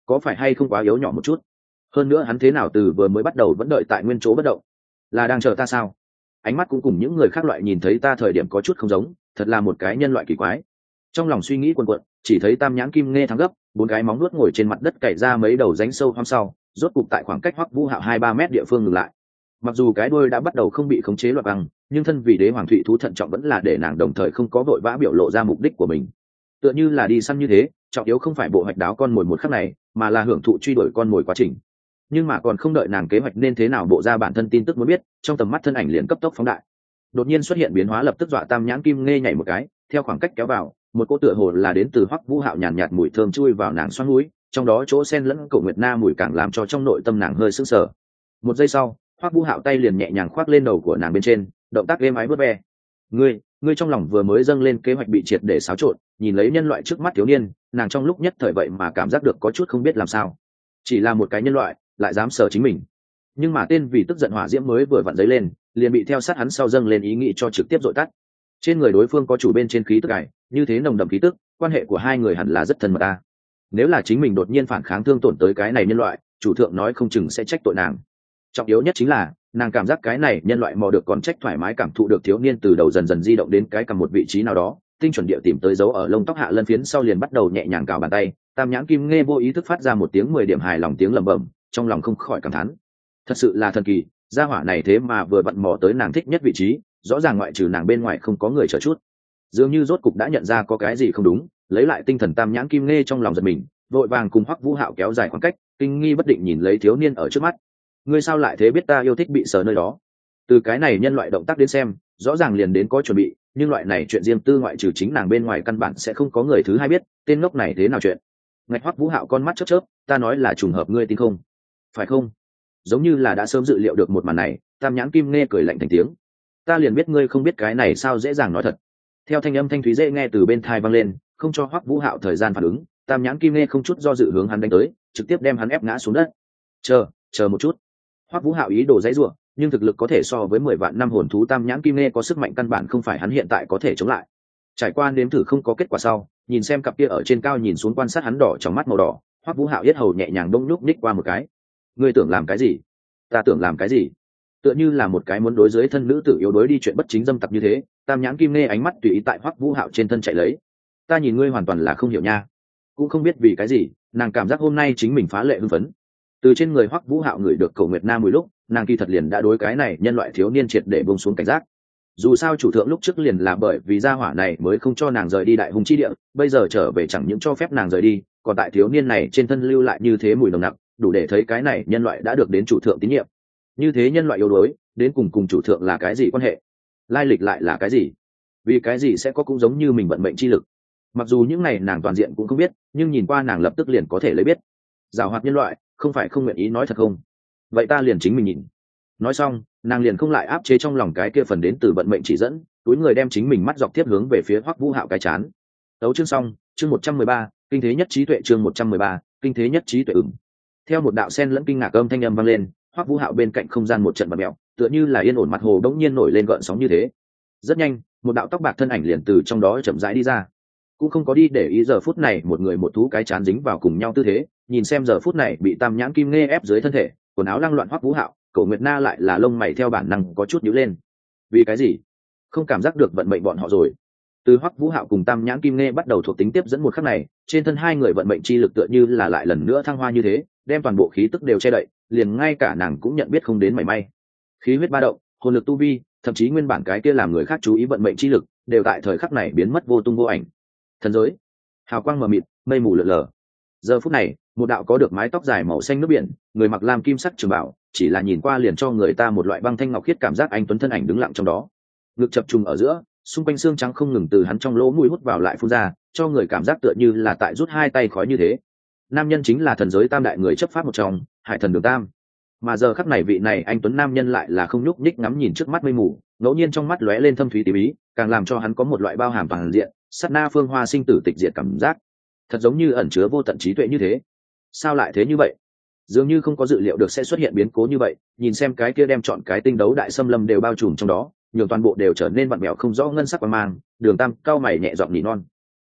có phải hay không quá yếu nhỏ một chút? Hơn nữa hắn thế nào từ vừa mới bắt đầu vẫn đợi tại nguyên chỗ bất động, là đang chờ ta sao? Ánh mắt cũng cùng những người khác loại nhìn thấy ta thời điểm có chút không giống, thật là một cái nhân loại kỳ quái. Trong lòng suy nghĩ quần quận, chỉ thấy tam nhãn kim nghe thắng gấp, bốn cái móng nuốt ngồi trên mặt đất cày ra mấy đầu rãnh sâu hoang sau, rốt cục tại khoảng cách Hoắc Vũ Hạo 2-3 mét địa phương ngừng lại. Mặc dù cái đuôi đã bắt đầu không bị khống chế loạt băng, nhưng thân vì đế hoàng thụy thú thận trọng vẫn là để nàng đồng thời không có vội vã biểu lộ ra mục đích của mình. Tựa như là đi săn như thế, trọng yếu không phải bộ hoạch đáo con mồi một khắc này, mà là hưởng thụ truy đuổi con mồi quá trình. Nhưng mà còn không đợi nàng kế hoạch nên thế nào bộ ra bản thân tin tức muốn biết, trong tầm mắt thân ảnh liền cấp tốc phóng đại. Đột nhiên xuất hiện biến hóa lập tức dọa tam nhãn kim nghe nhảy một cái, theo khoảng cách kéo vào, một cô tựa hồ là đến từ Hoắc Vũ Hạo nhàn nhạt mùi thơm chui vào nàng xoắn mũi, trong đó chỗ sen lẫn cổ nguyệt na mùi càng làm cho trong nội tâm nàng hơi sững sờ. Một giây sau, Hoắc Vũ Hạo tay liền nhẹ nhàng khoác lên đầu của nàng bên trên, động tác êm ái vuốt ve. Ngươi trong lòng vừa mới dâng lên kế hoạch bị triệt để xáo trộn, nhìn lấy nhân loại trước mắt thiếu niên, nàng trong lúc nhất thời vậy mà cảm giác được có chút không biết làm sao. Chỉ là một cái nhân loại, lại dám sờ chính mình. Nhưng mà tên vì tức giận hỏa diễm mới vừa vặn dấy lên, liền bị theo sát hắn sau dâng lên ý nghĩ cho trực tiếp dội tắt. Trên người đối phương có chủ bên trên khí tức ải, như thế nồng đậm khí tức, quan hệ của hai người hẳn là rất thân mật ta. Nếu là chính mình đột nhiên phản kháng thương tổn tới cái này nhân loại, chủ thượng nói không chừng sẽ trách tội nàng. Trọng yếu nhất chính là nàng cảm giác cái này nhân loại mò được còn trách thoải mái cảm thụ được thiếu niên từ đầu dần dần di động đến cái cầm một vị trí nào đó, tinh chuẩn địa tìm tới dấu ở lông tóc hạ lân phiến sau liền bắt đầu nhẹ nhàng cào bàn tay. Tam nhãn kim nghe vô ý thức phát ra một tiếng 10 điểm hài lòng tiếng lẩm bẩm, trong lòng không khỏi cảm thán. Thật sự là thần kỳ, gia hỏa này thế mà vừa vặn mò tới nàng thích nhất vị trí, rõ ràng ngoại trừ nàng bên ngoài không có người chờ chút. Dường như rốt cục đã nhận ra có cái gì không đúng, lấy lại tinh thần tam nhãn kim nghe trong lòng giật mình, vội vàng cùng Hoắc Vũ Hạo kéo dài khoảng cách, kinh nghi bất định nhìn lấy thiếu niên ở trước mắt. Ngươi sao lại thế biết ta yêu thích bị sờ nơi đó? Từ cái này nhân loại động tác đến xem, rõ ràng liền đến có chuẩn bị, nhưng loại này chuyện riêng tư ngoại trừ chính nàng bên ngoài căn bản sẽ không có người thứ hai biết, tên ngốc này thế nào chuyện. Ngạch Hoắc Vũ Hạo con mắt chớp chớp, ta nói là trùng hợp ngươi tin không? Phải không? Giống như là đã sớm dự liệu được một màn này, tam nhãn kim nghe cười lạnh thành tiếng. Ta liền biết ngươi không biết cái này sao dễ dàng nói thật. Theo thanh âm thanh thúy dễ nghe từ bên tai vang lên, không cho Hoắc Vũ Hạo thời gian phản ứng, tam nhãn kim nghe không chút do dự hướng hắn đánh tới, trực tiếp đem hắn ép ngã xuống đất. Chờ một chút. Hoắc Vũ Hạo ý đồ dãy rủa, nhưng thực lực có thể so với 10 vạn năm hồn thú tam nhãn kim nghe có sức mạnh căn bản không phải hắn hiện tại có thể chống lại. Trải qua nếm thử không có kết quả sau, nhìn xem cặp kia ở trên cao nhìn xuống quan sát hắn đỏ trong mắt màu đỏ, Hoắc Vũ Hạo yết hầu nhẹ nhàng đông nhúc ních qua một cái. Ngươi tưởng làm cái gì? Ta tưởng làm cái gì? Tựa như là một cái muốn đối dưới thân nữ tử yếu đuối đi chuyện bất chính dâm tặc như thế, tam nhãn kim nghe ánh mắt tùy ý tại Hoắc Vũ Hạo trên thân chạy lấy. Ta nhìn ngươi hoàn toàn là không hiểu nha. Cũng không biết vì cái gì, nàng cảm giác hôm nay chính mình phá lệ hưng phấn. Từ trên người Hoắc Vũ Hạo ngửi được cầu nguyệt nam mùi lúc, nàng kỳ thật liền đã đối cái này nhân loại thiếu niên triệt để buông xuống cảnh giác. Dù sao chủ thượng lúc trước liền là bởi vì gia hỏa này mới không cho nàng rời đi đại hùng chi địa, bây giờ trở về chẳng những cho phép nàng rời đi, còn tại thiếu niên này trên thân lưu lại như thế mùi nồng nặc, đủ để thấy cái này nhân loại đã được đến chủ thượng tín nhiệm. Như thế nhân loại yếu đuối, đến cùng chủ thượng là cái gì quan hệ? Lai lịch lại là cái gì? Vì cái gì sẽ có cũng giống như mình vận mệnh chi lực? Mặc dù những này nàng toàn diện cũng không biết, nhưng nhìn qua nàng lập tức liền có thể lấy biết. Giảo hoạt nhân loại, không phải không nguyện ý nói thật không? Vậy ta liền chính mình nhìn. Nói xong, nàng liền không lại áp chế trong lòng cái kia phần đến từ vận mệnh chỉ dẫn, túi người đem chính mình mắt dọc tiếp hướng về phía Hoắc Vũ Hạo cái chán. Đấu chương xong, chương 113, kinh thế nhất trí tuệ chương 113, kinh thế nhất trí tuệ ửng. Theo một đạo sen lẫn kinh ngạc âm thanh âm vang lên, Hoắc Vũ Hạo bên cạnh không gian một trận bạt mèo, tựa như là yên ổn mặt hồ đống nhiên nổi lên gợn sóng như thế. Rất nhanh, một đạo tóc bạc thân ảnh liền từ trong đó chậm rãi đi ra. Cũng không có đi để ý giờ phút này một người một thú cái chán dính vào cùng nhau tư thế, nhìn xem giờ phút này bị tam nhãn kim nghe ép dưới thân thể, quần áo lăng loạn Hoắc Vũ Hạo, Cổ Nguyệt Na lại là lông mày theo bản năng có chút nhíu lên. Vì cái gì? Không cảm giác được vận mệnh bọn họ rồi. Từ Hoắc Vũ Hạo cùng tam nhãn kim nghe bắt đầu thuộc tính tiếp dẫn một khắc này, trên thân hai người vận mệnh chi lực tựa như là lại lần nữa thăng hoa như thế, đem toàn bộ khí tức đều che đậy, liền ngay cả nàng cũng nhận biết không đến mảy may. Khí huyết ba động, hồn lực tu vi, thậm chí nguyên bản cái kia làm người khác chú ý vận mệnh chi lực, đều tại thời khắc này biến mất vô tung vô ảnh. Thần giới, hào quang mờ mịt, mây mù lượn lờ. Giờ phút này, một đạo có được mái tóc dài màu xanh nước biển, người mặc lam kim sắc trường bảo, chỉ là nhìn qua liền cho người ta một loại băng thanh ngọc khiết cảm giác anh tuấn thân ảnh đứng lặng trong đó. Ngực chập trùng ở giữa, xung quanh xương trắng không ngừng từ hắn trong lỗ mũi hút vào lại phun ra, cho người cảm giác tựa như là tại rút hai tay khói như thế. Nam nhân chính là thần giới tam đại người chấp pháp một trong, Hải Thần Đường Tam. Mà giờ khắc này vị này anh tuấn nam nhân lại là không nhúc nhích ngắm nhìn trước mắt mây mù, ngẫu nhiên trong mắt lóe lên thâm thúy tím ý, càng làm cho hắn có một loại bao hàm toàn diện, sát na phương hoa sinh tử tịch diệt cảm giác. Thật giống như ẩn chứa vô tận trí tuệ như thế. Sao lại thế như vậy? Dường như không có dự liệu được sẽ xuất hiện biến cố như vậy, nhìn xem cái kia đem chọn cái tinh đấu đại xâm lâm đều bao trùm trong đó, nhiều toàn bộ đều trở nên vặn vẹo không rõ ngân sắc quang mang, Đường Tam cao mày nhẹ giọng nỉ non.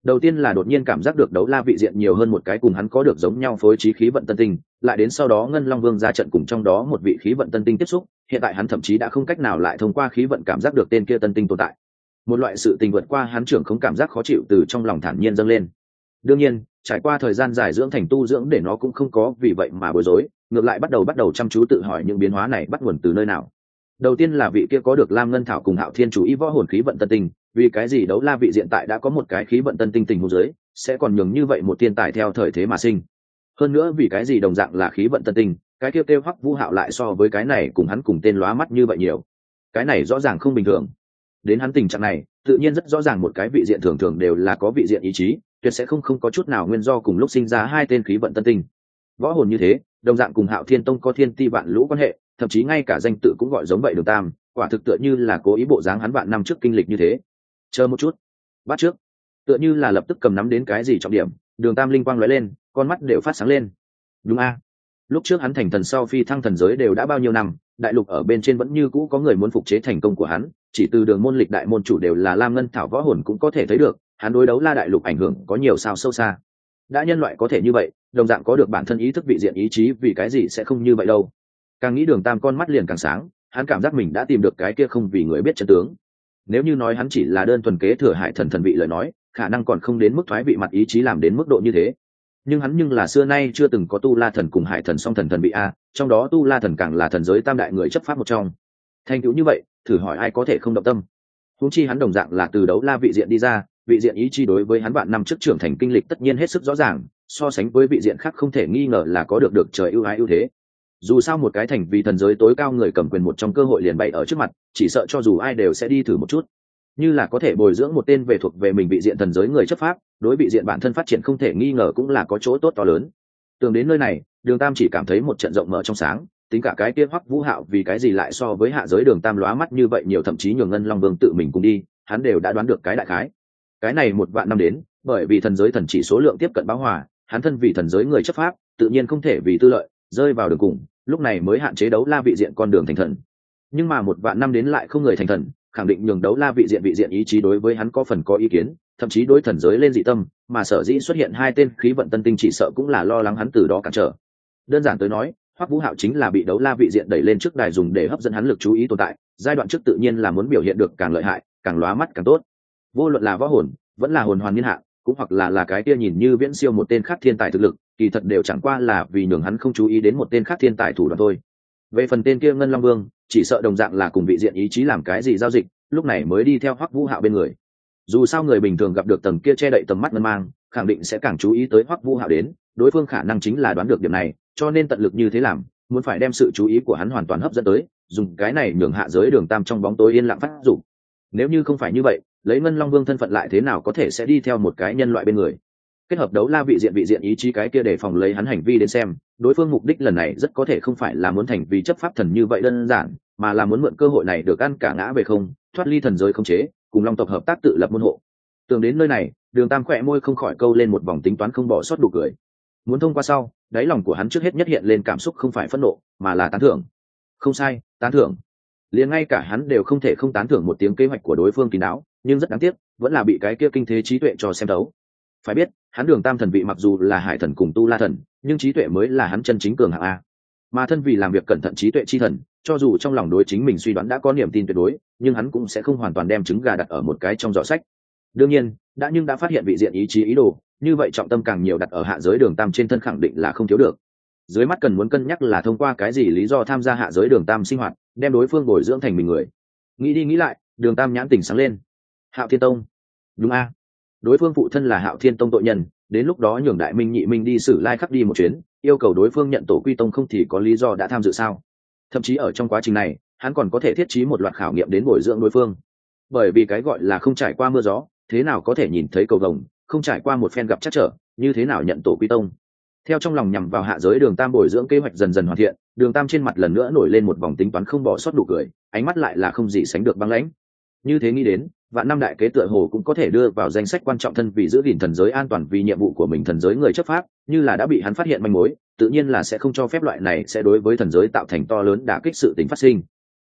Đầu tiên là đột nhiên cảm giác được đấu la vị diện nhiều hơn một cái cùng hắn có được giống nhau phối trí khí vận tân tinh, lại đến sau đó ngân long vương ra trận cùng trong đó một vị khí vận tân tinh tiếp xúc, hiện tại hắn thậm chí đã không cách nào lại thông qua khí vận cảm giác được tên kia tân tinh tồn tại. Một loại sự tình vượt qua hắn trưởng không cảm giác khó chịu từ trong lòng thản nhiên dâng lên. Đương nhiên, trải qua thời gian dài dưỡng thành tu dưỡng để nó cũng không có vì vậy mà bối rối, ngược lại bắt đầu chăm chú tự hỏi những biến hóa này bắt nguồn từ nơi nào. Đầu tiên là vị kia có được lam ngân thảo cùng hạo thiên chủ ý võ hồn khí vận tân tinh, vì cái gì đấu la vị diện tại đã có một cái khí vận tân tinh tình huống dưới sẽ còn nhường như vậy một thiên tài theo thời thế mà sinh. Hơn nữa vì cái gì đồng dạng là khí vận tân tinh, cái kia kêu Hoắc Vũ Hạo lại so với cái này cùng hắn cùng tên lóa mắt như vậy nhiều. Cái này rõ ràng không bình thường. Đến hắn tình trạng này, tự nhiên rất rõ ràng một cái vị diện thường thường đều là có vị diện ý chí, tuyệt sẽ không có chút nào nguyên do cùng lúc sinh ra hai tên khí vận tân tinh. Võ hồn như thế, đồng dạng cùng Hạo Thiên Tông có thiên ti vạn lũ quan hệ, thậm chí ngay cả danh tự cũng gọi giống vậy Đường Tam, quả thực tựa như là cố ý bộ dáng hắn vạn năm trước kinh lịch như thế. Chờ một chút, bắt trước, tựa như là lập tức cầm nắm đến cái gì trọng điểm. Đường Tam linh quang lóe lên, con mắt đều phát sáng lên. Đúng a, lúc trước hắn thành thần sau phi thăng thần giới đều đã bao nhiêu năm, đại lục ở bên trên vẫn như cũ có người muốn phục chế thành công của hắn, chỉ từ đường môn lịch đại môn chủ đều là lam ngân thảo võ hồn cũng có thể thấy được, hắn đối đấu la đại lục ảnh hưởng có nhiều sao sâu xa. Đã nhân loại có thể như vậy, đồng dạng có được bản thân ý thức vị diện ý chí, vì cái gì sẽ không như vậy đâu. Càng nghĩ Đường Tam con mắt liền càng sáng, hắn cảm giác mình đã tìm được cái kia không vì người biết chân tướng. Nếu như nói hắn chỉ là đơn thuần kế thừa hải thần thần vị lời nói, khả năng còn không đến mức thoái vị mặt ý chí làm đến mức độ như thế. Nhưng hắn nhưng là xưa nay chưa từng có tu la thần cùng hải thần song thần thần vị a, trong đó tu la thần càng là thần giới tam đại người chấp pháp một trong. Thành tựu như vậy, thử hỏi ai có thể không động tâm. Huống chi hắn đồng dạng là từ đấu la vị diện đi ra, vị diện ý chí đối với hắn vạn năm trước trưởng thành kinh lịch tất nhiên hết sức rõ ràng, so sánh với vị diện khác không thể nghi ngờ là có được trời ưu ái ưu thế. Dù sao một cái thành vì thần giới tối cao người cầm quyền một trong cơ hội liền bày ở trước mặt, chỉ sợ cho dù ai đều sẽ đi thử một chút. Như là có thể bồi dưỡng một tên về thuộc về mình vị diện thần giới người chấp pháp, đối vị diện bản thân phát triển không thể nghi ngờ cũng là có chỗ tốt to lớn. Tưởng đến nơi này, Đường Tam chỉ cảm thấy một trận rộng mở trong sáng, tính cả cái kia Hoắc Vũ Hạo vì cái gì lại so với hạ giới Đường Tam lóa mắt như vậy nhiều, thậm chí nhường Ngân Long Vương tự mình cùng đi, hắn đều đã đoán được cái đại khái. Cái này một vạn năm đến, bởi vì thần giới thần chỉ số lượng tiếp cận bão hòa, hắn thân vì thần giới người chấp pháp, tự nhiên không thể vì tư lợi rơi vào đường cùng, lúc này mới hạn chế đấu la vị diện con đường thành thần. Nhưng mà một vạn năm đến lại không người thành thần, khẳng định nhường đấu la vị diện ý chí đối với hắn có phần có ý kiến, thậm chí đối thần giới lên dị tâm, mà sở dĩ xuất hiện hai tên khí vận tân tinh chỉ sợ cũng là lo lắng hắn từ đó cản trở. Đơn giản tới nói, Hoắc Vũ Hạo chính là bị đấu la vị diện đẩy lên trước đài dùng để hấp dẫn hắn lực chú ý tồn tại, giai đoạn trước tự nhiên là muốn biểu hiện được càng lợi hại, càng lóa mắt càng tốt. Vô luận là võ hồn, vẫn là hồn hoàn niên hạ, cũng hoặc là cái kia nhìn như viễn siêu một tên khác thiên tài thực lực, kỳ thật đều chẳng qua là vì nhường hắn không chú ý đến một tên khác thiên tài thủ đoạn thôi. Về phần tên kia Ngân Long Vương, chỉ sợ đồng dạng là cùng vị diện ý chí làm cái gì giao dịch, lúc này mới đi theo Hoắc Vũ Hạo bên người. Dù sao người bình thường gặp được tầng kia che đậy tầm mắt ngân mang, khẳng định sẽ càng chú ý tới Hoắc Vũ Hạo đến, đối phương khả năng chính là đoán được điểm này, cho nên tận lực như thế làm, muốn phải đem sự chú ý của hắn hoàn toàn hấp dẫn tới, dùng cái này nhường hạ giới Đường Tam trong bóng tối yên lặng phát dụng. Nếu như không phải như vậy, lấy Ngân Long Vương thân phận lại thế nào có thể sẽ đi theo một cái nhân loại bên người. Kết hợp đấu la vị diện ý chí cái kia để phòng lấy hắn hành vi đến xem, đối phương mục đích lần này rất có thể không phải là muốn thành vì chấp pháp thần như vậy đơn giản, mà là muốn mượn cơ hội này được ăn cả ngã về không, thoát ly thần giới khống chế, cùng long tộc hợp tác tự lập môn hộ. Tưởng đến nơi này, Đường Tam khỏe môi không khỏi câu lên một vòng tính toán không bỏ sót đủ cười. Muốn thông qua sau, đáy lòng của hắn trước hết nhất hiện lên cảm xúc không phải phẫn nộ, mà là tán thưởng. Không sai, tán thưởng. Liền ngay cả hắn đều không thể không tán thưởng một tiếng kế hoạch của đối phương kín đáo, nhưng rất đáng tiếc, vẫn là bị cái kia kinh thế trí tuệ cho xem thấu. Phải biết, hắn Đường Tam thần vị mặc dù là hải thần cùng tu la thần, nhưng trí tuệ mới là hắn chân chính cường hạng a. Mà thân vì làm việc cẩn thận trí tuệ chi thần, cho dù trong lòng đối chính mình suy đoán đã có niềm tin tuyệt đối, nhưng hắn cũng sẽ không hoàn toàn đem trứng gà đặt ở một cái trong giỏ sách. Đương nhiên, đã phát hiện vị diện ý chí ý đồ, như vậy trọng tâm càng nhiều đặt ở hạ giới Đường Tam trên thân khẳng định là không thiếu được. Dưới mắt cần muốn cân nhắc là thông qua cái gì lý do tham gia hạ giới Đường Tam sinh hoạt, đem đối phương bồi dưỡng thành mình người. Nghĩ đi nghĩ lại, Đường Tam nhãn tỉnh sáng lên. Hạo Thiên Tông. Đúng a. Đối phương phụ thân là Hạo Thiên Tông tội nhân, đến lúc đó nhường Đại Minh Nhị Minh đi Sử Lai Khắc đi một chuyến, yêu cầu đối phương nhận tổ quy tông không thì có lý do đã tham dự sao? Thậm chí ở trong quá trình này, hắn còn có thể thiết trí một loạt khảo nghiệm đến bồi dưỡng đối phương. Bởi vì cái gọi là không trải qua mưa gió, thế nào có thể nhìn thấy cầu vồng, không trải qua một phen gặp trắc trở, như thế nào nhận tổ quy tông. Theo trong lòng nhằm vào hạ giới Đường Tam bồi dưỡng kế hoạch dần dần hoàn thiện, Đường Tam trên mặt lần nữa nổi lên một vòng tính toán không bỏ sót đủ cười, ánh mắt lại là không gì sánh được băng lãnh. Như thế nghĩ đến, vạn năm đại kế tựa hồ cũng có thể đưa vào danh sách quan trọng, thân vì giữ gìn thần giới an toàn vì nhiệm vụ của mình thần giới người chấp pháp, như là đã bị hắn phát hiện manh mối, tự nhiên là sẽ không cho phép loại này sẽ đối với thần giới tạo thành to lớn đả kích sự tình phát sinh.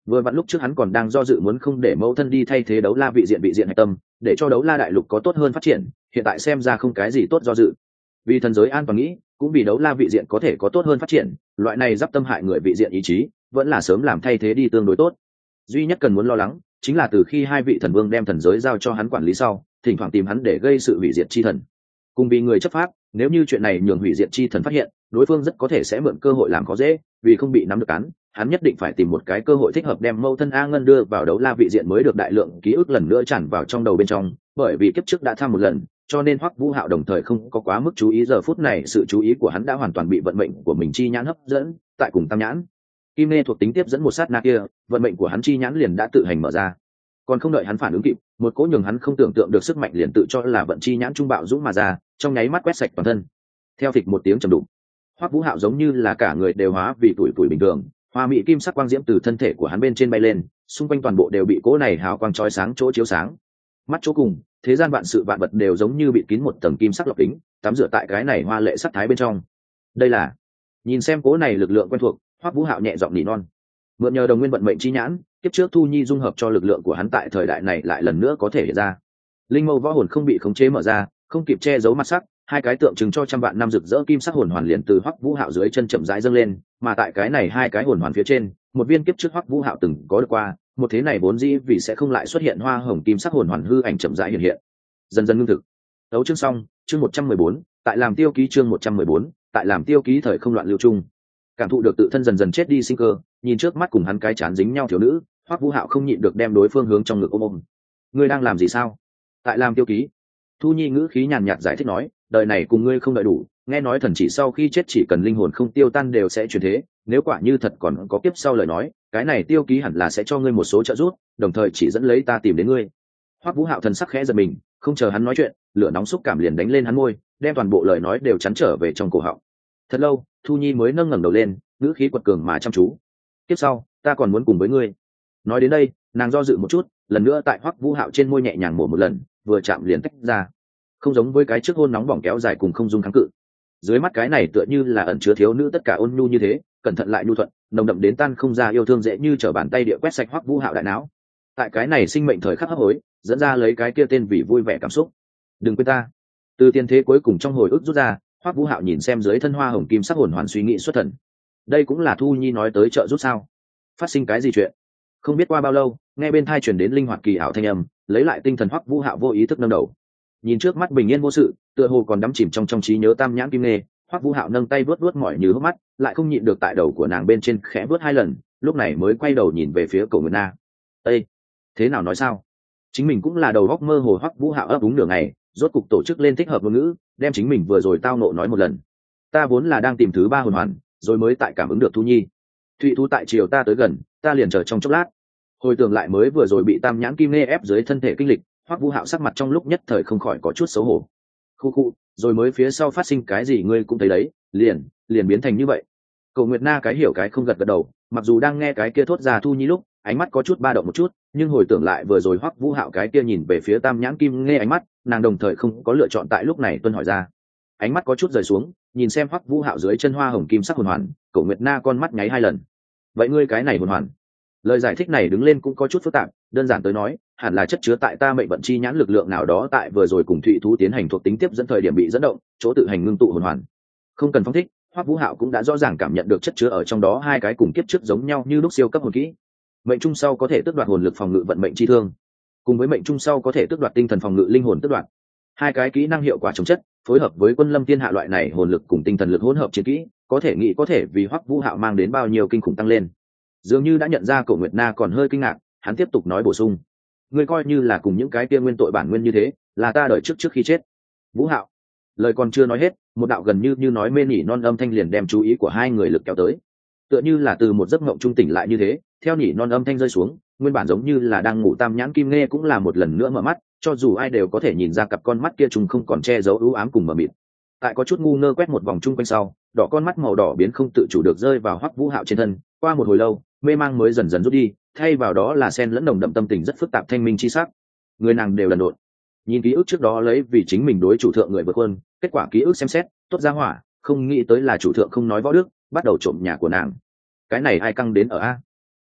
Vừa vặn lúc trước hắn còn đang do dự muốn không để mẫu thân đi thay thế đấu la vị diện hạch tâm, để cho đấu la đại lục có tốt hơn phát triển, hiện tại xem ra không cái gì tốt do dự. Vì thần giới an toàn nghĩ, cũng vì đấu la vị diện có thể có tốt hơn phát triển, loại này giáp tâm hại người vị diện ý chí, vẫn là sớm làm thay thế đi tương đối tốt. Duy nhất cần muốn lo lắng, chính là từ khi hai vị thần vương đem thần giới giao cho hắn quản lý sau, thỉnh thoảng tìm hắn để gây sự hủy diệt chi thần. Cùng vì người chấp pháp, nếu như chuyện này nhường hủy diệt chi thần phát hiện, đối phương rất có thể sẽ mượn cơ hội làm khó dễ, vì không bị nắm được án, hắn nhất định phải tìm một cái cơ hội thích hợp đem mâu thân A Ngân đưa vào đấu la vị diện mới được đại lượng ký ức lần nữa tràn vào trong đầu bên trong, bởi vì kiếp trước đã thăm một lần, cho nên Hoắc Vũ Hạo đồng thời không có quá mức chú ý giờ phút này, sự chú ý của hắn đã hoàn toàn bị vận mệnh của mình chi nhãn hấp dẫn, tại cùng tam nhãn kim nê thuộc tính tiếp dẫn một sát na kia, vận mệnh của hắn chi nhãn liền đã tự hành mở ra. Còn không đợi hắn phản ứng kịp, một cỗ nhường hắn không tưởng tượng được sức mạnh liền tự cho là vận chi nhãn trung bạo dũng mà ra, trong nháy mắt quét sạch toàn thân. Theo phịch một tiếng trầm đục, Hoắc Vũ Hạo giống như là cả người đều hóa vì tuổi bình thường, hoa mỹ kim sắc quang diễm từ thân thể của hắn bên trên bay lên, xung quanh toàn bộ đều bị cỗ này hào quang chói sáng chỗ chiếu sáng. Mắt chỗ cùng, thế gian vạn sự vạn vật đều giống như bị kín một tầng kim sắc lọc kính, tắm rửa tại cái này hoa lệ sắc thái bên trong. Đây là, nhìn xem cỗ này lực lượng quen thuộc, Hoắc Vũ Hạo nhẹ giọng nỉ non. Mượn nhờ đồng nguyên vận mệnh chi nhãn, kiếp trước Thu Nhi dung hợp cho lực lượng của hắn tại thời đại này lại lần nữa có thể hiện ra. Linh mâu võ hồn không bị khống chế mở ra, không kịp che giấu mặt sắc, hai cái tượng trưng cho trăm vạn năm rực rỡ kim sắc hồn hoàn liền từ Hoắc Vũ Hạo dưới chân chậm rãi dâng lên, mà tại cái này hai cái hồn hoàn phía trên, một viên kiếp trước Hoắc Vũ Hạo từng có được qua, một thế này vốn dĩ vì sẽ không lại xuất hiện hoa hồng kim sắc hồn hoàn hư ảnh chậm rãi hiện hiện. Dần dần ngưng thực. Đấu chương xong, chương 114, tại làm tiêu ký chương 114, tại làm tiêu ký thời không loạn lưu trung. Cảm thụ được tự thân dần dần chết đi sinh cơ, nhìn trước mắt cùng hắn cái chán dính nhau thiếu nữ, Hoắc Vũ Hạo không nhịn được đem đối phương hướng trong ngực ôm. Ngươi đang làm gì sao? Tại làm tiêu ký. Thu Nhi ngữ khí nhàn nhạt giải thích nói, đời này cùng ngươi không đợi đủ, nghe nói thần chỉ sau khi chết chỉ cần linh hồn không tiêu tan đều sẽ chuyển thế, nếu quả như thật còn có kiếp sau lời nói, cái này tiêu ký hẳn là sẽ cho ngươi một số trợ giúp, đồng thời chỉ dẫn lấy ta tìm đến ngươi. Hoắc Vũ Hạo thần sắc khẽ giật mình, không chờ hắn nói chuyện, lửa nóng xúc cảm liền đánh lên hắn môi, đem toàn bộ lời nói đều chắn trở về trong cổ họng. Thật lâu, Thu Nhi mới nâng ngẩng đầu lên, ngữ khí quật cường mà chăm chú. Tiếp sau, ta còn muốn cùng với ngươi. Nói đến đây, nàng do dự một chút, lần nữa tại Hoắc Vũ Hạo trên môi nhẹ nhàng mổ một lần, vừa chạm liền tách ra. Không giống với cái trước hôn nóng bỏng kéo dài cùng không dung kháng cự. Dưới mắt cái này tựa như là ẩn chứa thiếu nữ tất cả ôn nhu như thế, cẩn thận lại nhu thuận, nồng đậm đến tan không ra yêu thương dễ như trở bàn tay địa quét sạch Hoắc Vũ Hạo đại não. Tại cái này sinh mệnh thời khắc hấp hối, dẫn ra lấy cái kia tên vì vui vẻ cảm xúc. Đừng quên ta. Từ tiên thế cuối cùng trong hồi ức rút ra, Hoắc Vũ Hạo nhìn xem dưới thân hoa hồng kim sắc hồn hoàn suy nghĩ xuất thần. Đây cũng là Thu Nhi nói tới trợ giúp sao? Phát sinh cái gì chuyện? Không biết qua bao lâu, nghe bên tai truyền đến linh hoạt kỳ ảo thanh âm, lấy lại tinh thần Hoắc Vũ Hạo vô ý thức nâng đầu. Nhìn trước mắt bình yên vô sự, tựa hồ còn đắm chìm trong trí nhớ tam nhãn kim nê, Hoắc Vũ Hạo nâng tay vuốt vuốt mỏi như hốc mắt, lại không nhịn được tại đầu của nàng bên trên khẽ vuốt hai lần, lúc này mới quay đầu nhìn về phía Cổ Nguyệt Na. "Ê, thế nào nói sao?" Chính mình cũng là đầu óc mơ hồ Hoắc Vũ Hạo ấp úng nửa ngày, rốt cục tổ chức lên thích hợp ngôn ngữ, đem chính mình vừa rồi tao nộ nói một lần. "Ta vốn là đang tìm thứ ba hồn hoàn, rồi mới tại cảm ứng được Thu Nhi. Thụy thú tại chiều ta tới gần, ta liền chờ trong chốc lát." Hồi tưởng lại mới vừa rồi bị tam nhãn kim nê ép dưới thân thể kinh lịch, Hoắc Vũ Hạo sắc mặt trong lúc nhất thời không khỏi có chút xấu hổ. Khu, rồi mới phía sau phát sinh cái gì ngươi cũng thấy đấy, liền biến thành như vậy. Cổ Nguyệt Na cái hiểu cái không gật gật đầu, mặc dù đang nghe cái kia thốt ra Thu Nhi lúc, ánh mắt có chút ba động một chút, nhưng hồi tưởng lại vừa rồi Hoắc Vũ Hạo cái kia nhìn về phía tam nhãn kim nghe ánh mắt, nàng đồng thời không có lựa chọn tại lúc này tuân hỏi ra. Ánh mắt có chút rời xuống, nhìn xem Hoắc Vũ Hạo dưới chân hoa hồng kim sắc hồn hoàn, Cổ Nguyệt Na con mắt nháy hai lần. Vậy ngươi cái này hồn hoàn? Lời giải thích này đứng lên cũng có chút phức tạp, đơn giản tới nói, hẳn là chất chứa tại ta mệnh vận chi nhãn lực lượng nào đó tại vừa rồi cùng thụy thú tiến hành thuộc tính tiếp dẫn thời điểm bị dẫn động, chỗ tự hành ngưng tụ hồn hoàn. Không cần phân tích, Hoắc Vũ Hạo cũng đã rõ ràng cảm nhận được chất chứa ở trong đó hai cái cùng kiếp trước giống nhau như lúc siêu cấp hồn kỹ. Mệnh trung sau có thể tước đoạt hồn lực phòng ngự vận mệnh chi thương, cùng với mệnh trung sau có thể tước đoạt tinh thần phòng ngự linh hồn tước đoạt. Hai cái kỹ năng hiệu quả chống chất, phối hợp với Quân Lâm Thiên Hạ loại này hồn lực cùng tinh thần lực hỗn hợp chiến kỹ, có thể nghĩ có thể vì Hoắc Vũ Hạo mang đến bao nhiêu kinh khủng tăng lên. Dường như đã nhận ra Cổ Nguyệt Na còn hơi kinh ngạc, hắn tiếp tục nói bổ sung: "Ngươi coi như là cùng những cái kia nguyên tội bản nguyên như thế, là ta đợi trước khi chết." Vũ Hạo, lời còn chưa nói hết, một đạo gần như nói mê nỉ non âm thanh liền đem chú ý của hai người lực kéo tới. Tựa như là từ một giấc mộng trung tỉnh lại như thế, theo nỉ non âm thanh rơi xuống, nguyên bản giống như là đang ngủ tam nhãn kim nghe cũng là một lần nữa mở mắt, cho dù ai đều có thể nhìn ra cặp con mắt kia trùng không còn che giấu ưu ám cùng mờ mịt. Tại có chút ngu ngơ quét một vòng chung quanh sau, đỏ con mắt màu đỏ biến không tự chủ được rơi vào Hoắc Vũ Hạo trên thân, qua một hồi lâu, mê mang mới dần dần rút đi, thay vào đó là sen lẫn nồng đậm tâm tình rất phức tạp thanh minh chi sắc. Người nàng đều lần độn. Nhìn ký ức trước đó lấy vì chính mình đối chủ thượng người vượt hơn, kết quả ký ức xem xét, tốt ra hỏa, không nghĩ tới là chủ thượng không nói võ đức, bắt đầu trộm nhà của nàng. Cái này ai căng đến ở a?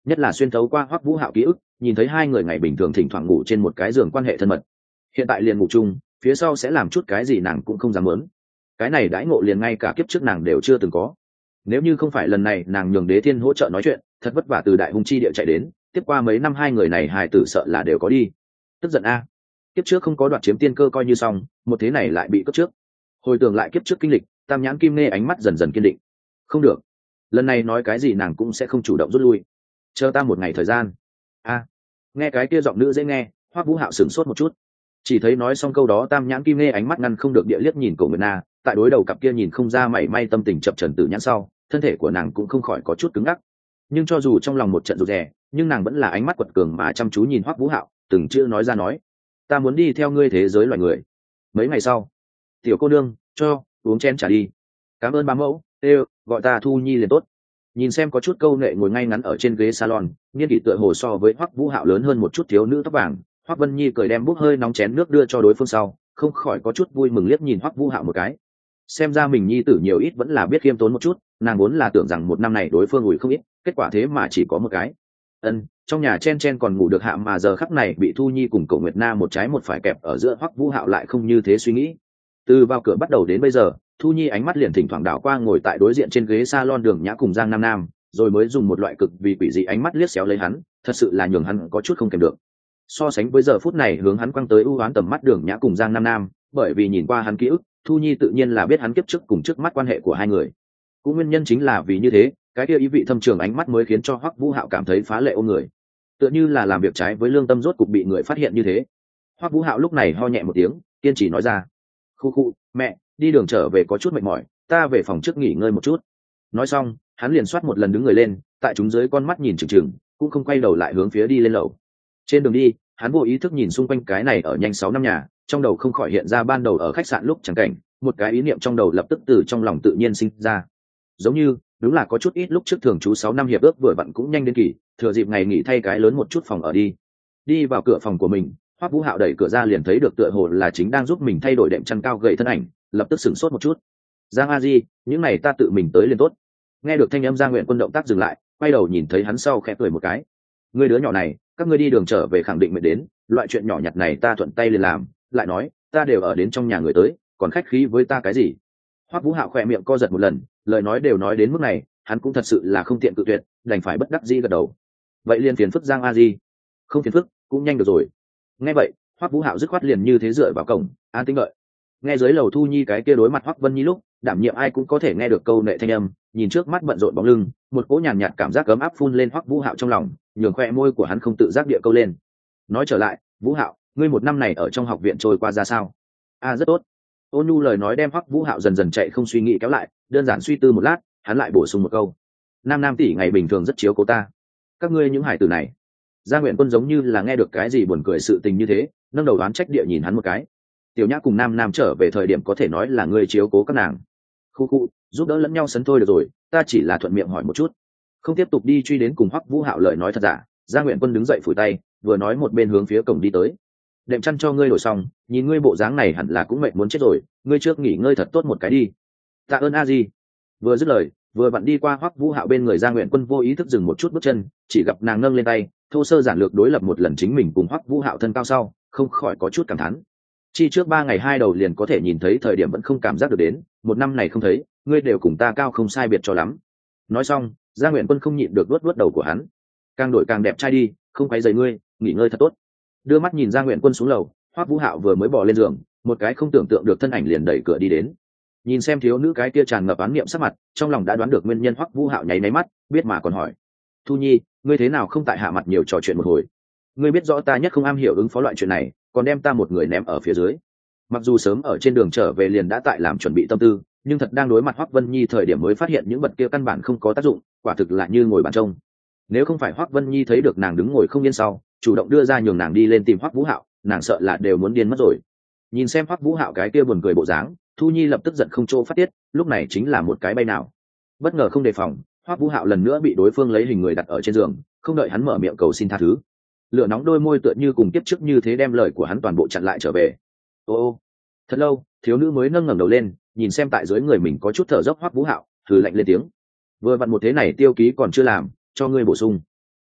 nhất là xuyên thấu qua Hoắc Vũ Hạo ký ức, nhìn thấy hai người ngày bình thường thỉnh thoảng ngủ trên một cái giường quan hệ thân mật. Hiện tại liền ngủ chung, phía sau sẽ làm chút cái gì nàng cũng không dám muốn. Cái này đãi ngộ liền ngay cả kiếp trước nàng đều chưa từng có. Nếu như không phải lần này nàng nhường Đế Thiên hỗ trợ nói chuyện, thật vất vả từ Đại Hung chi địa chạy đến, tiếp qua mấy năm hai người này hài tử sợ là đều có đi. Tức giận a. Kiếp trước không có đoạt chiếm tiên cơ coi như xong, một thế này lại bị cướp trước. Hồi tưởng lại kiếp trước kinh lịch, Tam Nhãn Kim Nê ánh mắt dần dần kiên định. Không được, lần này nói cái gì nàng cũng sẽ không chủ động rút lui. Chờ ta một ngày thời gian. A. Nghe cái kia giọng nữ dễ nghe, Hoắc Vũ Hạo sửng sốt một chút. Chỉ thấy nói xong câu đó Tam Nhãn Kim Nê ánh mắt ngăn không được địa liếc nhìn Cổ Nguyệt Na, tại đối đầu cặp kia nhìn không ra mảy may tâm tình chập chờn tử nhãn sau, thân thể của nàng cũng không khỏi có chút cứng ngắc. Nhưng cho dù trong lòng một trận rụt rè, nhưng nàng vẫn là ánh mắt quật cường mà chăm chú nhìn Hoắc Vũ Hạo, từng chữ nói ra nói: "Ta muốn đi theo ngươi thế giới loài người." Mấy ngày sau, tiểu cô nương, cho uống chén trà đi. Cảm ơn bá mẫu, gọi ta Thu Nhi liền tốt. Nhìn xem có chút câu nệ ngồi ngay ngắn ở trên ghế salon, niên kỷ tựa hồ so với Hoắc Vũ Hạo lớn hơn một chút thiếu nữ tóc vàng, Hoắc Vân Nhi cười đem bút hơi nóng chén nước đưa cho đối phương sau, không khỏi có chút vui mừng liếc nhìn Hoắc Vũ Hạo một cái. Xem ra mình nhi tử nhiều ít vẫn là biết khiêm tốn một chút, nàng vốn là tưởng rằng một năm này đối phương ủi không ít, kết quả thế mà chỉ có một cái. Trong nhà chen chen còn ngủ được hạ mà giờ khắc này bị Thu Nhi cùng Cổ Nguyệt Na một trái một phải kẹp ở giữa, Hoắc Vũ Hạo lại không như thế suy nghĩ. Từ vào cửa bắt đầu đến bây giờ, Thu Nhi ánh mắt liền thỉnh thoảng đảo qua ngồi tại đối diện trên ghế salon Đường Nhã cùng Giang Nam Nam, rồi mới dùng một loại cực vì quỷ dị ánh mắt liếc xéo lấy hắn, thật sự là nhường hắn có chút không kèm được. So sánh với giờ phút này hướng hắn quăng tới ưu ám tầm mắt Đường Nhã cùng Giang Nam Nam, bởi vì nhìn qua hắn ký ức, Thu Nhi tự nhiên là biết hắn kiếp trước cùng trước mắt quan hệ của hai người. Cũng nguyên nhân chính là vì như thế, cái kia ý vị thâm trường ánh mắt mới khiến cho Hoắc Vũ Hạo cảm thấy phá lệ ôm người, tựa như là làm việc trái với lương tâm rốt cục bị người phát hiện như thế. Hoắc Vũ Hạo lúc này ho nhẹ một tiếng, kiên trì nói ra: "Khu khu, mẹ, đi đường trở về có chút mệt mỏi, ta về phòng trước nghỉ ngơi một chút." Nói xong, hắn liền xoát một lần đứng người lên, tại chúng dưới con mắt nhìn chừng chừng, cũng không quay đầu lại hướng phía đi lên lầu. Trên đường đi, hắn vô ý thức nhìn xung quanh cái này ở nhanh 6 năm nhà, trong đầu không khỏi hiện ra ban đầu ở khách sạn lúc chẳng cảnh, một cái ý niệm trong đầu lập tức từ trong lòng tự nhiên sinh ra. Giống như, đúng là có chút ít lúc trước thường trú 6 năm hiệp ước vừa vặn cũng nhanh đến kỳ, thừa dịp ngày nghỉ thay cái lớn một chút phòng ở đi. Đi vào cửa phòng của mình, Hoắc Vũ Hạo đẩy cửa ra liền thấy được tựa hồ là chính đang giúp mình thay đổi đệm chăn cao gầy thân ảnh, lập tức sửng sốt một chút. "Giang A Di, những này ta tự mình tới liền tốt." Nghe được thanh âm Giang Nguyện Quân động tác dừng lại, quay đầu nhìn thấy hắn sau khẽ cười một cái. "Ngươi đứa nhỏ này, các ngươi đi đường trở về khẳng định mệt đến, loại chuyện nhỏ nhặt này ta thuận tay liền làm, lại nói, ta đều ở đến trong nhà người tới, còn khách khí với ta cái gì?" Hoắc Vũ Hạo khẽ miệng co giật một lần, lời nói đều nói đến mức này, hắn cũng thật sự là không tiện cự tuyệt, đành phải bất đắc dĩ gật đầu. "Vậy liền phiền phức Giang A Di." "Không phiền phức, cũng nhanh được rồi." Nghe vậy, Hoắc Vũ Hạo dứt khoát liền như thế dựa vào cổng, an tĩnh đợi. Nghe dưới lầu Thu Nhi cái kia đối mặt Hoắc Vân Nhi lúc, đảm nhiệm ai cũng có thể nghe được câu nệ thanh âm, nhìn trước mắt bận rộn bóng lưng, một cỗ nhàn nhạt cảm giác ấm áp phun lên Hoắc Vũ Hạo trong lòng, nhường khoe môi của hắn không tự giác địa câu lên. Nói trở lại, "Vũ Hạo, ngươi một năm này ở trong học viện trôi qua ra sao?" Rất tốt." Ôn nhu lời nói đem Hoắc Vũ Hạo dần dần chạy không suy nghĩ kéo lại, đơn giản suy tư một lát, hắn lại bổ sung một câu: "Nam Nam tỷ ngày bình thường rất chiếu cố ta. Các ngươi những hải tử này." Gia Nguyện Quân giống như là nghe được cái gì buồn cười sự tình như thế, nâng đầu đoán trách địa nhìn hắn một cái. "Tiểu Nhã cùng Nam Nam trở về thời điểm có thể nói là ngươi chiếu cố các nàng." "Khu khu, giúp đỡ lẫn nhau sấn thôi được rồi, ta chỉ là thuận miệng hỏi một chút." Không tiếp tục đi truy đến cùng Hoắc Vũ Hạo lời nói thật giả, Gia Nguyện Quân đứng dậy phủi tay, vừa nói một bên hướng phía cổng đi tới. "Đệm chăn cho ngươi đổi xong, nhìn ngươi bộ dáng này hẳn là cũng mệt muốn chết rồi, ngươi trước nghỉ ngơi thật tốt một cái đi." "Tạ ơn A Di." Vừa dứt lời, vừa vặn đi qua Hoắc Vũ Hạo bên người Gia Nguyện Quân vô ý thức dừng một chút bước chân, chỉ gặp nàng nâng lên tay, thô sơ giản lược đối lập một lần chính mình cùng Hoắc Vũ Hạo thân cao sau, không khỏi có chút cảm thán. Chi trước 3 ngày 2 đầu liền có thể nhìn thấy thời điểm vẫn không cảm giác được đến, một năm này không thấy, ngươi đều cùng ta cao không sai biệt cho lắm. Nói xong, Gia Nguyện Quân không nhịn được vuốt vuốt đầu của hắn. "Càng đổi càng đẹp trai đi, không quấy rầy ngươi, nghỉ ngơi thật tốt." Đưa mắt nhìn Gia Nguyện Quân xuống lầu, Hoắc Vũ Hạo vừa mới bò lên giường, một cái không tưởng tượng được thân ảnh liền đẩy cửa đi đến. Nhìn xem thiếu nữ cái kia tràn ngập oán niệm sắc mặt, trong lòng đã đoán được nguyên nhân, Hoắc Vũ Hạo nháy mắt, biết mà còn hỏi: "Thu Nhi, ngươi thế nào không tại hạ mặt nhiều trò chuyện một hồi? Ngươi biết rõ ta nhất không am hiểu ứng phó loại chuyện này, còn đem ta một người ném ở phía dưới." Mặc dù sớm ở trên đường trở về liền đã tại làm chuẩn bị tâm tư, nhưng thật đang đối mặt Hoắc Vân Nhi thời điểm mới phát hiện những vật kia căn bản không có tác dụng, quả thực là như ngồi bàn trông. Nếu không phải Hoắc Vân Nhi thấy được nàng đứng ngồi không yên sau, chủ động đưa ra nhường nàng đi lên tìm Hoắc Vũ Hạo, nàng sợ là đều muốn điên mất rồi. Nhìn xem Hoắc Vũ Hạo cái kia buồn cười bộ dáng, Thu Nhi lập tức giận không chỗ phát tiết, lúc này chính là một cái bay nào. Bất ngờ không đề phòng, Hoắc Vũ Hạo lần nữa bị đối phương lấy hình người đặt ở trên giường, không đợi hắn mở miệng cầu xin tha thứ, lửa nóng đôi môi tựa như cùng tiếp trước như thế đem lời của hắn toàn bộ chặn lại trở về. Ô, thật lâu, thiếu nữ mới nâng ngẩng đầu lên, nhìn xem tại dưới người mình có chút thở dốc Hoắc Vũ Hạo, thử lạnh lên tiếng: "Vừa vặn một thế này tiêu ký còn chưa làm, cho ngươi bổ sung."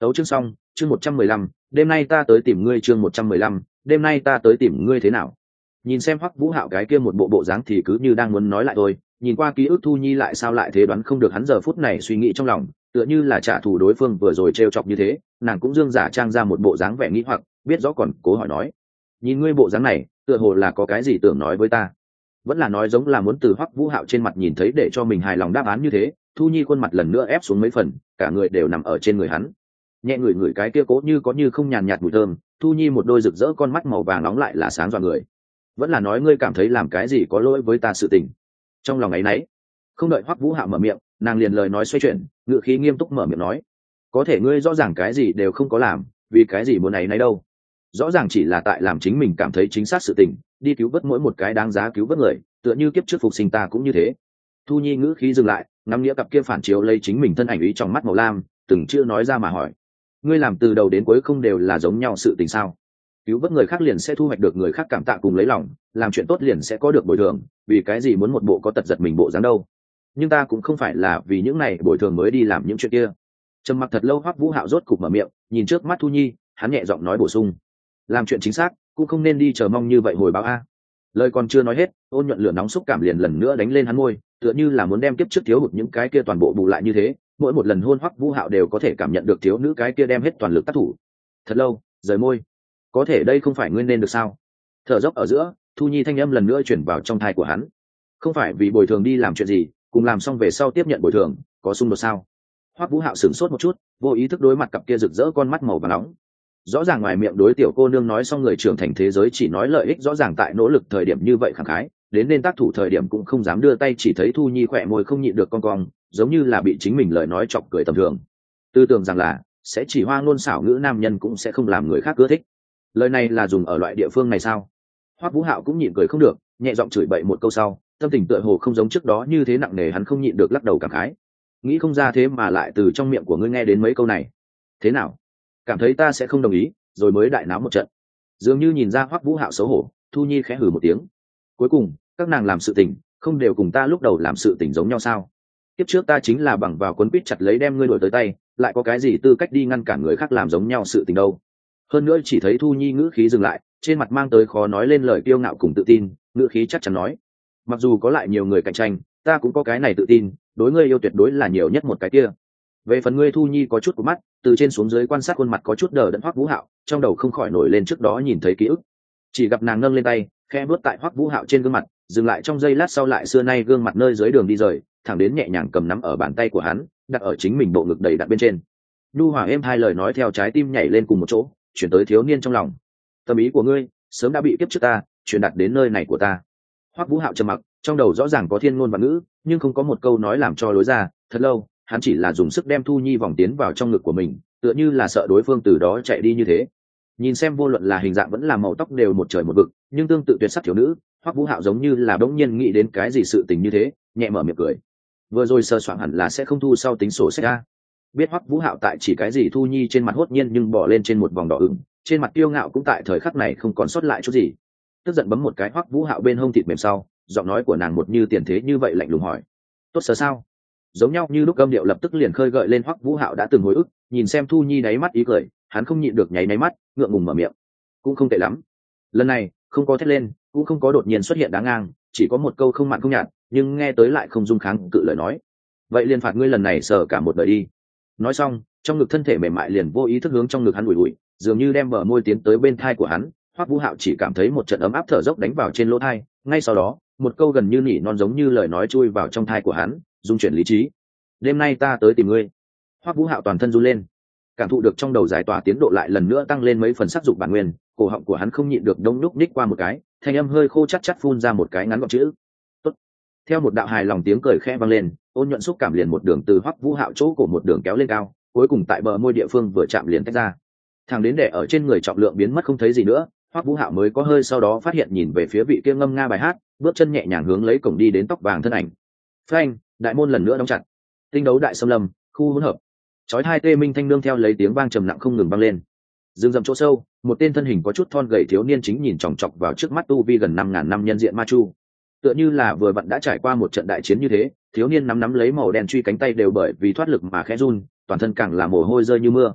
Tấu chương xong, chương 115, đêm nay ta tới tìm ngươi chương 115, đêm nay ta tới tìm ngươi thế nào? Nhìn xem Hoắc Vũ Hạo cái kia một bộ bộ dáng thì cứ như đang muốn nói lại thôi, nhìn qua ký ức Thu Nhi lại sao lại thế đoán không được hắn giờ phút này suy nghĩ trong lòng, tựa như là trả thù đối phương vừa rồi trêu chọc như thế, nàng cũng dương giả trang ra một bộ dáng vẻ nghĩ hoặc, biết rõ còn cố hỏi nói: "Nhìn ngươi bộ dáng này, tựa hồ là có cái gì tưởng nói với ta?" Vẫn là nói giống là muốn từ Hoắc Vũ Hạo trên mặt nhìn thấy để cho mình hài lòng đáp án như thế, Thu Nhi khuôn mặt lần nữa ép xuống mấy phần, cả người đều nằm ở trên người hắn. Nhẹ ngửi ngửi cái kia cố như có như không nhàn nhạt mùi thơm, Thu Nhi một đôi rực rỡ con mắt màu vàng nóng lại là sáng dọa người. Vẫn là nói ngươi cảm thấy làm cái gì có lỗi với ta sự tình. Trong lòng ấy nấy, không đợi Hoắc Vũ Hạo mở miệng, nàng liền lời nói xoay chuyển, ngữ khí nghiêm túc mở miệng nói: "Có thể ngươi rõ ràng cái gì đều không có làm, vì cái gì muốn ấy nấy đâu? Rõ ràng chỉ là tại làm chính mình cảm thấy chính xác sự tình, đi cứu vớt mỗi một cái đáng giá cứu vớt người, tựa như kiếp trước phục sinh ta cũng như thế." Thu Nhi ngữ khí dừng lại, ngắm nghĩa cặp kia phản chiếu lấy chính mình thân ảnh ý trong mắt màu lam, từng chưa nói ra mà hỏi: "Ngươi làm từ đầu đến cuối không đều là giống nhau sự tình sao? Cứu vớt người khác liền sẽ thu hoạch được người khác cảm tạ cùng lấy lòng, làm chuyện tốt liền sẽ có được bồi thường, vì cái gì muốn một bộ có tật giật mình bộ dáng đâu? Nhưng ta cũng không phải là vì những này bồi thường mới đi làm những chuyện kia." Trầm mặc thật lâu, Hoắc Vũ Hạo rốt cục mở miệng, nhìn trước mắt Thu Nhi, hắn nhẹ giọng nói bổ sung: "Làm chuyện chính xác, cũng không nên đi chờ mong như vậy hồi báo a." Lời còn chưa nói hết, ôn nhuận lửa nóng xúc cảm liền lần nữa đánh lên hắn môi, tựa như là muốn đem kiếp trước thiếu hụt những cái kia toàn bộ bù lại như thế. Mỗi một lần hôn Hoắc Vũ Hạo đều có thể cảm nhận được thiếu nữ cái kia đem hết toàn lực tác thủ. Thật lâu, rời môi. "Có thể đây không phải nguyên nên được sao?" Thở dốc ở giữa, Thu Nhi thanh âm lần nữa chuyển vào trong tai của hắn. "Không phải vì bồi thường đi làm chuyện gì, cùng làm xong về sau tiếp nhận bồi thường, có xung đột sao?" Hoắc Vũ Hạo sửng sốt một chút, vô ý thức đối mặt cặp kia rực rỡ con mắt màu vàng nóng. Rõ ràng ngoài miệng đối tiểu cô nương nói xong người trưởng thành thế giới chỉ nói lợi ích, rõ ràng tại nỗ lực thời điểm như vậy khẳng khái, đến nên tác thủ thời điểm cũng không dám đưa tay, chỉ thấy Thu Nhi khỏe môi không nhịn được cong cong, giống như là bị chính mình lời nói chọc cười tầm thường. Tư tưởng rằng là sẽ chỉ hoa ngôn xảo ngữ nam nhân cũng sẽ không làm người khác ưa thích. Lời này là dùng ở loại địa phương này sao? Hoắc Vũ Hạo cũng nhịn cười không được, nhẹ giọng chửi bậy một câu sau, tâm tình tựa hồ không giống trước đó như thế nặng nề, hắn không nhịn được lắc đầu cảm khái. Nghĩ không ra thế mà lại từ trong miệng của ngươi nghe đến mấy câu này. Thế nào? Cảm thấy ta sẽ không đồng ý, rồi mới đại náo một trận. Dường như nhìn ra Hoắc Vũ Hạo xấu hổ, Thu Nhi khẽ hừ một tiếng. Cuối cùng, các nàng làm sự tình, không đều cùng ta lúc đầu làm sự tình giống nhau sao? Kiếp trước ta chính là bằng vào quấn quýt chặt lấy đem ngươi đuổi tới tay, lại có cái gì tư cách đi ngăn cản người khác làm giống nhau sự tình đâu? Hơn nữa chỉ thấy Thu Nhi ngữ khí dừng lại, trên mặt mang tới khó nói lên lời kiêu ngạo cùng tự tin, ngữ khí chắc chắn nói: "Mặc dù có lại nhiều người cạnh tranh, ta cũng có cái này tự tin, đối ngươi yêu tuyệt đối là nhiều nhất một cái kia." Về phần ngươi, Thu Nhi có chút của mắt, từ trên xuống dưới quan sát khuôn mặt có chút đờ đẫn Hoắc Vũ Hạo, trong đầu không khỏi nổi lên trước đó nhìn thấy ký ức. Chỉ gặp nàng nâng lên tay, khẽ vuốt tại Hoắc Vũ Hạo trên gương mặt, dừng lại trong giây lát sau lại xưa nay gương mặt nơi dưới đường đi rời, thẳng đến nhẹ nhàng cầm nắm ở bàn tay của hắn, đặt ở chính mình bộ ngực đầy đặt bên trên. Nhu hòa êm hai lời nói theo trái tim nhảy lên cùng một chỗ, chuyển tới thiếu niên trong lòng. "Tâm ý của ngươi sớm đã bị kiếp trước ta truyền đạt đến nơi này của ta." Hoắc Vũ Hạo trầm mặc, trong đầu rõ ràng có thiên ngôn và ngữ, nhưng không có một câu nói làm cho lối ra. Thật lâu, hắn chỉ là dùng sức đem Thu Nhi vòng tiến vào trong ngực của mình, tựa như là sợ đối phương từ đó chạy đi như thế. Nhìn xem vô luận là hình dạng vẫn là màu tóc đều một trời một vực, nhưng tương tự tuyệt sắc thiếu nữ, Hoắc Vũ Hạo giống như là bỗng nhiên nghĩ đến cái gì sự tình như thế, nhẹ mở miệng cười. Vừa rồi sơ soạn hẳn là sẽ không thu sau tính sổ sách ra. Biết Hoắc Vũ Hạo tại chỉ cái gì, Thu Nhi trên mặt hốt nhiên nhưng bỏ lên trên một vòng đỏ ửng, trên mặt kiêu ngạo cũng tại thời khắc này không còn sót lại chút gì. Tức giận bấm một cái Hoắc Vũ Hạo bên hông thịt mềm sau, giọng nói của nàng một như tiền thế như vậy lạnh lùng hỏi: "Tốt sớm sao?" Giống nhau như lúc âm điệu lập tức liền khơi gợi lên Hoắc Vũ Hạo đã từng hồi ức, nhìn xem Thu Nhi đáy mắt ý cười, hắn không nhịn được nháy nháy mắt, ngượng ngùng mở miệng: "Cũng không tệ lắm." Lần này không có thét lên, cũng không có đột nhiên xuất hiện đáng ngang, chỉ có một câu không mặn không nhạt, nhưng nghe tới lại không dung kháng cự lời nói: "Vậy liền phạt ngươi lần này sờ cả một đời đi." Nói xong, trong ngực thân thể mềm mại liền vô ý thức hướng trong ngực hắn ủi ủi, dường như đem bờ môi tiến tới bên thai của hắn. Hoắc Vũ Hạo chỉ cảm thấy một trận ấm áp thở dốc đánh vào trên lỗ thai, ngay sau đó, một câu gần như nỉ non giống như lời nói chui vào trong thai của hắn, dung chuyển lý trí: "Đêm nay ta tới tìm ngươi." Hoắc Vũ Hạo toàn thân run lên, cảm thụ được trong đầu giải tỏa tiến độ lại lần nữa tăng lên mấy phần sắc dục bản nguyên, cổ họng của hắn không nhịn được đông đúc ních qua một cái, thanh âm hơi khô chát chát phun ra một cái ngắn gọn chữ: "Tốt." Theo một đạo hài lòng tiếng cười khẽ vang lên, ôn nhuận xúc cảm liền một đường từ Hoắc Vũ Hạo chỗ cổ một đường kéo lên cao, cuối cùng tại bờ môi địa phương vừa chạm liền tách ra, thẳng đến để ở trên người trọng lượng biến mất không thấy gì nữa. Hoắc Vũ Hạo mới có hơi sau đó phát hiện, nhìn về phía vị kia ngâm nga bài hát, bước chân nhẹ nhàng hướng lấy cổng đi đến tóc vàng thân ảnh. Phanh, đại môn lần nữa đóng chặt. Tinh đấu đại xâm lâm, khu hỗn hợp. Chói hai tê minh thanh nương theo lấy tiếng vang trầm nặng không ngừng vang lên. Rừng rậm chỗ sâu, một tên thân hình có chút thon gầy thiếu niên chính nhìn chòng chọc vào trước mắt tu vi gần 5.000 năm nhân diện ma chu. Tựa như là vừa vặn đã trải qua một trận đại chiến như thế, thiếu niên nắm lấy màu đen truy, cánh tay đều bởi vì thoát lực mà khẽ run, toàn thân càng là mồ hôi rơi như mưa.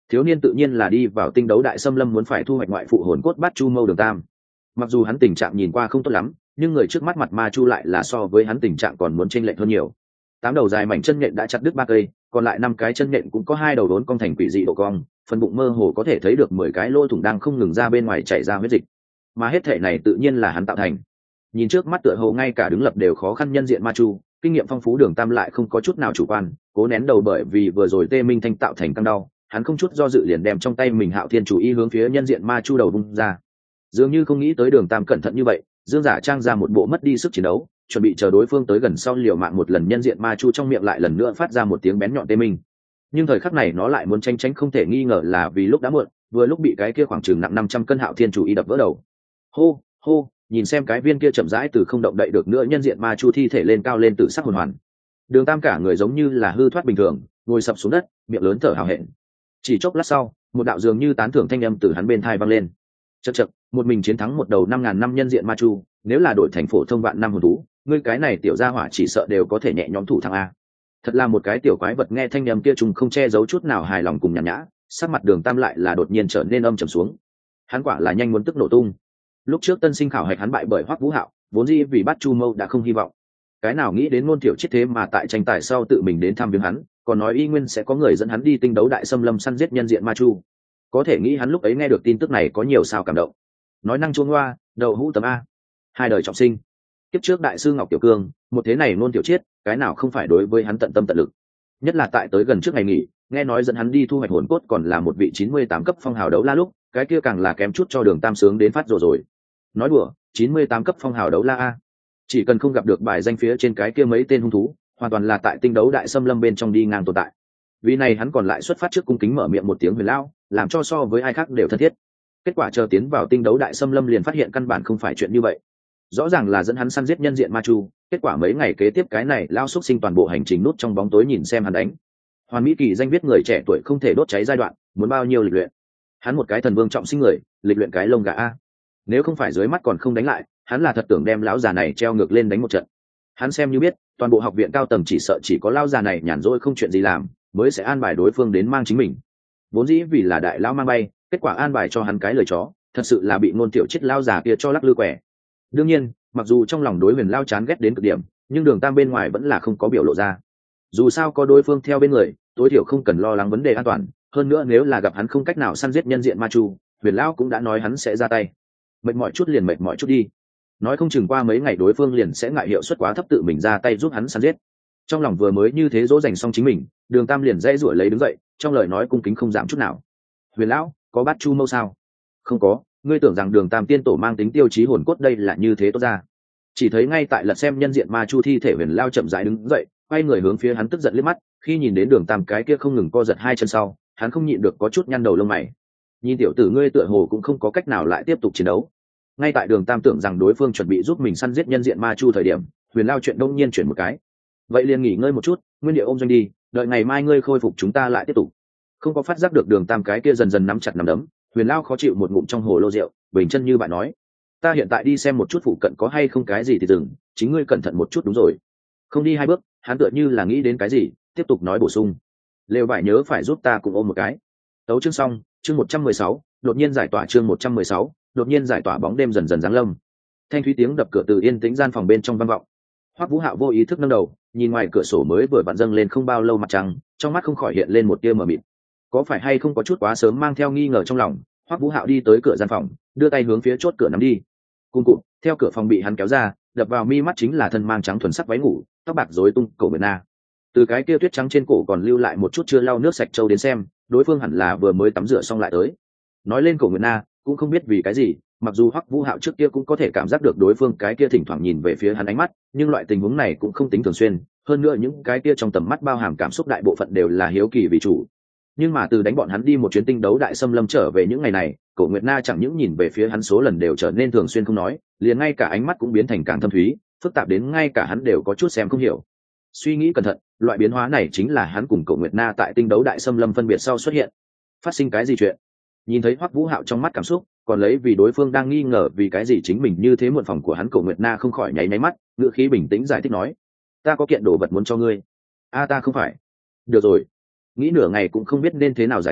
Thiếu niên tự nhiên là đi vào tinh đấu đại xâm lâm muốn phải thu hoạch ngoại phụ hồn cốt bát chu mâu đường tam. Mặc dù hắn tình trạng nhìn qua không tốt lắm, nhưng người trước mắt mặt ma chu lại là so với hắn tình trạng còn muốn chênh lệch hơn nhiều. 8 đầu dài mảnh chân nhện đã chặt đứt 3 cây, còn lại 5 cái chân nhện cũng có 2 đầu đốn cong thành quỷ dị độ cong, phần bụng mơ hồ có thể thấy được 10 cái lỗ thủng đang không ngừng ra bên ngoài chảy ra huyết dịch. Mà hết thể này tự nhiên là hắn tạo thành. Nhìn trước mắt tựa hồ ngay cả đứng lập đều khó khăn nhân diện ma chu, kinh nghiệm phong phú đường tam lại không có chút nào chủ quan, cố nén đầu bởi vì vừa rồi tê minh thanh tạo thành căng đau, hắn không chút do dự liền đem trong tay mình hạo thiên chủ y hướng phía nhân diện ma chu đầu vung ra. Dường như không nghĩ tới đường tam cẩn thận như vậy, dương giả trang ra một bộ mất đi sức chiến đấu, chuẩn bị chờ đối phương tới gần sau liều mạng một lần, nhân diện ma chu trong miệng lại lần nữa phát ra một tiếng bén nhọn tê minh. Nhưng thời khắc này nó lại muốn tranh tránh không thể nghi ngờ là vì lúc đã muộn, vừa lúc bị cái kia khoảng chừng nặng 500 cân hạo thiên chủ y đập vỡ đầu. Hô hô, nhìn xem cái viên kia chậm rãi từ không động đậy được nữa nhân diện ma chu thi thể lên cao lên tự sắc hồn hoàn. Đường tam cả người giống như là hư thoát bình thường, ngồi sập xuống đất, miệng lớn thở hào hẹn. Chỉ chốc lát sau, một đạo dường như tán thưởng thanh âm từ hắn bên thai vang lên. Chậc chậc, một mình chiến thắng một đầu 5000 năm nhân diện ma chu, nếu là đội thành phổ thông vạn năm hồn thú, ngươi cái này tiểu gia hỏa chỉ sợ đều có thể nhẹ nhõm thủ thắng a. Thật là một cái tiểu quái vật. Nghe thanh âm kia trùng không che giấu chút nào hài lòng cùng nhàn nhã, sắc mặt đường tam lại là đột nhiên trở nên âm trầm xuống. Hắn quả là nhanh muốn tức nổ tung. Lúc trước tân sinh khảo hạch hắn bại bởi Hoắc Vũ Hạo, vốn dĩ vì bắt chu mâu đã không hy vọng, cái nào nghĩ đến Nôn Tiểu Chiết thế mà tại tranh tài sau tự mình đến thăm viếng hắn, còn nói y nguyên sẽ có người dẫn hắn đi tinh đấu đại xâm lâm săn giết nhân diện ma chu. Có thể nghĩ hắn lúc ấy nghe được tin tức này có nhiều sao cảm động. Nói năng chuông hoa, đầu hũ tấm a, 2 đời trọng sinh. Kiếp trước đại sư Ngọc Tiểu Cương, một thế này Nôn Tiểu Chiết, cái nào không phải đối với hắn tận tâm tận lực. Nhất là tại tới gần trước ngày nghỉ, nghe nói dẫn hắn đi thu hoạch hồn cốt còn là một vị 98 cấp phong hào đấu la lúc, cái kia càng là kém chút cho Đường Tam sướng đến phát rồi. Nói đùa, 98 cấp phong hào đấu la a, chỉ cần không gặp được bài danh phía trên cái kia mấy tên hung thú, hoàn toàn là tại tinh đấu đại xâm lâm bên trong đi ngang tồn tại. Vì này hắn còn lại xuất phát trước cung kính mở miệng một tiếng huyền lão, làm cho so với ai khác đều thân thiết. Kết quả chờ tiến vào tinh đấu đại xâm lâm liền phát hiện căn bản không phải chuyện như vậy. Rõ ràng là dẫn hắn săn giết nhân diện ma chu, kết quả mấy ngày kế tiếp cái này lao xúc sinh toàn bộ hành trình nút trong bóng tối nhìn xem hắn đánh. Hoàn mỹ kỳ danh viết người trẻ tuổi không thể đốt cháy giai đoạn, muốn bao nhiêu lịch luyện. Hắn một cái thần vương trọng sinh người, lịch luyện cái lông gà a. Nếu không phải dưới mắt còn không đánh lại, hắn là thật tưởng đem lão già này treo ngược lên đánh một trận. Hắn xem như biết, toàn bộ học viện cao tầng chỉ sợ chỉ có lão già này nhàn rỗi không chuyện gì làm, mới sẽ an bài đối phương đến mang chính mình. Vốn dĩ vì là đại lão mang bay, kết quả an bài cho hắn cái lời chó, thật sự là bị Nôn Tiểu Chiết lão già kia cho lắc lư quẻ. Đương nhiên, mặc dù trong lòng đối Huyền Lao chán ghét đến cực điểm, nhưng Đường Tam bên ngoài vẫn là không có biểu lộ ra. Dù sao có đối phương theo bên người, tối thiểu không cần lo lắng vấn đề an toàn, hơn nữa nếu là gặp hắn không cách nào săn giết nhân diện ma chu, Huyền Lao cũng đã nói hắn sẽ ra tay. Mệt mỏi chút liền mệt mỏi chút đi, nói không chừng qua mấy ngày đối phương liền sẽ ngại hiệu suất quá thấp tự mình ra tay giúp hắn săn giết. Trong lòng vừa mới như thế dỗ dành xong chính mình, Đường Tam liền dãy rủa lấy đứng dậy, trong lời nói cung kính không giảm chút nào. Huyền lão, có bát chu mâu sao? Không có, ngươi tưởng rằng Đường Tam tiên tổ mang tính tiêu chí hồn cốt đây là như thế tốt ra? Chỉ thấy ngay tại lật xem nhân diện ma chu thi thể Huyền lão chậm rãi đứng dậy, quay người hướng phía hắn tức giận liếc mắt, khi nhìn đến Đường Tam cái kia không ngừng co giật 2 chân sau, hắn không nhịn được có chút nhăn đầu lông mày. Nhìn tiểu tử ngươi tựa hồ cũng không có cách nào lại tiếp tục chiến đấu. Ngay tại Đường Tam tưởng rằng đối phương chuẩn bị giúp mình săn giết nhân diện ma chu thời điểm, Huyền Lao chuyện đông nhiên chuyển một cái. Vậy liền nghỉ ngơi một chút, nguyên địa ôm doanh đi, đợi ngày mai ngươi khôi phục chúng ta lại tiếp tục. Không có phát giác được Đường Tam cái kia dần dần nắm chặt nắm đấm, Huyền Lao khó chịu một ngụm trong hồ lô rượu, bình chân như bạn nói, ta hiện tại đi xem một chút phụ cận có hay không cái gì thì dừng, chính ngươi cẩn thận một chút. Đúng rồi. Không đi 2 bước, hắn tựa như là nghĩ đến cái gì, tiếp tục nói bổ sung, lều vải nhớ phải giúp ta cùng ôm một cái. Tấu chương xong, chương 116, đột nhiên giải tỏa. Chương 116, đột nhiên giải tỏa. Bóng đêm dần dần giáng lâm, thanh thúy tiếng đập cửa từ yên tĩnh gian phòng bên trong vang vọng. Hoắc Vũ Hạo vô ý thức nâng đầu, nhìn ngoài cửa sổ mới vừa vặn dâng lên không bao lâu mặt trăng, trong mắt không khỏi hiện lên một tia mờ mịt. Có phải hay không có chút quá sớm mang theo nghi ngờ trong lòng, Hoắc Vũ Hạo đi tới cửa gian phòng, đưa tay hướng phía chốt cửa nắm đi. Cùng cụt, theo cửa phòng bị hắn kéo ra, đập vào mi mắt chính là thân mang trắng thuần sắc váy ngủ, tóc bạc rối tung, Cổ Nguyệt Na. Từ cái kia tuyết trắng trên cổ còn lưu lại một chút chưa lau nước sạch trâu đến xem, đối phương hẳn là vừa mới tắm rửa xong lại tới. Nói lên Cổ Nguyệt Na, cũng không biết vì cái gì, mặc dù Hoắc Vũ Hạo trước kia cũng có thể cảm giác được đối phương cái kia thỉnh thoảng nhìn về phía hắn ánh mắt, nhưng loại tình huống này cũng không tính thường xuyên, hơn nữa những cái kia trong tầm mắt bao hàm cảm xúc đại bộ phận đều là hiếu kỳ vì chủ. Nhưng mà từ đánh bọn hắn đi một chuyến tinh đấu đại xâm lâm trở về những ngày này, Cổ Nguyệt Na chẳng những nhìn về phía hắn số lần đều trở nên thường xuyên không nói, liền ngay cả ánh mắt cũng biến thành càng thâm thúy, phức tạp đến ngay cả hắn đều có chút xem không hiểu. Suy nghĩ cẩn thận, loại biến hóa này chính là hắn cùng Cổ Nguyệt Na tại tinh đấu đại xâm lâm phân biệt sau xuất hiện. Phát sinh cái gì chuyện? Nhìn thấy Hoắc Vũ Hạo trong mắt cảm xúc, còn lấy vì đối phương đang nghi ngờ vì cái gì chính mình như thế muộn phòng của hắn, Cổ Nguyệt Na không khỏi nháy nháy mắt, ngữ khí bình tĩnh giải thích nói, ta có kiện đồ vật muốn cho ngươi. Ta không phải. Được rồi. Nghĩ nửa ngày cũng không biết nên thế nào giải thích,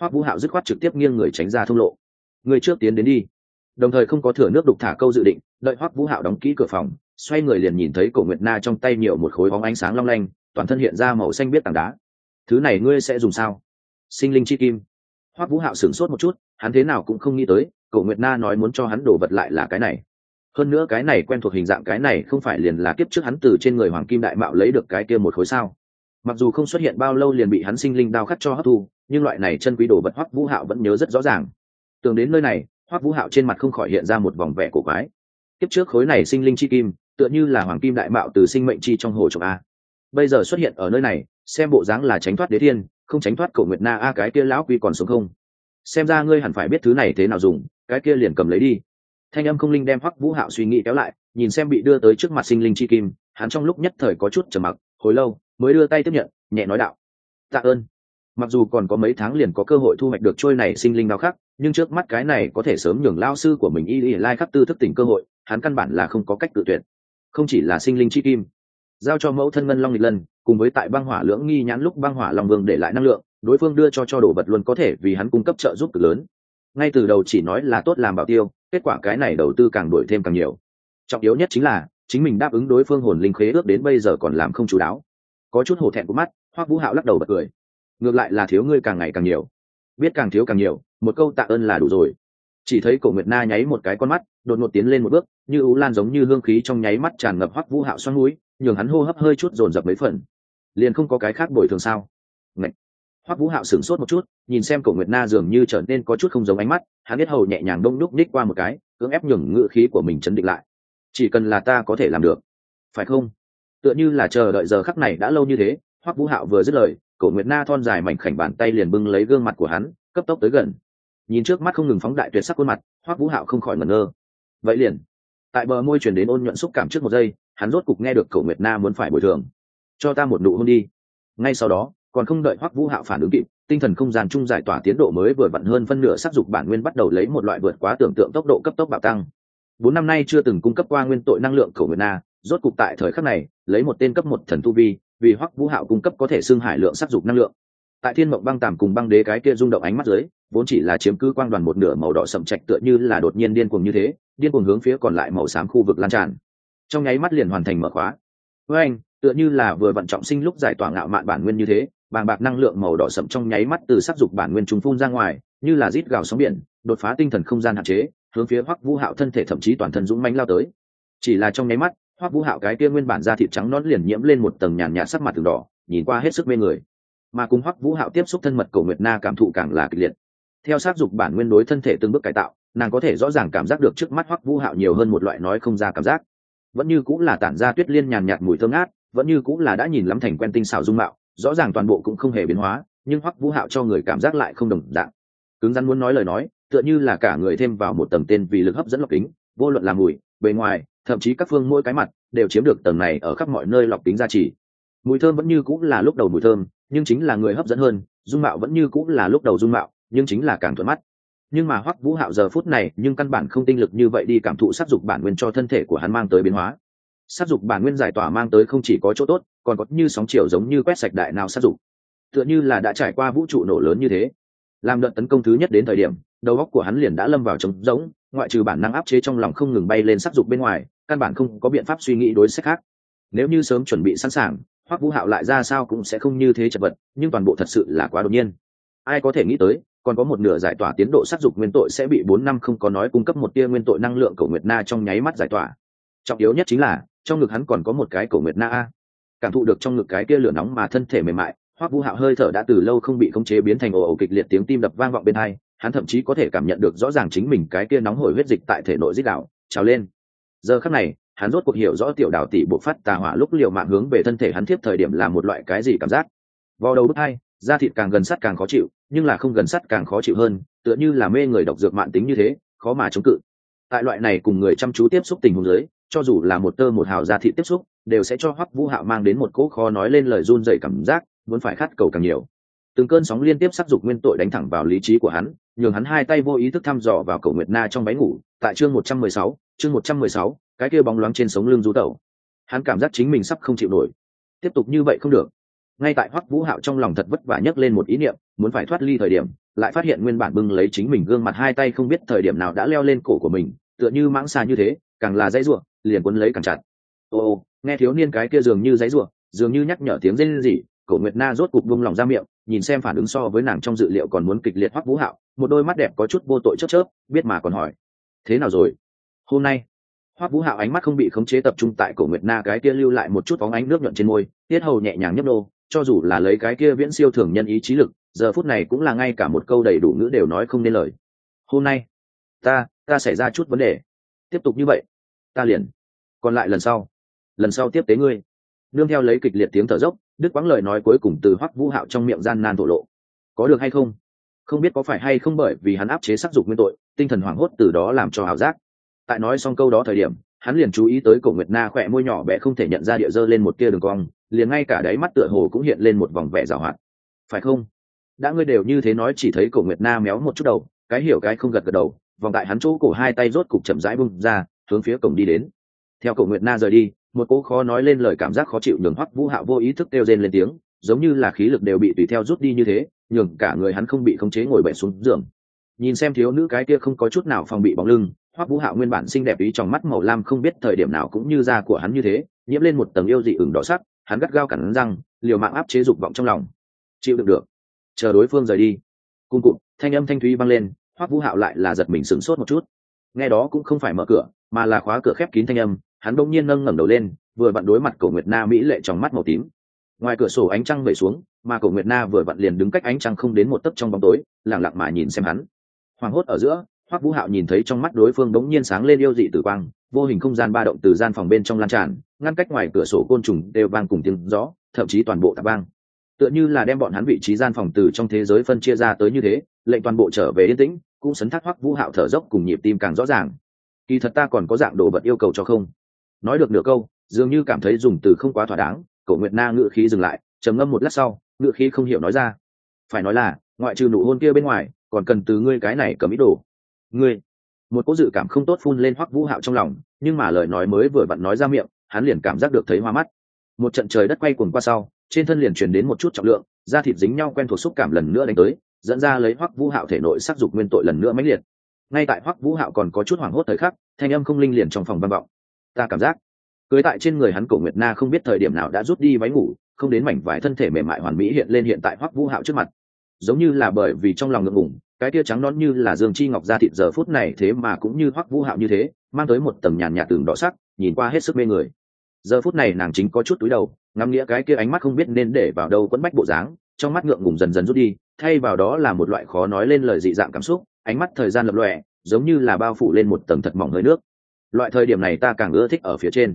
Hoắc Vũ Hạo dứt khoát trực tiếp nghiêng người tránh ra thông lộ. Người trước tiến đến đi. Đồng thời không có thừa nước đục thả câu dự định, đợi Hoắc Vũ Hạo đóng kỹ cửa phòng, xoay người liền nhìn thấy Cổ Nguyệt Na trong tay nhiều một khối bóng ánh sáng long lanh, toàn thân hiện ra màu xanh biếc tảng đá. Thứ này ngươi sẽ dùng sao? Sinh linh chi kim. Hoắc Vũ Hạo sửng sốt một chút, hắn thế nào cũng không nghĩ tới, Cổ Nguyệt Na nói muốn cho hắn đổ vật lại là cái này. Hơn nữa cái này quen thuộc hình dạng, cái này không phải liền là kiếp trước hắn từ trên người Hoàng Kim Đại Mạo lấy được cái kia một khối sao? Mặc dù không xuất hiện bao lâu liền bị hắn sinh linh đao khắc cho hấp thu, nhưng loại này chân quý đồ vật Hoắc Vũ Hạo vẫn nhớ rất rõ ràng. Tưởng đến nơi này, Hoắc Vũ Hạo trên mặt không khỏi hiện ra một vòng vẻ cổ quái. Kiếp trước khối này sinh linh chi kim, tựa như là Hoàng Kim Đại Mạo từ sinh mệnh chi trong hồ trồng a. Bây giờ xuất hiện ở nơi này, xem bộ dáng là tránh thoát đế thiên, không tránh thoát Cổ Nguyệt Na a, cái kia lão quy còn sống không? Xem ra ngươi hẳn phải biết thứ này thế nào dùng, cái kia liền cầm lấy đi. Thanh âm không linh đem Hoắc Vũ Hạo suy nghĩ kéo lại, nhìn xem bị đưa tới trước mặt sinh linh chi kim, hắn trong lúc nhất thời có chút trầm mặc, hồi lâu mới đưa tay tiếp nhận, nhẹ nói đạo: tạ ơn. Mặc dù còn có mấy tháng liền có cơ hội thu hoạch được trôi này sinh linh đao khắc, nhưng trước mắt cái này có thể sớm nhường lao sư của mình y lai khắc tư thức tỉnh cơ hội, hắn căn bản là không có cách tự tuyệt. Không chỉ là sinh linh chi kim, giao cho mẫu thân ngân long nghịch lân, cùng với tại băng hỏa lưỡng nghi nhãn lúc băng hỏa long vương để lại năng lượng, đối phương đưa cho đồ vật luôn có thể vì hắn cung cấp trợ giúp cực lớn. Ngay từ đầu chỉ nói là tốt làm bảo tiêu, kết quả cái này đầu tư càng đổi thêm càng nhiều. Trọng yếu nhất chính là chính mình đáp ứng đối phương hồn linh khế ước đến bây giờ còn làm không chú đáo. Có chút hổ thẹn của mắt, Hoắc Vũ Hạo lắc đầu bật cười. Ngược lại là thiếu ngươi càng ngày càng nhiều, biết càng thiếu càng nhiều, một câu tạ ơn là đủ rồi. Chỉ thấy Cổ Nguyệt Na nháy một cái con mắt, đột ngột tiến lên một bước, như ú lan giống như hương khí trong nháy mắt tràn ngập Hoắc Vũ Hạo xoắn mũi, nhường hắn hô hấp hơi chút dồn dập mấy phần. Liền không có cái khác bồi thường sao? Ngậy. Hoắc Vũ Hạo sửng sốt một chút, nhìn xem Cổ Nguyệt Na dường như trở nên có chút không giống ánh mắt, hắn biết hầu nhẹ nhàng đông đúc ních qua một cái, cưỡng ép nhường ngựa khí của mình chấn định lại. Chỉ cần là ta có thể làm được, phải không? Tựa như là chờ đợi giờ khắc này đã lâu như thế. Hoắc Vũ Hạo vừa dứt lời, Cổ Nguyệt Na thon dài mảnh khảnh bàn tay liền bưng lấy gương mặt của hắn, cấp tốc tới gần. Nhìn trước mắt không ngừng phóng đại tuyệt sắc khuôn mặt, Hoắc Vũ Hạo không khỏi ngẩn ngơ. Vậy liền, tại bờ môi truyền đến ôn nhuận xúc cảm trước một giây, hắn rốt cục nghe được Cổ Nguyệt Na muốn phải bồi thường. Cho ta một nụ hôn đi. Ngay sau đó, còn không đợi Hoắc Vũ Hạo phản ứng kịp, tinh thần không gian trung giải tỏa tiến độ mới vừa vặn hơn phân nửa sắc dục bản nguyên bắt đầu lấy một loại vượt quá tưởng tượng tốc độ cấp tốc bạo tăng. 4 năm nay chưa từng cung cấp qua nguyên tội năng lượng Cổ Nguyệt Na, rốt cục tại thời khắc này, lấy một tên cấp một thần tu vi, vì Hoắc Vũ Hạo cung cấp có thể xưng hải lượng sắc dục năng lượng. Tại Thiên Mộng Băng Tàm cùng băng đế cái kia rung động ánh mắt dưới, vốn chỉ là chiếm cứ quang đoàn một nửa màu đỏ sậm trạch tựa như là đột nhiên điên cuồng như thế, điên cuồng hướng phía còn lại màu xám khu vực lan tràn. Trong nháy mắt liền hoàn thành mở khóa. Với anh, tựa như là vừa vận trọng sinh lúc giải tỏa ngạo mạn bản nguyên như thế, bàng bạc năng lượng màu đỏ sậm trong nháy mắt từ sắc dục bản nguyên trùng phun ra ngoài, như là rít gào sóng biển, đột phá tinh thần không gian hạn chế, hướng phía Hoắc Vũ Hạo thân thể thậm chí toàn thân dũng mãnh lao tới. Chỉ là trong nháy mắt, Hoắc Vũ Hạo cái kia nguyên bản da thịt trắng nõn liền nhiễm lên một tầng nhàn nhạt sắc mặt từng đỏ, nhìn qua hết sức mê người. Mà cùng Hoắc Vũ Hạo tiếp xúc thân mật, Cổ Nguyệt Na cảm thụ càng là kịch liệt. Theo sắc dục bản nguyên đối thân thể từng bước cải tạo, nàng có thể rõ ràng cảm giác được trước mắt Hoắc Vũ Hạo nhiều hơn một loại nói không ra cảm giác. Vẫn như cũng là tản ra tuyết liên nhàn nhạt mùi thơm ngát, vẫn như cũng là đã nhìn lắm thành quen tinh xảo dung mạo, rõ ràng toàn bộ cũng không hề biến hóa, nhưng Hoắc Vũ Hạo cho người cảm giác lại không đồng dạng. Cứng rắn muốn nói lời nói, tựa như là cả người thêm vào một tầng tên vì lực hấp dẫn lọc kính, vô luận là mùi, bề ngoài, thậm chí các phương mỗi cái mặt đều chiếm được tầng này ở khắp mọi nơi lọc kính gia trì. Mùi thơm vẫn như cũng là lúc đầu mùi thơm, nhưng chính là người hấp dẫn hơn, dung mạo vẫn như cũng là lúc đầu dung mạo, nhưng chính là càng thuận mắt. Nhưng mà Hoắc Vũ Hạo giờ phút này nhưng căn bản không tinh lực như vậy đi cảm thụ sắc dục bản nguyên cho thân thể của hắn mang tới biến hóa. Sắc dục bản nguyên giải tỏa mang tới không chỉ có chỗ tốt, còn có như sóng chiều giống như quét sạch đại nào sắc dục, tựa như là đã trải qua vũ trụ nổ lớn như thế. Làm đợt tấn công thứ nhất đến thời điểm, đầu óc của hắn liền đã lâm vào trống rỗng, ngoại trừ bản năng áp chế trong lòng không ngừng bay lên sắc dục bên ngoài, căn bản không có biện pháp suy nghĩ đối sách khác. Nếu như sớm chuẩn bị sẵn sàng, Hoắc Vũ Hạo lại ra sao cũng sẽ không như thế chật vật, nhưng toàn bộ thật sự là quá đột nhiên. Ai có thể nghĩ tới, còn có một nửa giải tỏa tiến độ sắc dục nguyên tội sẽ bị 4 năm không có nói cung cấp một tia nguyên tội năng lượng Cổ Nguyệt Na trong nháy mắt giải tỏa. Trọng yếu nhất chính là, trong ngực hắn còn có một cái Cổ Nguyệt Na a. Cảm thụ được trong ngực cái kia lửa nóng mà thân thể mềm mại, Hoắc Vũ Hạo hơi thở đã từ lâu không bị khống chế biến thành ồ ồ kịch liệt tiếng tim đập vang vọng bên tai, hắn thậm chí có thể cảm nhận được rõ ràng chính mình cái kia nóng hổi huyết dịch tại thể nội rít đảo, trào lên. Giờ khắc này, hắn rốt cuộc hiểu rõ tiểu đào tỷ bộc phát tà hỏa lúc liều mạng hướng về thân thể hắn tiếp thời điểm là một loại cái gì cảm giác. Vào đầu bức hai, da thịt càng gần sát càng khó chịu, nhưng là không gần sát càng khó chịu hơn, tựa như là mê người độc dược mạn tính như thế, khó mà chống cự. Tại loại này cùng người chăm chú tiếp xúc tình huống dưới, cho dù là một tơ một hào da thịt tiếp xúc, đều sẽ cho Hoắc Vũ Hạo mang đến một cỗ khó nói lên lời run rẩy cảm giác, muốn phải khát cầu càng nhiều. Từng cơn sóng liên tiếp sắc dục nguyên tội đánh thẳng vào lý trí của hắn, nhường hắn hai tay vô ý thức thăm dò vào Cổ Nguyệt Na trong váy ngủ. Tại chương 116, cái kia bóng loáng trên sống lưng du tẩu. Hắn cảm giác chính mình sắp không chịu nổi. Tiếp tục như vậy không được. ngay tại Hoắc Vũ Hạo trong lòng thật vất vả nhấc lên một ý niệm muốn phải thoát ly thời điểm, lại phát hiện nguyên bản bưng lấy chính mình gương mặt hai tay không biết thời điểm nào đã leo lên cổ của mình, tựa như mãng xà như thế, càng là dãy rủa liền cuốn lấy càng chặt. Ô, nghe thiếu niên cái kia dường như dãy rủa, dường như nhắc nhở tiếng rên rỉ, Cổ Nguyệt Na rốt cục buông lòng ra miệng, nhìn xem phản ứng so với nàng trong dự liệu còn muốn kịch liệt Hoắc Vũ Hạo, một đôi mắt đẹp có chút vô tội chớp chớp, biết mà còn hỏi: "Thế nào rồi?" Hôm nay, Hoắc Vũ Hạo ánh mắt không bị khống chế tập trung tại Cổ Nguyệt Na cái kia lưu lại một chút bóng ánh nước nhuận trên môi, tiết hầu nhẹ nhàng nhấp nô, cho dù là lấy cái kia viễn siêu thường nhân ý chí lực, giờ phút này cũng là ngay cả một câu đầy đủ ngữ đều nói không nên lời. "Hôm nay, ta xảy ra chút vấn đề. Tiếp tục như vậy, ta liền, còn lại lần sau tiếp tế ngươi." Nương theo lấy kịch liệt tiếng thở dốc, Đức Quãng lời nói cuối cùng từ Hoắc Vũ Hạo trong miệng gian nan thổ lộ. Có được hay không? Không biết có phải hay không bởi vì hắn áp chế sắc dục nguyên tội, tinh thần hoảng hốt từ đó làm cho ảo giác. Tại nói xong câu đó thời điểm, hắn liền chú ý tới Cổ Nguyệt Na khỏe môi nhỏ bé không thể nhận ra địa dơ lên một tia đường cong, liền ngay cả đáy mắt tựa hồ cũng hiện lên một vòng vẻ giảo hoạt. Phải không? Đã ngươi đều như thế nói, chỉ thấy Cổ Nguyệt Na méo một chút đầu, cái hiểu cái không gật gật đầu, vòng tại hắn chỗ cổ hai tay rốt cục chậm rãi bung ra, hướng phía cổng đi đến. Theo Cổ Nguyệt Na rời đi, một cỗ khó nói lên lời cảm giác khó chịu nhường Hoắc Vũ Hạo vô ý thức kêu rên lên tiếng, giống như là khí lực đều bị tùy theo rút đi như thế, nhường cả người hắn không bị khống chế ngồi bệt xuống giường. Nhìn xem thiếu nữ cái kia không có chút nào phòng bị bóng lưng, Hoắc Vũ Hạo nguyên bản xinh đẹp ý trong mắt màu lam không biết thời điểm nào cũng như da của hắn như thế, nhiễm lên một tầng yêu dị ửng đỏ sắc, hắn gắt gao cắn răng, liều mạng áp chế dục vọng trong lòng. Chịu đựng được, chờ đối phương rời đi. Cung cụm, thanh âm thanh thúy vang lên, Hoắc Vũ Hạo lại là giật mình sửng sốt một chút. Nghe đó cũng không phải mở cửa, mà là khóa cửa khép kín thanh âm, hắn bỗng nhiên ngẩng đầu lên, vừa vặn đối mặt Cổ Nguyệt Na mỹ lệ trong mắt màu tím. Ngoài cửa sổ ánh trăng vẩy xuống, mà Cổ Nguyệt Na vừa vặn liền đứng cách ánh trăng không đến một tấc trong bóng tối, lặng lặng mà nhìn xem hắn. Hoàng hốt ở giữa, Hoắc Vũ Hạo nhìn thấy trong mắt đối phương bỗng nhiên sáng lên yêu dị tử quang, vô hình không gian ba động từ gian phòng bên trong lan tràn, ngăn cách ngoài cửa sổ côn trùng đều vang cùng tiếng gió, thậm chí toàn bộ tạp vang. Tựa như là đem bọn hắn vị trí gian phòng từ trong thế giới phân chia ra tới như thế, lệnh toàn bộ trở về yên tĩnh, cũng sấn thác Hoắc Vũ Hạo thở dốc cùng nhịp tim càng rõ ràng. Kỳ thật ta còn có dạng đồ vật yêu cầu cho không? Nói được nửa câu, dường như cảm thấy dùng từ không quá thỏa đáng, Cổ Nguyệt Na ngữ khí dừng lại, trầm ngâm một lát sau, ngữ khí không hiểu nói ra: "Phải nói là, ngoại trừ nụ hôn kia bên ngoài, còn cần từ ngươi cái này cầm ý đồ." "Ngươi?" Một cỗ dự cảm không tốt phun lên Hoắc Vũ Hạo trong lòng, nhưng mà lời nói mới vừa vặn nói ra miệng, hắn liền cảm giác được thấy hoa mắt. Một trận trời đất quay cuồng qua sau, trên thân liền truyền đến một chút trọng lượng, da thịt dính nhau quen thuộc xúc cảm lần nữa đánh tới, dẫn ra lấy Hoắc Vũ Hạo thể nội sắc dục nguyên tội lần nữa mãnh liệt. Ngay tại Hoắc Vũ Hạo còn có chút hoảng hốt thời khắc, thanh âm không linh liền trong phòng vang vọng. Ta cảm giác, cưới tại trên người hắn Cổ Nguyệt Na không biết thời điểm nào đã rút đi váy ngủ, không đến mảnh vải thân thể mềm mại hoàn mỹ hiện lên hiện tại Hoắc Vũ Hạo trước mặt. Giống như là bởi vì trong lòng ngượng ngùng, cái tia trắng nõn như là dương chi ngọc da thịt giờ phút này thế mà cũng như Hoắc Vũ Hạo như thế, mang tới một tầng nhàn nhạt tường đỏ sắc, nhìn qua hết sức mê người. Giờ phút này nàng chính có chút túi đầu, ngắm nghĩa cái kia ánh mắt không biết nên để vào đâu quấn bách bộ dáng, trong mắt ngượng ngùng dần dần rút đi, thay vào đó là một loại khó nói lên lời dị dạng cảm xúc, ánh mắt thời gian lập lòe, giống như là bao phủ lên một tầng thật mỏng hơi nước. Loại thời điểm này ta càng ưa thích ở phía trên.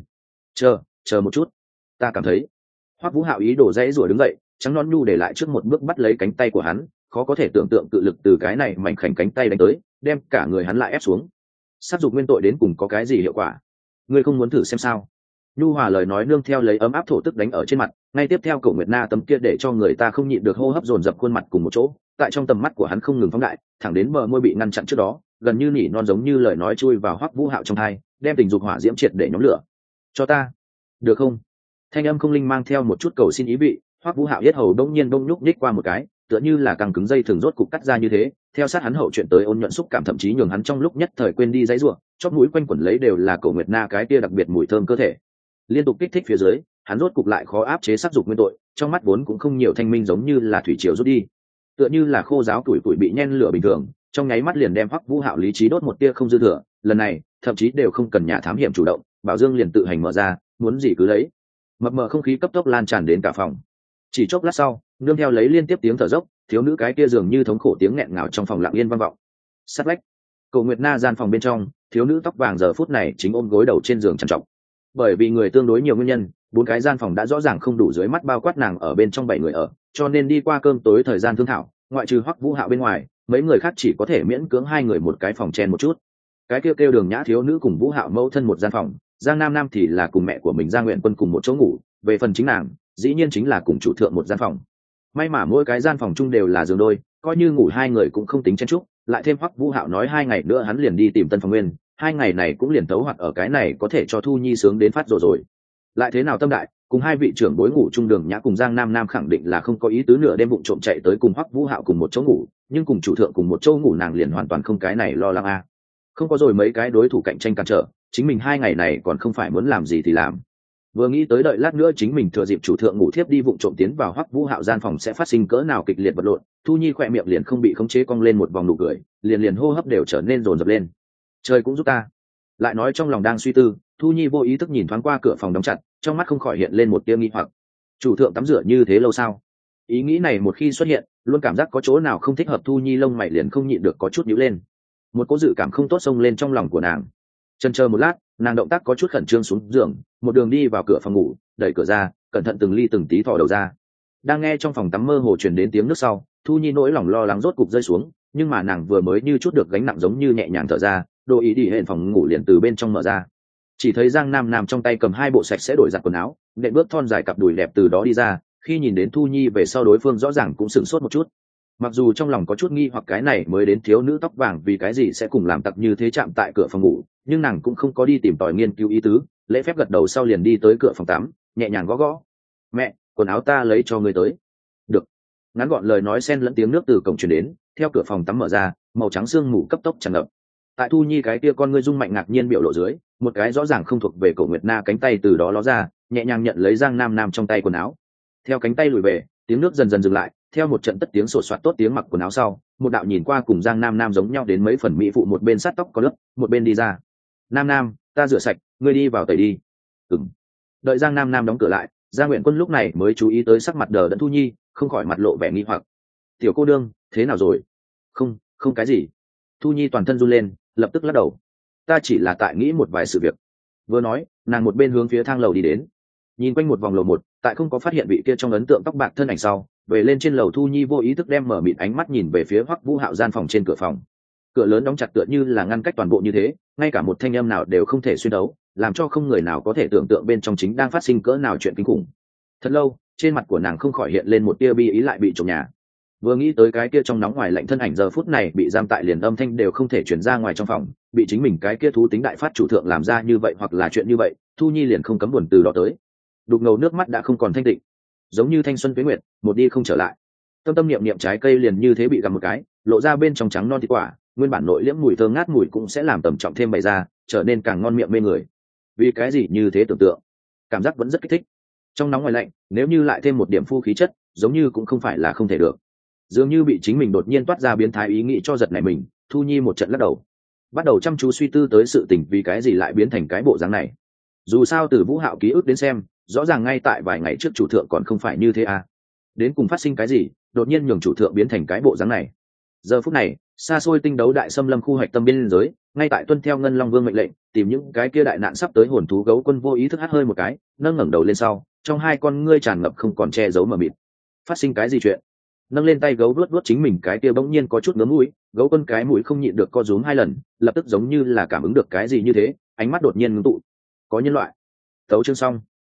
Chờ một chút, ta cảm thấy. Hoắc Vũ Hạo ý đồ dãy rủa đứng dậy, trắng non nhu để lại trước một bước bắt lấy cánh tay của hắn, khó có thể tưởng tượng cự lực từ cái này mảnh khảnh cánh tay đánh tới, đem cả người hắn lại ép xuống. Sát dục nguyên tội đến cùng có cái gì hiệu quả? Ngươi không muốn thử xem sao? Nhu hòa lời nói nương theo lấy ấm áp thổ tức đánh ở trên mặt, ngay tiếp theo Cổ Nguyệt Na tấm kia để cho người ta không nhịn được hô hấp dồn dập khuôn mặt cùng một chỗ, tại trong tầm mắt của hắn không ngừng phóng đại, thẳng đến bờ môi bị ngăn chặn trước đó, gần như nỉ non giống như lời nói chui vào Hoắc Vũ Hạo trong tai, đem tình dục hỏa diễm triệt để nhóm lửa. Cho ta, được không? Thanh âm không linh mang theo một chút cầu xin ý vị, Hoắc Vũ Hạo yết hầu đông nhiên đông nhúc nhích qua một cái, tựa như là càng cứng dây thường rốt cục cắt ra như thế, theo sát hắn hậu chuyện tới ôn nhuận xúc cảm thậm chí nhường hắn trong lúc nhất thời quên đi giãy giụa, chóp mũi quanh quẩn lấy đều là Cổ Nguyệt Na cái kia đặc biệt mùi thơm cơ thể. Liên tục kích thích phía dưới, hắn rốt cục lại khó áp chế sắc dục nguyên tội, trong mắt vốn cũng không nhiều thanh minh giống như là thủy triều rút đi, tựa như là khô giáo tuổi bị nhen lửa bình thường, trong nháy mắt liền đem Hoắc Vũ Hạo lý trí đốt một tia không dư thừa, lần này, thậm chí đều không cần nhà thám hiểm chủ động, Bảo Dương liền tự hành mở ra, muốn gì cứ lấy. Mập mờ không khí cấp tốc lan tràn đến cả phòng. Chỉ chốc lát sau, nương theo lấy liên tiếp tiếng thở dốc, thiếu nữ cái kia dường như thống khổ tiếng nghẹn ngào trong phòng lặng yên vang vọng. Sát lách. Cổ Nguyệt Na gian phòng bên trong, thiếu nữ tóc vàng giờ phút này chính ôm gối đầu trên giường trằn trọc. Bởi vì người tương đối nhiều nguyên nhân, 4 cái gian phòng đã rõ ràng không đủ dưới mắt bao quát nàng ở bên trong 7 người ở, cho nên đi qua cơm tối thời gian thương thảo, ngoại trừ Hoắc Vũ Hạo bên ngoài, mấy người khác chỉ có thể miễn cưỡng 2 người một cái phòng chen một chút. Cái kêu Đường Nhã thiếu nữ cùng Vũ Hạo mẫu thân một gian phòng, Giang Nam Nam thì là cùng mẹ của mình Giang Nguyện Quân cùng một chỗ ngủ, về phần chính nàng, dĩ nhiên chính là cùng chủ thượng một gian phòng. May mà mỗi cái gian phòng chung đều là giường đôi, coi như ngủ 2 người cũng không tính chen chúc, lại thêm Hoắc Vũ Hạo nói 2 ngày nữa hắn liền đi tìm Tân Phong Nguyên, 2 ngày này cũng liền tấu hoạt ở cái này có thể cho Thu Nhi sướng đến phát rồi. lại thế nào tâm đại, cùng hai vị trưởng bối ngủ chung, Đường Nhã cùng Giang Nam Nam khẳng định là không có ý tứ nửa đêm vụng trộm chạy tới cùng Hoắc Vũ Hạo cùng một chỗ ngủ, nhưng cùng chủ thượng cùng một chỗ ngủ nàng liền hoàn toàn không cái này lo lắng a. Không có rồi mấy cái đối thủ cạnh tranh cản trở, chính mình 2 ngày này còn không phải muốn làm gì thì làm. Vừa nghĩ tới đợi lát nữa chính mình thừa dịp chủ thượng ngủ thiếp đi vụng trộm tiến vào Hoắc Vũ Hạo gian phòng sẽ phát sinh cỡ nào kịch liệt vật lộn, Thu Nhi khỏe miệng liền không bị khống chế cong lên một vòng nụ cười, liền hô hấp đều trở nên dồn dập lên. Trời cũng giúp ta. Lại nói trong lòng đang suy tư, Thu Nhi vô ý thức nhìn thoáng qua cửa phòng đóng chặt, trong mắt không khỏi hiện lên một tia nghi hoặc. Chủ thượng tắm rửa như thế lâu sao? Ý nghĩ này một khi xuất hiện, luôn cảm giác có chỗ nào không thích hợp, Thu Nhi lông mày liền không nhịn được có chút nhíu lên. Một cố dự cảm không tốt xông lên trong lòng của nàng. Chần chờ một lát, nàng động tác có chút khẩn trương xuống giường, một đường đi vào cửa phòng ngủ, đẩy cửa ra, cẩn thận từng ly từng tí thò đầu ra. Đang nghe trong phòng tắm mơ hồ truyền đến tiếng nước sau, Thu Nhi nỗi lòng lo lắng rốt cục rơi xuống, nhưng mà nàng vừa mới như chút được gánh nặng giống như nhẹ nhàng thở ra, đồ ý đi hẹn phòng ngủ liền từ bên trong mở ra. Chỉ thấy Giang Nam Nam trong tay cầm 2 bộ sạch sẽ đổi giặt quần áo, nện bước thon dài cặp đùi đẹp từ đó đi ra, khi nhìn đến Thu Nhi về sau đối phương rõ ràng cũng sửng sốt một chút. Mặc dù trong lòng có chút nghi hoặc cái này mới đến thiếu nữ tóc vàng vì cái gì sẽ cùng làm tặc như thế chạm tại cửa phòng ngủ, nhưng nàng cũng không có đi tìm tòi nghiên cứu ý tứ, lễ phép gật đầu sau liền đi tới cửa phòng tắm, nhẹ nhàng gõ gõ. "Mẹ, quần áo ta lấy cho ngươi tới." "Được." Ngắn gọn lời nói xen lẫn tiếng nước từ cổng truyền đến, theo cửa phòng tắm mở ra, màu trắng sương mù cấp tốc tràn ngập. Tại Thu Nhi cái kia con ngươi rung mạnh ngạc nhiên biểu lộ dưới, một cái rõ ràng không thuộc về Cổ Nguyệt Na cánh tay từ đó ló ra, nhẹ nhàng nhận lấy Giang Nam Nam trong tay quần áo. Theo cánh tay lùi về, tiếng nước dần dần dừng lại, theo một trận tất tiếng sột soạt tốt tiếng mặc quần áo sau, một đạo nhìn qua cùng Giang Nam Nam giống nhau đến mấy phần mỹ phụ một bên sát tóc có lớp, một bên đi ra. "Nam Nam, ta rửa sạch, ngươi đi vào tẩy đi." "Ừm." Đợi Giang Nam Nam đóng cửa lại, Giang Nguyện Quân lúc này mới chú ý tới sắc mặt đờ đẫn Thu Nhi, không khỏi mặt lộ vẻ nghi hoặc. "Tiểu cô đương, thế nào rồi?" "Không, không cái gì." Thu Nhi toàn thân run lên, lập tức lắc đầu. "Ta chỉ là tại nghĩ một vài sự việc." Vừa nói, nàng một bên hướng phía thang lầu đi đến. Nhìn quanh một vòng lầu một, tại không có phát hiện vị kia trong ấn tượng tóc bạc thân ảnh sau, về lên trên lầu, Thu Nhi vô ý thức đem mở mịt ánh mắt nhìn về phía Hoắc Vũ Hạo gian phòng trên cửa phòng. Cửa lớn đóng chặt tựa như là ngăn cách toàn bộ như thế, ngay cả một thanh âm nào đều không thể xuyên đấu, làm cho không người nào có thể tưởng tượng bên trong chính đang phát sinh cỡ nào chuyện kinh khủng. Thật lâu, trên mặt của nàng không khỏi hiện lên một tia bi ý lại bị trộm nhà. Vừa nghĩ tới cái kia trong nóng ngoài lạnh thân ảnh giờ phút này bị giam tại liền âm thanh đều không thể truyền ra ngoài trong phòng, bị chính mình cái kia thú tính đại phát chủ thượng làm ra như vậy hoặc là chuyện như vậy, Thu Nhi liền không cấm buồn từ đó tới. Đục ngầu nước mắt đã không còn thanh tịnh, giống như thanh xuân tuế nguyệt, một đi không trở lại. Tâm tâm niệm niệm trái cây liền như thế bị gặm một cái, lộ ra bên trong trắng non thịt quả, nguyên bản nội liễm mùi thơm ngát mùi cũng sẽ làm tầm trọng thêm bày ra, trở nên càng ngon miệng mê người. Vì cái gì như thế tưởng tượng, cảm giác vẫn rất kích thích. Trong nóng ngoài lạnh, nếu như lại thêm một điểm phu khí chất, giống như cũng không phải là không thể được. Dường như bị chính mình đột nhiên toát ra biến thái ý nghĩ cho giật nảy mình, Thu Nhi một trận lắc đầu, bắt đầu chăm chú suy tư tới sự tình vì cái gì lại biến thành cái bộ dáng này. Dù sao từ Vũ Hạo ký ức đến xem, rõ ràng ngay tại vài ngày trước chủ thượng còn không phải như thế à. Đến cùng phát sinh cái gì, đột nhiên nhường chủ thượng biến thành cái bộ dáng này. Giờ phút này, xa xôi tinh đấu đại xâm lâm khu hoạch tâm biên giới, ngay tại tuân theo Ngân Long Vương mệnh lệnh, tìm những cái kia đại nạn sắp tới hồn thú Gấu Quân vô ý thức hắt hơi một cái, nâng ngẩng đầu lên sau, trong hai con ngươi tràn ngập không còn che giấu mờ mịt. Phát sinh cái gì chuyện? Nâng lên tay gấu vuốt vuốt chính mình cái kia bỗng nhiên có chút ngứa mũi, Gấu Quân cái mũi không nhịn được co rúm 2 lần, lập tức giống như là cảm ứng được cái gì như thế, ánh mắt đột nhiên ngưng tụ. Có nhân loại. Tấu chương xong.